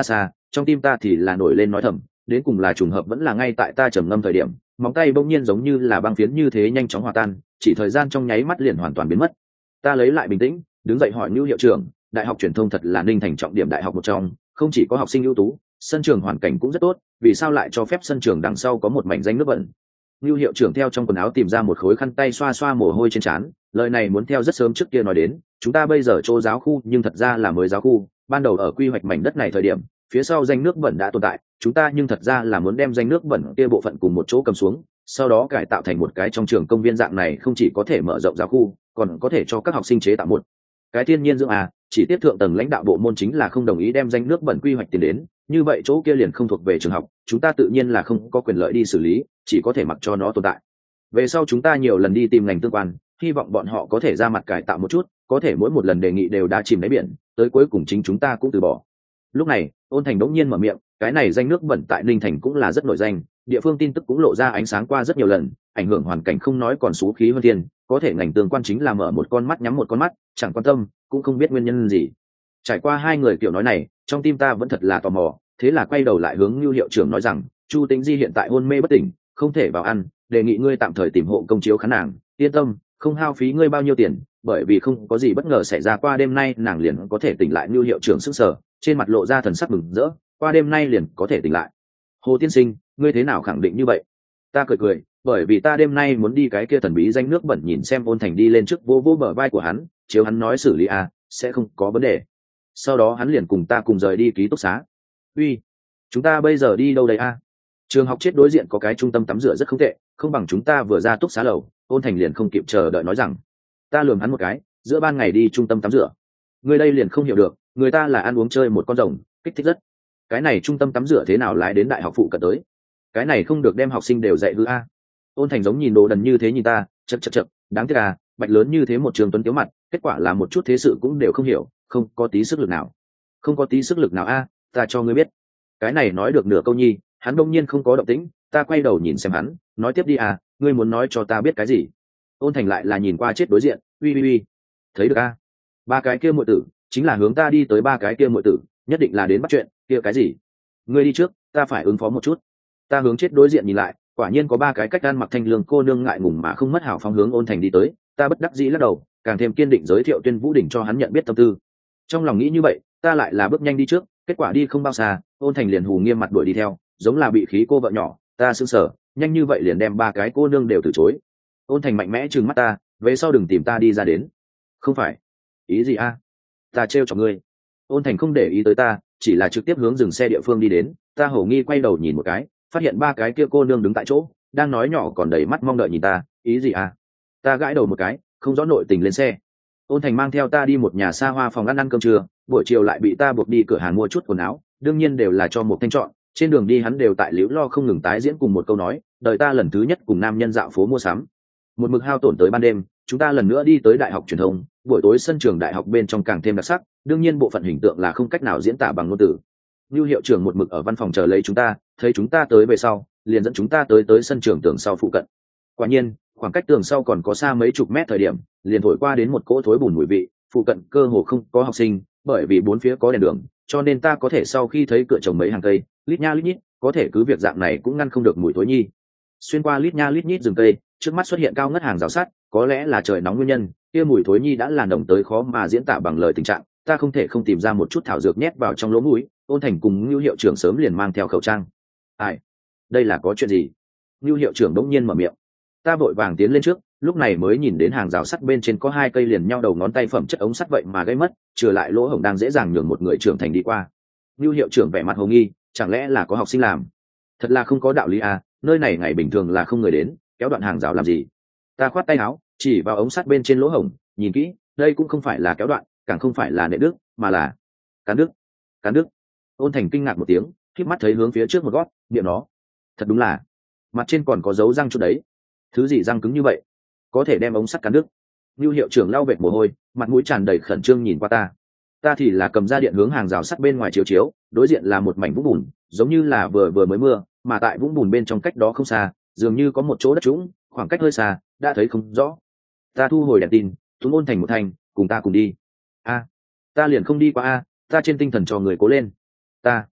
trong tim ta thì là nổi lên nói thầm, đến cùng là trùng hợp vẫn là ngay tại ta trầm ngâm thời điểm, móng tay bỗng nhiên giống như là băng phiến như thế nhanh chóng hòa tan, chỉ thời gian trong nháy mắt liền hoàn toàn biến mất. Ta lấy lại bình tĩnh, đứng dậy hỏi Nưu hiệu trưởng, đại học truyền thông thật là Ninh Thành trọng điểm đại học một trong, không chỉ có học sinh ưu tú, sân trường hoàn cảnh cũng rất tốt, vì sao lại cho phép sân trường đằng sau có một mảnh danh nước bẩn? Nưu hiệu trưởng theo trong quần áo tìm ra một khối khăn tay xoa xoa mồ hôi trên trán, lời này muốn theo rất sớm trước kia nói đến, chúng ta bây giờ chỗ giáo khu nhưng thật ra là mới giáo khu, ban đầu ở quy hoạch mảnh đất này thời điểm, phía sau danh nước bẩn đã tồn tại, chúng ta nhưng thật ra là muốn đem danh nước bẩn kia bộ phận cùng một chỗ cầm xuống, sau đó cải tạo thành một cái trong trường công viên dạng này, không chỉ có thể mở rộng giáo khu, còn có thể cho các học sinh chế tạo một cái thiên nhiên dưỡng à, chỉ tiếp thượng tầng lãnh đạo bộ môn chính là không đồng ý đem danh nước bẩn quy hoạch tiền đến, như vậy chỗ kia liền không thuộc về trường học, chúng ta tự nhiên là không có quyền lợi đi xử lý, chỉ có thể mặc cho nó tồn tại. Về sau chúng ta nhiều lần đi tìm ngành tương quan, hy vọng bọn họ có thể ra mặt cải tạo một chút, có thể mỗi một lần đề nghị đều đã chìm đáy biển, tới cuối cùng chính chúng ta cũng từ bỏ. Lúc này Ôn Thành đống nhiên mở miệng, cái này danh nước bẩn tại Ninh Thành cũng là rất nổi danh, địa phương tin tức cũng lộ ra ánh sáng qua rất nhiều lần, ảnh hưởng hoàn cảnh không nói còn xú khí hơn thiên, có thể ngành tương quan chính là mở một con mắt nhắm một con mắt, chẳng quan tâm, cũng không biết nguyên nhân gì. Trải qua hai người kiểu nói này, trong tim ta vẫn thật là tò mò, thế là quay đầu lại hướng Nưu hiệu trưởng nói rằng, Chu Tĩnh Di hiện tại hôn mê bất tỉnh, không thể vào ăn, đề nghị ngươi tạm thời tìm hộ công chiếu khán nàng, yên tâm, không hao phí ngươi bao nhiêu tiền, bởi vì không có gì bất ngờ xảy ra, qua đêm nay nàng liền có thể tỉnh lại. Nưu hiệu trưởng sững sờ, trên mặt lộ ra thần sắc mừng rỡ, qua đêm nay liền có thể tỉnh lại. Hồ tiên sinh, ngươi thế nào khẳng định như vậy? Ta cười cười, bởi vì ta đêm nay muốn đi cái kia thần bí danh nước bẩn nhìn xem. Ôn Thành đi lên trước vô vô bờ vai của hắn, chiếu hắn nói xử lý à, sẽ không có vấn đề. Sau đó hắn liền cùng ta cùng rời đi ký túc xá. Uy, chúng ta bây giờ đi đâu đây a? À? Trường học chết đối diện có cái trung tâm tắm rửa rất không tệ, không bằng chúng ta vừa ra túc xá lầu. Ôn Thành liền không kịp chờ đợi nói rằng. Ta lườm hắn một cái, giữa ban ngày đi trung tâm tắm rửa, người đây liền không hiểu được, người ta là ăn uống chơi một con rồng, kích thích rất. Cái này trung tâm tắm rửa thế nào lại đến đại học phụ cận tới? Cái này không được đem học sinh đều dạy hư a. Ôn Thành giống nhìn đồ đần như thế nhìn ta, chật chật chật, đáng tiếc à, bạch lớn như thế một trường tuấn tiếu mặt, kết quả là một chút thế sự cũng đều không hiểu, không có tí sức lực nào. Không có tí sức lực nào a, à, ta cho ngươi biết. Cái này nói được nửa câu nhi, hắn đông nhiên không có động tĩnh, ta quay đầu nhìn xem hắn, nói tiếp đi à, ngươi muốn nói cho ta biết cái gì? Ôn Thành lại là nhìn qua chết đối diện, uy uy uy, thấy được a, à? Ba cái kia muội tử, chính là hướng ta đi tới, ba cái kia muội tử, nhất định là đến bắt chuyện, kia cái gì? Ngươi đi trước, ta phải ứng phó một chút. Ta hướng chết đối diện nhìn lại, quả nhiên có ba cái cách ăn mặc thanh lương cô nương ngại ngùng mà không mất hảo phong hướng Ôn Thành đi tới, ta bất đắc dĩ lắc đầu, càng thêm kiên định giới thiệu Tuyên Vũ Đỉnh cho hắn nhận biết tâm tư. Trong lòng nghĩ như vậy, ta lại là bước nhanh đi trước, kết quả đi không bao xa, Ôn Thành liền hù nghiêm mặt đuổi đi theo, giống là bị khí cô vợ nhỏ, ta sững sờ, nhanh như vậy liền đem ba cái cô nương đều từ chối. Ôn Thành mạnh mẽ trừng mắt ta, về sau đừng tìm ta đi ra đến. Không phải, ý gì a? Ta trêu chọc ngươi. Ôn Thành không để ý tới ta, chỉ là trực tiếp hướng dừng xe địa phương đi đến, ta hổ nghi quay đầu nhìn một cái, phát hiện ba cái kia cô nương đứng tại chỗ, đang nói nhỏ còn đầy mắt mong đợi nhìn ta, ý gì à? Ta gãi đầu một cái, không rõ nội tình lên xe. Ôn Thành mang theo ta đi một nhà xa hoa phòng ăn ăn cơm trưa, buổi chiều lại bị ta buộc đi cửa hàng mua chút quần áo, đương nhiên đều là cho một thanh chọn. Trên đường đi hắn đều tại liễu lo không ngừng tái diễn cùng một câu nói, đời ta lần thứ nhất cùng nam nhân dạo phố mua sắm. Một mực hao tổn tới ban đêm, chúng ta lần nữa đi tới đại học truyền thông, buổi tối sân trường đại học bên trong càng thêm đặc sắc, đương nhiên bộ phận hình tượng là không cách nào diễn tả bằng ngôn từ. Lưu hiệu trưởng một mực ở văn phòng chờ lấy chúng ta, thấy chúng ta tới về sau, liền dẫn chúng ta tới tới sân trường tường sau phụ cận. Quả nhiên, khoảng cách tường sau còn có xa mấy chục mét thời điểm, liền thổi qua đến một cỗ thối bùn mùi vị, phụ cận cơ hồ không có học sinh, bởi vì bốn phía có đèn đường, cho nên ta có thể sau khi thấy cửa trồng mấy hàng cây, lít nha lít nhít, có thể cứ việc dạng này cũng ngăn không được mùi thối nhi. Xuyên qua lít nha lít nhít rừng cây, trước mắt xuất hiện cao ngất hàng rào sắt, có lẽ là trời nóng nguyên nhân, kia mùi thối nhi đã làn đồng tới khó mà diễn tả bằng lời tình trạng, ta không thể không tìm ra một chút thảo dược nhét vào trong lỗ mũi. Ôn Thành cùng Nưu hiệu trưởng sớm liền mang theo khẩu trang. Ai, đây là có chuyện gì? Nưu hiệu trưởng đống nhiên mở miệng. Ta vội vàng tiến lên trước, lúc này mới nhìn đến hàng rào sắt bên trên có hai cây liền nhau đầu ngón tay phẩm chất ống sắt vậy mà gây mất, trừ lại lỗ hổng đang dễ dàng nhường một người trưởng thành đi qua. Nưu hiệu trưởng vẻ mặt hồ nghi, chẳng lẽ là có học sinh làm? Thật là không có đạo lý à, nơi này ngày bình thường là không người đến, kéo đoạn hàng rào làm gì? Ta khoát tay áo, chỉ vào ống sắt bên trên lỗ hổng, nhìn kỹ, đây cũng không phải là kéo đoạn, càng không phải là nệ đứt, mà là cán đứt. Cán đứt. Ôn Thành kinh ngạc một tiếng, khép mắt thấy hướng phía trước một gót, miệng nó, thật đúng là, mặt trên còn có dấu răng chút đấy. Thứ gì răng cứng như vậy, có thể đem ống sắt cán đứt? Nưu hiệu trưởng lau vệt mồ hôi, mặt mũi tràn đầy khẩn trương nhìn qua ta. Ta thì là cầm ra điện hướng hàng rào sắt bên ngoài chiếu chiếu, đối diện là một mảnh vũng bùn, giống như là vừa vừa mới mưa, mà tại vũng bùn bên trong cách đó không xa, dường như có một chỗ đất trũng, khoảng cách hơi xa, đã thấy không rõ. Ta thu hồi đèn tin, chúng Ôn Thành một thành, cùng ta cùng đi. A, ta liền không đi qua a, ta trên tinh thần cho người cố lên. Ta,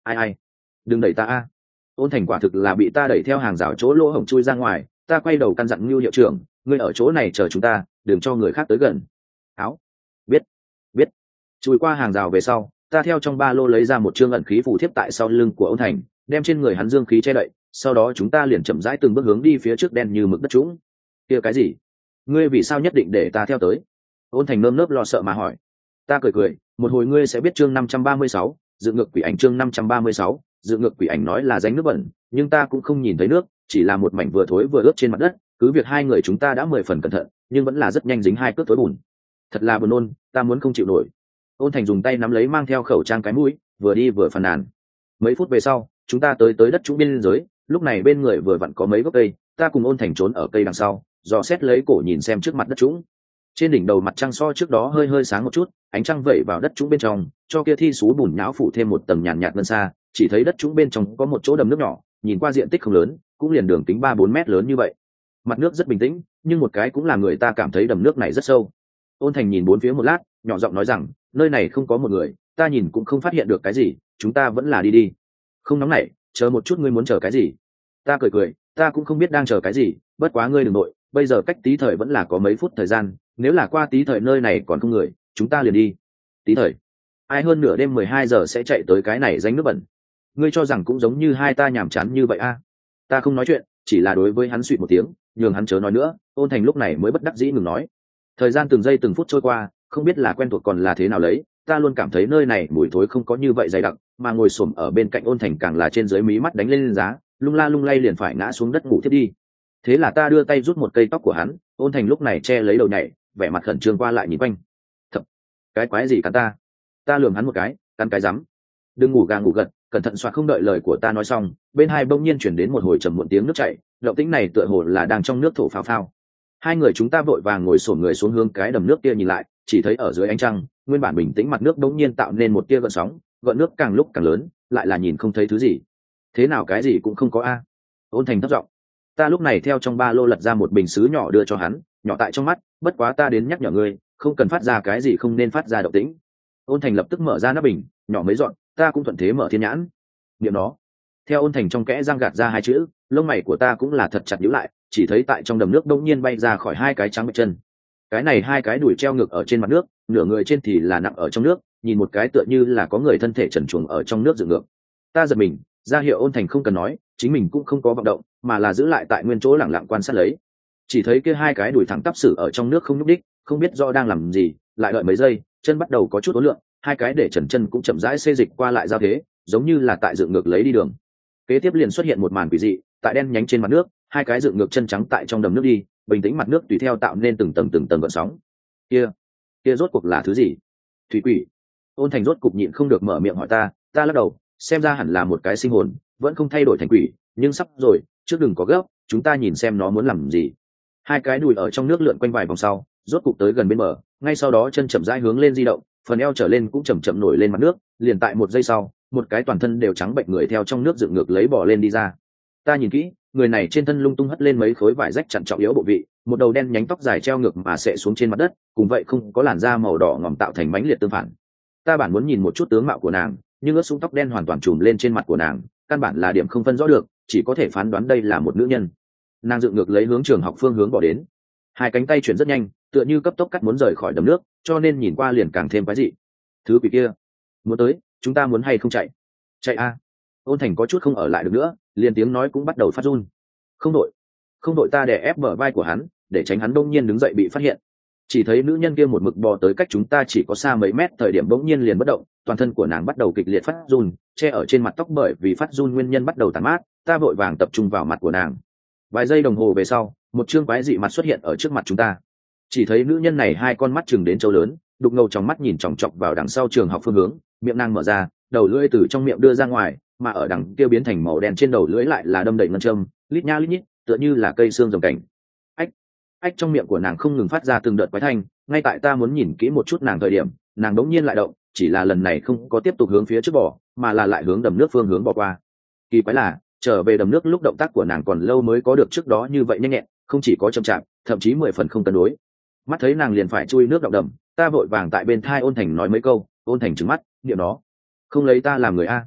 ai ai đừng đẩy ta a. Ôn thành quả thực là bị ta đẩy theo hàng rào chỗ lỗ hổng chui ra ngoài. Ta quay đầu căn dặn Ngưu hiệu trưởng, ngươi ở chỗ này chờ chúng ta, đừng cho người khác tới gần. Áo. Biết. Biết. Chui qua hàng rào về sau, ta theo trong ba lô lấy ra một chương ẩn khí phù thiếp tại sau lưng của Ôn thành, đem trên người hắn dương khí che đậy. Sau đó chúng ta liền chậm rãi từng bước hướng đi phía trước đen như mực đất trũng. Kia cái gì? Ngươi vì sao nhất định để ta theo tới? Ôn thành nơm nớp lo sợ mà hỏi. Ta cười cười, một hồi ngươi sẽ biết chương năm trăm ba mươi sáu, dự ngược quỷ ảnh. Chương năm trăm ba mươi sáu, dự ngược quỷ ảnh nói là rãnh nước bẩn, nhưng ta cũng không nhìn thấy nước, chỉ là một mảnh vừa thối vừa ướt trên mặt đất. Cứ việc hai người chúng ta đã mười phần cẩn thận, nhưng vẫn là rất nhanh dính hai cước thối bùn. Thật là buồn nôn, ta muốn không chịu nổi. Ôn thành dùng tay nắm lấy mang theo khẩu trang cái mũi, vừa đi vừa phàn nàn. Mấy phút về sau, chúng ta tới tới đất trũng biên giới, lúc này bên người vừa vặn có mấy gốc cây, ta cùng Ôn thành trốn ở cây đằng sau, dò xét lấy cổ nhìn xem trước mặt đất trũng. Trên đỉnh đầu mặt trăng so trước đó hơi hơi sáng một chút, ánh trăng vẩy vào đất trũng bên trong, cho kia thi sú bùn nhão phủ thêm một tầng nhàn nhạt ngân xa. Chỉ thấy đất trũng bên trong có một chỗ đầm nước nhỏ, nhìn qua diện tích không lớn, cũng liền đường kính ba bốn mét lớn như vậy. Mặt nước rất bình tĩnh, nhưng một cái cũng làm người ta cảm thấy đầm nước này rất sâu. Ôn thành nhìn bốn phía một lát, nhỏ giọng nói rằng, nơi này không có một người, ta nhìn cũng không phát hiện được cái gì, chúng ta vẫn là đi đi. Không nóng nảy, chờ một chút, ngươi muốn chờ cái gì? Ta cười cười, ta cũng không biết đang chờ cái gì, bất quá ngươi đừng nội, bây giờ cách tí thời vẫn là có mấy phút thời gian, nếu là qua tí thời nơi này còn không người, chúng ta liền đi. Tí thời? Ai hơn nửa đêm mười hai giờ sẽ chạy tới cái này rãnh nước bẩn? Ngươi cho rằng cũng giống như hai ta nhàm chán như vậy a? À? Ta không nói chuyện, chỉ là đối với hắn suýt một tiếng, nhường hắn chớ nói nữa. Ôn thành lúc này mới bất đắc dĩ ngừng nói. Thời gian từng giây từng phút trôi qua, không biết là quen thuộc còn là thế nào lấy, ta luôn cảm thấy nơi này mùi thối không có như vậy dày đặc, mà ngồi xổm ở bên cạnh Ôn thành càng là trên dưới mí mắt đánh lên giá, lung la lung lay liền phải ngã xuống đất ngủ thiết đi. Thế là ta đưa tay rút một cây tóc của hắn. Ôn thành lúc này che lấy đầu nhảy, vẻ mặt khẩn trương qua lại nhìn quanh. Thật, cái quái gì cắn ta? Ta lườm hắn một cái, cắn cái rắm. Đừng ngủ gà ngủ gật, cẩn thận xoa. Không đợi lời của ta nói xong, bên hai bỗng nhiên chuyển đến một hồi trầm muộn tiếng nước chảy, động tĩnh này tựa hồ là đang trong nước thổ phao phao. Hai người chúng ta vội vàng ngồi xổm người xuống hướng cái đầm nước kia nhìn lại, chỉ thấy ở dưới ánh trăng, nguyên bản bình tĩnh mặt nước bỗng nhiên tạo nên một tia gợn sóng, gợn nước càng lúc càng lớn, lại là nhìn không thấy thứ gì. Thế nào cái gì cũng không có a? Ôn thành thấp giọng. Ta lúc này theo trong ba lô lật ra một bình sứ nhỏ đưa cho hắn, nhỏ tại trong mắt, bất quá ta đến nhắc nhở ngươi, không cần phát ra cái gì không nên phát ra động tĩnh. Ôn thành lập tức mở ra nắp bình, nhỏ mấy dọn, ta cũng thuận thế mở thiên nhãn. Niệm nó. Theo Ôn thành trong kẽ răng gạt ra hai chữ, lông mày của ta cũng là thật chặt nhíu lại, chỉ thấy tại trong đầm nước đông nhiên bay ra khỏi hai cái trắng bạch chân. Cái này hai cái đùi treo ngược ở trên mặt nước, nửa người trên thì là nặng ở trong nước, nhìn một cái tựa như là có người thân thể trần truồng ở trong nước dựng ngược. Ta giật mình, ra hiệu Ôn thành không cần nói, chính mình cũng không có vọng động, mà là giữ lại tại nguyên chỗ lẳng lặng quan sát lấy. Chỉ thấy kia hai cái đùi thẳng tắp sử ở trong nước không nhúc đích, không biết do đang làm gì, lại đợi mấy giây, chân bắt đầu có chút uốn lượn, hai cái để trần chân cũng chậm rãi xê dịch qua lại giao thế, giống như là tại dựng ngược lấy đi đường. Kế tiếp liền xuất hiện một màn quỷ dị, tại đen nhánh trên mặt nước, hai cái dựng ngược chân trắng tại trong đầm nước đi, bình tĩnh mặt nước tùy theo tạo nên từng tầng từng tầng gợn sóng. Kia, kia rốt cuộc là thứ gì? Thủy quỷ. Ôn thành rốt cục nhịn không được mở miệng hỏi ta, ta lắc đầu, xem ra hẳn là một cái sinh hồn, vẫn không thay đổi thành quỷ, nhưng sắp rồi, trước đừng có gấp, chúng ta nhìn xem nó muốn làm gì. Hai cái đùi ở trong nước lượn quanh vài vòng sau, rốt cục tới gần bên bờ, ngay sau đó chân chậm rãi hướng lên di động, phần eo trở lên cũng chậm chậm nổi lên mặt nước, liền tại một giây sau, một cái toàn thân đều trắng bệnh người theo trong nước dựng ngược lấy bò lên đi ra. Ta nhìn kỹ, người này trên thân lung tung hất lên mấy khối vải rách chặn trọng yếu bộ vị, một đầu đen nhánh tóc dài treo ngược mà xệ xuống trên mặt đất, cùng vậy không có làn da màu đỏ ngòm tạo thành mánh liệt tương phản. Ta bản muốn nhìn một chút tướng mạo của nàng, nhưng ướt sũng tóc đen hoàn toàn trùm lên trên mặt của nàng, căn bản là điểm không phân rõ được, chỉ có thể phán đoán đây là một nữ nhân. Nàng dựng ngược lấy hướng trường học phương hướng bỏ đến, hai cánh tay chuyển rất nhanh, tựa như cấp tốc cắt muốn rời khỏi đầm nước, cho nên nhìn qua liền càng thêm quái dị. Thứ quỷ kia muốn tới, chúng ta muốn hay không chạy? Chạy a! Ôn thành có chút không ở lại được nữa, liền tiếng nói cũng bắt đầu phát run. Không đội, không đội. Ta đè ép bờ vai của hắn, để tránh hắn đông nhiên đứng dậy bị phát hiện. Chỉ thấy nữ nhân kia một mực bò tới cách chúng ta chỉ có xa mấy mét, thời điểm bỗng nhiên liền bất động, toàn thân của nàng bắt đầu kịch liệt phát run, che ở trên mặt tóc bởi vì phát run nguyên nhân bắt đầu tàn mát. Ta vội vàng tập trung vào mặt của nàng. Vài giây đồng hồ về sau, một trương quái dị mặt xuất hiện ở trước mặt chúng ta. Chỉ thấy nữ nhân này hai con mắt chừng đến trâu lớn, đục ngầu trong mắt nhìn chòng chọc vào đằng sau trường học phương hướng, miệng nàng mở ra, đầu lưỡi từ trong miệng đưa ra ngoài, mà ở đằng kia biến thành màu đen trên đầu lưỡi lại là đâm đầy ngân châm, lít nha lít nhít, tựa như là cây xương rồng cảnh. Ách, ách trong miệng của nàng không ngừng phát ra từng đợt quái thanh, ngay tại ta muốn nhìn kỹ một chút nàng thời điểm, nàng đống nhiên lại động, chỉ là lần này không có tiếp tục hướng phía trước bỏ, mà là lại hướng đầm nước phương hướng bỏ qua. Kỳ quái là, trở về đầm nước lúc động tác của nàng còn lâu mới có được trước đó như vậy nhanh nhẹn, không chỉ có chậm chạp, thậm chí mười phần không cân đối. Mắt thấy nàng liền phải chui nước động đầm, ta vội vàng tại bên thai Ôn thành nói mấy câu. Ôn thành trừng mắt, niệm nó, không lấy ta làm người a.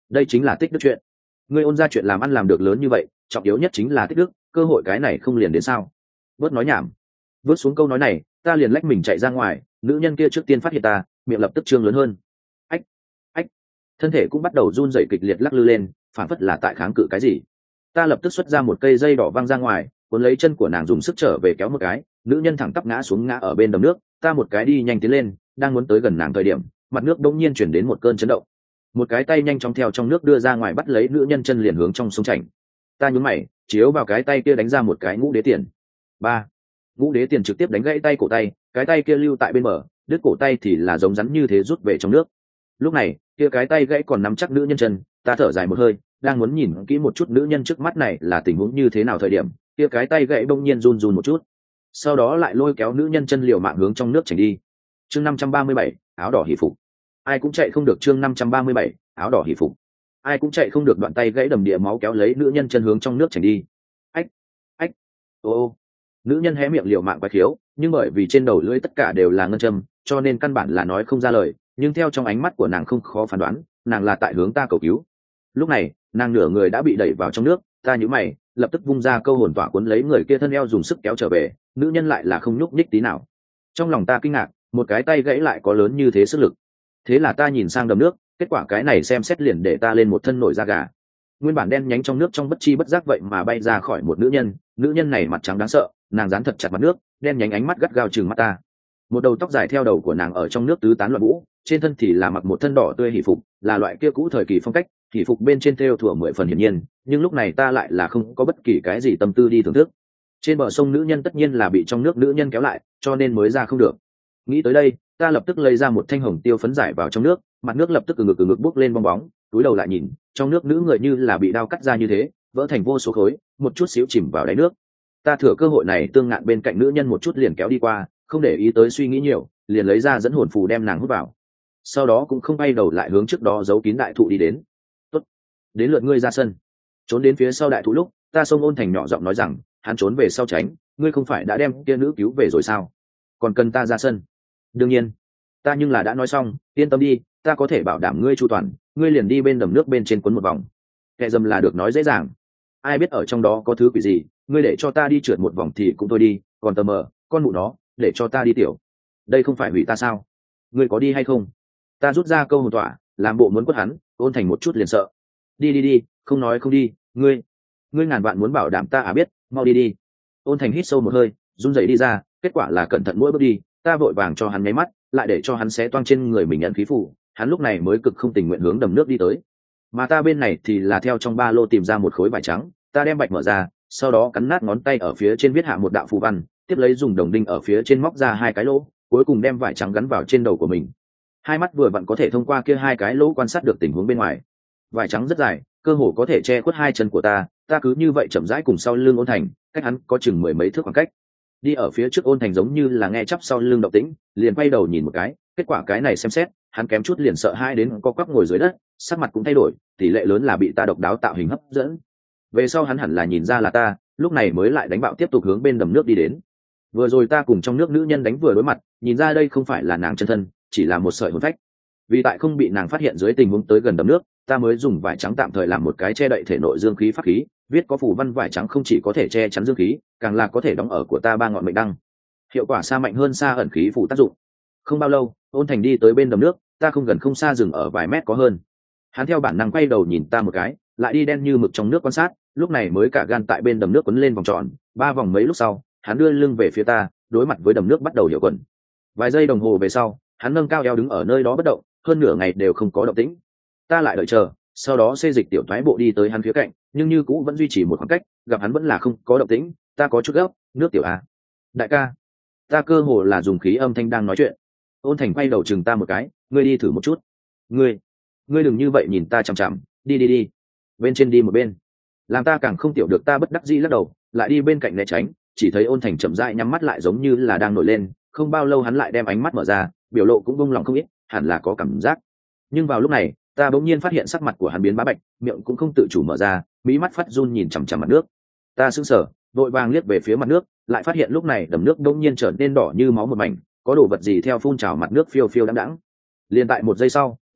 đây chính là tích đức chuyện. Ngươi ôn ra chuyện làm ăn làm được lớn như vậy, trọng yếu nhất chính là tích đức, cơ hội cái này không liền đến sao? Bớt nói nhảm. Vớt xuống câu nói này, ta liền lách mình chạy ra ngoài, nữ nhân kia trước tiên phát hiện ta, miệng lập tức trương lớn hơn. Ách, ách, thân thể cũng bắt đầu run rẩy kịch liệt lắc lư lên, phản phất là tại kháng cự cái gì. Ta lập tức xuất ra một cây dây đỏ văng ra ngoài, cuốn lấy chân của nàng dùng sức trở về kéo một cái, nữ nhân thẳng tắp ngã xuống ngã ở bên đầm nước. Ta một cái đi nhanh tiến lên, đang muốn tới gần nàng thời điểm, mặt nước đột nhiên chuyển đến một cơn chấn động. Một cái tay nhanh chóng theo trong nước đưa ra ngoài bắt lấy nữ nhân chân liền hướng trong sông chảnh. Ta nhún mày, chiếu vào cái tay kia đánh ra một cái ngũ đế tiền. Ba, ngũ đế tiền trực tiếp đánh gãy tay cổ tay, cái tay kia lưu tại bên bờ, đứt cổ tay thì là giống rắn như thế rút về trong nước. Lúc này kia cái tay gãy còn nắm chắc nữ nhân chân, ta thở dài một hơi, đang muốn nhìn kỹ một chút nữ nhân trước mắt này là tình huống như thế nào thời điểm, kia cái tay gãy bỗng nhiên run run một chút, sau đó lại lôi kéo nữ nhân chân liều mạng hướng trong nước chảy đi. Chương năm trăm ba mươi bảy, áo đỏ hỷ phục. Ai cũng chạy không được. Chương năm trăm ba mươi bảy, áo đỏ hỷ phục. Ai cũng chạy không được, đoạn tay gãy đầm địa máu kéo lấy nữ nhân chân hướng trong nước chảy đi. Ách, ách, ô ô. Nữ nhân hé miệng liều mạng quái khiếu, nhưng bởi vì trên đầu lưỡi tất cả đều là ngân châm, cho nên căn bản là nói không ra lời, nhưng theo trong ánh mắt của nàng không khó phán đoán, nàng là tại hướng ta cầu cứu. Lúc này nàng nửa người đã bị đẩy vào trong nước, ta nhíu mày, lập tức vung ra câu hồn tỏa cuốn lấy người kia thân eo dùng sức kéo trở về, nữ nhân lại là không nhúc nhích tí nào. Trong lòng ta kinh ngạc, một cái tay gãy lại có lớn như thế sức lực. Thế là ta nhìn sang đầm nước, kết quả cái này xem xét liền để ta lên một thân nổi da gà. Nguyên bản đen nhánh trong nước trong bất chi bất giác vậy mà bay ra khỏi một nữ nhân, nữ nhân này mặt trắng đáng sợ, nàng dán thật chặt mặt nước, đen nhánh ánh mắt gắt gao trừng mắt ta. Một đầu tóc dài theo đầu của nàng ở trong nước tứ tán loạn vũ, trên thân thì là mặc một thân đỏ tươi hỷ phục, là loại kia cũ thời kỳ phong cách, hỷ phục bên trên thêu thủa mười phần hiển nhiên, nhưng lúc này ta lại là không có bất kỳ cái gì tâm tư đi thưởng thức. Trên bờ sông nữ nhân tất nhiên là bị trong nước nữ nhân kéo lại, cho nên mới ra không được. Nghĩ tới đây, ta lập tức lấy ra một thanh hồng tiêu phấn giải vào trong nước, mặt nước lập tức từ ngực từ ngực bốc lên bong bóng, túi đầu lại nhìn, trong nước nữ người như là bị đao cắt ra như thế, vỡ thành vô số khối, một chút xíu chìm vào đáy nước. Ta thừa cơ hội này tương ngạn bên cạnh nữ nhân một chút liền kéo đi qua, không để ý tới suy nghĩ nhiều, liền lấy ra dẫn hồn phù đem nàng hút vào. Sau đó cũng không bay đầu lại hướng trước đó giấu kín đại thụ đi đến. Tốt, đến lượt ngươi ra sân. Trốn đến phía sau đại thụ lúc, ta xông Ôn Thành nhỏ giọng nói rằng, hắn trốn về sau tránh, ngươi không phải đã đem kia nữ cứu về rồi sao? Còn cần ta ra sân? Đương nhiên, ta nhưng là đã nói xong, yên tâm đi, ta có thể bảo đảm ngươi chu toàn, ngươi liền đi bên đầm nước bên trên quấn một vòng. Kẻ dầm là được nói dễ dàng, ai biết ở trong đó có thứ quỷ gì, ngươi để cho ta đi trượt một vòng thì cũng thôi đi, còn tờ mờ, con mụ nó, để cho ta đi tiểu, đây không phải hủy ta sao? Ngươi có đi hay không? Ta rút ra câu hồn tỏa, làm bộ muốn quất hắn. Ôn Thành một chút liền sợ. Đi đi đi, không nói không đi, ngươi ngươi ngàn vạn muốn bảo đảm ta à biết, mau đi đi. Ôn Thành hít sâu một hơi, run rẩy đi ra, kết quả là cẩn thận mỗi bước đi, ta vội vàng cho hắn nháy mắt, lại để cho hắn xé toang trên người mình nhận khí phủ, hắn lúc này mới cực không tình nguyện hướng đầm nước đi tới. Mà ta bên này thì là theo trong ba lô tìm ra một khối vải trắng, ta đem bạch mở ra, sau đó cắn nát ngón tay ở phía trên viết hạ một đạo phù văn, tiếp lấy dùng đồng đinh ở phía trên móc ra hai cái lỗ, cuối cùng đem vải trắng gắn vào trên đầu của mình. Hai mắt vừa vặn có thể thông qua kia hai cái lỗ quan sát được tình huống bên ngoài. Vải trắng rất dài, cơ hồ có thể che khuất hai chân của ta, ta cứ như vậy chậm rãi cùng sau lưng Ôn Thành, cách hắn có chừng mười mấy thước khoảng cách. Đi ở phía trước Ôn Thành giống như là nghe chắp sau lưng động tĩnh, liền quay đầu nhìn một cái, kết quả cái này xem xét, hắn kém chút liền sợ hãi đến co quắp ngồi dưới đất, sắc mặt cũng thay đổi, tỷ lệ lớn là bị ta độc đáo tạo hình hấp dẫn. Về sau hắn hẳn là nhìn ra là ta, lúc này mới lại đánh bạo tiếp tục hướng bên đầm nước đi đến. Vừa rồi ta cùng trong nước nữ nhân đánh vừa đối mặt, nhìn ra đây không phải là nàng chân thân, chỉ là một sợi hồn phách. Vì tại không bị nàng phát hiện dưới tình huống tới gần đầm nước, ta mới dùng vải trắng tạm thời làm một cái che đậy thể nội dương khí pháp khí, viết có phù văn vải trắng không chỉ có thể che chắn dương khí, càng là có thể đóng ở của ta ba ngọn mệnh đăng, hiệu quả xa mạnh hơn xa ẩn khí phù tác dụng. Không bao lâu, Ôn Thành đi tới bên đầm nước, ta không gần không xa dừng ở vài mét có hơn. Hắn theo bản năng quay đầu nhìn ta một cái, lại đi đen như mực trong nước quan sát, lúc này mới cả gan tại bên đầm nước quấn lên vòng tròn, ba vòng mấy lúc sau, hắn đưa lưng về phía ta, đối mặt với đầm nước bắt đầu hiệu quẩn. Vài giây đồng hồ về sau, hắn nâng cao eo đứng ở nơi đó bất động, hơn nửa ngày đều không có động tĩnh. Ta lại đợi chờ, sau đó xê dịch tiểu thoái bộ đi tới hắn phía cạnh, nhưng như cũ vẫn duy trì một khoảng cách, gặp hắn vẫn là không có động tĩnh, ta có chút gấp, nước tiểu à? Đại ca, ta cơ hồ là dùng khí âm thanh đang nói chuyện. Ôn Thành quay đầu chừng ta một cái, ngươi đi thử một chút. Ngươi, ngươi đừng như vậy nhìn ta chằm chằm, đi đi đi, bên trên đi một bên. Làm ta càng không tiểu được, ta bất đắc dĩ lắc đầu, lại đi bên cạnh né tránh, chỉ thấy Ôn Thành chậm rãi nhắm mắt lại giống như là đang nổi lên, không bao lâu hắn lại đem ánh mắt mở ra, biểu lộ cũng buông lỏng không ít, hẳn là có cảm giác. Nhưng vào lúc này, ta bỗng nhiên phát hiện sắc mặt của hắn biến bá bạch, miệng cũng không tự chủ mở ra, mí mắt phát run nhìn chằm chằm mặt nước. Ta sững sờ, vội vàng liếc về phía mặt nước, lại phát hiện lúc này đầm nước bỗng nhiên trở nên đỏ như máu một mảnh, có đồ vật gì theo phun trào mặt nước phiêu phiêu đãng đãng. Liền tại một giây sau,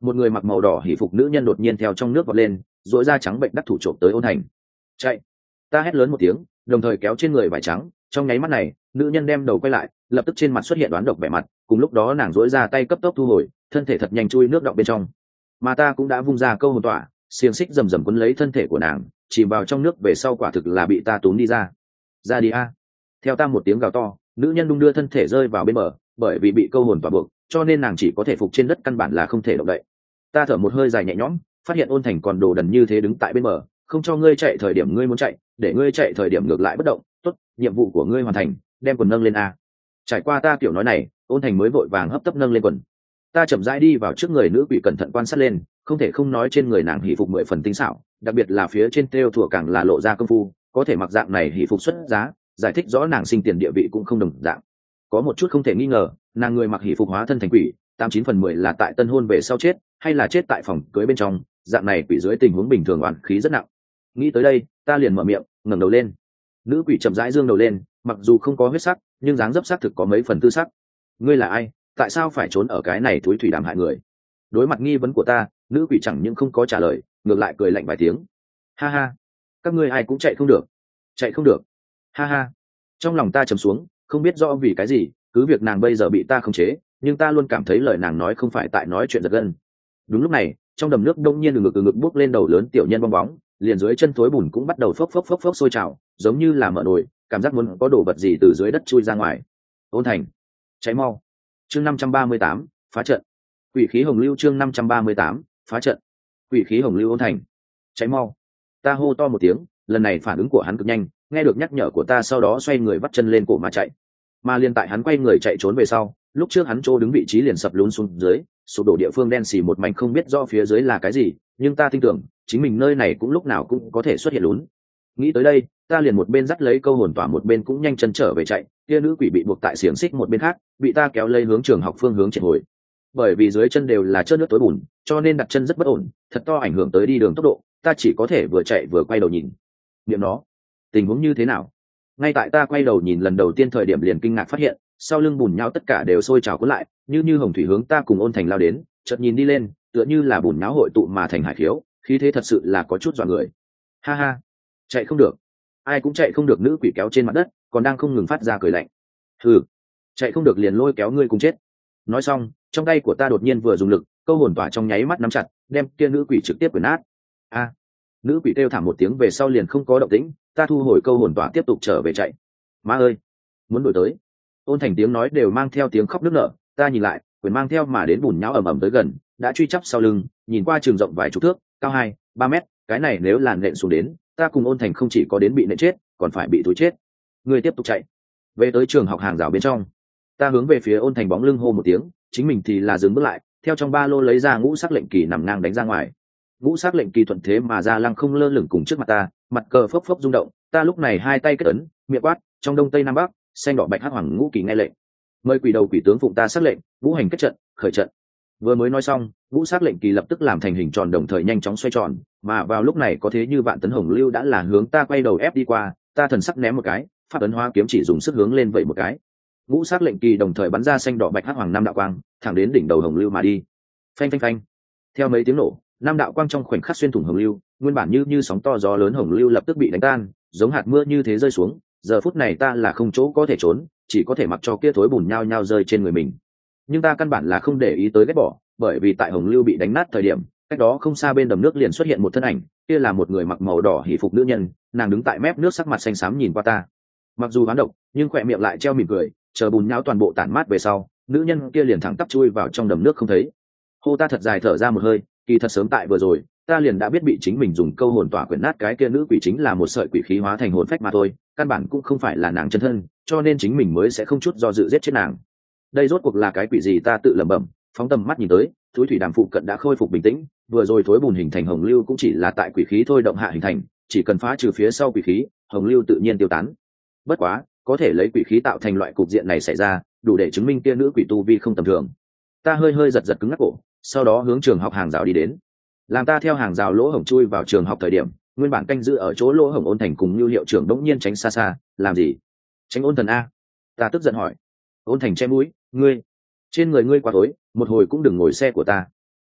một người mặc màu đỏ hỉ phục nữ nhân đột nhiên theo trong nước vọt lên, dội da trắng bệnh đắc thủ trộm tới Ôn Thành. Chạy! Ta hét lớn một tiếng, đồng thời kéo trên người vải trắng. Trong nháy mắt này, nữ nhân đem đầu quay lại, lập tức trên mặt xuất hiện đoán độc vẻ mặt. Cùng lúc đó nàng dỗi ra tay cấp tốc thu hồi, thân thể thật nhanh chui nước đọng bên trong. Mà ta cũng đã vung ra câu hồn tỏa, xiềng xích rầm rầm quấn lấy thân thể của nàng, chìm vào trong nước về sau quả thực là bị ta túm đi ra. Ra đi a! Theo ta một tiếng gào to, nữ nhân đung đưa thân thể rơi vào bên bờ, bởi vì bị câu hồn tỏa buộc, cho nên nàng chỉ có thể phục trên đất, căn bản là không thể động đậy. Ta thở một hơi dài nhẹ nhõm, phát hiện Ôn Thành còn đồ đần như thế đứng tại bên bờ, không cho ngươi chạy thời điểm ngươi muốn chạy, để ngươi chạy thời điểm ngược lại bất động. Tốt, nhiệm vụ của ngươi hoàn thành, đem quần nâng lên a. Trải qua ta kiểu nói này, Ôn Thành mới vội vàng hấp tấp nâng lên quần. Ta chậm rãi đi vào trước người nữ quỷ, cẩn thận quan sát lên, không thể không nói trên người nàng hỉ phục mười phần tinh xảo, đặc biệt là phía trên thêu thủa càng là lộ ra công phu, có thể mặc dạng này hỉ phục xuất giá, giải thích rõ nàng sinh tiền địa vị cũng không đồng dạng. Có một chút không thể nghi ngờ, nàng người mặc hỉ phục hóa thân thành quỷ, tám chín phần mười là tại tân hôn về sau chết, hay là chết tại phòng cưới bên trong, dạng này quỷ dưới tình huống bình thường oán khí rất nặng. Nghĩ tới đây, ta liền mở miệng, ngẩng đầu lên. Nữ quỷ chậm rãi dương đầu lên, mặc dù không có huyết sắc, nhưng dáng dấp sắc thực có mấy phần tư sắc. Ngươi là ai? Tại sao phải trốn ở cái này túi thủy đàm hại người? Đối mặt nghi vấn của ta, nữ quỷ chẳng những không có trả lời, ngược lại cười lạnh vài tiếng. Ha ha, các ngươi ai cũng chạy không được, chạy không được. Ha ha. Trong lòng ta trầm xuống, không biết rõ vì cái gì, cứ việc nàng bây giờ bị ta khống chế, nhưng ta luôn cảm thấy lời nàng nói không phải tại nói chuyện giật gân. Đúng lúc này, trong đầm nước đông nhiên ngực ngực bốc lên đầu lớn tiểu nhân bong bóng, liền dưới chân thối bùn cũng bắt đầu phốc phốc phốc phốc sôi trào, giống như là mở nồi, cảm giác muốn có đồ vật gì từ dưới đất chui ra ngoài. Ôn Thành, cháy mau! Chương năm trăm ba mươi tám, phá trận. Quỷ khí hồng lưu. Chương năm trăm ba mươi tám, phá trận. Quỷ khí hồng lưu. Ôn Thành, cháy mau! Ta hô to một tiếng, lần này phản ứng của hắn cực nhanh, nghe được nhắc nhở của ta sau đó xoay người vắt chân lên cổ mà chạy. Mà liên tại hắn quay người chạy trốn về sau, lúc trước hắn chỗ đứng vị trí liền sập lún xuống dưới, sụp đổ địa phương đen xì một mảnh, không biết rõ phía dưới là cái gì, nhưng ta tin tưởng chính mình nơi này cũng lúc nào cũng có thể xuất hiện lún. Nghĩ tới đây, ta liền một bên dắt lấy câu hồn tỏa, một bên cũng nhanh chân trở về chạy. Kia nữ quỷ bị buộc tại xiềng xích một bên khác, bị ta kéo lấy hướng trường học phương hướng chạy hồi. Bởi vì dưới chân đều là trơn nước tối bùn, cho nên đặt chân rất bất ổn, thật to ảnh hưởng tới đi đường tốc độ. Ta chỉ có thể vừa chạy vừa quay đầu nhìn. Niệm nó, tình huống như thế nào? Ngay tại ta quay đầu nhìn lần đầu tiên thời điểm liền kinh ngạc phát hiện, sau lưng bùn nhão tất cả đều sôi trào cuốn lại, như như hồng thủy hướng ta cùng Ôn Thành lao đến. Chợt nhìn đi lên, tựa như là bùn nhão hội tụ mà thành hải khiếu, khí thế thật sự là có chút dọa người. Ha ha, chạy không được, ai cũng chạy không được. Nữ quỷ kéo trên mặt đất, còn đang không ngừng phát ra cười lạnh. Thử, chạy không được liền lôi kéo ngươi cùng chết. Nói xong, trong tay của ta đột nhiên vừa dùng lực, câu hồn tỏa trong nháy mắt nắm chặt, đem kia nữ quỷ trực tiếp quyển nát. A, nữ quỷ kêu thảm một tiếng về sau liền không có động tĩnh. Ta thu hồi câu hồn tỏa tiếp tục trở về chạy. Má ơi, muốn đổi tới! Ôn Thành tiếng nói đều mang theo tiếng khóc nức nở. Ta nhìn lại, quyền mang theo mà đến bùn nhão ầm ầm tới gần, đã truy chắp sau lưng, nhìn qua trường rộng vài chục thước, cao hai ba mét, cái này nếu làn nện xuống đến, ta cùng Ôn Thành không chỉ có đến bị nện chết, còn phải bị túi chết. Người tiếp tục chạy về tới trường học hàng rào bên trong. Ta hướng về phía Ôn Thành bóng lưng hô một tiếng, chính mình thì là dừng bước lại, theo trong ba lô lấy ra ngũ sắc lệnh kỳ nằm ngang đánh ra ngoài. Ngũ sắc lệnh kỳ thuận thế mà ra lăng không lơ lửng cùng trước mặt ta, mặt cờ phốc phốc rung động. Ta lúc này hai tay kết ấn, miệng quát, trong đông tây nam bắc, xanh đỏ bạch hắc hoàng ngũ kỳ nghe lệnh. Mời quỷ đầu quỷ tướng phụng ta sắc lệnh, ngũ hành kết trận, khởi trận. Vừa mới nói xong, ngũ sắc lệnh kỳ lập tức làm thành hình tròn, đồng thời nhanh chóng xoay tròn, mà vào lúc này có thế như vạn tấn hồng lưu đã là hướng ta quay đầu ép đi qua. Ta thần sắc ném một cái, pháp ấn hóa kiếm chỉ dùng sức hướng lên vậy một cái, ngũ sắc lệnh kỳ đồng thời bắn ra xanh đỏ bạch hắc hoàng năm đạo quang, thẳng đến đỉnh đầu hồng lưu mà đi. Phanh phanh phanh, theo mấy tiếng nổ, năm đạo quang trong khoảnh khắc xuyên thủng hồng lưu, nguyên bản như như sóng to gió lớn hồng lưu lập tức bị đánh tan, giống hạt mưa như thế rơi xuống. Giờ phút này ta là không chỗ có thể trốn, chỉ có thể mặc cho kia thối bùn nhao nhao rơi trên người mình. Nhưng ta căn bản là không để ý tới ghét bỏ, bởi vì tại hồng lưu bị đánh nát thời điểm, cách đó không xa bên đầm nước liền xuất hiện một thân ảnh, kia là một người mặc màu đỏ hỉ phục nữ nhân, nàng đứng tại mép nước sắc mặt xanh xám nhìn qua ta. Mặc dù bán độc, nhưng khỏe miệng lại treo mỉm cười. Chờ bùn nhão toàn bộ tản mát về sau, nữ nhân kia liền thẳng tắp chui vào trong đầm nước không thấy. Hô, ta thật dài thở ra một hơi, kỳ thật sớm tại vừa rồi, ta liền đã biết bị chính mình dùng câu hồn tỏa quyển nát cái kia nữ quỷ chính là một sợi quỷ khí hóa thành hồn phách mà thôi, căn bản cũng không phải là nàng chân thân, cho nên chính mình mới sẽ không chút do dự giết chết nàng. Đây rốt cuộc là cái quỷ gì, ta tự lẩm bẩm, phóng tầm mắt nhìn tới, thúi thủy đàm phụ cận đã khôi phục bình tĩnh, vừa rồi thối bùn hình thành hồng lưu cũng chỉ là tại quỷ khí thôi động hạ hình thành, chỉ cần phá trừ phía sau quỷ khí, hồng lưu tự nhiên tiêu tán. Bất quá, có thể lấy quỷ khí tạo thành loại cục diện này xảy ra, đủ để chứng minh kia nữ quỷ tu vi không tầm thường. Ta hơi hơi giật giật cứng ngắc cổ, sau đó hướng trường học hàng rào đi đến. Làm ta theo hàng rào lỗ hổng chui vào trường học thời điểm, nguyên bản canh giữ ở chỗ lỗ hổng Ôn Thành cùng Lưu hiệu trưởng đống nhiên tránh xa xa. Làm gì? Tránh Ôn Thần a? Ta tức giận hỏi. Ôn Thành che mũi, ngươi trên người ngươi quá tối, một hồi cũng đừng ngồi xe của ta.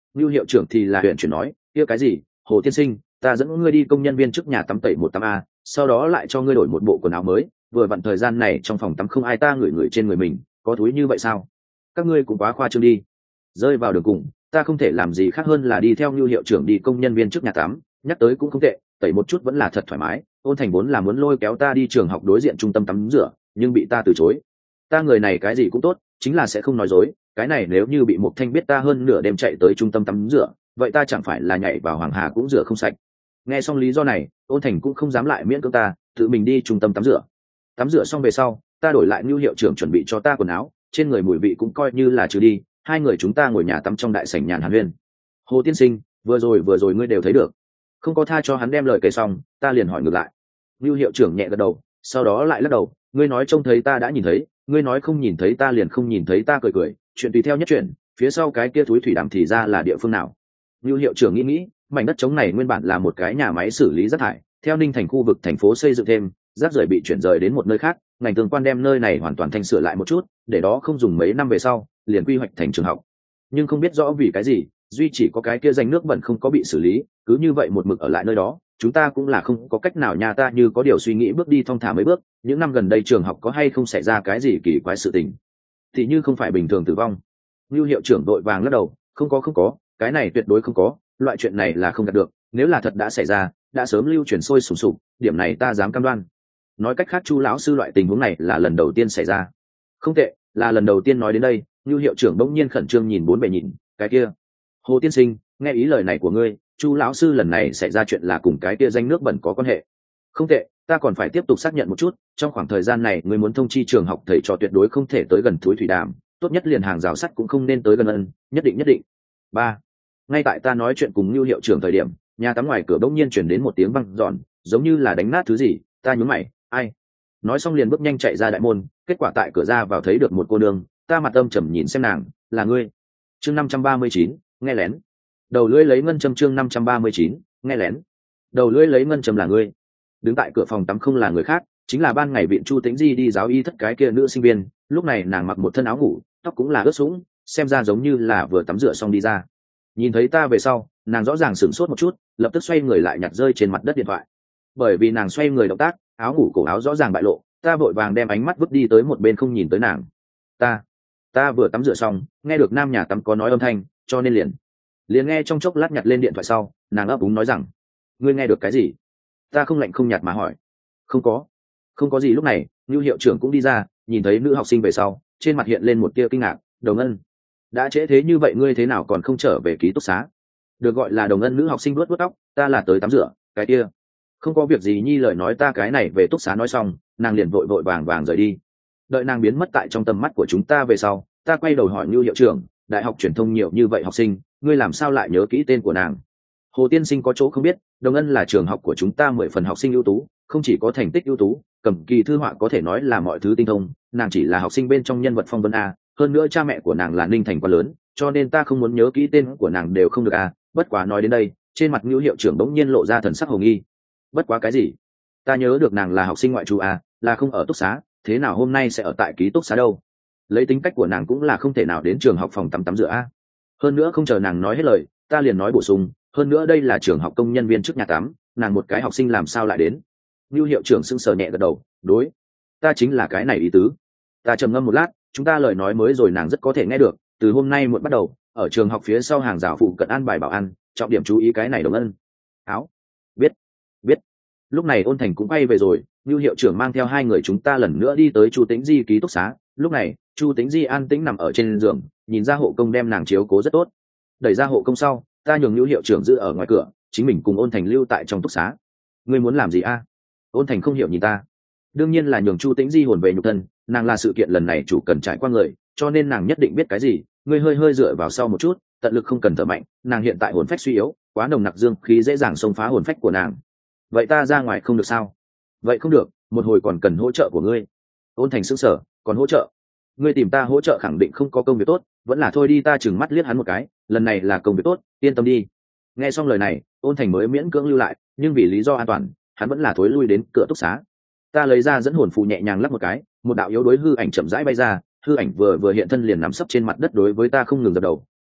Lưu hiệu trưởng thì là huyện chuyển nói, kia cái gì, Hồ tiên sinh, ta dẫn ngươi đi công nhân viên trước nhà tắm tẩy một tắm a, sau đó lại cho ngươi đổi một bộ quần áo mới, vừa vặn thời gian này trong phòng tắm không ai ta ngửi ngửi trên người mình, có thúi như vậy sao? Các ngươi cũng quá khoa trương đi. Rơi vào đường cùng, ta không thể làm gì khác hơn là đi theo Lưu hiệu trưởng đi công nhân viên trước nhà tắm, nhắc tới cũng không tệ, tẩy một chút vẫn là thật thoải mái. Ôn Thành vốn là muốn lôi kéo ta đi trường học đối diện trung tâm tắm rửa, nhưng bị ta từ chối. Ta người này cái gì cũng tốt, chính là sẽ không nói dối, cái này nếu như bị Mục Thanh biết ta hơn nửa đêm chạy tới trung tâm tắm rửa, vậy ta chẳng phải là nhảy vào Hoàng Hà cũng rửa không sạch. Nghe xong lý do này, Ôn Thành cũng không dám lại miễn cưỡng ta, tự mình đi trung tâm tắm rửa. Tắm rửa xong về sau, ta đổi lại Lưu hiệu trưởng chuẩn bị cho ta quần áo, trên người mùi vị cũng coi như là trừ đi, hai người chúng ta ngồi nhà tắm trong đại sảnh nhàn hàn huyên. Hồ tiên sinh, vừa rồi vừa rồi ngươi đều thấy được. Không có tha cho hắn đem lời kể xong, ta liền hỏi ngược lại. Lưu hiệu trưởng nhẹ gật đầu, sau đó lại lắc đầu, ngươi nói trông thấy ta đã nhìn thấy, ngươi nói không nhìn thấy ta liền không nhìn thấy, ta cười cười, chuyện tùy theo nhất chuyện, phía sau cái kia túi thủy đàm thì ra là địa phương nào? Lưu hiệu trưởng nghĩ nghĩ, mảnh đất trống này nguyên bản là một cái nhà máy xử lý rác thải, theo Ninh Thành khu vực thành phố xây dựng thêm, rác rưởi bị chuyển rời đến một nơi khác, ngành tương quan đem nơi này hoàn toàn thanh sửa lại một chút, để đó không dùng mấy năm về sau, liền quy hoạch thành trường học. Nhưng không biết rõ vì cái gì, duy chỉ có cái kia danh nước bẩn không có bị xử lý, cứ như vậy một mực ở lại nơi đó, chúng ta cũng là không có cách nào, nhà ta như có điều suy nghĩ bước đi thong thả mấy bước, những năm gần đây trường học có hay không xảy ra cái gì kỳ quái sự tình, thì như không phải bình thường tử vong. Lưu hiệu trưởng đội vàng lắc đầu, không có không có, cái này tuyệt đối không có, loại chuyện này là không đạt được, nếu là thật đã xảy ra, đã sớm lưu truyền sôi sùng sục, điểm này ta dám cam đoan. Nói cách khác, Chu lão sư loại tình huống này là lần đầu tiên xảy ra. Không tệ, là lần đầu tiên. Nói đến đây, Lưu hiệu trưởng bỗng nhiên khẩn trương nhìn bốn bề nhìn, cái kia, Hồ tiên sinh, nghe ý lời này của ngươi, Chu lão sư lần này xảy ra chuyện là cùng cái kia danh nước bẩn có quan hệ. Không tệ, ta còn phải tiếp tục xác nhận một chút, trong khoảng thời gian này ngươi muốn thông chi trường học thầy trò tuyệt đối không thể tới gần túi thủy đàm, tốt nhất liền hàng rào sắt cũng không nên tới gần. Ân, nhất định nhất định. Ba. Ngay tại ta nói chuyện cùng Lưu hiệu trưởng thời điểm, nhà tắm ngoài cửa bỗng nhiên chuyển đến một tiếng vang dọn, giống như là đánh nát thứ gì. Ta nhún mày, ai? Nói xong liền bước nhanh chạy ra đại môn, kết quả tại cửa ra vào thấy được một cô nương, ta mặt âm trầm nhìn xem nàng, là ngươi? Chương năm trăm ba mươi chín, nghe lén. Đầu lưỡi lấy ngân châm. Chương năm trăm ba mươi chín, nghe lén. Đầu lưỡi lấy ngân châm là ngươi? Đứng tại cửa phòng tắm không là người khác, chính là ban ngày viện Chu Tĩnh Di đi giáo y thất cái kia nữ sinh viên, lúc này nàng mặc một thân áo ngủ, tóc cũng là ướt sũng, xem ra giống như là vừa tắm rửa xong đi ra. Nhìn thấy ta về sau, nàng rõ ràng sửng sốt một chút, lập tức xoay người lại nhặt rơi trên mặt đất điện thoại. Bởi vì nàng xoay người động tác, áo ngủ cổ áo rõ ràng bại lộ, ta vội vàng đem ánh mắt vứt đi tới một bên không nhìn tới nàng. Ta, ta vừa tắm rửa xong, nghe được nam nhà tắm có nói âm thanh, cho nên liền, liền nghe trong chốc lát nhặt lên điện thoại sau, nàng ấp úng nói rằng, ngươi nghe được cái gì? Ta không lạnh không nhạt mà hỏi. Không có, không có gì. Lúc này, Lưu hiệu trưởng cũng đi ra, nhìn thấy nữ học sinh về sau, trên mặt hiện lên một tia kinh ngạc. Đồng Ân, đã trễ thế như vậy ngươi thế nào còn không trở về ký túc xá? Được gọi là Đồng Ân nữ học sinh vuốt vuốt tóc, ta là tới tắm rửa, cái kia không có việc gì nhi. Lời nói ta cái này về túc xá nói xong, nàng liền vội vội vàng vàng rời đi. Đợi nàng biến mất tại trong tầm mắt của chúng ta về sau, ta quay đầu hỏi Lưu hiệu trưởng, đại học truyền thông nhiều như vậy học sinh, ngươi làm sao lại nhớ kỹ tên của nàng? Hồ tiên sinh có chỗ không biết, Đồng Ân là trường học của chúng ta mười phần học sinh ưu tú, không chỉ có thành tích ưu tú, cầm kỳ thư họa có thể nói là mọi thứ tinh thông, nàng chỉ là học sinh bên trong nhân vật phong vân a, hơn nữa cha mẹ của nàng là Ninh Thành quá lớn, cho nên ta không muốn nhớ kỹ tên của nàng đều không được a. Bất quá nói đến đây, trên mặt Lưu hiệu trưởng bỗng nhiên lộ ra thần sắc hồ nghi. Bất quá cái gì? Ta nhớ được nàng là học sinh ngoại trú a, là không ở túc xá, thế nào hôm nay sẽ ở tại ký túc xá đâu? Lấy tính cách của nàng cũng là không thể nào đến trường học phòng tắm tắm rửa a. Hơn nữa không chờ nàng nói hết lời, ta liền nói bổ sung, hơn nữa đây là trường học công nhân viên trước nhà tắm, nàng một cái học sinh làm sao lại đến? Lưu hiệu trưởng sững sờ nhẹ gật đầu, đối, ta chính là cái này ý tứ. Ta trầm ngâm một lát, chúng ta lời nói mới rồi nàng rất có thể nghe được, từ hôm nay muộn bắt đầu, ở trường học phía sau hàng rào phụ cận an bài bảo ăn, trọng điểm chú ý cái này Đồng Ân. Áo, biết, biết. Lúc này Ôn Thành cũng quay về rồi, Lưu hiệu trưởng mang theo hai người chúng ta lần nữa đi tới Chu Tĩnh Di ký túc xá. Lúc này, Chu Tĩnh Di an tĩnh nằm ở trên giường, nhìn ra hộ công đem nàng chiếu cố rất tốt. Đẩy ra hộ công sau, ta nhường Lưu hiệu trưởng giữ ở ngoài cửa, chính mình cùng Ôn Thành lưu tại trong túc xá. Ngươi muốn làm gì a? Ôn Thành không hiểu nhìn ta. Đương nhiên là nhường Chu Tĩnh Di hồn về nhục thân, nàng là sự kiện lần này chủ cần trải qua người, cho nên nàng nhất định biết cái gì. Ngươi hơi hơi dựa vào sau một chút, tận lực không cần thở mạnh, nàng hiện tại hồn phách suy yếu, quá nồng nặc dương khí dễ dàng xông phá hồn phách của nàng. Vậy ta ra ngoài không được sao? Vậy không được, một hồi còn cần hỗ trợ của ngươi. Ôn Thành sững sờ, còn hỗ trợ? Ngươi tìm ta hỗ trợ khẳng định không có công việc tốt, vẫn là thôi đi. Ta chừng mắt liếc hắn một cái, lần này là công việc tốt, yên tâm đi. Nghe xong lời này, Ôn Thành mới miễn cưỡng lưu lại, nhưng vì lý do an toàn, hắn vẫn là thối lui đến cửa túc xá. Ta lấy ra dẫn hồn phù nhẹ nhàng lắp một cái, một đạo yếu đối hư ảnh chậm rãi bay ra, hư ảnh vừa vừa hiện thân liền nằm sấp trên mặt đất đối với ta không ngừng dập đầu,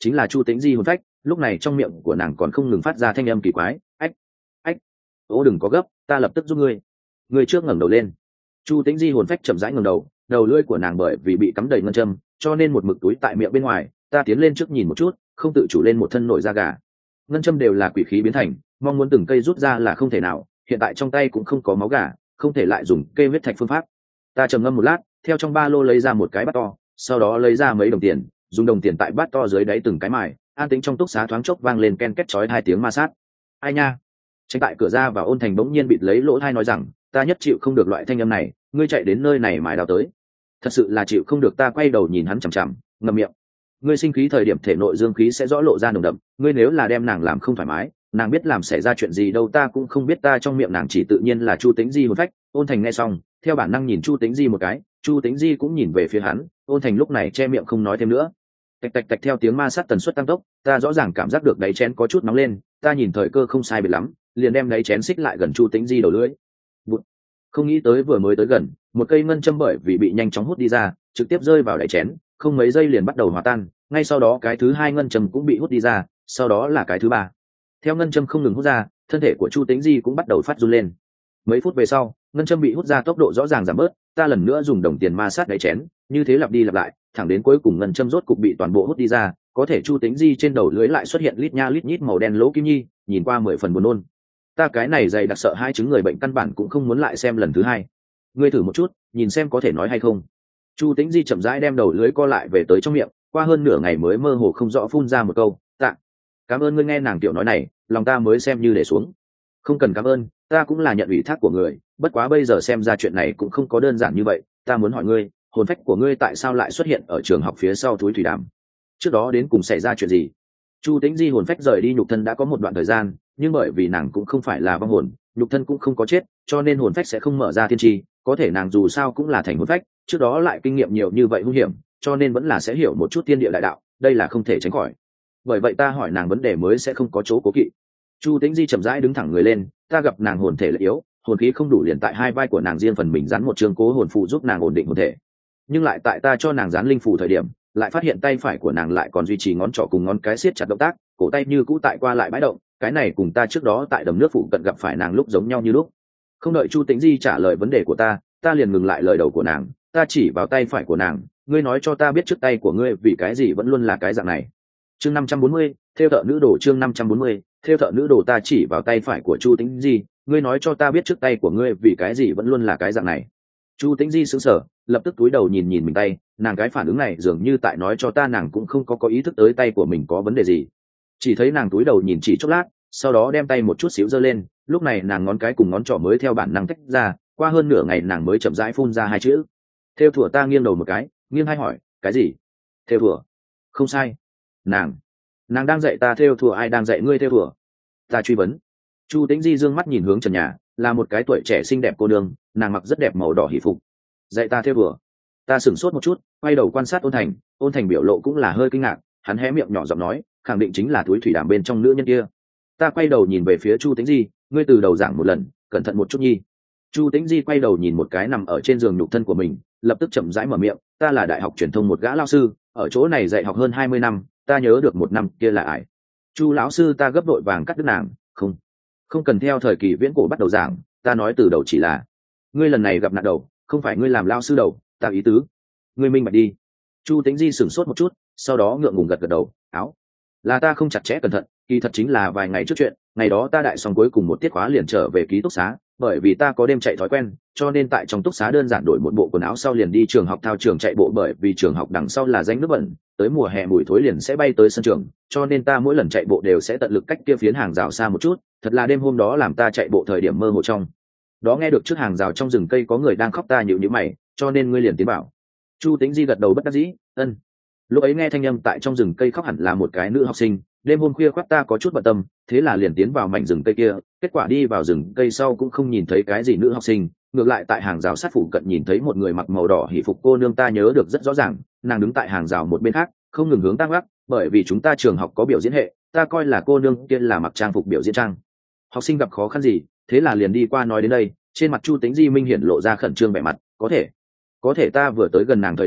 chính là Chu Tĩnh Di hồn phách. Lúc này trong miệng của nàng còn không ngừng phát ra thanh âm kỳ quái, ách ách. Ô đừng có gấp, ta lập tức giúp ngươi. Ngươi trước ngẩng đầu lên. Chu Tĩnh Di hồn phách chậm rãi ngẩng đầu, đầu lưỡi của nàng bởi vì bị cắm đầy ngân châm cho nên một mực túi tại miệng bên ngoài. Ta tiến lên trước nhìn một chút, không tự chủ lên một thân nổi da gà. Ngân châm đều là quỷ khí biến thành, mong muốn từng cây rút ra là không thể nào, hiện tại trong tay cũng không có máu gà, không thể lại dùng kê huyết thạch phương pháp. Ta trầm ngâm một lát, theo trong ba lô lấy ra một cái bát to, sau đó lấy ra mấy đồng tiền, dùng đồng tiền tại bát to dưới đáy từng cái mài. An tĩnh trong túc xá thoáng chốc vang lên ken két chói hai tiếng ma sát. Ai nha? Tránh tại cửa ra và Ôn Thành bỗng nhiên bịt lấy lỗ tai nói rằng, ta nhất chịu không được loại thanh âm này, ngươi chạy đến nơi này mài đào tới. Thật sự là chịu không được. Ta quay đầu nhìn hắn chằm chằm, ngậm miệng. Ngươi sinh khí thời điểm thể nội dương khí sẽ rõ lộ ra nồng đậm, ngươi nếu là đem nàng làm không thoải mái, nàng biết làm xảy ra chuyện gì đâu. Ta cũng không biết, ta trong miệng nàng chỉ tự nhiên là Chu Tĩnh Di hồn phách. Ôn Thành nghe xong, theo bản năng nhìn Chu Tĩnh Di một cái, Chu Tĩnh Di cũng nhìn về phía hắn. Ôn Thành lúc này che miệng không nói thêm nữa. Tạch tạch tạch theo tiếng ma sát tần suất tăng tốc, ta rõ ràng cảm giác được đáy chén có chút nóng lên. Ta nhìn thời cơ không sai biệt lắm, liền đem đáy chén xích lại gần Chu Tĩnh Di đầu lưỡi. Bụt. Không nghĩ tới vừa mới tới gần, một cây ngân châm bởi vì bị nhanh chóng hút đi ra, trực tiếp rơi vào đáy chén, không mấy giây liền bắt đầu hòa tan. Ngay sau đó cái thứ hai ngân châm cũng bị hút đi ra, sau đó là cái thứ ba. Theo ngân châm không ngừng hút ra, thân thể của Chu Tĩnh Di cũng bắt đầu phát run lên. Mấy phút về sau, ngân châm bị hút ra tốc độ rõ ràng giảm bớt. Ta lần nữa dùng đồng tiền ma sát đáy chén, như thế lặp đi lặp lại, thẳng đến cuối cùng ngân châm rốt cục bị toàn bộ hút đi ra. Có thể Chu Tĩnh Di trên đầu lưỡi lại xuất hiện lít nha lít nhít màu đen lỗ kim nhi, nhìn qua mười phần buồn nôn. Ta cái này dày đặc sợ hai chứng người bệnh căn bản cũng không muốn lại xem lần thứ hai. Ngươi thử một chút, nhìn xem có thể nói hay không. Chu Tĩnh Di chậm rãi đem đầu lưỡi co lại về tới trong miệng, qua hơn nửa ngày mới mơ hồ không rõ phun ra một câu, tạ. Cảm ơn ngươi. Nghe nàng tiểu nói này, lòng ta mới xem như để xuống. Không cần cảm ơn, ta cũng là nhận ủy thác của người, bất quá bây giờ xem ra chuyện này cũng không có đơn giản như vậy. Ta muốn hỏi ngươi, hồn phách của ngươi tại sao lại xuất hiện ở trường học phía sau túi thủy đàm? Trước đó đến cùng xảy ra chuyện gì? Chu Tĩnh Di hồn phách rời đi nhục thân đã có một đoạn thời gian, nhưng bởi vì nàng cũng không phải là vong hồn, nhục thân cũng không có chết, cho nên hồn phách sẽ không mở ra thiên tri. Có thể nàng dù sao cũng là thành hồn phách, trước đó lại kinh nghiệm nhiều như vậy hung hiểm, cho nên vẫn là sẽ hiểu một chút thiên địa đại đạo, đây là không thể tránh khỏi. Bởi vậy ta hỏi nàng vấn đề mới sẽ không có chỗ cố kỵ. Chu Tĩnh Di chậm rãi đứng thẳng người lên, ta gặp nàng hồn thể là yếu, hồn khí không đủ, liền tại hai vai của nàng riêng phần mình dán một trường cố hồn phù giúp nàng ổn định hồn thể. Nhưng lại tại ta cho nàng dán linh phù thời điểm, lại phát hiện tay phải của nàng lại còn duy trì ngón trỏ cùng ngón cái siết chặt động tác, cổ tay như cũ tại qua lại bãi động, cái này cùng ta trước đó tại đầm nước phụ cận gặp phải nàng lúc giống nhau như lúc. Không đợi Chu Tĩnh Di trả lời vấn đề của ta, ta liền ngừng lại lời đầu của nàng. Ta chỉ vào tay phải của nàng, ngươi nói cho ta biết trước tay của ngươi vì cái gì vẫn luôn là cái dạng này. Chương năm trăm bốn mươi, theo thợ nữ đồ. Chương năm trăm bốn mươi, theo thợ nữ đồ. Ta chỉ vào tay phải của Chu Tĩnh Di, ngươi nói cho ta biết trước tay của ngươi vì cái gì vẫn luôn là cái dạng này. Chu Tĩnh Di sững sờ, lập tức cúi đầu nhìn nhìn mình tay, nàng cái phản ứng này dường như tại nói cho ta nàng cũng không có có ý thức tới tay của mình có vấn đề gì. Chỉ thấy nàng cúi đầu nhìn chỉ chốc lát, sau đó đem tay một chút xíu giơ lên, lúc này nàng ngón cái cùng ngón trỏ mới theo bản năng tách ra, qua hơn nửa ngày nàng mới chậm rãi phun ra hai chữ. Theo thủa. Ta nghiêng đầu một cái, nghiêng hay hỏi, cái gì? Theo thủa. Không sai. Nàng. Nàng đang dạy ta theo thủa. Ai đang dạy ngươi theo thủa? Ta truy vấn. Chu Tĩnh Di dương mắt nhìn hướng trần nhà, là một cái tuổi trẻ xinh đẹp cô nương, nàng mặc rất đẹp màu đỏ hỉ phục. Dạy ta theo thủa. Ta sửng sốt một chút, quay đầu quan sát Ôn Thành. Ôn Thành biểu lộ cũng là hơi kinh ngạc, hắn hé miệng nhỏ giọng nói, khẳng định chính là túi thủy đàm bên trong nữ nhân kia. Ta quay đầu nhìn về phía Chu Tĩnh Di, ngươi từ đầu giảng một lần, cẩn thận một chút nhi. Chu Tĩnh Di quay đầu nhìn một cái nằm ở trên giường nhục thân của mình, lập tức chậm rãi mở miệng, ta là đại học truyền thông một gã lão sư, ở chỗ này dạy học hơn hai mươi năm, ta nhớ được một năm kia là ải. Chu lão sư. Ta gấp đội vàng cắt đứt nàng, không, không cần theo thời kỳ viễn cổ bắt đầu giảng, ta nói từ đầu chỉ là, ngươi lần này gặp nạn đầu, không phải ngươi làm lão sư đầu, ta ý tứ, ngươi minh bạch đi. Chu Tĩnh Di sửng sốt một chút, sau đó ngượng ngùng gật gật đầu, áo, là ta không chặt chẽ cẩn thận, kỳ thật chính là vài ngày trước chuyện, ngày đó ta đại xong cuối cùng một tiết khóa liền trở về ký túc xá, bởi vì ta có đêm chạy thói quen, cho nên tại trong túc xá đơn giản đổi một bộ quần áo sau liền đi trường học thao trường chạy bộ, bởi vì trường học đằng sau là rãnh nước bẩn, tới mùa hè mùi thối liền sẽ bay tới sân trường, cho nên ta mỗi lần chạy bộ đều sẽ tận lực cách kia phiến hàng rào xa một chút. Thật là đêm hôm đó làm ta chạy bộ thời điểm mơ hồ trong đó nghe được trước hàng rào trong rừng cây có người đang khóc, ta nhịu nhữ mày, cho nên ngươi liền tiến bảo. Chu Tĩnh Di gật đầu bất đắc dĩ, ân. Lúc ấy nghe thanh âm tại trong rừng cây khóc hẳn là một cái nữ học sinh, đêm hôm khuya khoác ta có chút bận tâm, thế là liền tiến vào mảnh rừng cây kia, kết quả đi vào rừng cây sau cũng không nhìn thấy cái gì nữ học sinh, ngược lại tại hàng rào sát phụ cận nhìn thấy một người mặc màu đỏ hỉ phục cô nương, ta nhớ được rất rõ ràng, nàng đứng tại hàng rào một bên khác, không ngừng hướng ta gác, bởi vì chúng ta trường học có biểu diễn hệ, ta coi là cô nương kia là mặc trang phục biểu diễn trang. Học sinh gặp khó khăn gì, thế là liền đi qua nói đến đây, trên mặt Chu Tĩnh Di minh hiển lộ ra khẩn trương vẻ mặt, có thể, có thể ta vừa tới gần nàng thời điểm,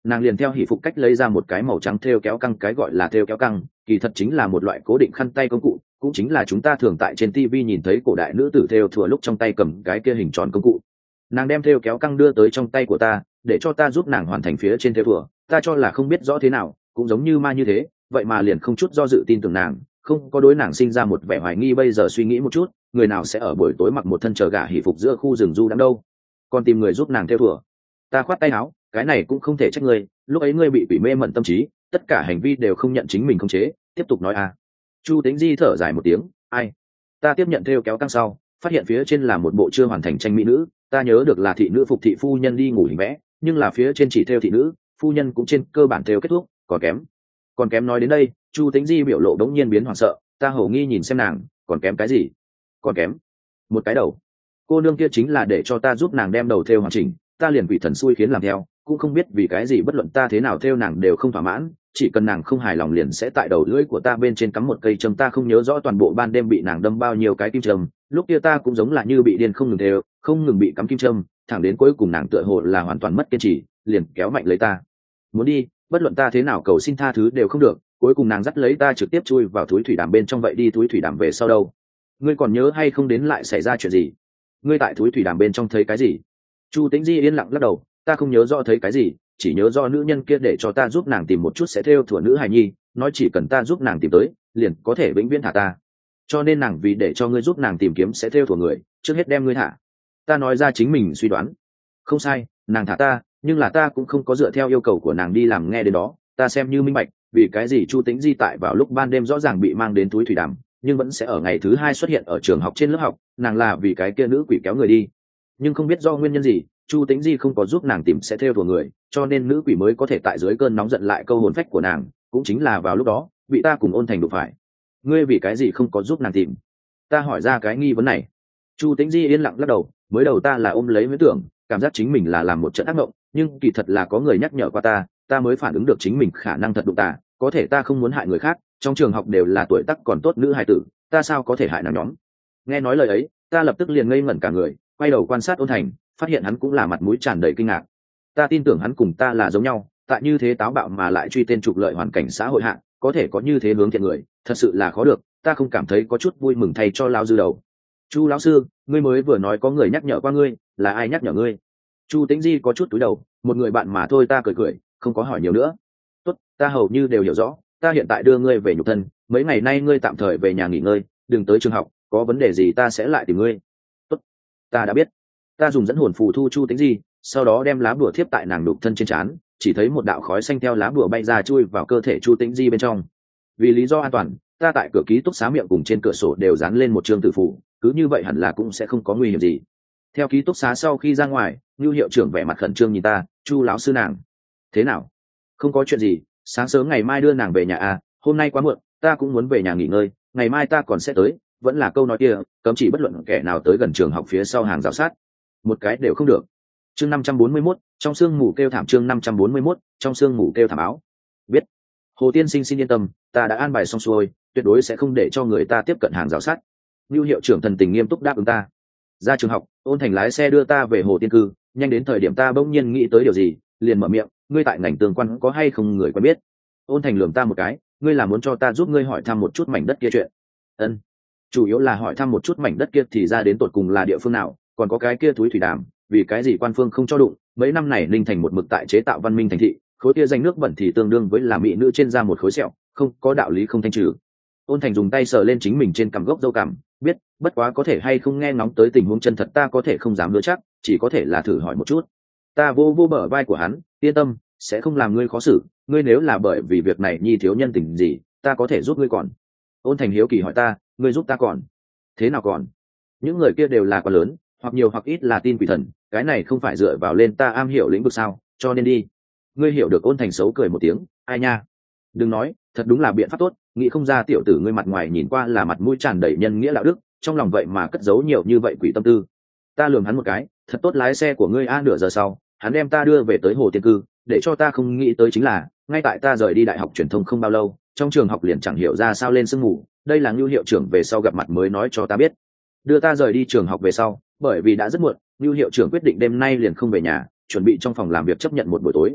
nàng liền theo hỷ phục cách lấy ra một cái màu trắng thêu kéo căng. Cái gọi là thêu kéo căng kỳ thật chính là một loại cố định khăn tay công cụ, cũng chính là chúng ta thường tại trên ti vi nhìn thấy cổ đại nữ tử thêu thùa lúc trong tay cầm cái kia hình tròn công cụ. Nàng đem thêu kéo căng đưa tới trong tay của ta, để cho ta giúp nàng hoàn thành phía trên thêu thùa. Ta cho là không biết rõ thế nào, cũng giống như ma như thế, vậy mà liền không chút do dự tin tưởng nàng, không có đối nàng sinh ra một vẻ hoài nghi. Bây giờ suy nghĩ một chút, người nào sẽ ở buổi tối mặc một thân chờ gà hỷ phục giữa khu rừng du đắm đâu, còn tìm người giúp nàng thêu thùa. Ta khoát tay áo, cái này cũng không thể trách ngươi, lúc ấy ngươi bị quỷ mê mẩn tâm trí, tất cả hành vi đều không nhận chính mình khống chế. Tiếp tục nói à. Chu Tĩnh Di thở dài một tiếng, ai. Ta tiếp nhận thêu kéo căng sau, phát hiện phía trên là một bộ chưa hoàn thành tranh mỹ nữ. Ta nhớ được là thị nữ phục thị phu nhân đi ngủ hình vẽ, nhưng là phía trên chỉ thêu thị nữ, phu nhân cũng trên cơ bản thêu kết thúc, còn kém. Còn kém nói đến đây, Chu Tĩnh Di biểu lộ đống nhiên biến hoảng sợ. Ta hổ nghi nhìn xem nàng, còn kém cái gì? Còn kém một cái đầu. Cô nương kia chính là để cho ta giúp nàng đem đầu thêu hoàn chỉnh, ta liền quỷ thần xui khiến làm theo, cũng không biết vì cái gì bất luận ta thế nào thêu nàng đều không thỏa mãn, chỉ cần nàng không hài lòng liền sẽ tại đầu lưỡi của ta bên trên cắm một cây châm. Ta không nhớ rõ toàn bộ ban đêm bị nàng đâm bao nhiêu cái kim châm, lúc kia ta cũng giống là như bị điên không ngừng thêu, không ngừng bị cắm kim châm, thẳng đến cuối cùng nàng tựa hồ là hoàn toàn mất kiên trì, liền kéo mạnh lấy ta muốn đi, bất luận ta thế nào cầu xin tha thứ đều không được, cuối cùng nàng dắt lấy ta trực tiếp chui vào túi thủy đàm bên trong. Vậy đi túi thủy đàm về sau đâu? Ngươi còn nhớ hay không đến lại xảy ra chuyện gì? Ngươi tại túi thủy đàm bên trong thấy cái gì? Chu Tĩnh Di yên lặng lắc đầu, ta không nhớ rõ thấy cái gì, chỉ nhớ do nữ nhân kia để cho ta giúp nàng tìm một chút sẽ thêu thủa nữ hài nhi, nói chỉ cần ta giúp nàng tìm tới liền có thể vĩnh viễn thả ta, cho nên nàng vì để cho ngươi giúp nàng tìm kiếm sẽ thêu thủa người, trước hết đem ngươi thả. Ta nói ra chính mình suy đoán. Không sai, nàng thả ta, nhưng là ta cũng không có dựa theo yêu cầu của nàng đi làm. Nghe đến đó ta xem như minh bạch vì cái gì Chu Tĩnh Di tại vào lúc ban đêm rõ ràng bị mang đến túi thủy đàm, nhưng vẫn sẽ ở ngày thứ hai xuất hiện ở trường học trên lớp học. Nàng là vì cái kia nữ quỷ kéo người đi, nhưng không biết do nguyên nhân gì Chu Tĩnh Di không có giúp nàng tìm sẽ thêu thùa người, cho nên nữ quỷ mới có thể tại dưới cơn nóng giận lại câu hồn phách của nàng. Cũng chính là vào lúc đó bị ta cùng Ôn Thành đụng phải. Ngươi vì cái gì không có giúp nàng tìm? Ta hỏi ra cái nghi vấn này. Chu Tĩnh Di yên lặng lắc đầu, mới đầu ta là ôm lấy huyễn tưởng, cảm giác chính mình là làm một trận ác mộng, nhưng kỳ thật là có người nhắc nhở qua ta, ta mới phản ứng được chính mình khả năng thật đụng ta. Có thể ta không muốn hại người khác, trong trường học đều là tuổi tác còn tốt nữ hài tử, ta sao có thể hại nàng nhóm? Nghe nói lời ấy, ta lập tức liền ngây ngẩn cả người, quay đầu quan sát Ôn Thành, phát hiện hắn cũng là mặt mũi tràn đầy kinh ngạc. Ta tin tưởng hắn cùng ta là giống nhau, tại như thế táo bạo mà lại truy tên trục lợi hoàn cảnh xã hội hạ, có thể có như thế hướng thiện người, thật sự là khó được. Ta không cảm thấy có chút vui mừng thay cho lão dư đầu. Chu lão sư, ngươi mới vừa nói có người nhắc nhở qua ngươi, là ai nhắc nhở ngươi? Chu Tĩnh Di có chút cúi đầu, một người bạn mà thôi. Ta cười cười, không có hỏi nhiều nữa. Tốt, ta hầu như đều hiểu rõ. Ta hiện tại đưa ngươi về nhục thân, mấy ngày nay ngươi tạm thời về nhà nghỉ ngơi, đừng tới trường học, có vấn đề gì ta sẽ lại tìm ngươi. Tốt, ta đã biết. Ta dùng dẫn hồn phù thu Chu Tĩnh Di, sau đó đem lá bùa thiếp tại nàng đục thân trên trán, chỉ thấy một đạo khói xanh theo lá bùa bay ra chui vào cơ thể Chu Tĩnh Di bên trong. Vì lý do an toàn, ta tại cửa ký túc xá miệng cùng trên cửa sổ đều dán lên một chương tử phù, cứ như vậy hẳn là cũng sẽ không có nguy hiểm gì. Theo ký túc xá sau khi ra ngoài, Nưu hiệu trưởng vẻ mặt khẩn trương nhìn ta, Chu lão sư nàng thế nào? Không có chuyện gì, sáng sớm ngày mai đưa nàng về nhà à, hôm nay quá muộn, ta cũng muốn về nhà nghỉ ngơi, ngày mai ta còn sẽ tới. Vẫn là câu nói kia, cấm chỉ bất luận kẻ nào tới gần trường học phía sau hàng rào sát, một cái đều không được. Chương năm trăm bốn mươi mốt, trong sương mù kêu thảm. Chương năm trăm bốn mươi mốt, trong sương mù kêu thảm áo. Biết. Hồ tiên sinh xin yên tâm, ta đã an bài xong xuôi, tuyệt đối sẽ không để cho người ta tiếp cận hàng rào sát. Nưu hiệu trưởng thần tình nghiêm túc đáp ứng ta. Ra trường học, Ôn Thành lái xe đưa ta về Hồ Tiên Cư. Nhanh đến thời điểm ta bỗng nhiên nghĩ tới điều gì, liền mở miệng, ngươi tại ngành tương quan có hay không người quen biết? Ôn Thành lườm ta một cái, ngươi là muốn cho ta giúp ngươi hỏi thăm một chút mảnh đất kia chuyện? Ân, chủ yếu là hỏi thăm một chút mảnh đất kia thì ra đến tột cùng là địa phương nào, còn có cái kia túi thủy đàm, vì cái gì quan phương không cho đụng? Mấy năm này Ninh Thành một mực tại chế tạo văn minh thành thị, khối kia danh nước bẩn thì tương đương với là mỹ nữ trên da một khối sẹo, không có đạo lý không thanh trừ. Ôn Thành dùng tay sờ lên chính mình trên cằm gốc râu cằm, biết, bất quá có thể hay không nghe ngóng tới tình huống chân thật ta có thể không dám hứa chắc, chỉ có thể là thử hỏi một chút. Ta vô vô bờ vai của hắn, yên tâm, sẽ không làm ngươi khó xử, ngươi nếu là bởi vì việc này nhi thiếu nhân tình gì, ta có thể giúp ngươi còn. Ôn Thành hiếu kỳ hỏi ta, ngươi giúp ta còn? Thế nào còn? Những người kia đều là quá lớn, hoặc nhiều hoặc ít là tin quỷ thần, cái này không phải dựa vào lên ta am hiểu lĩnh vực sao, cho nên đi. Ngươi hiểu được. Ôn Thành xấu cười một tiếng, ai nha, đừng nói, thật đúng là biện pháp tốt, nghĩ không ra tiểu tử ngươi mặt ngoài nhìn qua là mặt mũi tràn đầy nhân nghĩa đạo đức, trong lòng vậy mà cất giấu nhiều như vậy quỷ tâm tư. Ta lườm hắn một cái, thật tốt lái xe của ngươi a. Nửa giờ sau, hắn đem ta đưa về tới Hồ Tiên Cư, để cho ta không nghĩ tới chính là, ngay tại ta rời đi đại học truyền thông không bao lâu, trong trường học liền chẳng hiểu ra sao lên sương mù, đây là Nưu hiệu trưởng về sau gặp mặt mới nói cho ta biết. Đưa ta rời đi trường học về sau, bởi vì đã rất muộn, Nưu hiệu trưởng quyết định đêm nay liền không về nhà, chuẩn bị trong phòng làm việc chấp nhận một buổi tối.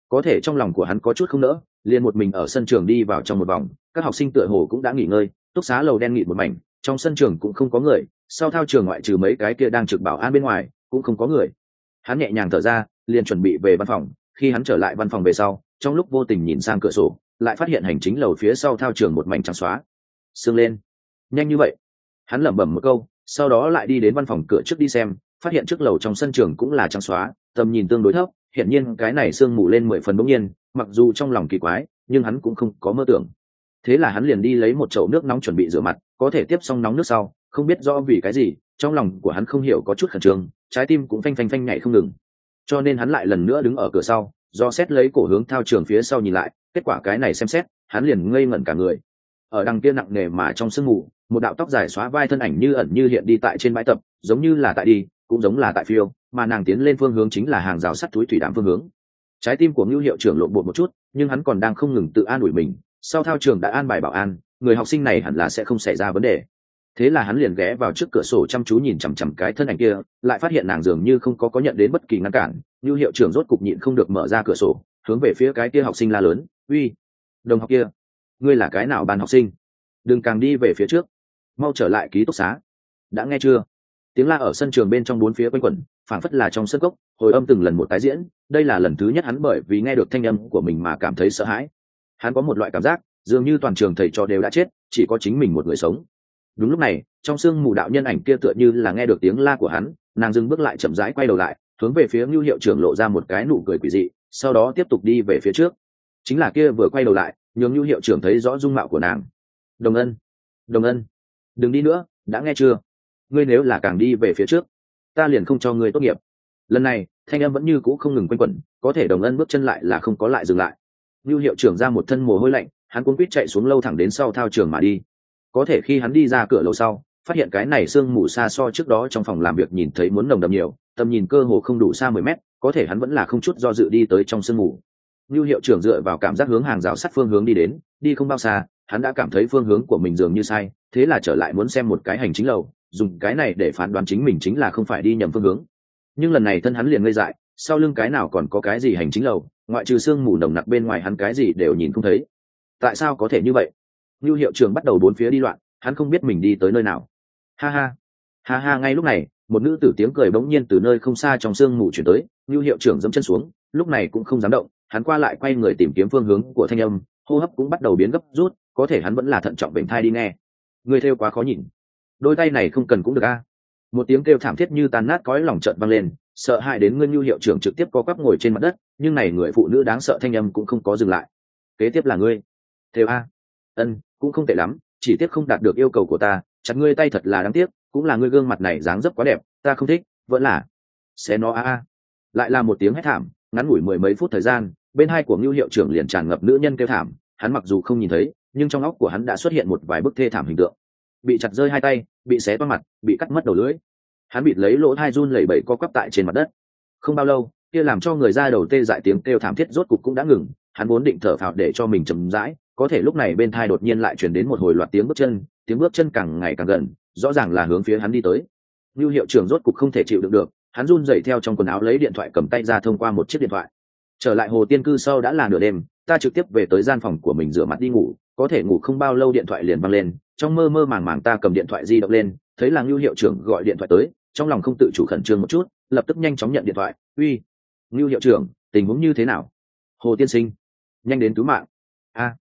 có thể trong lòng của hắn có chút không nỡ, liền một mình ở sân trường đi vào trong một vòng, các học sinh tựa hồ cũng đã nghỉ ngơi, túc xá lầu đen nghịt một mảnh, trong sân trường cũng không có người, sau thao trường ngoại trừ mấy cái kia đang trực bảo an bên ngoài cũng không có người. Hắn nhẹ nhàng thở ra, liền chuẩn bị về văn phòng. Khi hắn trở lại văn phòng về sau, trong lúc vô tình nhìn sang cửa sổ, lại phát hiện hành chính lầu phía sau thao trường một mảnh trắng xóa. Sương lên, nhanh như vậy. Hắn lẩm bẩm một câu, sau đó lại đi đến văn phòng cửa trước đi xem, phát hiện trước lầu trong sân trường cũng là trắng xóa, tầm nhìn tương đối thấp, hiển nhiên cái này sương mù lên mười phần bỗng nhiên, mặc dù trong lòng kỳ quái, nhưng hắn cũng không có mơ tưởng. Thế là hắn liền đi lấy một chậu nước nóng chuẩn bị rửa mặt, có thể tiếp xong nóng nước sau, không biết rõ vì cái gì, trong lòng của hắn không hiểu có chút khẩn trương, trái tim cũng phanh phanh phanh nhảy không ngừng. Cho nên hắn lại lần nữa đứng ở cửa sau, do xét lấy cổ hướng thao trường phía sau nhìn lại, kết quả cái này xem xét, hắn liền ngây ngẩn cả người. Ở đằng kia nặng nề mà trong sương mù, một đạo tóc dài xóa vai thân ảnh như ẩn như hiện đi tại trên bãi tập, giống như là tại đi, cũng giống là tại phiêu, mà nàng tiến lên phương hướng chính là hàng rào sắt túi thủy đạm phương hướng. Trái tim của Ngưu hiệu trưởng lộn bột một chút, nhưng hắn còn đang không ngừng tự an ủi mình, sau thao trường đã an bài bảo an, người học sinh này hẳn là sẽ không xảy ra vấn đề. Thế là hắn liền ghé vào trước cửa sổ chăm chú nhìn chằm chằm cái thân ảnh kia, lại phát hiện nàng dường như không có có nhận đến bất kỳ ngăn cản. Ngưu hiệu trưởng rốt cục nhịn không được mở ra cửa sổ, hướng về phía cái kia học sinh la lớn, uy, đồng học kia, ngươi là cái nào ban học sinh? Đừng càng đi về phía trước, mau trở lại ký túc xá. Đã nghe chưa? Tiếng la ở sân trường bên trong bốn phía quanh quẩn, phảng phất là trong sân cốc, hồi âm từng lần một tái diễn. Đây là lần thứ nhất hắn bởi vì nghe được thanh âm của mình mà cảm thấy sợ hãi. Hắn có một loại cảm giác dường như toàn trường thầy trò đều đã chết, chỉ có chính mình một người sống. Đúng lúc này, trong sương mù đạo nhân ảnh kia tựa như là nghe được tiếng la của hắn, nàng dừng bước lại chậm rãi quay đầu lại, hướng về phía Ngưu hiệu trưởng lộ ra một cái nụ cười quỷ dị, sau đó tiếp tục đi về phía trước. Chính là kia vừa quay đầu lại, nhường Ngưu hiệu trưởng thấy rõ dung mạo của nàng. Đồng Ân, Đồng Ân, đừng đi nữa, đã nghe chưa? Ngươi nếu là càng đi về phía trước, ta liền không cho ngươi tốt nghiệp. Lần này, thanh âm vẫn như cũ không ngừng quanh quẩn, có thể Đồng Ân bước chân lại là không có lại dừng lại. Ngưu hiệu trưởng ra một thân mồ hôi lạnh, hắn cuống quýt chạy xuống lâu thẳng đến sau thao trường mà đi. Có thể khi hắn đi ra cửa lầu sau, phát hiện cái này sương mù xa so trước đó trong phòng làm việc nhìn thấy muốn nồng đậm nhiều, tầm nhìn cơ hồ không đủ xa mười mét, có thể hắn vẫn là không chút do dự đi tới trong sương mù. Ngưu hiệu trưởng dựa vào cảm giác hướng hàng rào sắt phương hướng đi đến, đi không bao xa, hắn đã cảm thấy phương hướng của mình dường như sai, thế là trở lại muốn xem một cái hành chính lầu, dùng cái này để phán đoán chính mình chính là không phải đi nhầm phương hướng. Nhưng lần này thân hắn liền ngây dại, sau lưng cái nào còn có cái gì hành chính lầu, ngoại trừ sương mù nồng nặc bên ngoài hắn cái gì đều nhìn không thấy. Tại sao có thể như vậy? Ngưu hiệu trưởng bắt đầu bốn phía đi loạn, hắn không biết mình đi tới nơi nào. Ha ha, ha ha. Ngay lúc này, một nữ tử tiếng cười bỗng nhiên từ nơi không xa trong sương mù chuyển tới. Ngưu hiệu trưởng dẫm chân xuống, lúc này cũng không dám động, hắn qua lại quay người tìm kiếm phương hướng của thanh âm, hô hấp cũng bắt đầu biến gấp rút, có thể hắn vẫn là thận trọng bệnh thai đi nghe. Người theo quá khó nhìn, đôi tay này không cần cũng được a. Một tiếng kêu thảm thiết như tan nát cõi lòng chợt vang lên, sợ hãi đến Ngưu hiệu trưởng trực tiếp co quắp ngồi trên mặt đất, nhưng này người phụ nữ đáng sợ thanh âm cũng không có dừng lại. Kế tiếp là ngươi. Theo a. Ân, cũng không tệ lắm, chỉ tiếc không đạt được yêu cầu của ta, chặt ngươi tay thật là đáng tiếc, cũng là ngươi gương mặt này dáng dấp quá đẹp, ta không thích, vẫn là xé nó a a. Lại là một tiếng hét thảm, ngắn ngủi mười mấy phút thời gian, bên hai của Ngưu hiệu trưởng liền tràn ngập nữ nhân kêu thảm, hắn mặc dù không nhìn thấy, nhưng trong óc của hắn đã xuất hiện một vài bức thê thảm hình tượng. Bị chặt rơi hai tay, bị xé toang mặt, bị cắt mất đầu lưỡi. Hắn bịt lấy lỗ tai run lẩy bẩy co quắp tại trên mặt đất. Không bao lâu, kia làm cho người da đầu tê dại tiếng kêu thảm thiết rốt cục cũng đã ngừng, hắn vốn định thở phào để cho mình chậm rãi, có thể lúc này bên tai đột nhiên lại truyền đến một hồi loạt tiếng bước chân, tiếng bước chân càng ngày càng gần, rõ ràng là hướng phía hắn đi tới. Ngưu hiệu trưởng rốt cục không thể chịu đựng được, hắn run rẩy theo trong quần áo lấy điện thoại cầm tay ra thông qua một chiếc điện thoại. Trở lại Hồ Tiên cư sau đã là nửa đêm, ta trực tiếp về tới gian phòng của mình rửa mặt đi ngủ, có thể ngủ không bao lâu điện thoại liền vang lên, trong mơ mơ màng màng ta cầm điện thoại di động lên, thấy là Ngưu hiệu trưởng gọi điện thoại tới, trong lòng không tự chủ khẩn trương một chút, lập tức nhanh chóng nhận điện thoại. Uy, Ngưu hiệu trưởng, tình huống như thế nào? Hồ tiên sinh, nhanh đến cứu mạng. A,